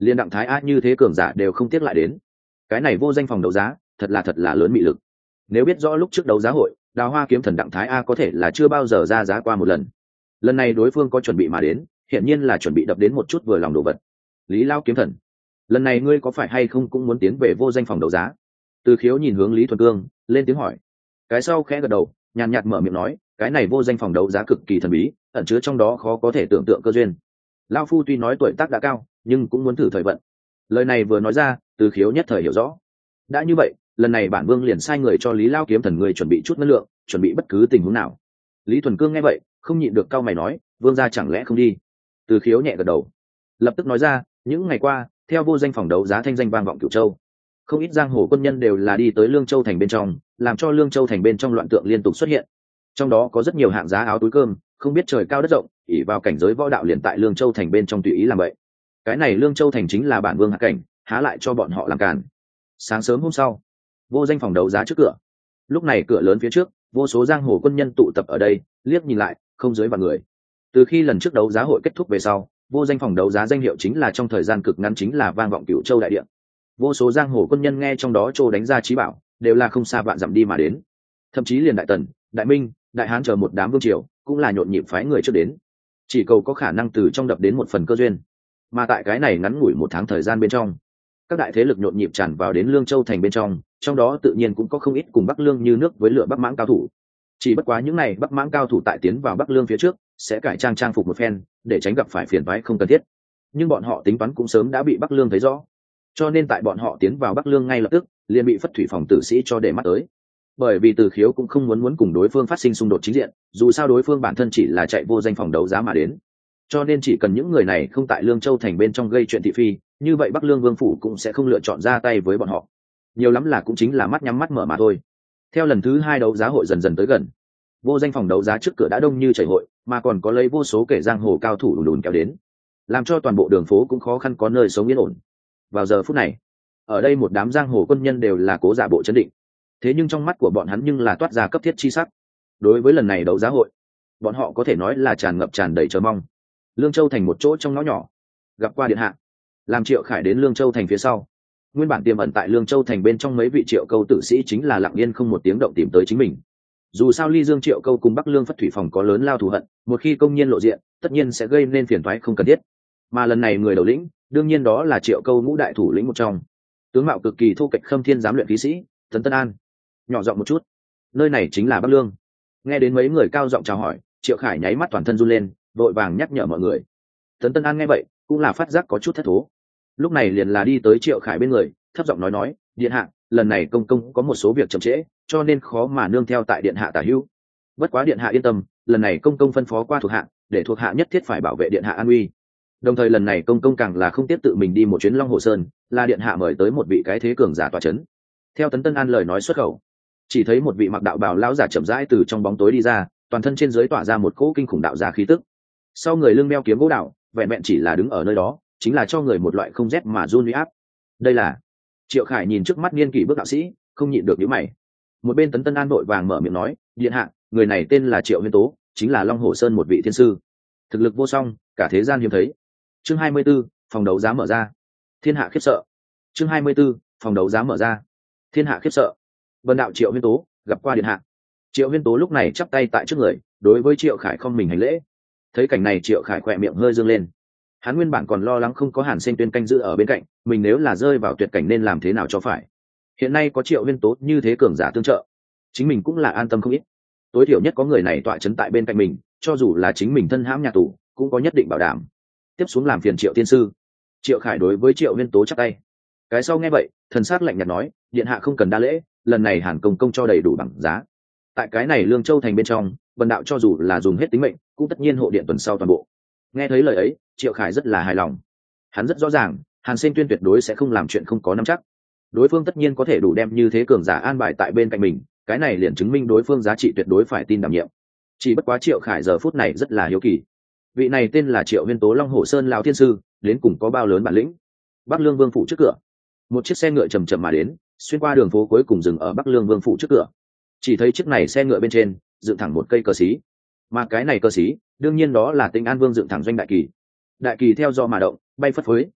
Liên đặng thái a như thế cường giả đều không tiếc lại đến. Cái này vô danh phòng đấu giá thật là lớn mị lực. Nếu biết rõ lúc trước đấu giá hội Đào Hoa kiếm thần đặng thái a có thể là chưa bao giờ ra giá qua một lần, lần này đối phương có chuẩn bị mà đến, hiển nhiên là chuẩn bị đập đến một chút vừa lòng đồ vật. Lý Lao kiếm thần, lần này ngươi có phải hay không cũng muốn tiến về vô danh phòng đấu giá? Từ Khiếu nhìn hướng Lý Thuần Cương lên tiếng hỏi. Cái sau khẽ gật đầu, nhàn nhạt mở miệng nói, cái này vô danh phòng đấu giá cực kỳ thần bí, ẩn chứa trong đó khó có thể tưởng tượng cơ duyên. Lao phu tuy nói tuổi tác đã cao, nhưng cũng muốn thử thời vận. Lời này vừa nói ra, Từ Khiếu nhất thời hiểu rõ. Đã như vậy, lần này bản vương liền sai người cho Lý Lao kiếm thần người chuẩn bị chút năng lượng, chuẩn bị bất cứ tình huống nào. Lý Thuần Cương nghe vậy, không nhịn được cau mày nói, vương gia chẳng lẽ không đi? Từ Khiếu nhẹ gật đầu, lập tức nói ra, những ngày qua, theo vô danh phòng đấu giá thanh danh vang vọng Cửu Châu, không ít giang hồ quân nhân đều là đi tới Lương Châu thành bên trong, làm cho Lương Châu thành bên trong loạn tượng liên tục xuất hiện. Trong đó có rất nhiều hạng giá áo túi cơm, không biết trời cao đất rộng, ỷ vào cảnh giới võ đạo liền tại Lương Châu thành bên trong tùy ý làm vậy. Cái này Lương Châu thành chính là bản vương hạ cảnh, há lại cho bọn họ làm cản. Sáng sớm hôm sau, vô danh phòng đấu giá trước cửa. Lúc này cửa lớn phía trước, vô số giang hồ quân nhân tụ tập ở đây, liếc nhìn lại, không dưới vạn người. Từ khi lần trước đấu giá hội kết thúc về sau, vô danh phòng đấu giá danh hiệu chính là trong thời gian cực ngắn chính là vang vọng Cửu Châu đại địa. Vô số giang hồ quân nhân nghe trong đó trô đánh ra trí bảo, đều là không xa vạn dặm đi mà đến. Thậm chí liền Đại Tần, Đại Minh, Đại Hán chờ một đám vương triều, cũng là nhộn nhịp phái người trước đến, chỉ cầu có khả năng từ trong đập đến một phần cơ duyên. Mà tại cái này ngắn ngủi một tháng thời gian bên trong, các đại thế lực nhộn nhịp tràn vào đến Lương Châu thành bên trong đó tự nhiên cũng có không ít cùng Bắc Lương như nước với lửa Bắc Mãng cao thủ. Chỉ bất quá những này Bắc Mãng cao thủ tại tiến vào Bắc Lương phía trước, sẽ cải trang phục một phen, để tránh gặp phải phiền toái không cần thiết. Nhưng bọn họ tính toán cũng sớm đã bị Bắc Lương thấy rõ, cho nên tại bọn họ tiến vào Bắc Lương ngay lập tức, liền bị Phất Thủy phòng tử sĩ cho để mắt tới. Bởi vì Từ Khiếu cũng không muốn cùng đối phương phát sinh xung đột chính diện, dù sao đối phương bản thân chỉ là chạy vô danh phòng đấu giá mà đến, cho nên chỉ cần những người này không tại Lương Châu thành bên trong gây chuyện thị phi, như vậy Bắc Lương vương phủ cũng sẽ không lựa chọn ra tay với bọn họ. Nhiều lắm là cũng chính là mắt nhắm mắt mở mà thôi. Theo lần thứ 2 đấu giá hội dần dần tới gần, vô danh phòng đấu giá trước cửa đã đông như chảy hội, mà còn có lấy vô số kẻ giang hồ cao thủ đùn đùn kéo đến, làm cho toàn bộ đường phố cũng khó khăn có nơi sống yên ổn. Vào giờ phút này, ở đây một đám giang hồ quân nhân đều là cố giả bộ chấn định, thế nhưng trong mắt của bọn hắn nhưng là toát ra cấp thiết chi sắc. Đối với lần này đấu giá hội, bọn họ có thể nói là tràn đầy chờ mong. Lương Châu thành một chỗ trong ngõ nhỏ, gặp qua điện hạ. Làm Triệu Khải đến Lương Châu thành phía sau, nguyên bản tiềm ẩn tại Lương Châu thành bên trong mấy vị Triệu Câu tử sĩ chính là lặng yên không một tiếng động tìm tới chính mình. Dù sao Ly Dương Triệu Câu cùng Bắc Lương Phất Thủy phòng có lớn lao thù hận, một khi công nhiên lộ diện, tất nhiên sẽ gây nên phiền toái không cần thiết. Mà lần này người đầu lĩnh, đương nhiên đó là Triệu Câu ngũ đại thủ lĩnh một trong, tướng mạo cực kỳ thô kệch Khâm Thiên giám luyện khí sĩ Tấn Tân An. Nhỏ giọng một chút, nơi này chính là Bắc Lương. Nghe đến mấy người cao giọng chào hỏi, Triệu Khải nháy mắt toàn thân run lên, vội vàng nhắc nhở mọi người. Tấn Tân An nghe vậy, cũng là phát giác có chút thất thố. Lúc này liền là đi tới Triệu Khải bên người, thấp giọng nói, điện hạ, lần này công công có một số việc chậm trễ, cho nên khó mà nương theo tại điện hạ tả hữu. Bất quá điện hạ yên tâm, lần này công công phân phó qua thuộc hạ, để thuộc hạ nhất thiết phải bảo vệ điện hạ an uy. Đồng thời lần này công công càng là không tiếp tự mình đi một chuyến Long Hồ Sơn, là điện hạ mời tới một vị cái thế cường giả tọa chấn. Theo Tấn Tân An lời nói xuất khẩu, chỉ thấy một vị mặc đạo bào lão giả chậm rãi từ trong bóng tối đi ra, toàn thân trên dưới tỏa ra một cỗ kinh khủng đạo giả khí tức. Sau người lưng đeo kiếm gỗ đạo, vẹn vẹn chỉ là đứng ở nơi đó, chính là cho người một loại không rét mà run uy áp. Đây là Triệu Khải nhìn trước mắt niên kỷ bước đạo sĩ, không nhịn được nhíu mày. Một bên Tấn Tân An vội vàng mở miệng nói, điện hạ, người này tên là Triệu Huyên Tố, chính là Long Hồ Sơn một vị thiên sư, thực lực vô song, cả thế gian hiếm thấy. Chương 24, phòng đấu giá mở ra. Thiên hạ khiếp sợ. Chương 24, phòng đấu giá mở ra. Thiên hạ khiếp sợ. Vân đạo Triệu Huyên Tố, gặp qua điện hạ. Triệu Huyên Tố lúc này chắp tay tại trước người, đối với Triệu Khải không mình hành lễ. Thấy cảnh này Triệu Khải khỏe miệng hơi dương lên. Hắn nguyên bản còn lo lắng không có Hàn Sinh Tuyên canh giữ ở bên cạnh, mình nếu là rơi vào tuyệt cảnh nên làm thế nào cho phải. Hiện nay có Triệu Huyên Tố như thế cường giả tương trợ, chính mình cũng là an tâm không ít. Tối thiểu nhất có người này tọa chấn tại bên cạnh mình, cho dù là chính mình thân hãm nhà tù, cũng có nhất định bảo đảm. Tiếp xuống làm phiền Triệu tiên sư. Triệu Khải đối với Triệu Huyên Tố chắp tay. Cái sau nghe vậy, thần sắc lạnh nhạt nói, điện hạ không cần đa lễ, lần này Hàn công công cho đầy đủ bằng giá. Tại cái này Lương Châu thành bên trong, Vân đạo cho dù là dùng hết tính mệnh, cũng tất nhiên hộ điện tuần sau toàn bộ. Nghe thấy lời ấy, Triệu Khải rất là hài lòng. Hắn rất rõ ràng, Hàn Sinh Tuyên tuyệt đối sẽ không làm chuyện không có nắm chắc. Đối phương tất nhiên có thể đủ đem như thế cường giả an bài tại bên cạnh mình, cái này liền chứng minh đối phương giá trị tuyệt đối phải tin đảm nhiệm. Chỉ bất quá Triệu Khải giờ phút này rất là hiếu kỳ. Vị này tên là Triệu Huyên Tố Long Hồ Sơn lão thiên sư, đến cùng có bao lớn bản lĩnh? Bắc Lương Vương phủ trước cửa, một chiếc xe ngựa chầm chậm mà đến, xuyên qua đường phố cuối cùng dừng ở Bắc Lương Vương phủ trước cửa. Chỉ thấy chiếc này xe ngựa bên trên dựng thẳng một cây cờ xí, mà cái này cờ xí đương nhiên đó là Tĩnh An Vương dựng thẳng doanh đại kỳ. Đại kỳ theo do mà động, bay phất phới.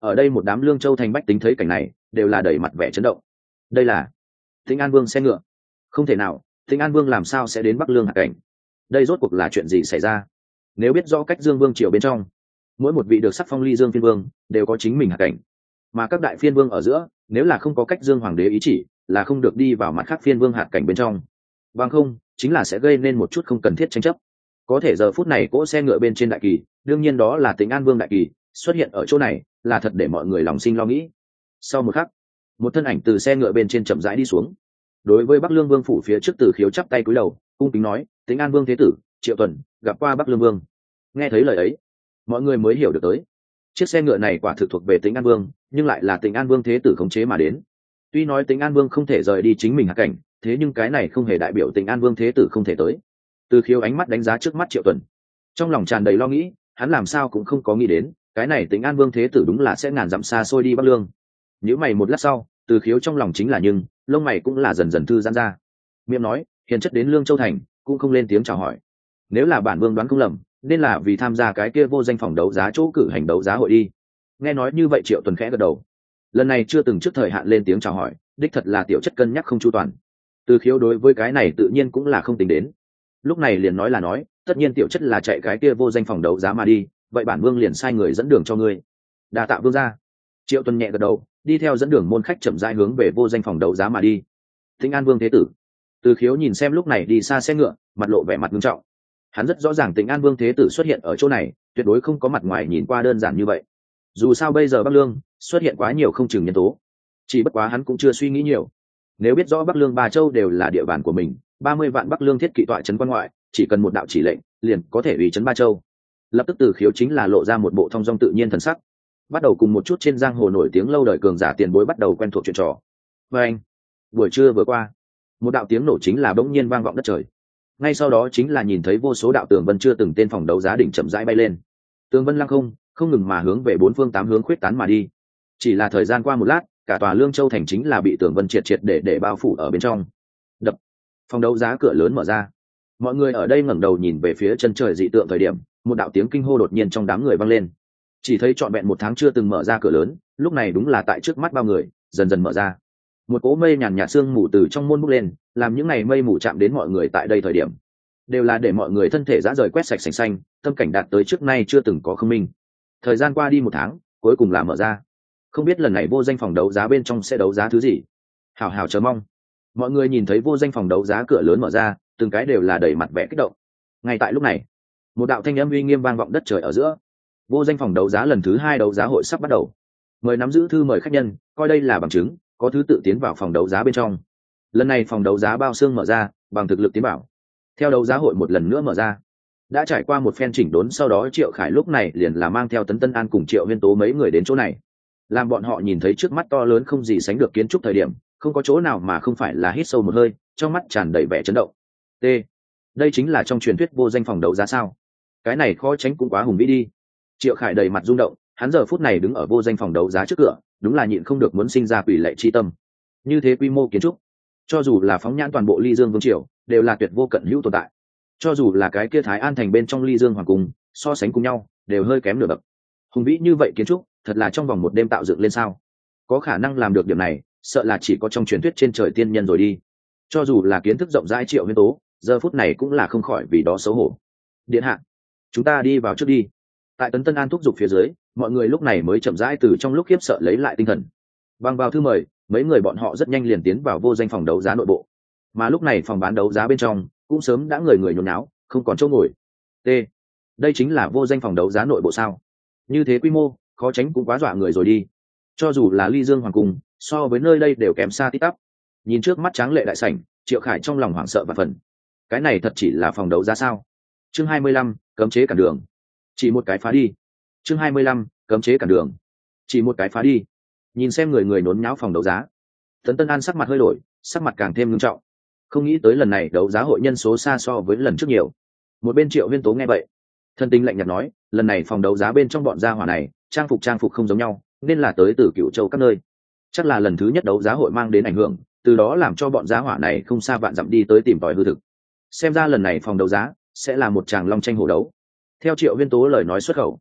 Ở đây một đám Lương Châu thành bách tính thấy cảnh này đều là đầy mặt vẻ chấn động. Đây là Tĩnh An Vương xe ngựa? Không thể nào, Tĩnh An Vương làm sao sẽ đến Bắc Lương hạ cảnh? Đây rốt cuộc là chuyện gì xảy ra? Nếu biết rõ cách Dương Vương triều bên trong, mỗi một vị được sắc phong ly Dương phiên vương đều có chính mình hạ cảnh, mà các đại phiên vương ở giữa nếu là không có cách Dương hoàng đế ý chỉ là không được đi vào mặt khác phiên vương hạt cảnh bên trong, bằng không chính là sẽ gây nên một chút không cần thiết tranh chấp. Có thể giờ phút này cỗ xe ngựa bên trên đại kỳ, đương nhiên đó là Tĩnh An Vương đại kỳ xuất hiện ở chỗ này, là thật để mọi người lòng sinh lo nghĩ. Sau một khắc, một thân ảnh từ xe ngựa bên trên chậm rãi đi xuống, đối với Bắc Lương Vương phủ phía trước Từ Khiếu chắp tay cúi đầu cung kính nói: Tĩnh An Vương thế tử Triệu Tuần gặp qua Bắc Lương Vương. Nghe thấy lời ấy, mọi người mới hiểu được tới chiếc xe ngựa này quả thực thuộc về Tĩnh An Vương, nhưng lại là Tĩnh An Vương thế tử khống chế mà đến. Tuy nói Tĩnh An Vương không thể rời đi chính mình hạ cảnh, thế nhưng cái này không hề đại biểu Tĩnh An Vương thế tử không thể tới. Từ Khiếu ánh mắt đánh giá trước mắt Triệu Tuần, trong lòng tràn đầy lo nghĩ, hắn làm sao cũng không có nghĩ đến cái này Tĩnh An Vương thế tử đúng là sẽ ngàn dặm xa xôi đi Bắc Lương. Nhíu mày một lát sau, Từ Khiếu trong lòng chính là nhưng lông mày cũng là dần dần thư giãn ra, miệng nói: hiền chất đến Lương Châu thành cũng không lên tiếng chào hỏi. Nếu là bản vương đoán không lầm, nên là vì tham gia cái kia vô danh phòng đấu giá chỗ cử hành đấu giá hội đi. Nghe nói như vậy Triệu Tuần khẽ gật đầu, lần này chưa từng trước thời hạn lên tiếng chào hỏi, đích thật là tiểu chất cân nhắc không chu toàn. Từ Khiếu đối với cái này tự nhiên cũng là không tính đến, lúc này liền nói là nói: tất nhiên tiểu chất là chạy cái kia vô danh phòng đấu giá mà đi, vậy bản vương liền sai người dẫn đường cho ngươi. Đa tạ vương gia. Triệu Tuần nhẹ gật đầu, đi theo dẫn đường môn khách chậm rãi hướng về vô danh phòng đấu giá mà đi. Tĩnh An Vương thế tử. Từ Khiếu nhìn xem lúc này đi xa xe ngựa, mặt lộ vẻ mặt nghiêm trọng. Hắn rất rõ ràng Tĩnh An Vương thế tử xuất hiện ở chỗ này tuyệt đối không có mặt ngoài nhìn qua đơn giản như vậy. Dù sao bây giờ Bắc Lương xuất hiện quá nhiều không chừng nhân tố, chỉ bất quá hắn cũng chưa suy nghĩ nhiều. Nếu biết rõ Bắc Lương ba châu đều là địa bàn của mình, 30 vạn Bắc Lương thiết kỵ tọa trấn quan ngoại, chỉ cần một đạo chỉ lệnh liền có thể ủy trấn ba châu. Lập tức Từ Khiếu chính là lộ ra một bộ thong dong tự nhiên thần sắc, bắt đầu cùng một chút trên giang hồ nổi tiếng lâu đời cường giả tiền bối bắt đầu quen thuộc chuyện trò. Và anh, buổi trưa vừa qua, một đạo tiếng nổ chính là bỗng nhiên vang vọng đất trời. Ngay sau đó chính là nhìn thấy vô số đạo tường vân chưa từng tên phòng đấu giá đỉnh chậm rãi bay lên, tường vân lăng không ngừng mà hướng về bốn phương tám hướng khuyết tán mà đi. Chỉ là thời gian qua một lát, cả tòa Lương Châu thành chính là bị tường vân triệt để bao phủ ở bên trong. Đập, phòng đấu giá cửa lớn mở ra, mọi người ở đây ngẩng đầu nhìn về phía chân trời dị tượng thời điểm, một đạo tiếng kinh hô đột nhiên trong đám người vang lên. Chỉ thấy trọn vẹn một tháng chưa từng mở ra cửa lớn, lúc này đúng là tại trước mắt bao người dần dần mở ra. Một cỗ mây nhàn nhạt sương mù từ trong môn bốc lên, làm những ngày mây mù chạm đến mọi người tại đây thời điểm đều là để mọi người thân thể rã rời quét sạch sành xanh, tâm cảnh đạt tới trước nay chưa từng có không minh. Thời gian qua đi một tháng, cuối cùng là mở ra. Không biết lần này vô danh phòng đấu giá bên trong sẽ đấu giá thứ gì, hào hào chờ mong. Mọi người nhìn thấy vô danh phòng đấu giá cửa lớn mở ra, từng cái đều là đầy mặt vẻ kích động. Ngay tại lúc này, một đạo thanh âm uy nghiêm vang vọng đất trời ở giữa. Vô danh phòng đấu giá lần thứ 2 đấu giá hội sắp bắt đầu, mời nắm giữ thư mời khách nhân coi đây là bằng chứng, có thứ tự tiến vào phòng đấu giá bên trong. Lần này phòng đấu giá bao xương mở ra, bằng thực lực tiến bảo. Theo đấu giá hội một lần nữa mở ra, đã trải qua một phen chỉnh đốn sau đó Triệu Khải lúc này liền là mang theo Tấn Tân An cùng Triệu Huyên Tố mấy người đến chỗ này. Làm bọn họ nhìn thấy trước mắt to lớn không gì sánh được kiến trúc thời điểm, không có chỗ nào mà không phải là hít sâu một hơi, trong mắt tràn đầy vẻ chấn động. T. Đây chính là trong truyền thuyết vô danh phòng đấu giá sao? Cái này khó tránh cũng quá hùng vĩ đi. Triệu Khải đầy mặt rung động, hắn giờ phút này đứng ở vô danh phòng đấu giá trước cửa, đúng là nhịn không được muốn sinh ra quỷ lệ chi tâm. Như thế quy mô kiến trúc, cho dù là phóng nhãn toàn bộ Ly Dương Vương triều, đều là tuyệt vô cận hữu tồn tại. Cho dù là cái kia Thái An thành bên trong Ly Dương hoàng cung, so sánh cùng nhau, đều hơi kém nửa bậc. Hùng vĩ như vậy kiến trúc, thật là trong vòng một đêm tạo dựng lên sao? Có khả năng làm được điểm này, sợ là chỉ có trong truyền thuyết trên trời tiên nhân rồi đi. Cho dù là kiến thức rộng rãi Triệu Huyên Tố, giờ phút này cũng là không khỏi vì đó xấu hổ. Điện hạ, chúng ta đi vào trước đi. Tại Tấn Tân An thúc giục phía dưới, mọi người lúc này mới chậm rãi từ trong lúc khiếp sợ lấy lại tinh thần. Bằng vào thư mời, mấy người bọn họ rất nhanh liền tiến vào vô danh phòng đấu giá nội bộ. Mà lúc này phòng bán đấu giá bên trong cũng sớm đã người nhốn náo, không còn chỗ ngồi. T. Đây chính là vô danh phòng đấu giá nội bộ sao? Như thế quy mô, khó tránh cũng quá dọa người rồi đi. Cho dù là Ly Dương hoàng cung, so với nơi đây đều kém xa tít tắp. Nhìn trước mắt tráng lệ đại sảnh, Triệu Khải trong lòng hoảng sợ và phần. Cái này thật chỉ là phòng đấu giá sao? Chương 25, cấm chế cản đường. Chỉ một cái phá đi. Chương 25, cấm chế cản đường. Chỉ một cái phá đi. Nhìn xem người nhốn nháo phòng đấu giá, Tấn Tân An sắc mặt hơi đổi, sắc mặt càng thêm nghiêm trọng. Không nghĩ tới lần này đấu giá hội nhân số xa so với lần trước nhiều. Một bên Triệu Huyên Tố nghe vậy, thân tính lạnh nhạt nói, lần này phòng đấu giá bên trong bọn gia hỏa này trang phục không giống nhau, nên là tới từ Cửu Châu các nơi. Chắc là lần thứ nhất đấu giá hội mang đến ảnh hưởng, từ đó làm cho bọn gia hỏa này không xa vạn dặm đi tới tìm tòi hư thực. Xem ra lần này phòng đấu giá sẽ là một tràng long tranh hổ đấu. Theo Triệu Huyên Tố lời nói xuất khẩu,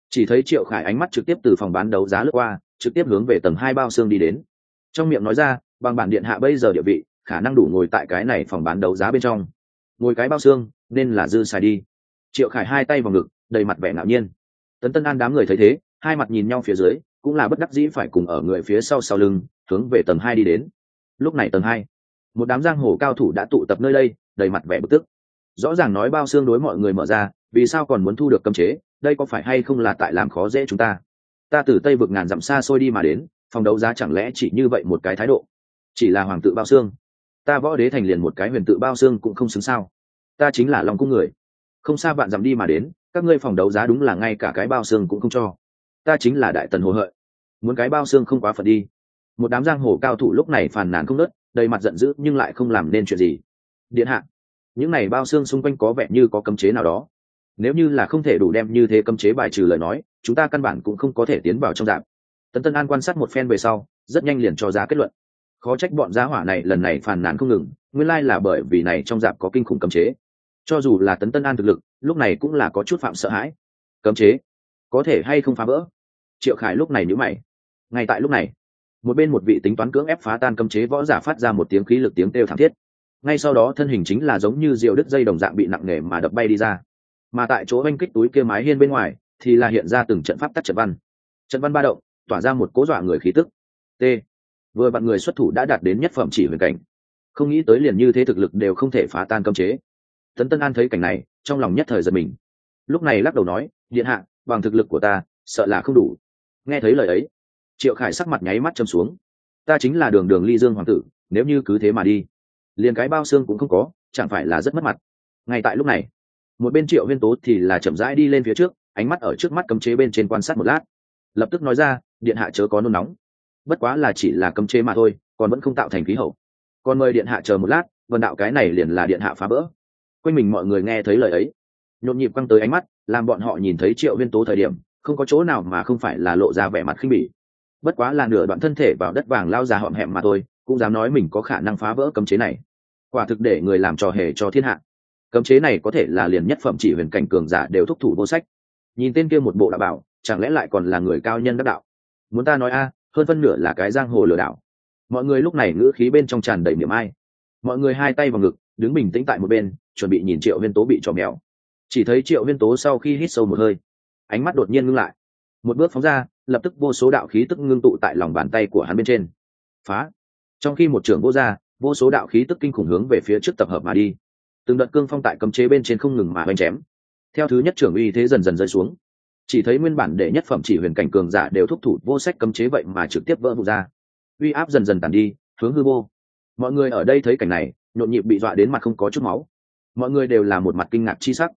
Chỉ thấy Triệu Khải ánh mắt trực tiếp từ phòng bán đấu giá lướt qua, trực tiếp hướng về tầng 2 bao xương đi đến. Trong miệng nói ra, bằng bản điện hạ bây giờ địa vị, khả năng đủ ngồi tại cái này phòng bán đấu giá bên trong. Ngồi cái bao xương, nên là dư xài đi. Triệu Khải hai tay vào ngực, đầy mặt vẻ ngạo nhiên. Tấn Tân An đám người thấy thế, hai mặt nhìn nhau phía dưới, cũng là bất đắc dĩ phải cùng ở người phía sau sau lưng, hướng về tầng 2 đi đến. Lúc này tầng 2, một đám giang hồ cao thủ đã tụ tập nơi đây, đầy mặt vẻ bực tức. Rõ ràng nói bao xương đối mọi người mở ra, vì sao còn muốn thu được cấm chế, đây có phải hay không là tại làm khó dễ chúng ta? Ta từ Tây vực ngàn dặm xa xôi đi mà đến, phòng đấu giá chẳng lẽ chỉ như vậy một cái thái độ? Chỉ là hoàng tự bao xương, ta Võ Đế thành liền một cái huyền tự bao xương cũng không xứng sao? Ta chính là Long cung người, không xa vạn dặm đi mà đến, các ngươi phòng đấu giá đúng là ngay cả cái bao xương cũng không cho. Ta chính là Đại Tần Hồ Hợi, muốn cái bao xương không quá phận đi. Một đám giang hồ cao thủ lúc này phàn nàn không nớt, đầy mặt giận dữ nhưng lại không làm nên chuyện gì. Điện hạ, những này bao xương xung quanh có vẻ như có cấm chế nào đó, nếu như là không thể đủ đem như thế cấm chế bài trừ lời nói, chúng ta căn bản cũng không có thể tiến vào trong dạp. Tấn Tân An quan sát một phen về sau, rất nhanh liền cho ra kết luận. Khó trách bọn gia hỏa này lần này phàn nàn không ngừng, nguyên lai là bởi vì này trong dạp có kinh khủng cấm chế. Cho dù là Tấn Tân An thực lực, lúc này cũng là có chút phạm sợ hãi. Cấm chế có thể hay không phá vỡ? Triệu Khải lúc này nhíu mày. Ngay tại lúc này, một bên một vị tính toán cưỡng ép phá tan cấm chế võ giả phát ra một tiếng khí lực tiếng kêu thảm thiết. Ngay sau đó thân hình chính là giống như diều đứt dây đồng dạng bị nặng nề mà đập bay đi ra. Mà tại chỗ oanh kích túi kia mái hiên bên ngoài thì là hiện ra từng trận pháp tắc trận văn ba động, tỏa ra một cố dọa người khí tức. T vừa vặn người xuất thủ đã đạt đến nhất phẩm chỉ huyền cảnh, không nghĩ tới liền như thế thực lực đều không thể phá tan cấm chế. Tấn Tân An thấy cảnh này, trong lòng nhất thời giật mình, lúc này lắc đầu nói, điện hạ, bằng thực lực của ta sợ là không đủ. Nghe thấy lời ấy, Triệu Khải sắc mặt nháy mắt châm xuống. Ta chính là Đường Đường Ly Dương hoàng tử, nếu như cứ thế mà đi, liền cái bao xương cũng không có, chẳng phải là rất mất mặt. Ngay tại lúc này, một bên Triệu Huyên Tố thì là chậm rãi đi lên phía trước, ánh mắt ở trước mắt cấm chế bên trên quan sát một lát, lập tức nói ra, điện hạ chớ có nôn nóng, bất quá là chỉ là cấm chế mà thôi, còn vẫn không tạo thành khí hậu, còn mời điện hạ chờ một lát, vần đạo cái này liền là điện hạ phá bỡ. Quanh mình mọi người nghe thấy lời ấy, nhộn nhịp quăng tới ánh mắt, làm bọn họ nhìn thấy Triệu Huyên Tố thời điểm, không có chỗ nào mà không phải là lộ ra vẻ mặt khinh bỉ. Bất quá là nửa đoạn thân thể vào đất vàng lao ra hõm hẹm mà thôi, cũng dám nói mình có khả năng phá vỡ cấm chế này, quả thực để người làm trò hề cho thiên hạ. Cấm chế này có thể là liền nhất phẩm chỉ huyền cảnh cường giả đều thúc thủ vô sách. Nhìn tên kia một bộ đạo bảo, chẳng lẽ lại còn là người cao nhân đắc đạo? Muốn ta nói a, hơn phân nửa là cái giang hồ lừa đảo. Mọi người lúc này ngữ khí bên trong tràn đầy niềm ai. Mọi người hai tay vào ngực, đứng bình tĩnh tại một bên, chuẩn bị nhìn Triệu Huyên Tố bị trò mèo. Chỉ thấy Triệu Huyên Tố sau khi hít sâu một hơi, ánh mắt đột nhiên ngưng lại, một bước phóng ra, lập tức vô số đạo khí tức ngưng tụ tại lòng bàn tay của hắn bên trên. Phá! Trong khi một trường vô ra, vô số đạo khí tức kinh khủng hướng về phía trước tập hợp mà đi. Từng đợt cương phong tại cấm chế bên trên không ngừng mà oanh chém. Theo thứ nhất trưởng uy thế dần dần rơi xuống, chỉ thấy nguyên bản để nhất phẩm chỉ huyền cảnh cường giả đều thúc thủ vô sách cấm chế vậy mà trực tiếp vỡ vụn ra, uy áp dần dần tàn đi, hướng hư vô. Mọi người ở đây thấy cảnh này, nhộn nhịp bị dọa đến mặt không có chút máu. Mọi người đều là một mặt kinh ngạc chi sắc.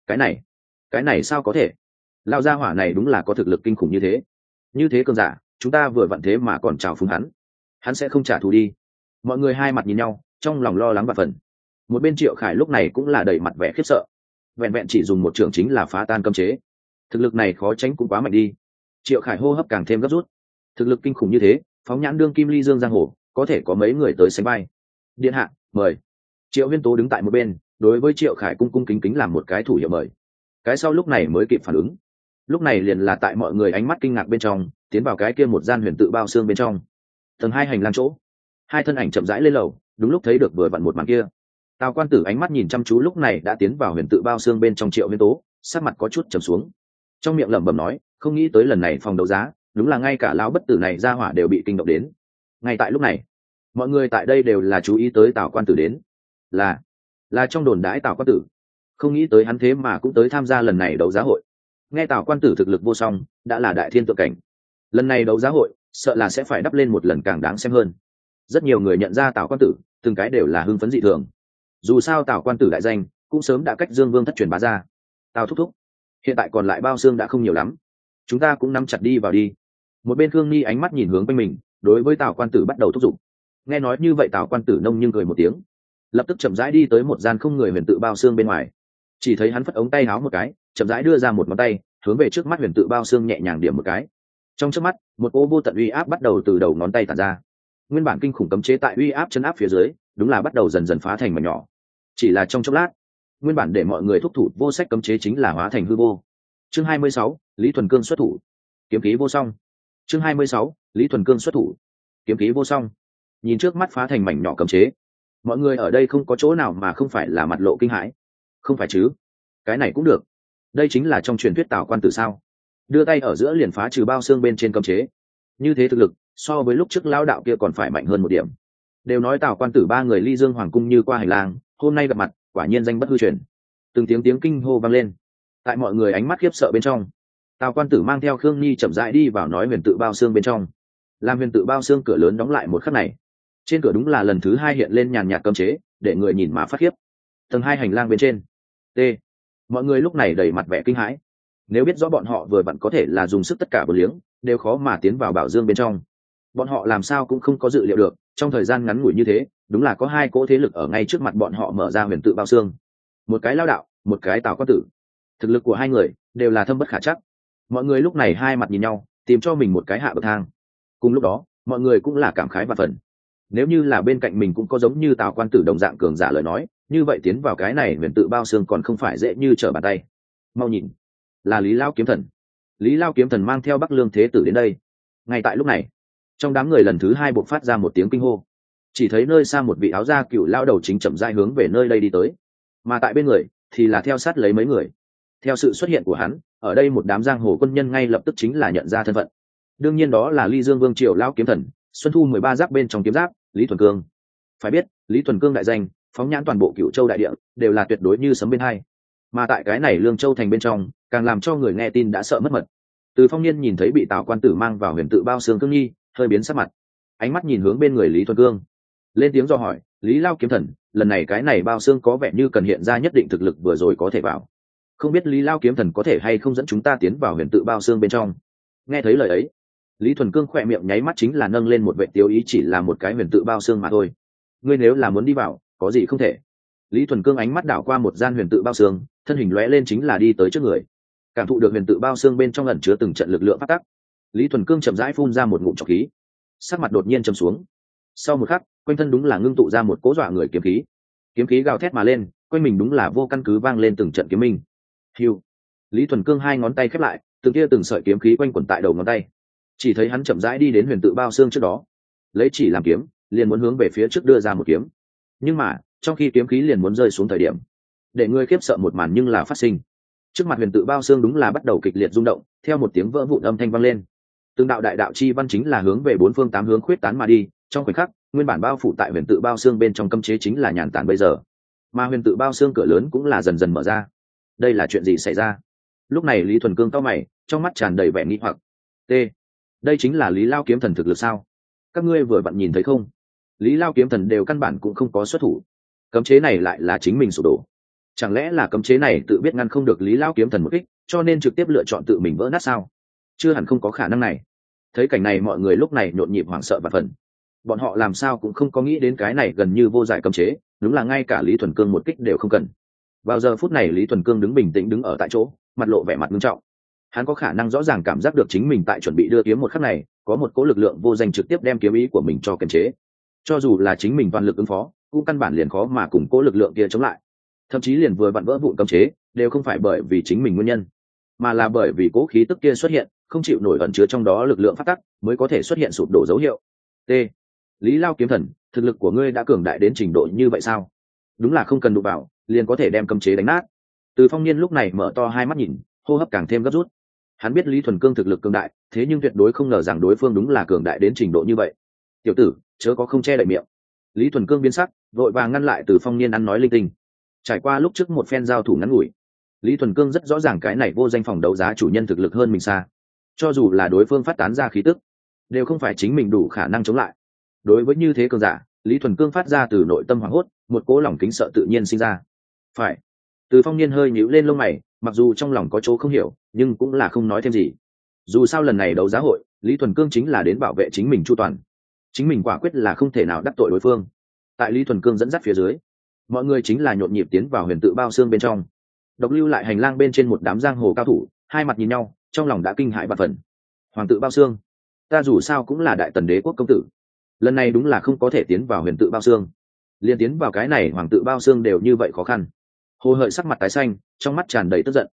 Cái này sao có thể? Lão gia hỏa này đúng là có thực lực kinh khủng như thế cường giả, chúng ta vừa vặn thế mà còn chào phúng hắn sẽ không trả thù đi? Mọi người hai mặt nhìn nhau, trong lòng lo lắng và phần. Một bên Triệu Khải lúc này cũng là đầy mặt vẻ khiếp sợ, vẹn vẹn chỉ dùng một trường chính là phá tan cấm chế, thực lực này khó tránh cũng quá mạnh đi. Triệu Khải hô hấp càng thêm gấp rút, thực lực kinh khủng như thế, phóng nhãn đương kim ly dương giang hồ, có thể có mấy người tới sánh vai. Điện hạ, mời. Triệu Huyên Tố đứng tại một bên, đối với Triệu Khải cung cung kính kính làm một cái thủ hiệu mời. Cái sau lúc này mới kịp phản ứng, lúc này liền là tại mọi người ánh mắt kinh ngạc bên trong, tiến vào cái kia một gian huyền tự bao xương bên trong. Tầng 2 hành lang chỗ, hai thân ảnh chậm rãi lên lầu, đúng lúc thấy được vừa vặn một màn kia. Tào Quan Tử ánh mắt nhìn chăm chú lúc này đã tiến vào huyền tự bao xương bên trong Triệu Huyên Tố, sắc mặt có chút trầm xuống, trong miệng lẩm bẩm nói, không nghĩ tới lần này phòng đấu giá, đúng là ngay cả lão bất tử này ra hỏa đều bị kinh động đến. Ngay tại lúc này, mọi người tại đây đều là chú ý tới Tào Quan Tử đến, là trong đồn đãi Tào Quan Tử, không nghĩ tới hắn thế mà cũng tới tham gia lần này đấu giá hội. Nghe Tào Quan Tử thực lực vô song, đã là đại thiên tượng cảnh, lần này đấu giá hội sợ là sẽ phải đắp lên một lần càng đáng xem hơn. Rất nhiều người nhận ra Tào Quan Tử, từng cái đều là hưng phấn dị thường. Dù sao Tào Quan Tử đại danh cũng sớm đã cách Dương Vương thất truyền bá ra. Tào thúc thúc, hiện tại còn lại bao xương đã không nhiều lắm, chúng ta cũng nắm chặt đi vào đi. Một bên Khương Nhi ánh mắt nhìn hướng bên mình, đối với Tào Quan Tử bắt đầu thúc giục. Nghe nói như vậy Tào Quan Tử nông nhưng cười một tiếng, lập tức chậm rãi đi tới một gian không người huyền tự bao xương bên ngoài. Chỉ thấy hắn phất ống tay áo một cái, chậm rãi đưa ra một ngón tay, hướng về trước mắt huyền tự bao xương nhẹ nhàng điểm một cái. Trong chớp mắt, một cỗ vô tận uy áp bắt đầu từ đầu ngón tay tản ra. Nguyên bản kinh khủng cấm chế tại uy áp chấn áp phía dưới, đúng là bắt đầu dần dần phá thành mảnh nhỏ. Chỉ là trong chốc lát, nguyên bản để mọi người thúc thủ vô sách cấm chế chính là hóa thành hư vô. Chương 26, Lý Thuần Cương xuất thủ, kiếm khí vô song. Chương 26, Lý Thuần Cương xuất thủ, kiếm khí vô song. Nhìn trước mắt phá thành mảnh nhỏ cấm chế, mọi người ở đây không có chỗ nào mà không phải là mặt lộ kinh hãi. Không phải chứ? Cái này cũng được. Đây chính là trong truyền thuyết Tào Quan Tử sao? Đưa tay ở giữa liền phá trừ bao xương bên trên cấm chế. Như thế thực lực, so với lúc trước lão đạo kia còn phải mạnh hơn một điểm. Đều nói Tào Quan Tử ba người ly dương hoàng cung như qua hành lang, hôm nay gặp mặt, quả nhiên danh bất hư truyền. Từng tiếng kinh hô vang lên. Tại mọi người ánh mắt khiếp sợ bên trong, Tào Quan Tử mang theo Khương Nhi chậm rãi đi vào nói huyền tự bao xương bên trong. Làm huyền tự bao xương cửa lớn đóng lại một khắc này, trên cửa đúng là lần thứ hai hiện lên nhàn nhạt cấm chế, để người nhìn mà phát khiếp. Tầng hai hành lang bên trên, t mọi người lúc này đầy mặt vẻ kinh hãi. Nếu biết rõ bọn họ vừa vặn có thể là dùng sức tất cả bờ liếng, đều khó mà tiến vào bảo dương bên trong. Bọn họ làm sao cũng không có dự liệu được, trong thời gian ngắn ngủi như thế, đúng là có hai cỗ thế lực ở ngay trước mặt bọn họ mở ra huyền tự bao xương. Một cái lao đạo, một cái Tào Quan Tử. Thực lực của hai người đều là thâm bất khả trắc. Mọi người lúc này hai mặt nhìn nhau, tìm cho mình một cái hạ bậc thang. Cùng lúc đó, mọi người cũng là cảm khái và phần. Nếu như là bên cạnh mình cũng có giống như Tào Quan Tử đồng dạng cường giả lời nói, như vậy tiến vào cái này huyền tự bao xương còn không phải dễ như trở bàn tay. Mau nhìn, là Lý Lao Kiếm Thần. Lý Lao Kiếm Thần mang theo Bắc Lương Thế Tử đến đây. Ngay tại lúc này, trong đám người lần thứ hai bộc phát ra một tiếng kinh hô. Chỉ thấy nơi xa một vị áo da cựu lao đầu chính chậm rãi hướng về nơi đây đi tới, mà tại bên người thì là theo sát lấy mấy người. Theo sự xuất hiện của hắn, ở đây một đám giang hồ quân nhân ngay lập tức chính là nhận ra thân phận. Đương nhiên đó là Ly Dương Vương Triều Lao Kiếm Thần, Xuân Thu 13 giáp bên trong kiếm giáp, Lý Thuần Cương. Phải biết, Lý Thuần Cương đại danh, phóng nhãn toàn bộ Cửu Châu đại địa, đều là tuyệt đối như sấm bên hai. Mà tại cái này Lương Châu thành bên trong, càng làm cho người nghe tin đã sợ mất mật. Từ Phong Niên nhìn thấy bị Tào Quan Tử mang vào huyền tự bao xương Cương Nhi, hơi biến sắc mặt, ánh mắt nhìn hướng bên người Lý Thuần Cương, lên tiếng do hỏi, Lý Lao Kiếm Thần, lần này cái này bao xương có vẻ như cần hiện ra nhất định thực lực vừa rồi có thể vào, không biết Lý Lao Kiếm Thần có thể hay không dẫn chúng ta tiến vào huyền tự bao xương bên trong. Nghe thấy lời ấy, Lý Thuần Cương khỏe miệng nháy mắt chính là nâng lên một vệ tiêu ý, chỉ là một cái huyền tự bao xương mà thôi, ngươi nếu là muốn đi vào, có gì không thể. Lý Thuần Cương ánh mắt đảo qua một gian huyền tự bao xương, thân hình lóe lên chính là đi tới trước người. Cảm thụ được huyền tự bao xương bên trong ẩn chứa từng trận lực lượng phát tắc, Lý Thuần Cương chậm rãi phun ra một ngụm trọc khí, sắc mặt đột nhiên trầm xuống. Sau một khắc, quanh thân đúng là ngưng tụ ra một cỗ dọa người kiếm khí. Kiếm khí gào thét mà lên, quanh mình đúng là vô căn cứ vang lên từng trận kiếm minh. Hưu. Lý Thuần Cương hai ngón tay khép lại, từng tia từng sợi kiếm khí quanh quẩn tại đầu ngón tay. Chỉ thấy hắn chậm rãi đi đến huyền tự bao xương trước đó, lấy chỉ làm kiếm, liền muốn hướng về phía trước đưa ra một kiếm. Nhưng mà, trong khi kiếm khí liền muốn rơi xuống thời điểm, để người khiếp sợ một màn nhưng là phát sinh. Trước mặt huyền tự bao xương đúng là bắt đầu kịch liệt rung động, theo một tiếng vỡ vụn âm thanh vang lên. Từng đạo đại đạo chi văn chính là hướng về bốn phương tám hướng khuyết tán mà đi, trong khoảnh khắc, nguyên bản bao phủ tại huyền tự bao xương bên trong cấm chế chính là nhàn tản bây giờ. Mà huyền tự bao xương cửa lớn cũng là dần dần mở ra. Đây là chuyện gì xảy ra? Lúc này Lý Thuần Cương cau mày, trong mắt tràn đầy vẻ nghi hoặc. T. Đây chính là Lý Lao Kiếm Thần thực lực sao? Các ngươi vừa vặn nhìn thấy không? Lý Lao Kiếm Thần đều căn bản cũng không có xuất thủ. Cấm chế này lại là chính mình sụp đổ. Chẳng lẽ là cấm chế này tự biết ngăn không được Lý Lao Kiếm Thần một kích, cho nên trực tiếp lựa chọn tự mình vỡ nát sao? Chưa hẳn không có khả năng này. Thấy cảnh này mọi người lúc này nhộn nhịp hoảng sợ và phần. Bọn họ làm sao cũng không có nghĩ đến cái này gần như vô giải cấm chế, đúng là ngay cả Lý Thuần Cương một kích đều không cần. Vào giờ phút này Lý Thuần Cương đứng bình tĩnh đứng ở tại chỗ, mặt lộ vẻ mặt nghiêm trọng. Hắn có khả năng rõ ràng cảm giác được chính mình tại chuẩn bị đưa kiếm một khắc này, có một cỗ lực lượng vô danh trực tiếp đem kiếm ý của mình cho kiềm chế. Cho dù là chính mình toàn lực ứng phó, cũng căn bản liền khó mà cùng cỗ lực lượng kia chống lại. Thậm chí liền vừa vặn vỡ vụn cấm chế, đều không phải bởi vì chính mình nguyên nhân, mà là bởi vì cỗ khí tức kia xuất hiện, không chịu nổi ẩn chứa trong đó lực lượng phát tắc, mới có thể xuất hiện sụp đổ dấu hiệu. T. Lý Lao Kiếm Thần, thực lực của ngươi đã cường đại đến trình độ như vậy sao? Đúng là không cần đụng vào, liền có thể đem cấm chế đánh nát. Từ Phong Niên lúc này mở to hai mắt nhìn, hô hấp càng thêm gấp rút. Hắn biết Lý Thuần Cương thực lực cường đại, thế nhưng tuyệt đối không ngờ rằng đối phương đúng là cường đại đến trình độ như vậy. Tiểu tử, chớ có không che đậy miệng. Lý Thuần Cương biến sắc, vội vàng ngăn lại Từ Phong Niên ăn nói linh tinh. Trải qua lúc trước một phen giao thủ ngắn ngủi, Lý Thuần Cương rất rõ ràng cái này vô danh phòng đấu giá chủ nhân thực lực hơn mình xa. Cho dù là đối phương phát tán ra khí tức, đều không phải chính mình đủ khả năng chống lại. Đối với như thế cường giả, Lý Thuần Cương phát ra từ nội tâm hoảng hốt, một cỗ lòng kính sợ tự nhiên sinh ra. Phải. Từ Phong Niên hơi nhíu lên lông mày, mặc dù trong lòng có chỗ không hiểu, nhưng cũng là không nói thêm gì. Dù sao lần này đấu giá hội, Lý Thuần Cương chính là đến bảo vệ chính mình chu toàn. Chính mình quả quyết là không thể nào đắc tội đối phương. Tại Lý Thuần Cương dẫn dắt phía dưới, mọi người chính là nhộn nhịp tiến vào huyền tự bao xương bên trong. Độc lưu lại hành lang bên trên một đám giang hồ cao thủ, hai mặt nhìn nhau, trong lòng đã kinh hãi bạt phần. Hoàng tự bao xương, ta dù sao cũng là đại tần đế quốc công tử, lần này đúng là không có thể tiến vào huyền tự bao xương. Liên tiến vào cái này hoàng tự bao xương đều như vậy khó khăn. Hồ Hợi sắc mặt tái xanh, trong mắt tràn đầy tức giận.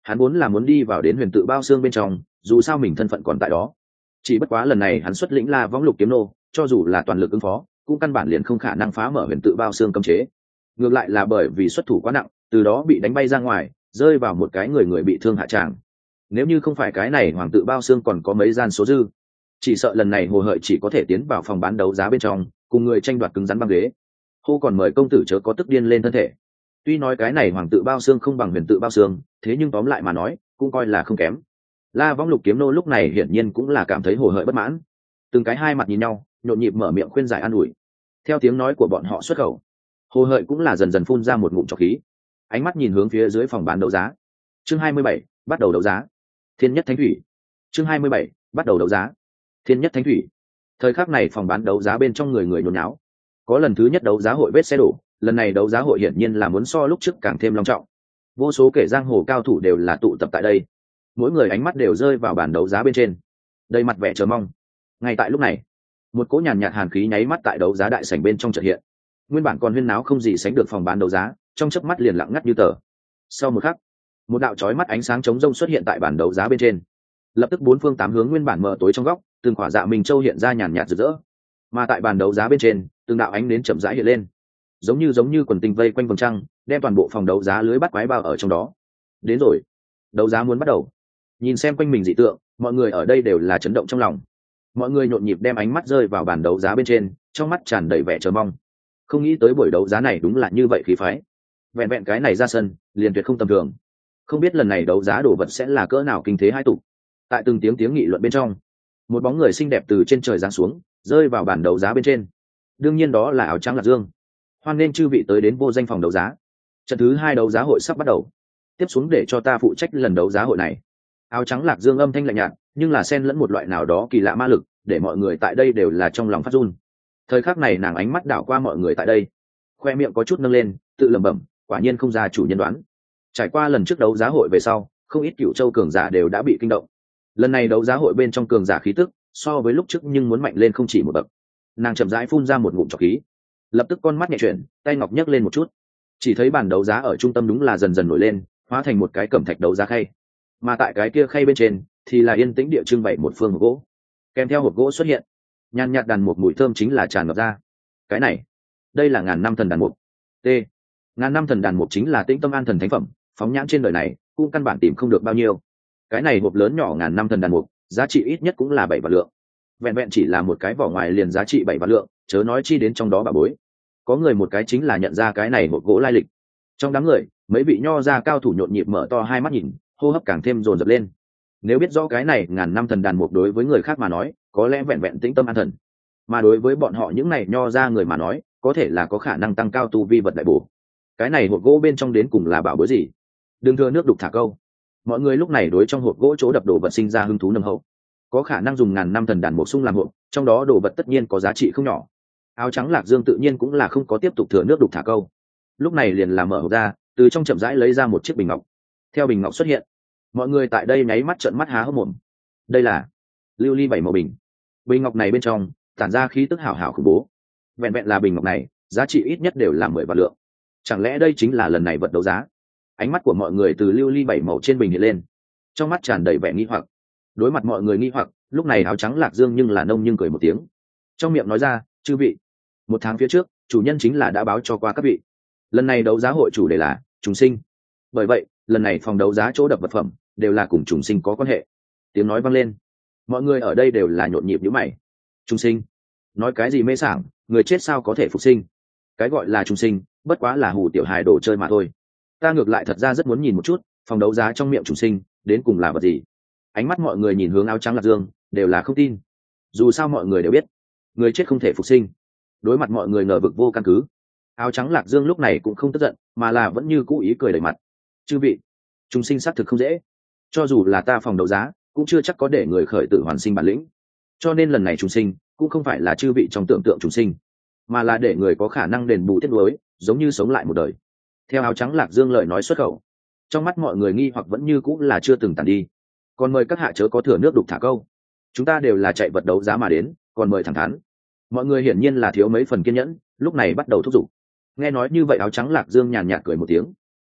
Hắn vốn là muốn đi vào đến huyền tự bao xương bên trong, dù sao mình thân phận còn tại đó. Chỉ bất quá lần này hắn xuất lĩnh La Võng Lục Kiếm Nô, cho dù là toàn lực ứng phó cũng căn bản liền không khả năng phá mở huyền tự bao xương cấm chế. Ngược lại là bởi vì xuất thủ quá nặng, từ đó bị đánh bay ra ngoài, rơi vào một cái người bị thương hạ tràng. Nếu như không phải cái này hoàng tự bao xương còn có mấy gian số dư, chỉ sợ lần này Hồ Hợi chỉ có thể tiến vào phòng bán đấu giá bên trong cùng người tranh đoạt cứng rắn băng ghế. Hô còn mời công tử chớ có tức điên lên thân thể. Tuy nói cái này hoàng tự bao xương không bằng huyền tự bao xương, thế nhưng tóm lại mà nói cũng coi là không kém. La Võng Lục Kiếm Nô lúc này hiển nhiên cũng là cảm thấy Hồ Hợi bất mãn, từng cái hai mặt nhìn nhau, nhộn nhịp mở miệng khuyên giải an ủi. Theo tiếng nói của bọn họ xuất khẩu, Hồ Hợi cũng là dần dần phun ra một ngụm trọc khí, ánh mắt nhìn hướng phía dưới phòng bán đấu giá. Chương 27, bắt đầu đấu giá. Thiên Nhất Thánh Thủy. Chương 27, bắt đầu đấu giá. Thiên Nhất Thánh Thủy. Thời khắc này phòng bán đấu giá bên trong người nhốn nháo. Có lần thứ nhất đấu giá hội vết xe đổ, lần này đấu giá hội hiển nhiên là muốn so lúc trước càng thêm long trọng. Vô số kẻ giang hồ cao thủ đều là tụ tập tại đây, mỗi người ánh mắt đều rơi vào bàn đấu giá bên trên, đầy mặt vẻ chờ mong. Ngay tại lúc này, một cỗ nhàn nhạt hàn khí nháy mắt tại đấu giá đại sảnh bên trong chợt hiện. Nguyên bản còn huyên náo không gì sánh được phòng bán đấu giá, trong chớp mắt liền lặng ngắt như tờ. Sau một khắc, một đạo chói mắt ánh sáng chống rông xuất hiện tại bàn đấu giá bên trên. Lập tức bốn phương tám hướng nguyên bản mờ tối trong góc, từng khỏa dạ minh châu hiện ra nhàn nhạt rực rỡ. Mà tại bàn đấu giá bên trên, từng đạo ánh nến chậm rãi hiện lên, giống như quần tinh vây quanh vầng trăng, đem toàn bộ phòng đấu giá lưới bắt quái bao ở trong đó. Đến rồi, đấu giá muốn bắt đầu. Nhìn xem quanh mình dị tượng, mọi người ở đây đều là chấn động trong lòng. Mọi người nhộn nhịp đem ánh mắt rơi vào bàn đấu giá bên trên, trong mắt tràn đầy vẻ chờ mong. Không nghĩ tới buổi đấu giá này đúng là như vậy khí phái. Vẹn vẹn cái này ra sân, liền tuyệt không tầm thường. Không biết lần này đấu giá đồ vật sẽ là cỡ nào kinh thế hai tục. Tại từng tiếng nghị luận bên trong, một bóng người xinh đẹp từ trên trời giáng xuống, rơi vào bàn đấu giá bên trên. Đương nhiên đó là áo trắng Lạc Dương. Hoan nên chư vị tới đến vô danh phòng đấu giá. Trận thứ 2 đấu giá hội sắp bắt đầu. Tiếp xuống để cho ta phụ trách lần đấu giá hội này. Áo trắng Lạc Dương âm thanh lạnh nhạt, nhưng là xen lẫn một loại nào đó kỳ lạ ma lực, để mọi người tại đây đều là trong lòng phát run. Thời khắc này nàng ánh mắt đảo qua mọi người tại đây, khoe miệng có chút nâng lên, tự lẩm bẩm, quả nhiên không ra chủ nhân đoán. Trải qua lần trước đấu giá hội về sau, không ít Cửu Châu cường giả đều đã bị kinh động. Lần này đấu giá hội bên trong cường giả khí tức, so với lúc trước nhưng muốn mạnh lên không chỉ một bậc. Nàng chậm rãi phun ra một ngụm trọc khí, lập tức con mắt nhẹ chuyển, tay ngọc nhấc lên một chút, chỉ thấy bàn đấu giá ở trung tâm đúng là dần dần nổi lên, hóa thành một cái cẩm thạch đấu giá khay. Mà tại cái kia khay bên trên thì là yên tĩnh địa trưng bày một phương hộp gỗ. Kèm theo hộp gỗ xuất hiện, nhàn nhạt đàn mục mùi thơm chính là tràn ngập ra. Cái này, đây là ngàn năm thần đàn mục. T. Ngàn năm thần đàn mục chính là tĩnh tâm an thần thánh phẩm, phóng nhãn trên đời này cũng căn bản tìm không được bao nhiêu. Cái này hộp lớn nhỏ ngàn năm thần đàn mục, giá trị ít nhất cũng là 7 vạn lượng. Vẹn vẹn chỉ là một cái vỏ ngoài liền giá trị 7 vạn lượng, chớ nói chi đến trong đó bà bối. Có người một cái chính là nhận ra cái này hộp gỗ lai lịch. Trong đám người, mấy vị nho gia cao thủ nhộn nhịp mở to hai mắt nhìn, hô hấp càng thêm dồn dập lên. Nếu biết rõ cái này ngàn năm thần đàn mục đối với người khác mà nói có lẽ vẹn vẹn tĩnh tâm an thần, mà đối với bọn họ những này nho ra người mà nói có thể là có khả năng tăng cao tu vi vật đại bổ. Cái này hộp gỗ bên trong đến cùng là bảo bối gì? Đừng thưa nước đục thả câu. Mọi người lúc này đối trong hộp gỗ chỗ đập đồ vật sinh ra hứng thú nâng hậu. Có khả năng dùng ngàn năm thần đàn mục sung làm hộp, trong đó đồ vật tất nhiên có giá trị không nhỏ. Áo trắng Lạc Dương tự nhiên cũng là không có tiếp tục thừa nước đục thả câu. Lúc này liền làm mở hộp ra, từ trong chậm rãi lấy ra một chiếc bình ngọc. Theo bình ngọc xuất hiện, mọi người tại đây nháy mắt trợn mắt há hốc mồm. Đây là lưu ly 7 màu bình. Bình ngọc này bên trong tản ra khí tức hảo hảo khủng bố. Vẹn vẹn là bình ngọc này, giá trị ít nhất đều là 10 vạn lượng. Chẳng lẽ đây chính là lần này vật đấu giá? Ánh mắt của mọi người từ lưu ly 7 màu trên bình hiện lên, trong mắt tràn đầy vẻ nghi hoặc. Đối mặt mọi người nghi hoặc, lúc này áo trắng Lạc Dương nhưng là nông nhưng cười một tiếng, trong miệng nói ra, chư vị, 1 tháng phía trước chủ nhân chính là đã báo cho qua các vị, lần này đấu giá hội chủ đề là trùng sinh. Bởi vậy lần này phòng đấu giá chỗ đập vật phẩm đều là cùng trùng sinh có quan hệ. Tiếng nói vang lên, mọi người ở đây đều là nhộn nhịp nhíu mày. Trùng sinh? Nói cái gì mê sảng, người chết sao có thể phục sinh? Cái gọi là trùng sinh bất quá là hù tiểu hài đồ chơi mà thôi. Ta ngược lại thật ra rất muốn nhìn một chút phòng đấu giá trong miệng trùng sinh đến cùng là vật gì. Ánh mắt mọi người nhìn hướng áo trắng Lạc Dương đều là không tin. Dù sao mọi người đều biết người chết không thể phục sinh. Đối mặt mọi người ngờ vực vô căn cứ, áo trắng Lạc Dương lúc này cũng không tức giận, mà là vẫn như cũ ý cười đầy mặt. Chư vị, trùng sinh xác thực không dễ, cho dù là ta phòng đấu giá cũng chưa chắc có để người khởi tử hoàn sinh bản lĩnh. Cho nên lần này trùng sinh cũng không phải là chư vị trong tưởng tượng trùng sinh, mà là để người có khả năng đền bù tiếc nuối, giống như sống lại một đời. Theo áo trắng Lạc Dương lời nói xuất khẩu, trong mắt mọi người nghi hoặc vẫn như cũ là chưa từng tàn đi. Còn mời các hạ chớ có thừa nước đục thả câu, chúng ta đều là chạy vật đấu giá mà đến, còn mời thẳng thắn. Mọi người hiển nhiên là thiếu mấy phần kiên nhẫn, lúc này bắt đầu thúc giục. Nghe nói như vậy áo trắng Lạc Dương nhàn nhạt cười một tiếng,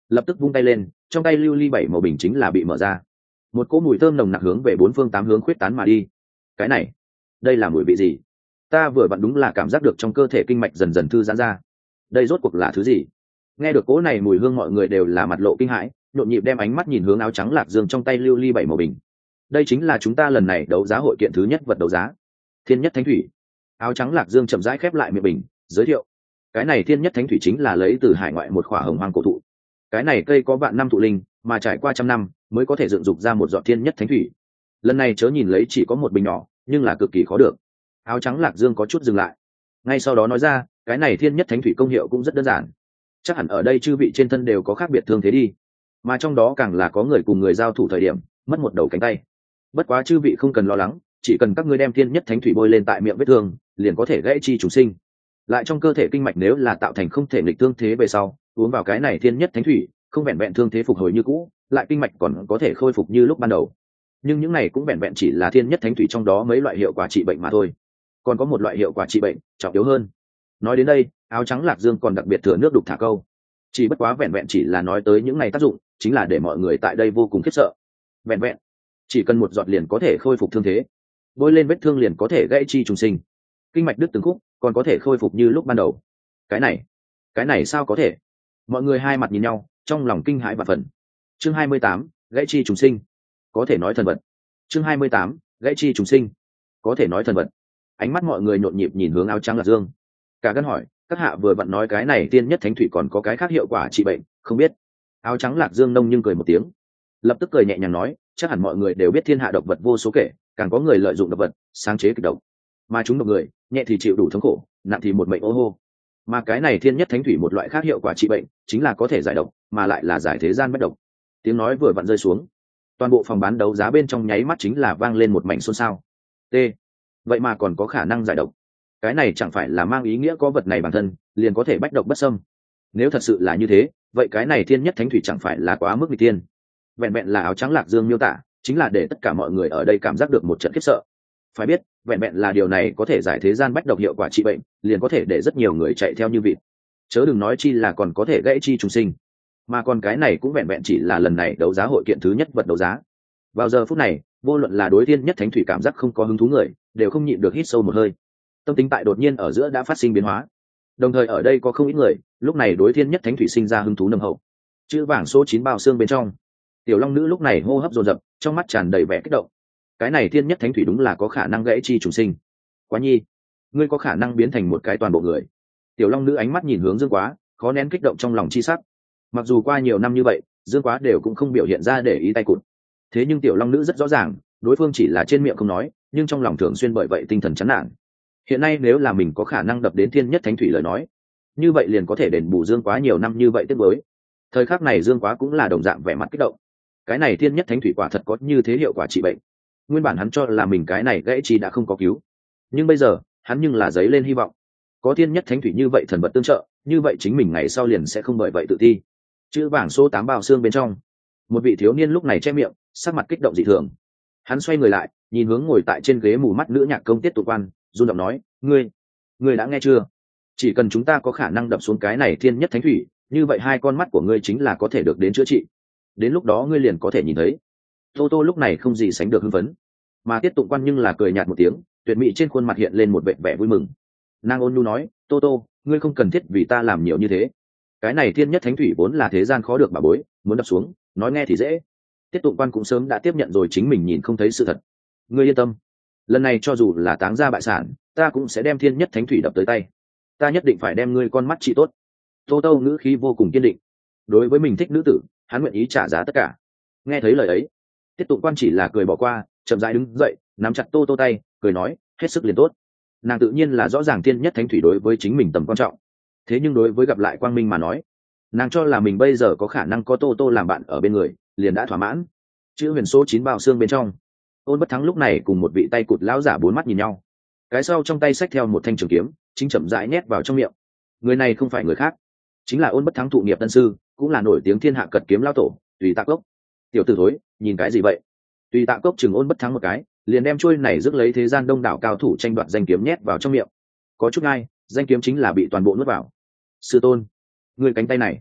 lập tức vung tay lên, trong tay lưu ly bảy màu bình chính là bị mở ra, một cỗ mùi thơm nồng nặc hướng về bốn phương tám hướng khuyết tán mà đi. Cái này, đây là mùi vị gì? Ta vừa vặn đúng là cảm giác được trong cơ thể kinh mạch dần dần thư giãn ra. Đây rốt cuộc là thứ gì? Nghe được cỗ này mùi hương, mọi người đều là mặt lộ kinh hãi, nhộn nhịp đem ánh mắt nhìn hướng áo trắng lạc dương trong tay lưu ly bảy màu bình. Đây chính là chúng ta lần này đấu giá hội kiện thứ nhất vật đấu giá, thiên nhất thánh thủy. Áo trắng lạc dương chậm rãi khép lại miệng bình, giới thiệu, cái này thiên nhất thánh thủy chính là lấy từ hải ngoại một khỏa hồng hoang cổ thụ. Cái này cây có vạn năm thụ linh, mà trải qua trăm năm mới có thể dựng dục ra một giọt thiên nhất thánh thủy. Lần này chớ nhìn lấy chỉ có một bình nhỏ, nhưng là cực kỳ khó được. Áo trắng lạc dương có chút dừng lại, ngay sau đó nói ra, cái này thiên nhất thánh thủy công hiệu cũng rất đơn giản, chắc hẳn ở đây chư vị trên thân đều có khác biệt thương thế đi, mà trong đó càng là có người cùng người giao thủ thời điểm mất một đầu cánh tay. Bất quá chư vị không cần lo lắng, chỉ cần các ngươi đem thiên nhất thánh thủy bôi lên tại miệng vết thương, liền có thể gãy chi trùng sinh. Lại trong cơ thể kinh mạch nếu là tạo thành không thể nghịch thương thế về sau, uống vào cái này thiên nhất thánh thủy, không vẹn vẹn thương thế phục hồi như cũ, lại kinh mạch còn có thể khôi phục như lúc ban đầu. Nhưng những này cũng vẹn vẹn chỉ là thiên nhất thánh thủy trong đó mấy loại hiệu quả trị bệnh mà thôi. Còn có một loại hiệu quả trị bệnh trọng yếu hơn. Nói đến đây, áo trắng lạc dương còn đặc biệt thừa nước đục thả câu, chỉ bất quá vẹn vẹn chỉ là nói tới những này tác dụng, chính là để mọi người tại đây vô cùng khiếp sợ. Vẹn vẹn chỉ cần một giọt liền có thể khôi phục thương thế, bôi lên vết thương liền có thể gãy chi trùng sinh, kinh mạch đứt từng khúc còn có thể khôi phục như lúc ban đầu. Cái này sao có thể? Mọi người hai mặt nhìn nhau, trong lòng kinh hãi và phần. Chương 28, gãy chi trùng sinh, có thể nói thần vật. Chương 28, gãy chi trùng sinh, có thể nói thần vật. Ánh mắt mọi người nhộn nhịp nhìn hướng áo trắng lạc dương. Cả gân hỏi, các hạ vừa vặn nói cái này tiên nhất thánh thủy còn có cái khác hiệu quả trị bệnh, không biết? Áo trắng lạc dương nông nhưng cười một tiếng, lập tức cười nhẹ nhàng nói, chắc hẳn mọi người đều biết thiên hạ độc vật vô số kể, càng có người lợi dụng độc vật sáng chế kịch độc, mà chúng độc người nhẹ thì chịu đủ thống khổ, nặng thì một mệnh ô hô. Mà cái này thiên nhất thánh thủy một loại khác hiệu quả trị bệnh, chính là có thể giải độc, mà lại là giải thế gian bất độc. Tiếng nói vừa vặn rơi xuống, toàn bộ phòng bán đấu giá bên trong nháy mắt chính là vang lên một mảnh xôn xao. T, vậy mà còn có khả năng giải độc, cái này chẳng phải là mang ý nghĩa có vật này bản thân liền có thể bách độc bất xâm? Nếu thật sự là như thế, vậy cái này thiên nhất thánh thủy chẳng phải là quá mức nghịch tiên? Vẹn vẹn là áo trắng lạc dương miêu tả, chính là để tất cả mọi người ở đây cảm giác được một trận khiếp sợ. Phải biết, vẹn vẹn là điều này có thể giải thế gian bách độc hiệu quả trị bệnh, liền có thể để rất nhiều người chạy theo như vịt, chớ đừng nói chi là còn có thể gãy chi trùng sinh. Mà còn cái này cũng vẹn vẹn chỉ là lần này đấu giá hội kiện thứ nhất vật đấu giá. Vào giờ phút này, vô luận là đối thiên nhất thánh thủy cảm giác không có hứng thú người, đều không nhịn được hít sâu một hơi. Tâm tính tại đột nhiên ở giữa đã phát sinh biến hóa, đồng thời ở đây có không ít người lúc này đối thiên nhất thánh thủy sinh ra hứng thú nồng hậu. Chữ vàng số 9 bao xương bên trong, tiểu long nữ lúc này hô hấp dồn dập, trong mắt tràn đầy vẻ kích động. Cái này thiên nhất thánh thủy đúng là có khả năng gãy chi trùng sinh. Quá nhi, ngươi có khả năng biến thành một cái toàn bộ người. Tiểu long nữ ánh mắt nhìn hướng Dương Quá, khó nén kích động trong lòng chi sắc. Mặc dù qua nhiều năm như vậy, Dương Quá đều cũng không biểu hiện ra để ý tay cụt, thế nhưng tiểu long nữ rất rõ ràng, đối phương chỉ là trên miệng không nói, nhưng trong lòng thường xuyên bởi vậy tinh thần chán nản. Hiện nay nếu là mình có khả năng đập đến thiên nhất thánh thủy lời nói, như vậy liền có thể đền bù Dương Quá nhiều năm như vậy tiếc nuối. Thời khắc này Dương Quá cũng là đồng dạng vẻ mặt kích động. Cái này thiên nhất thánh thủy quả thật có như thế hiệu quả trị bệnh. Nguyên bản hắn cho là mình cái này gãy chi đã không có cứu, nhưng bây giờ hắn nhưng là dấy lên hy vọng. Có thiên nhất thánh thủy như vậy thần vật tương trợ, như vậy chính mình ngày sau liền sẽ không bởi vậy tự ti. Chữ vàng số 8 bao xương bên trong, một vị thiếu niên lúc này che miệng, sắc mặt kích động dị thường. Hắn xoay người lại, nhìn hướng ngồi tại trên ghế mù mắt nữ nhạc công Tiết Tụ Quan, run giọng nói, ngươi đã nghe chưa? Chỉ cần chúng ta có khả năng đập xuống cái này thiên nhất thánh thủy, như vậy hai con mắt của ngươi chính là có thể được đến chữa trị. Đến lúc đó ngươi liền có thể nhìn thấy. Tô Tô lúc này không gì sánh được hưng phấn, mà Tiết Tụng Quan nhưng là cười nhạt một tiếng, tuyệt mỹ trên khuôn mặt hiện lên một vẻ vẻ vui mừng. Nàng ôn nhu nói, Tô Tô, ngươi không cần thiết vì ta làm nhiều như thế. Cái này thiên nhất thánh thủy vốn là thế gian khó được bà bối, muốn đập xuống, nói nghe thì dễ. Tiết Tụng Quan cũng sớm đã tiếp nhận rồi chính mình nhìn không thấy sự thật. Ngươi yên tâm, lần này cho dù là táng ra bại sản, ta cũng sẽ đem thiên nhất thánh thủy đập tới tay. Ta nhất định phải đem ngươi con mắt trị tốt. Tô Tô ngữ khí vô cùng kiên định. Đối với mình thích nữ tử, hắn nguyện ý trả giá tất cả. Nghe thấy lời ấy, Tiết Tụng Quan chỉ là cười bỏ qua, chậm rãi đứng dậy, nắm chặt Tô Tô tay, cười nói, hết sức liền tốt. Nàng tự nhiên là rõ ràng thiên nhất thánh thủy đối với chính mình tầm quan trọng, thế nhưng đối với gặp lại Quang Minh mà nói, nàng cho là mình bây giờ có khả năng có Tô Tô làm bạn ở bên người, liền đã thỏa mãn. Chữ huyền số 9 bao xương bên trong, Ôn Bất Thắng lúc này cùng một vị tay cụt lão giả bốn mắt nhìn nhau, cái sau trong tay xách theo một thanh trường kiếm, chính chậm rãi nhét vào trong miệng. Người này không phải người khác, chính là Ôn Bất Thắng thụ nghiệp tân sư, cũng là nổi tiếng thiên hạ cật kiếm lão tổ Tùy Tạ Cốc. Tiểu tử thối, nhìn cái gì vậy? Tùy Tạ Cốc chừng Ôn Bất Thắng một cái, liền đem chuôi này rước lấy thế gian đông đảo cao thủ tranh đoạt danh kiếm nhét vào trong miệng. Có chút ngay, danh kiếm chính là bị toàn bộ nuốt vào. Sư tôn, người cánh tay này,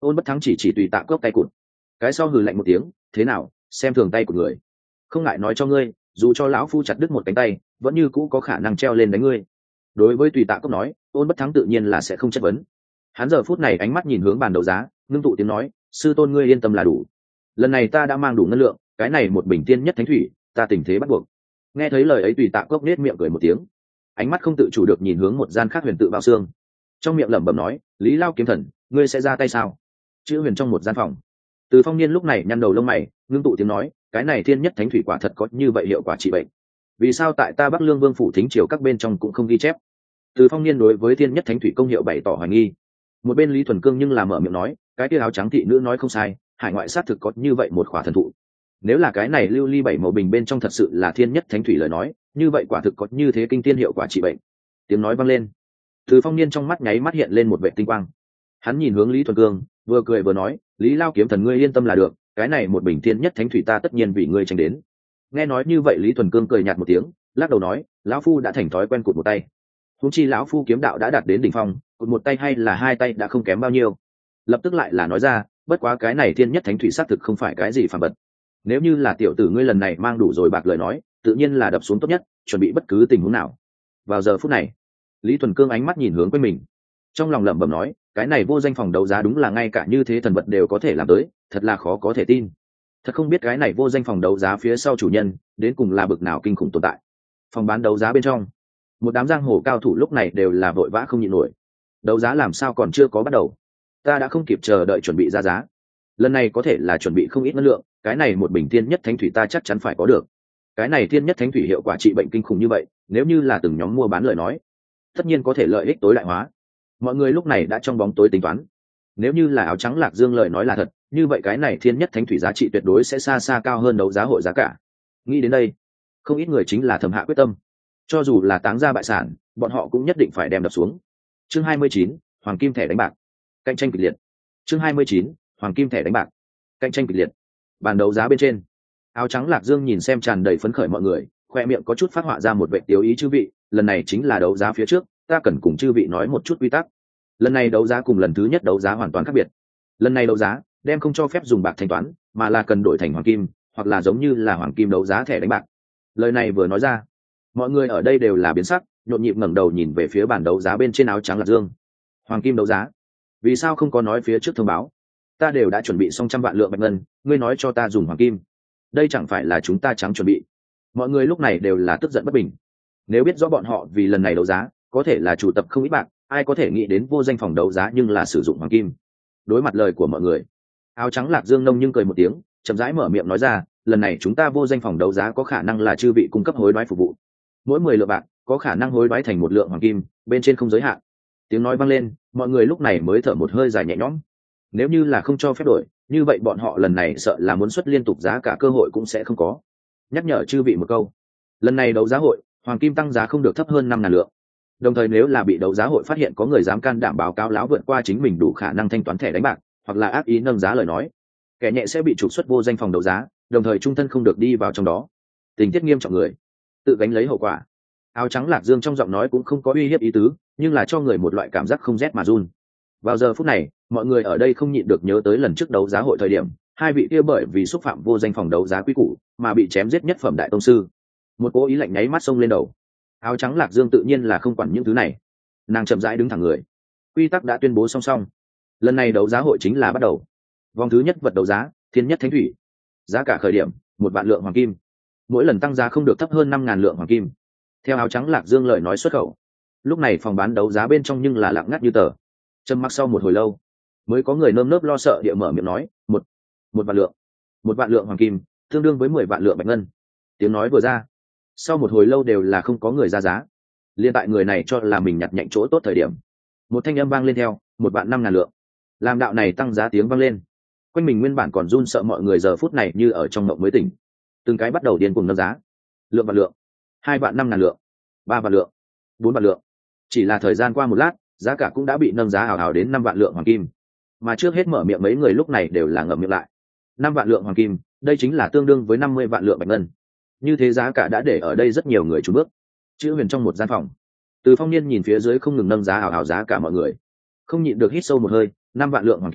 Ôn Bất Thắng chỉ tùy tạ cốc tay cụt, cái sau hừ lạnh một tiếng, thế nào, xem thường tay của người, không ngại nói cho ngươi, dù cho lão phu chặt đứt một cánh tay vẫn như cũ có khả năng treo lên đánh ngươi. Đối với tùy tạ cốc nói, Ôn Bất Thắng tự nhiên là sẽ không chất vấn. Hắn giờ phút này ánh mắt nhìn hướng bàn đấu giá, ngưng tụ tiếng nói, sư tôn ngươi yên tâm là đủ, lần này ta đã mang đủ ngân lượng, cái này một bình tiên nhất thánh thủy ta tình thế bắt buộc. Nghe thấy lời ấy tùy tạ cốc nết miệng cười một tiếng, ánh mắt không tự chủ được nhìn hướng một gian khác huyền tự bao xương, trong miệng lẩm bẩm nói, Lý Lao kiếm thần, ngươi sẽ ra tay sao? Chữ huyền trong một gian phòng, Từ Phong Niên lúc này nhăn đầu lông mày, ngưng tụ tiếng nói, cái này thiên nhất thánh thủy quả thật có như vậy hiệu quả trị bệnh, vì sao tại ta Bắc Lương Vương phủ thính triều các bên trong cũng không ghi chép? Từ Phong Niên đối với thiên nhất thánh thủy công hiệu bày tỏ hoài nghi. Một bên Lý Thuần Cương nhưng là mở miệng nói, cái kia áo trắng thị nữ nói không sai, hải ngoại xác thực có như vậy một khỏa thần thụ. Nếu là cái này lưu ly bảy màu bình bên trong thật sự là thiên nhất thánh thủy lời nói, như vậy quả thực có như thế kinh tiên hiệu quả trị bệnh. Tiếng nói vang lên, Từ Phong Niên trong mắt nháy mắt hiện lên một vệ tinh quang. Hắn nhìn hướng Lý Thuần Cương, vừa cười vừa nói, Lý Lao kiếm thần ngươi yên tâm là được, cái này một bình thiên nhất thánh thủy ta tất nhiên vì ngươi tranh đến. Nghe nói như vậy Lý Thuần Cương cười nhạt một tiếng, lắc đầu nói, lão phu đã thành thói quen cụt một tay, huống chi lão phu kiếm đạo đã đạt đến đỉnh phong, cụt một tay hay là hai tay đã không kém bao nhiêu. Lập tức lại là nói ra, bất quá cái này thiên nhất thánh thủy xác thực không phải cái gì phàm vật, nếu như là tiểu tử ngươi lần này mang đủ rồi bạc lời nói, tự nhiên là đập xuống tốt nhất, chuẩn bị bất cứ tình huống nào. Vào giờ phút này, Lý Thuần Cương ánh mắt nhìn hướng quanh mình, trong lòng lẩm bẩm nói, cái này vô danh phòng đấu giá đúng là ngay cả như thế thần vật đều có thể làm tới, thật là khó có thể tin. Thật không biết cái này vô danh phòng đấu giá phía sau chủ nhân đến cùng là bực nào kinh khủng tồn tại. Phòng bán đấu giá bên trong, một đám giang hồ cao thủ lúc này đều là vội vã không nhịn nổi. Đấu giá làm sao còn chưa có bắt đầu, ta đã không kịp chờ đợi chuẩn bị ra giá. Lần này có thể là chuẩn bị không ít năng lượng, cái này một bình thiên nhất thánh thủy ta chắc chắn phải có được. Cái này thiên nhất thánh thủy hiệu quả trị bệnh kinh khủng như vậy, nếu như là từng nhóm mua bán lời nói, tất nhiên có thể lợi ích tối đại hóa. Mọi người lúc này đã trong bóng tối tính toán, nếu như là áo trắng Lạc Dương lời nói là thật, như vậy cái này thiên nhất thánh thủy giá trị tuyệt đối sẽ xa xa cao hơn đấu giá hội giá cả. Nghĩ đến đây, không ít người chính là thầm hạ quyết tâm, cho dù là táng ra bại sản, bọn họ cũng nhất định phải đem đập xuống. Chương 29, Hoàng Kim thẻ đánh bạc, cạnh tranh kịch liệt. Chương 29, Hoàng Kim thẻ đánh bạc, cạnh tranh kịch liệt. Bàn đấu giá bên trên, áo trắng Lạc Dương nhìn xem tràn đầy phấn khởi mọi người, khoe miệng có chút phát họa ra một vệ tiêu ý, chư vị, lần này chính là đấu giá phía trước, ta cần cùng chư vị nói một chút quy tắc. Lần này đấu giá cùng lần thứ nhất đấu giá hoàn toàn khác biệt. Lần này đấu giá đem không cho phép dùng bạc thanh toán, mà là cần đổi thành hoàng kim, hoặc là giống như là hoàng kim đấu giá thẻ đánh bạc. Lời này vừa nói ra, mọi người ở đây đều là biến sắc, nhộn nhịp ngẩng đầu nhìn về phía bàn đấu giá bên trên áo trắng Lạc Dương. Hoàng kim đấu giá, vì sao không có nói phía trước thông báo? Ta đều đã chuẩn bị xong 100 vạn lượng bạch ngân, ngươi nói cho ta dùng hoàng kim, đây chẳng phải là chúng ta trắng chuẩn bị? Mọi người lúc này đều là tức giận bất bình. Nếu biết rõ bọn họ vì lần này đấu giá có thể là chủ tập không ít bạc, ai có thể nghĩ đến vô danh phòng đấu giá nhưng là sử dụng hoàng kim. Đối mặt lời của mọi người, áo trắng Lạc Dương nông nhưng cười một tiếng, chậm rãi mở miệng nói ra, lần này chúng ta vô danh phòng đấu giá có khả năng là chư vị cung cấp hối đoái phục vụ, mỗi 10 lượng bạc có khả năng hối đoái thành 1 lượng hoàng kim, bên trên không giới hạn. Tiếng nói vang lên, mọi người lúc này mới thở một hơi dài nhẹ nhõm. Nếu như là không cho phép đổi, như vậy bọn họ lần này sợ là muốn xuất liên tục giá cả cơ hội cũng sẽ không có. Nhắc nhở chư vị một câu, lần này đấu giá hội hoàng kim tăng giá không được thấp hơn 5.000 lượng. Đồng thời nếu là bị đấu giá hội phát hiện có người dám can đảm báo cáo láo vượt qua chính mình đủ khả năng thanh toán thẻ đánh bạc, hoặc là ác ý nâng giá lời nói, kẻ nhẹ sẽ bị trục xuất vô danh phòng đấu giá, đồng thời trung thân không được đi vào trong đó. Tình tiết nghiêm trọng người tự gánh lấy hậu quả. Áo trắng Lạc Dương trong giọng nói cũng không có uy hiếp ý tứ, nhưng là cho người một loại cảm giác không rét mà run. Vào giờ phút này, mọi người ở đây không nhịn được nhớ tới lần trước đấu giá hội thời điểm, hai vị kia bởi vì xúc phạm vô danh phòng đấu giá quý củ mà bị chém giết nhất phẩm đại tông sư. Một cố ý lạnh nháy mắt xông lên đầu. Áo trắng Lạc Dương tự nhiên là không quản những thứ này, nàng chậm rãi đứng thẳng người. Quy tắc đã tuyên bố song song, lần này đấu giá hội chính là bắt đầu. Vòng thứ nhất vật đấu giá, thiên nhất thánh thủy, giá cả khởi điểm 1 vạn lượng hoàng kim, mỗi lần tăng giá không được thấp hơn 5.000 lượng hoàng kim. Theo áo trắng Lạc Dương lời nói xuất khẩu, lúc này phòng bán đấu giá bên trong nhưng là lặng ngắt như tờ. Trầm mặc sau một hồi lâu, mới có người nơm nớp lo sợ địa mở miệng nói, một vạn lượng, 1 vạn lượng hoàng kim tương đương với 10 vạn lượng bạch ngân. Tiếng nói vừa ra, sau một hồi lâu đều là không có người ra giá. Liên tại người này cho là mình nhặt nhạnh chỗ tốt thời điểm, một thanh âm vang lên theo, 1.500.000 lượng. Làm đạo này tăng giá tiếng vang lên, quanh mình nguyên bản còn run sợ mọi người giờ phút này như ở trong mộng mới tỉnh, từng cái bắt đầu điên cuồng nâng giá. Lượng vạn lượng, 2.500.000 lượng, 3 vạn lượng, 4 vạn lượng. Chỉ là thời gian qua một lát, giá cả cũng đã bị nâng giá hào hào đến 5 vạn lượng hoàng kim. Mà trước hết mở miệng mấy người lúc này đều là ngậm miệng lại. 5 vạn lượng hoàng kim, đây chính là tương đương với 50 vạn lượng bạch ngân. Như thế giá cả đã để ở đây rất nhiều người trùn bước. Chữ huyền trong một gian phòng, Từ Phong Niên nhìn phía dưới không ngừng nâng giá hào hào giá cả mọi người, không nhịn được hít sâu một hơi. 5 vạn lượng hoàng kim,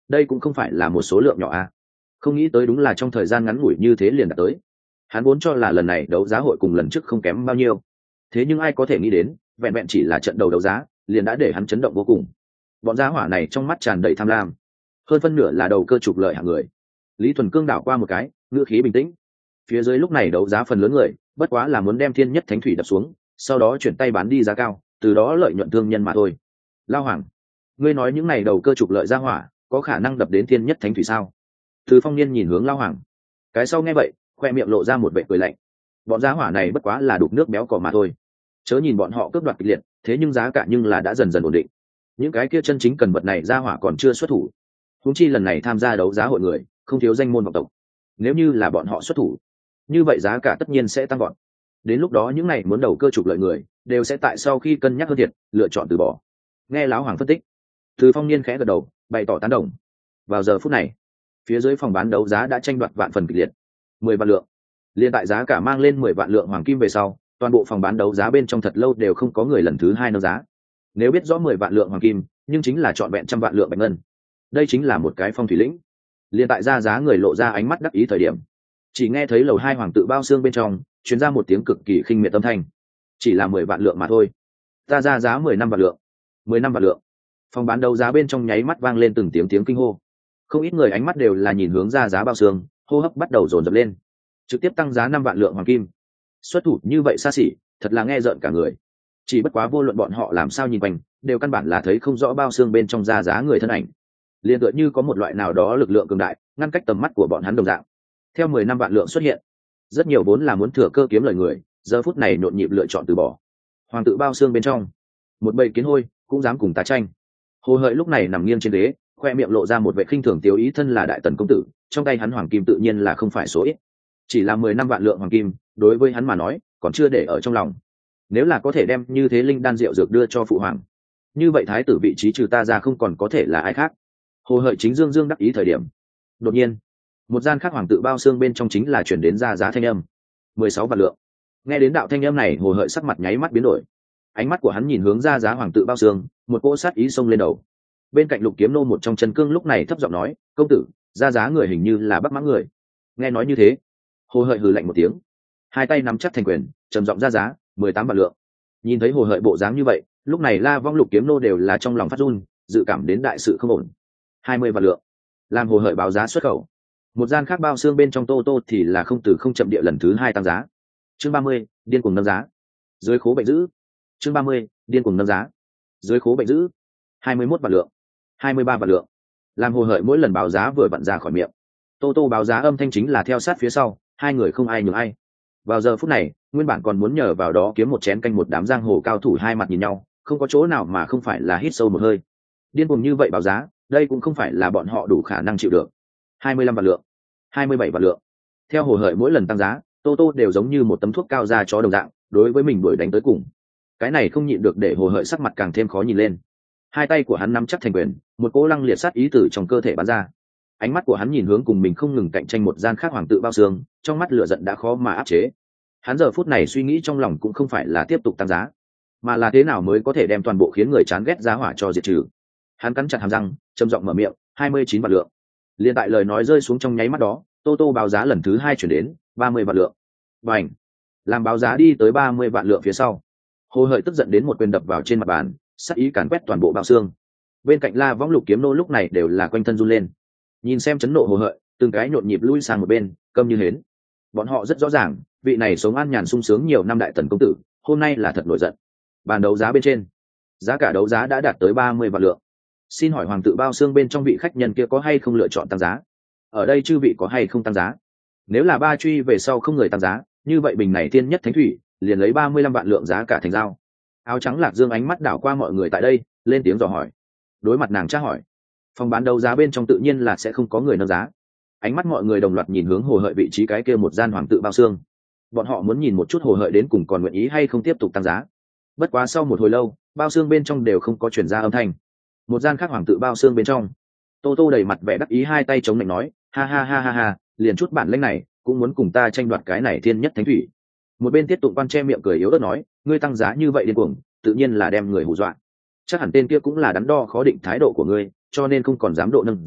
đây cũng không phải là một số lượng nhỏ à. Không nghĩ tới đúng là trong thời gian ngắn ngủi như thế liền đạt tới. Hắn vốn cho là lần này đấu giá hội cùng lần trước không kém bao nhiêu, thế nhưng ai có thể nghĩ đến vẹn vẹn chỉ là trận đầu đấu giá liền đã để hắn chấn động vô cùng. Bọn giá hỏa này trong mắt tràn đầy tham lam, hơn phân nửa là đầu cơ trục lợi hạng người. Lý Thuần Cương đảo qua một cái, ngữ khí bình tĩnh. Phía dưới lúc này đấu giá phần lớn người bất quá là muốn đem thiên nhất thánh thủy đập xuống, sau đó chuyển tay bán đi giá cao, từ đó lợi nhuận thương nhân mà thôi. Lao Hoàng, ngươi nói những này đầu cơ trục lợi ra hỏa có khả năng đập đến thiên nhất thánh thủy sao? Từ Phong Niên nhìn hướng Lao Hoàng, cái sau nghe vậy khoe miệng lộ ra một vẻ cười lạnh. Bọn giá hỏa này bất quá là đục nước béo cò mà thôi, chớ nhìn bọn họ cướp đoạt kịch liệt, thế nhưng giá cả nhưng là đã dần dần ổn định. Những cái kia chân chính cần vật này ra hỏa còn chưa xuất thủ, huống chi lần này tham gia đấu giá hội người không thiếu danh môn vọng tộc, nếu như là bọn họ xuất thủ, như vậy giá cả tất nhiên sẽ tăng gọn. Đến lúc đó những này muốn đầu cơ trục lợi người đều sẽ tại sau khi cân nhắc hơn thiệt lựa chọn từ bỏ. Nghe Lão Hoàng phân tích, Từ Phong Niên khẽ gật đầu bày tỏ tán đồng. Vào giờ phút này, phía dưới phòng bán đấu giá đã tranh đoạt vạn phần kịch liệt. 10 vạn lượng, liên tại giá cả mang lên 10 vạn lượng hoàng kim về sau, toàn bộ phòng bán đấu giá bên trong thật lâu đều không có người lần thứ hai nâng giá. Nếu biết rõ 10 vạn lượng hoàng kim, nhưng chính là trọn vẹn trăm vạn lượng bạch ngân, đây chính là một cái phong thủy lĩnh. Liên tại ra giá người lộ ra ánh mắt đắc ý thời điểm, chỉ nghe thấy lầu 2 hoàng tự bao xương bên trong truyền ra một tiếng cực kỳ khinh miệt âm thanh. Chỉ là 10 vạn lượng mà thôi, ta ra giá 10 năm vạn lượng. 10 năm vạn lượng. Phòng bán đấu giá bên trong nháy mắt vang lên từng tiếng kinh hô. Không ít người ánh mắt đều là nhìn hướng ra giá bao xương, hô hấp bắt đầu dồn dập lên. Trực tiếp tăng giá 5 vạn lượng hoàng kim. Xuất thủ như vậy xa xỉ, thật là nghe rợn cả người. Chỉ bất quá vô luận bọn họ làm sao nhìn quanh, đều căn bản là thấy không rõ bao xương bên trong ra giá người thân ảnh. Liên tựa như có một loại nào đó lực lượng cường đại ngăn cách tầm mắt của bọn hắn đồng dạng. Theo 10 năm vạn lượng xuất hiện, rất nhiều vốn là muốn thừa cơ kiếm lời người, giờ phút này nhộn nhịp lựa chọn từ bỏ. Hoàng tự bao xương bên trong, một bầy kiến hôi cũng dám cùng tá tranh. Hồ Hợi lúc này nằm nghiêng trên ghế, khoe miệng lộ ra một vẻ khinh thường tiêu ý, thân là đại tần công tử, trong tay hắn hoàng kim tự nhiên là không phải số ít. Chỉ là 10 năm vạn lượng hoàng kim, đối với hắn mà nói, còn chưa để ở trong lòng. Nếu là có thể đem như thế linh đan rượu dược đưa cho phụ hoàng, như vậy thái tử vị trí trừ ta ra không còn có thể là ai khác. Hồ Hợi chính dương dương đắc ý thời điểm, đột nhiên, một gian khác hoàng tự bao xương bên trong chính là chuyển đến ra giá thanh âm. 16 vạn lượng. Nghe đến đạo thanh âm này, Hồ Hợi sắc mặt nháy mắt biến đổi. Ánh mắt của hắn nhìn hướng ra giá hoàng tự bao xương, một cỗ sát ý xông lên đầu. Bên cạnh Lục Kiếm Nô một trong chân cương lúc này thấp giọng nói, công tử, ra giá người hình như là Bắc Mãng người. Nghe nói như thế, Hồ Hợi hừ lạnh một tiếng, hai tay nắm chắc thành quyền, trầm giọng ra giá 18 vạn lượng. Nhìn thấy Hồ Hợi bộ dáng như vậy, lúc này La Vong, Lục Kiếm Nô đều là trong lòng phát run, dự cảm đến đại sự không ổn. 20 vạn lượng. Làm Hồ Hợi báo giá xuất khẩu. Một gian khác bao xương bên trong Tô Tô thì là không từ không chậm địa lần thứ 2 tăng giá. Chương 30, điên cuồng nâng giá. Dưới khố bệnh giữ. Chương 30, điên cuồng nâng giá. Dưới khố bệnh giữ. 21 vạn lượng. 23 vạn lượng. Làm Hồ Hợi mỗi lần báo giá vừa vặn ra khỏi miệng, Tô Tô báo giá âm thanh chính là theo sát phía sau, hai người không ai nhường ai. Vào giờ phút này, nguyên bản còn muốn nhờ vào đó kiếm một chén canh một đám giang hồ cao thủ hai mặt nhìn nhau, không có chỗ nào mà không phải là hít sâu một hơi. Điên cuồng như vậy báo giá, đây cũng không phải là bọn họ đủ khả năng chịu được. 25 vạn lượng. 27 vạn lượng. Theo Hồ Hợi mỗi lần tăng giá, Tô Tô đều giống như một tấm thuốc cao ra chó đồng dạng, đối với mình đuổi đánh tới cùng. Cái này không nhịn được để Hồ Hợi sắc mặt càng thêm khó nhìn lên. Hai tay của hắn nắm chắc thành quyền, một cỗ lăng liệt sát ý tử trong cơ thể bắn ra. Ánh mắt của hắn nhìn hướng cùng mình không ngừng cạnh tranh một gian khác hoàng tự bao xương, trong mắt lửa giận đã khó mà áp chế. Hắn giờ phút này suy nghĩ trong lòng cũng không phải là tiếp tục tăng giá, mà là thế nào mới có thể đem toàn bộ khiến người chán ghét giá hỏa cho diệt trừ. Hắn cắn chặt hàm răng, trầm giọng mở miệng, 29 vạn lượng. Liên tại lời nói rơi xuống trong nháy mắt đó, Tô Tô báo giá lần thứ 2 chuyển đến 30 vạn lượng. Bành! Làm báo giá đi tới 30 vạn lượng phía sau, Hồ Hợi tức giận đến một quyền đập vào trên mặt bàn, sát ý càn quét toàn bộ bao xương. Bên cạnh La Vong, Lục Kiếm Nô lúc này đều là quanh thân run lên, nhìn xem chấn nộ Hồ Hợi, từng cái nhộn nhịp lui sang một bên, câm như hến. Bọn họ rất rõ ràng, vị này sống an nhàn sung sướng nhiều năm đại tần công tử, hôm nay là thật nổi giận. Bàn đấu giá bên trên, giá cả đấu giá đã đạt tới 30 vạn lượng. Xin hỏi hoàng tự bao xương bên trong vị khách nhân kia có hay không lựa chọn tăng giá? Ở đây chư vị có hay không tăng giá? Nếu là ba truy về sau không người tăng giá, như vậy bình này thiên nhất thánh thủy liền lấy 35 vạn lượng giá cả thành giao. Áo trắng Lạc Dương ánh mắt đảo qua mọi người tại đây, lên tiếng dò hỏi. Đối mặt nàng tra hỏi, phòng bán đấu giá bên trong tự nhiên là sẽ không có người nâng giá. Ánh mắt mọi người đồng loạt nhìn hướng Hồ Hợi vị trí cái kia một gian hoàng tự bao xương. Bọn họ muốn nhìn một chút Hồ Hợi đến cùng còn nguyện ý hay không tiếp tục tăng giá. Bất quá sau một hồi lâu, bao xương bên trong đều không có chuyển ra âm thanh. Một gian khác hoàng tự bao xương bên trong, Tô Tô đầy mặt vẻ đắc ý, hai tay chống lạnh nói, ha ha ha ha ha, liền chút bản lĩnh này cũng muốn cùng ta tranh đoạt cái này thiên nhất thánh thủy. Một bên Tiết Tụng Quan che miệng cười yếu ớt nói, ngươi tăng giá như vậy điên cuồng, tự nhiên là đem người hù dọa. Chắc hẳn tên kia cũng là đắn đo khó định thái độ của ngươi, cho nên không còn dám độ nâng giá,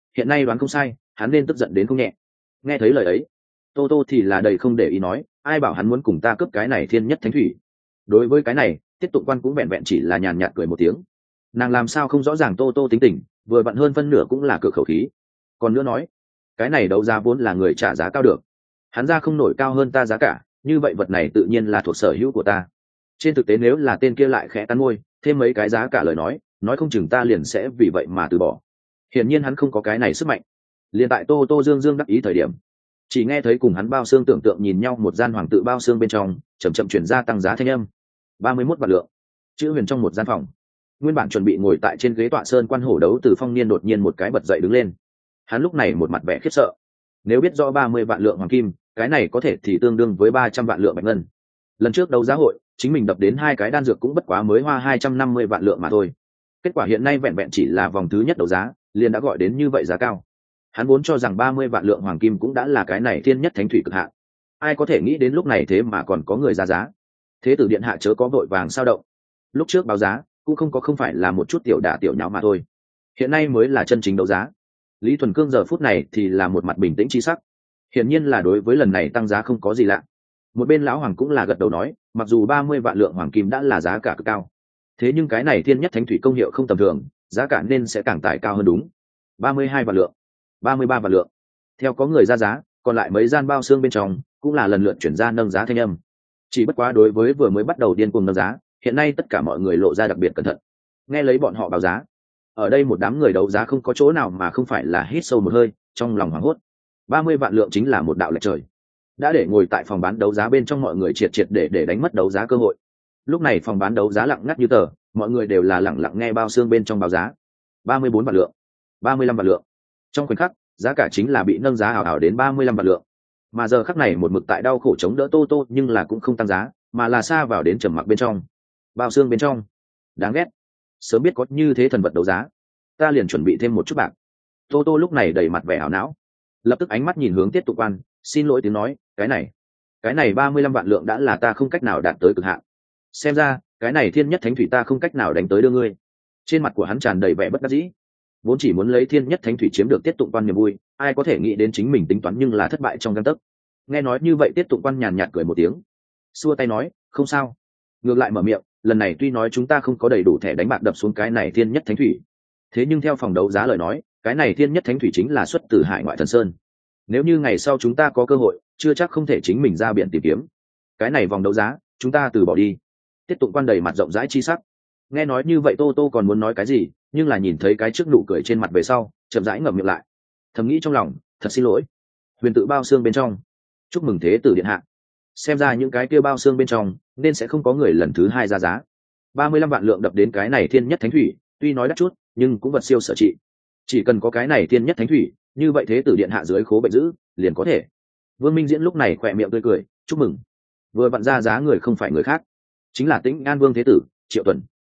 hiện nay đoán không sai, hắn nên tức giận đến không nhẹ. Nghe thấy lời ấy, tô tô thì là đầy không để ý nói, ai bảo hắn muốn cùng ta cướp cái này thiên nhất thánh thủy. Đối với cái này, tiết tụng quan cũng vẹn vẹn chỉ là nhàn nhạt cười một tiếng. Nàng làm sao không rõ ràng tô tô tính tình, vừa vặn hơn phân nửa cũng là cửa khẩu khí. Còn nữa nói, cái này đấu giá vốn là người trả giá cao được, hắn ra không nổi cao hơn ta giá cả, như vậy vật này tự nhiên là thuộc sở hữu của ta. Trên thực tế nếu là tên kia lại khẽ cắn môi thêm mấy cái giá cả lời nói không chừng ta liền sẽ vì vậy mà từ bỏ. Hiển nhiên hắn không có cái này sức mạnh. Liền tại tô tô dương dương đắc ý thời điểm, chỉ nghe thấy cùng hắn bao xương tưởng tượng nhìn nhau một gian hoàng tự bao xương bên trong chậm chậm chuyển ra tăng giá thanh âm. 31 vạn lượng. Chữ Huyền trong một gian phòng, nguyên bản chuẩn bị ngồi tại trên ghế tọa sơn quan hổ đấu Từ Phong Niên đột nhiên một cái bật dậy đứng lên. Hắn lúc này một mặt vẻ khiếp sợ. Nếu biết rõ 30 vạn lượng hoàng kim, cái này có thể thì tương đương với 300 vạn lượng bạch ngân. Lần trước đấu giá hội, chính mình đập đến 2 cái đan dược cũng bất quá mới hoa 250 vạn lượng mà thôi. Kết quả hiện nay vẹn vẹn chỉ là vòng thứ nhất đấu giá, liền đã gọi đến như vậy giá cao. Hắn vốn cho rằng 30 vạn lượng hoàng kim cũng đã là cái này thiên nhất thánh thủy cực hạn. Ai có thể nghĩ đến lúc này thế mà còn có người ra giá. Thế tử điện hạ chớ có vội vàng sao động. Lúc trước báo giá cũng không phải là một chút tiểu đả tiểu nháo mà thôi. Hiện nay mới là chân chính đấu giá. Lý Thuần Cương giờ phút này thì là một mặt bình tĩnh chi sắc. Hiển nhiên là đối với lần này tăng giá không có gì lạ. Một bên lão hoàng cũng là gật đầu nói, mặc dù 30 vạn lượng hoàng kim đã là giá cả cực cao, thế nhưng cái này thiên nhất thánh thủy công hiệu không tầm thường, giá cả nên sẽ càng tải cao hơn đúng. 32 vạn lượng, 33 vạn lượng. Theo có người ra giá, còn lại mấy gian bao xương bên trong cũng là lần lượt chuyển ra nâng giá thanh âm. Chỉ bất quá đối với vừa mới bắt đầu điên cuồng nâng giá, hiện nay tất cả mọi người lộ ra đặc biệt cẩn thận. Nghe lấy bọn họ báo giá, ở đây một đám người đấu giá không có chỗ nào mà không phải là hít sâu một hơi, trong lòng hoảng hốt. 30 vạn lượng chính là một đạo lệch trời, đã để ngồi tại phòng bán đấu giá bên trong mọi người triệt để đánh mất đấu giá cơ hội. Lúc này phòng bán đấu giá lặng ngắt như tờ, mọi người đều là lặng lặng nghe bao xương bên trong báo giá. 34 vạn lượng, 35 vạn lượng. Trong khoảnh khắc, giá cả chính là bị nâng giá ảo ảo đến 35 vạn lượng. Mà giờ khắc này một mực tại đau khổ chống đỡ tô tô nhưng là cũng không tăng giá, mà là xa vào đến trầm mặc bên trong. Bao xương bên trong, đáng ghét. Sớm biết có như thế thần vật đấu giá, ta liền chuẩn bị thêm một chút bạc. Tô tô lúc này đầy mặt vẻ ảo não, lập tức ánh mắt nhìn hướng tiết tụng quan, xin lỗi tiếng nói, cái này 35 vạn lượng đã là ta không cách nào đạt tới cực hạn. Xem ra cái này thiên nhất thánh thủy ta không cách nào đánh tới đưa ngươi. Trên mặt của hắn tràn đầy vẻ bất đắc dĩ. Vốn chỉ muốn lấy thiên nhất thánh thủy chiếm được tiết tụng quan niềm vui, ai có thể nghĩ đến chính mình tính toán nhưng là thất bại trong gang tấc. Nghe nói như vậy tiết tụng quan nhàn nhạt cười một tiếng, xua tay nói, không sao. Ngược lại mở miệng, lần này tuy nói chúng ta không có đầy đủ thẻ đánh bạc đập xuống cái này thiên nhất thánh thủy, thế nhưng theo phòng đấu giá lời nói, cái này thiên nhất thánh thủy chính là xuất từ hải ngoại thần sơn. Nếu như ngày sau chúng ta có cơ hội, chưa chắc không thể chính mình ra biển tìm kiếm. Cái này vòng đấu giá chúng ta từ bỏ đi. Tiết tụng quan đầy mặt rộng rãi chi sắc. Nghe nói như vậy tô tô còn muốn nói cái gì, nhưng là nhìn thấy cái trước nụ cười trên mặt về sau, chậm rãi ngậm miệng lại. Thầm nghĩ trong lòng, thật xin lỗi. Huyền tự bao xương bên trong, chúc mừng thế tử điện hạ. Xem ra những cái kia bao xương bên trong nên sẽ không có người lần thứ hai ra giá. 35 vạn lượng đập đến cái này thiên nhất thánh thủy, tuy nói đắt chút nhưng cũng vật siêu sở trị. Chỉ cần có cái này thiên nhất thánh thủy, như vậy thế tử điện hạ dưới khố bệnh giữ liền có thể. Vương Minh Diễn lúc này khỏe miệng tươi cười, chúc mừng. Vừa vặn ra giá người không phải người khác, chính là Tĩnh An Vương thế tử Triệu Tuần.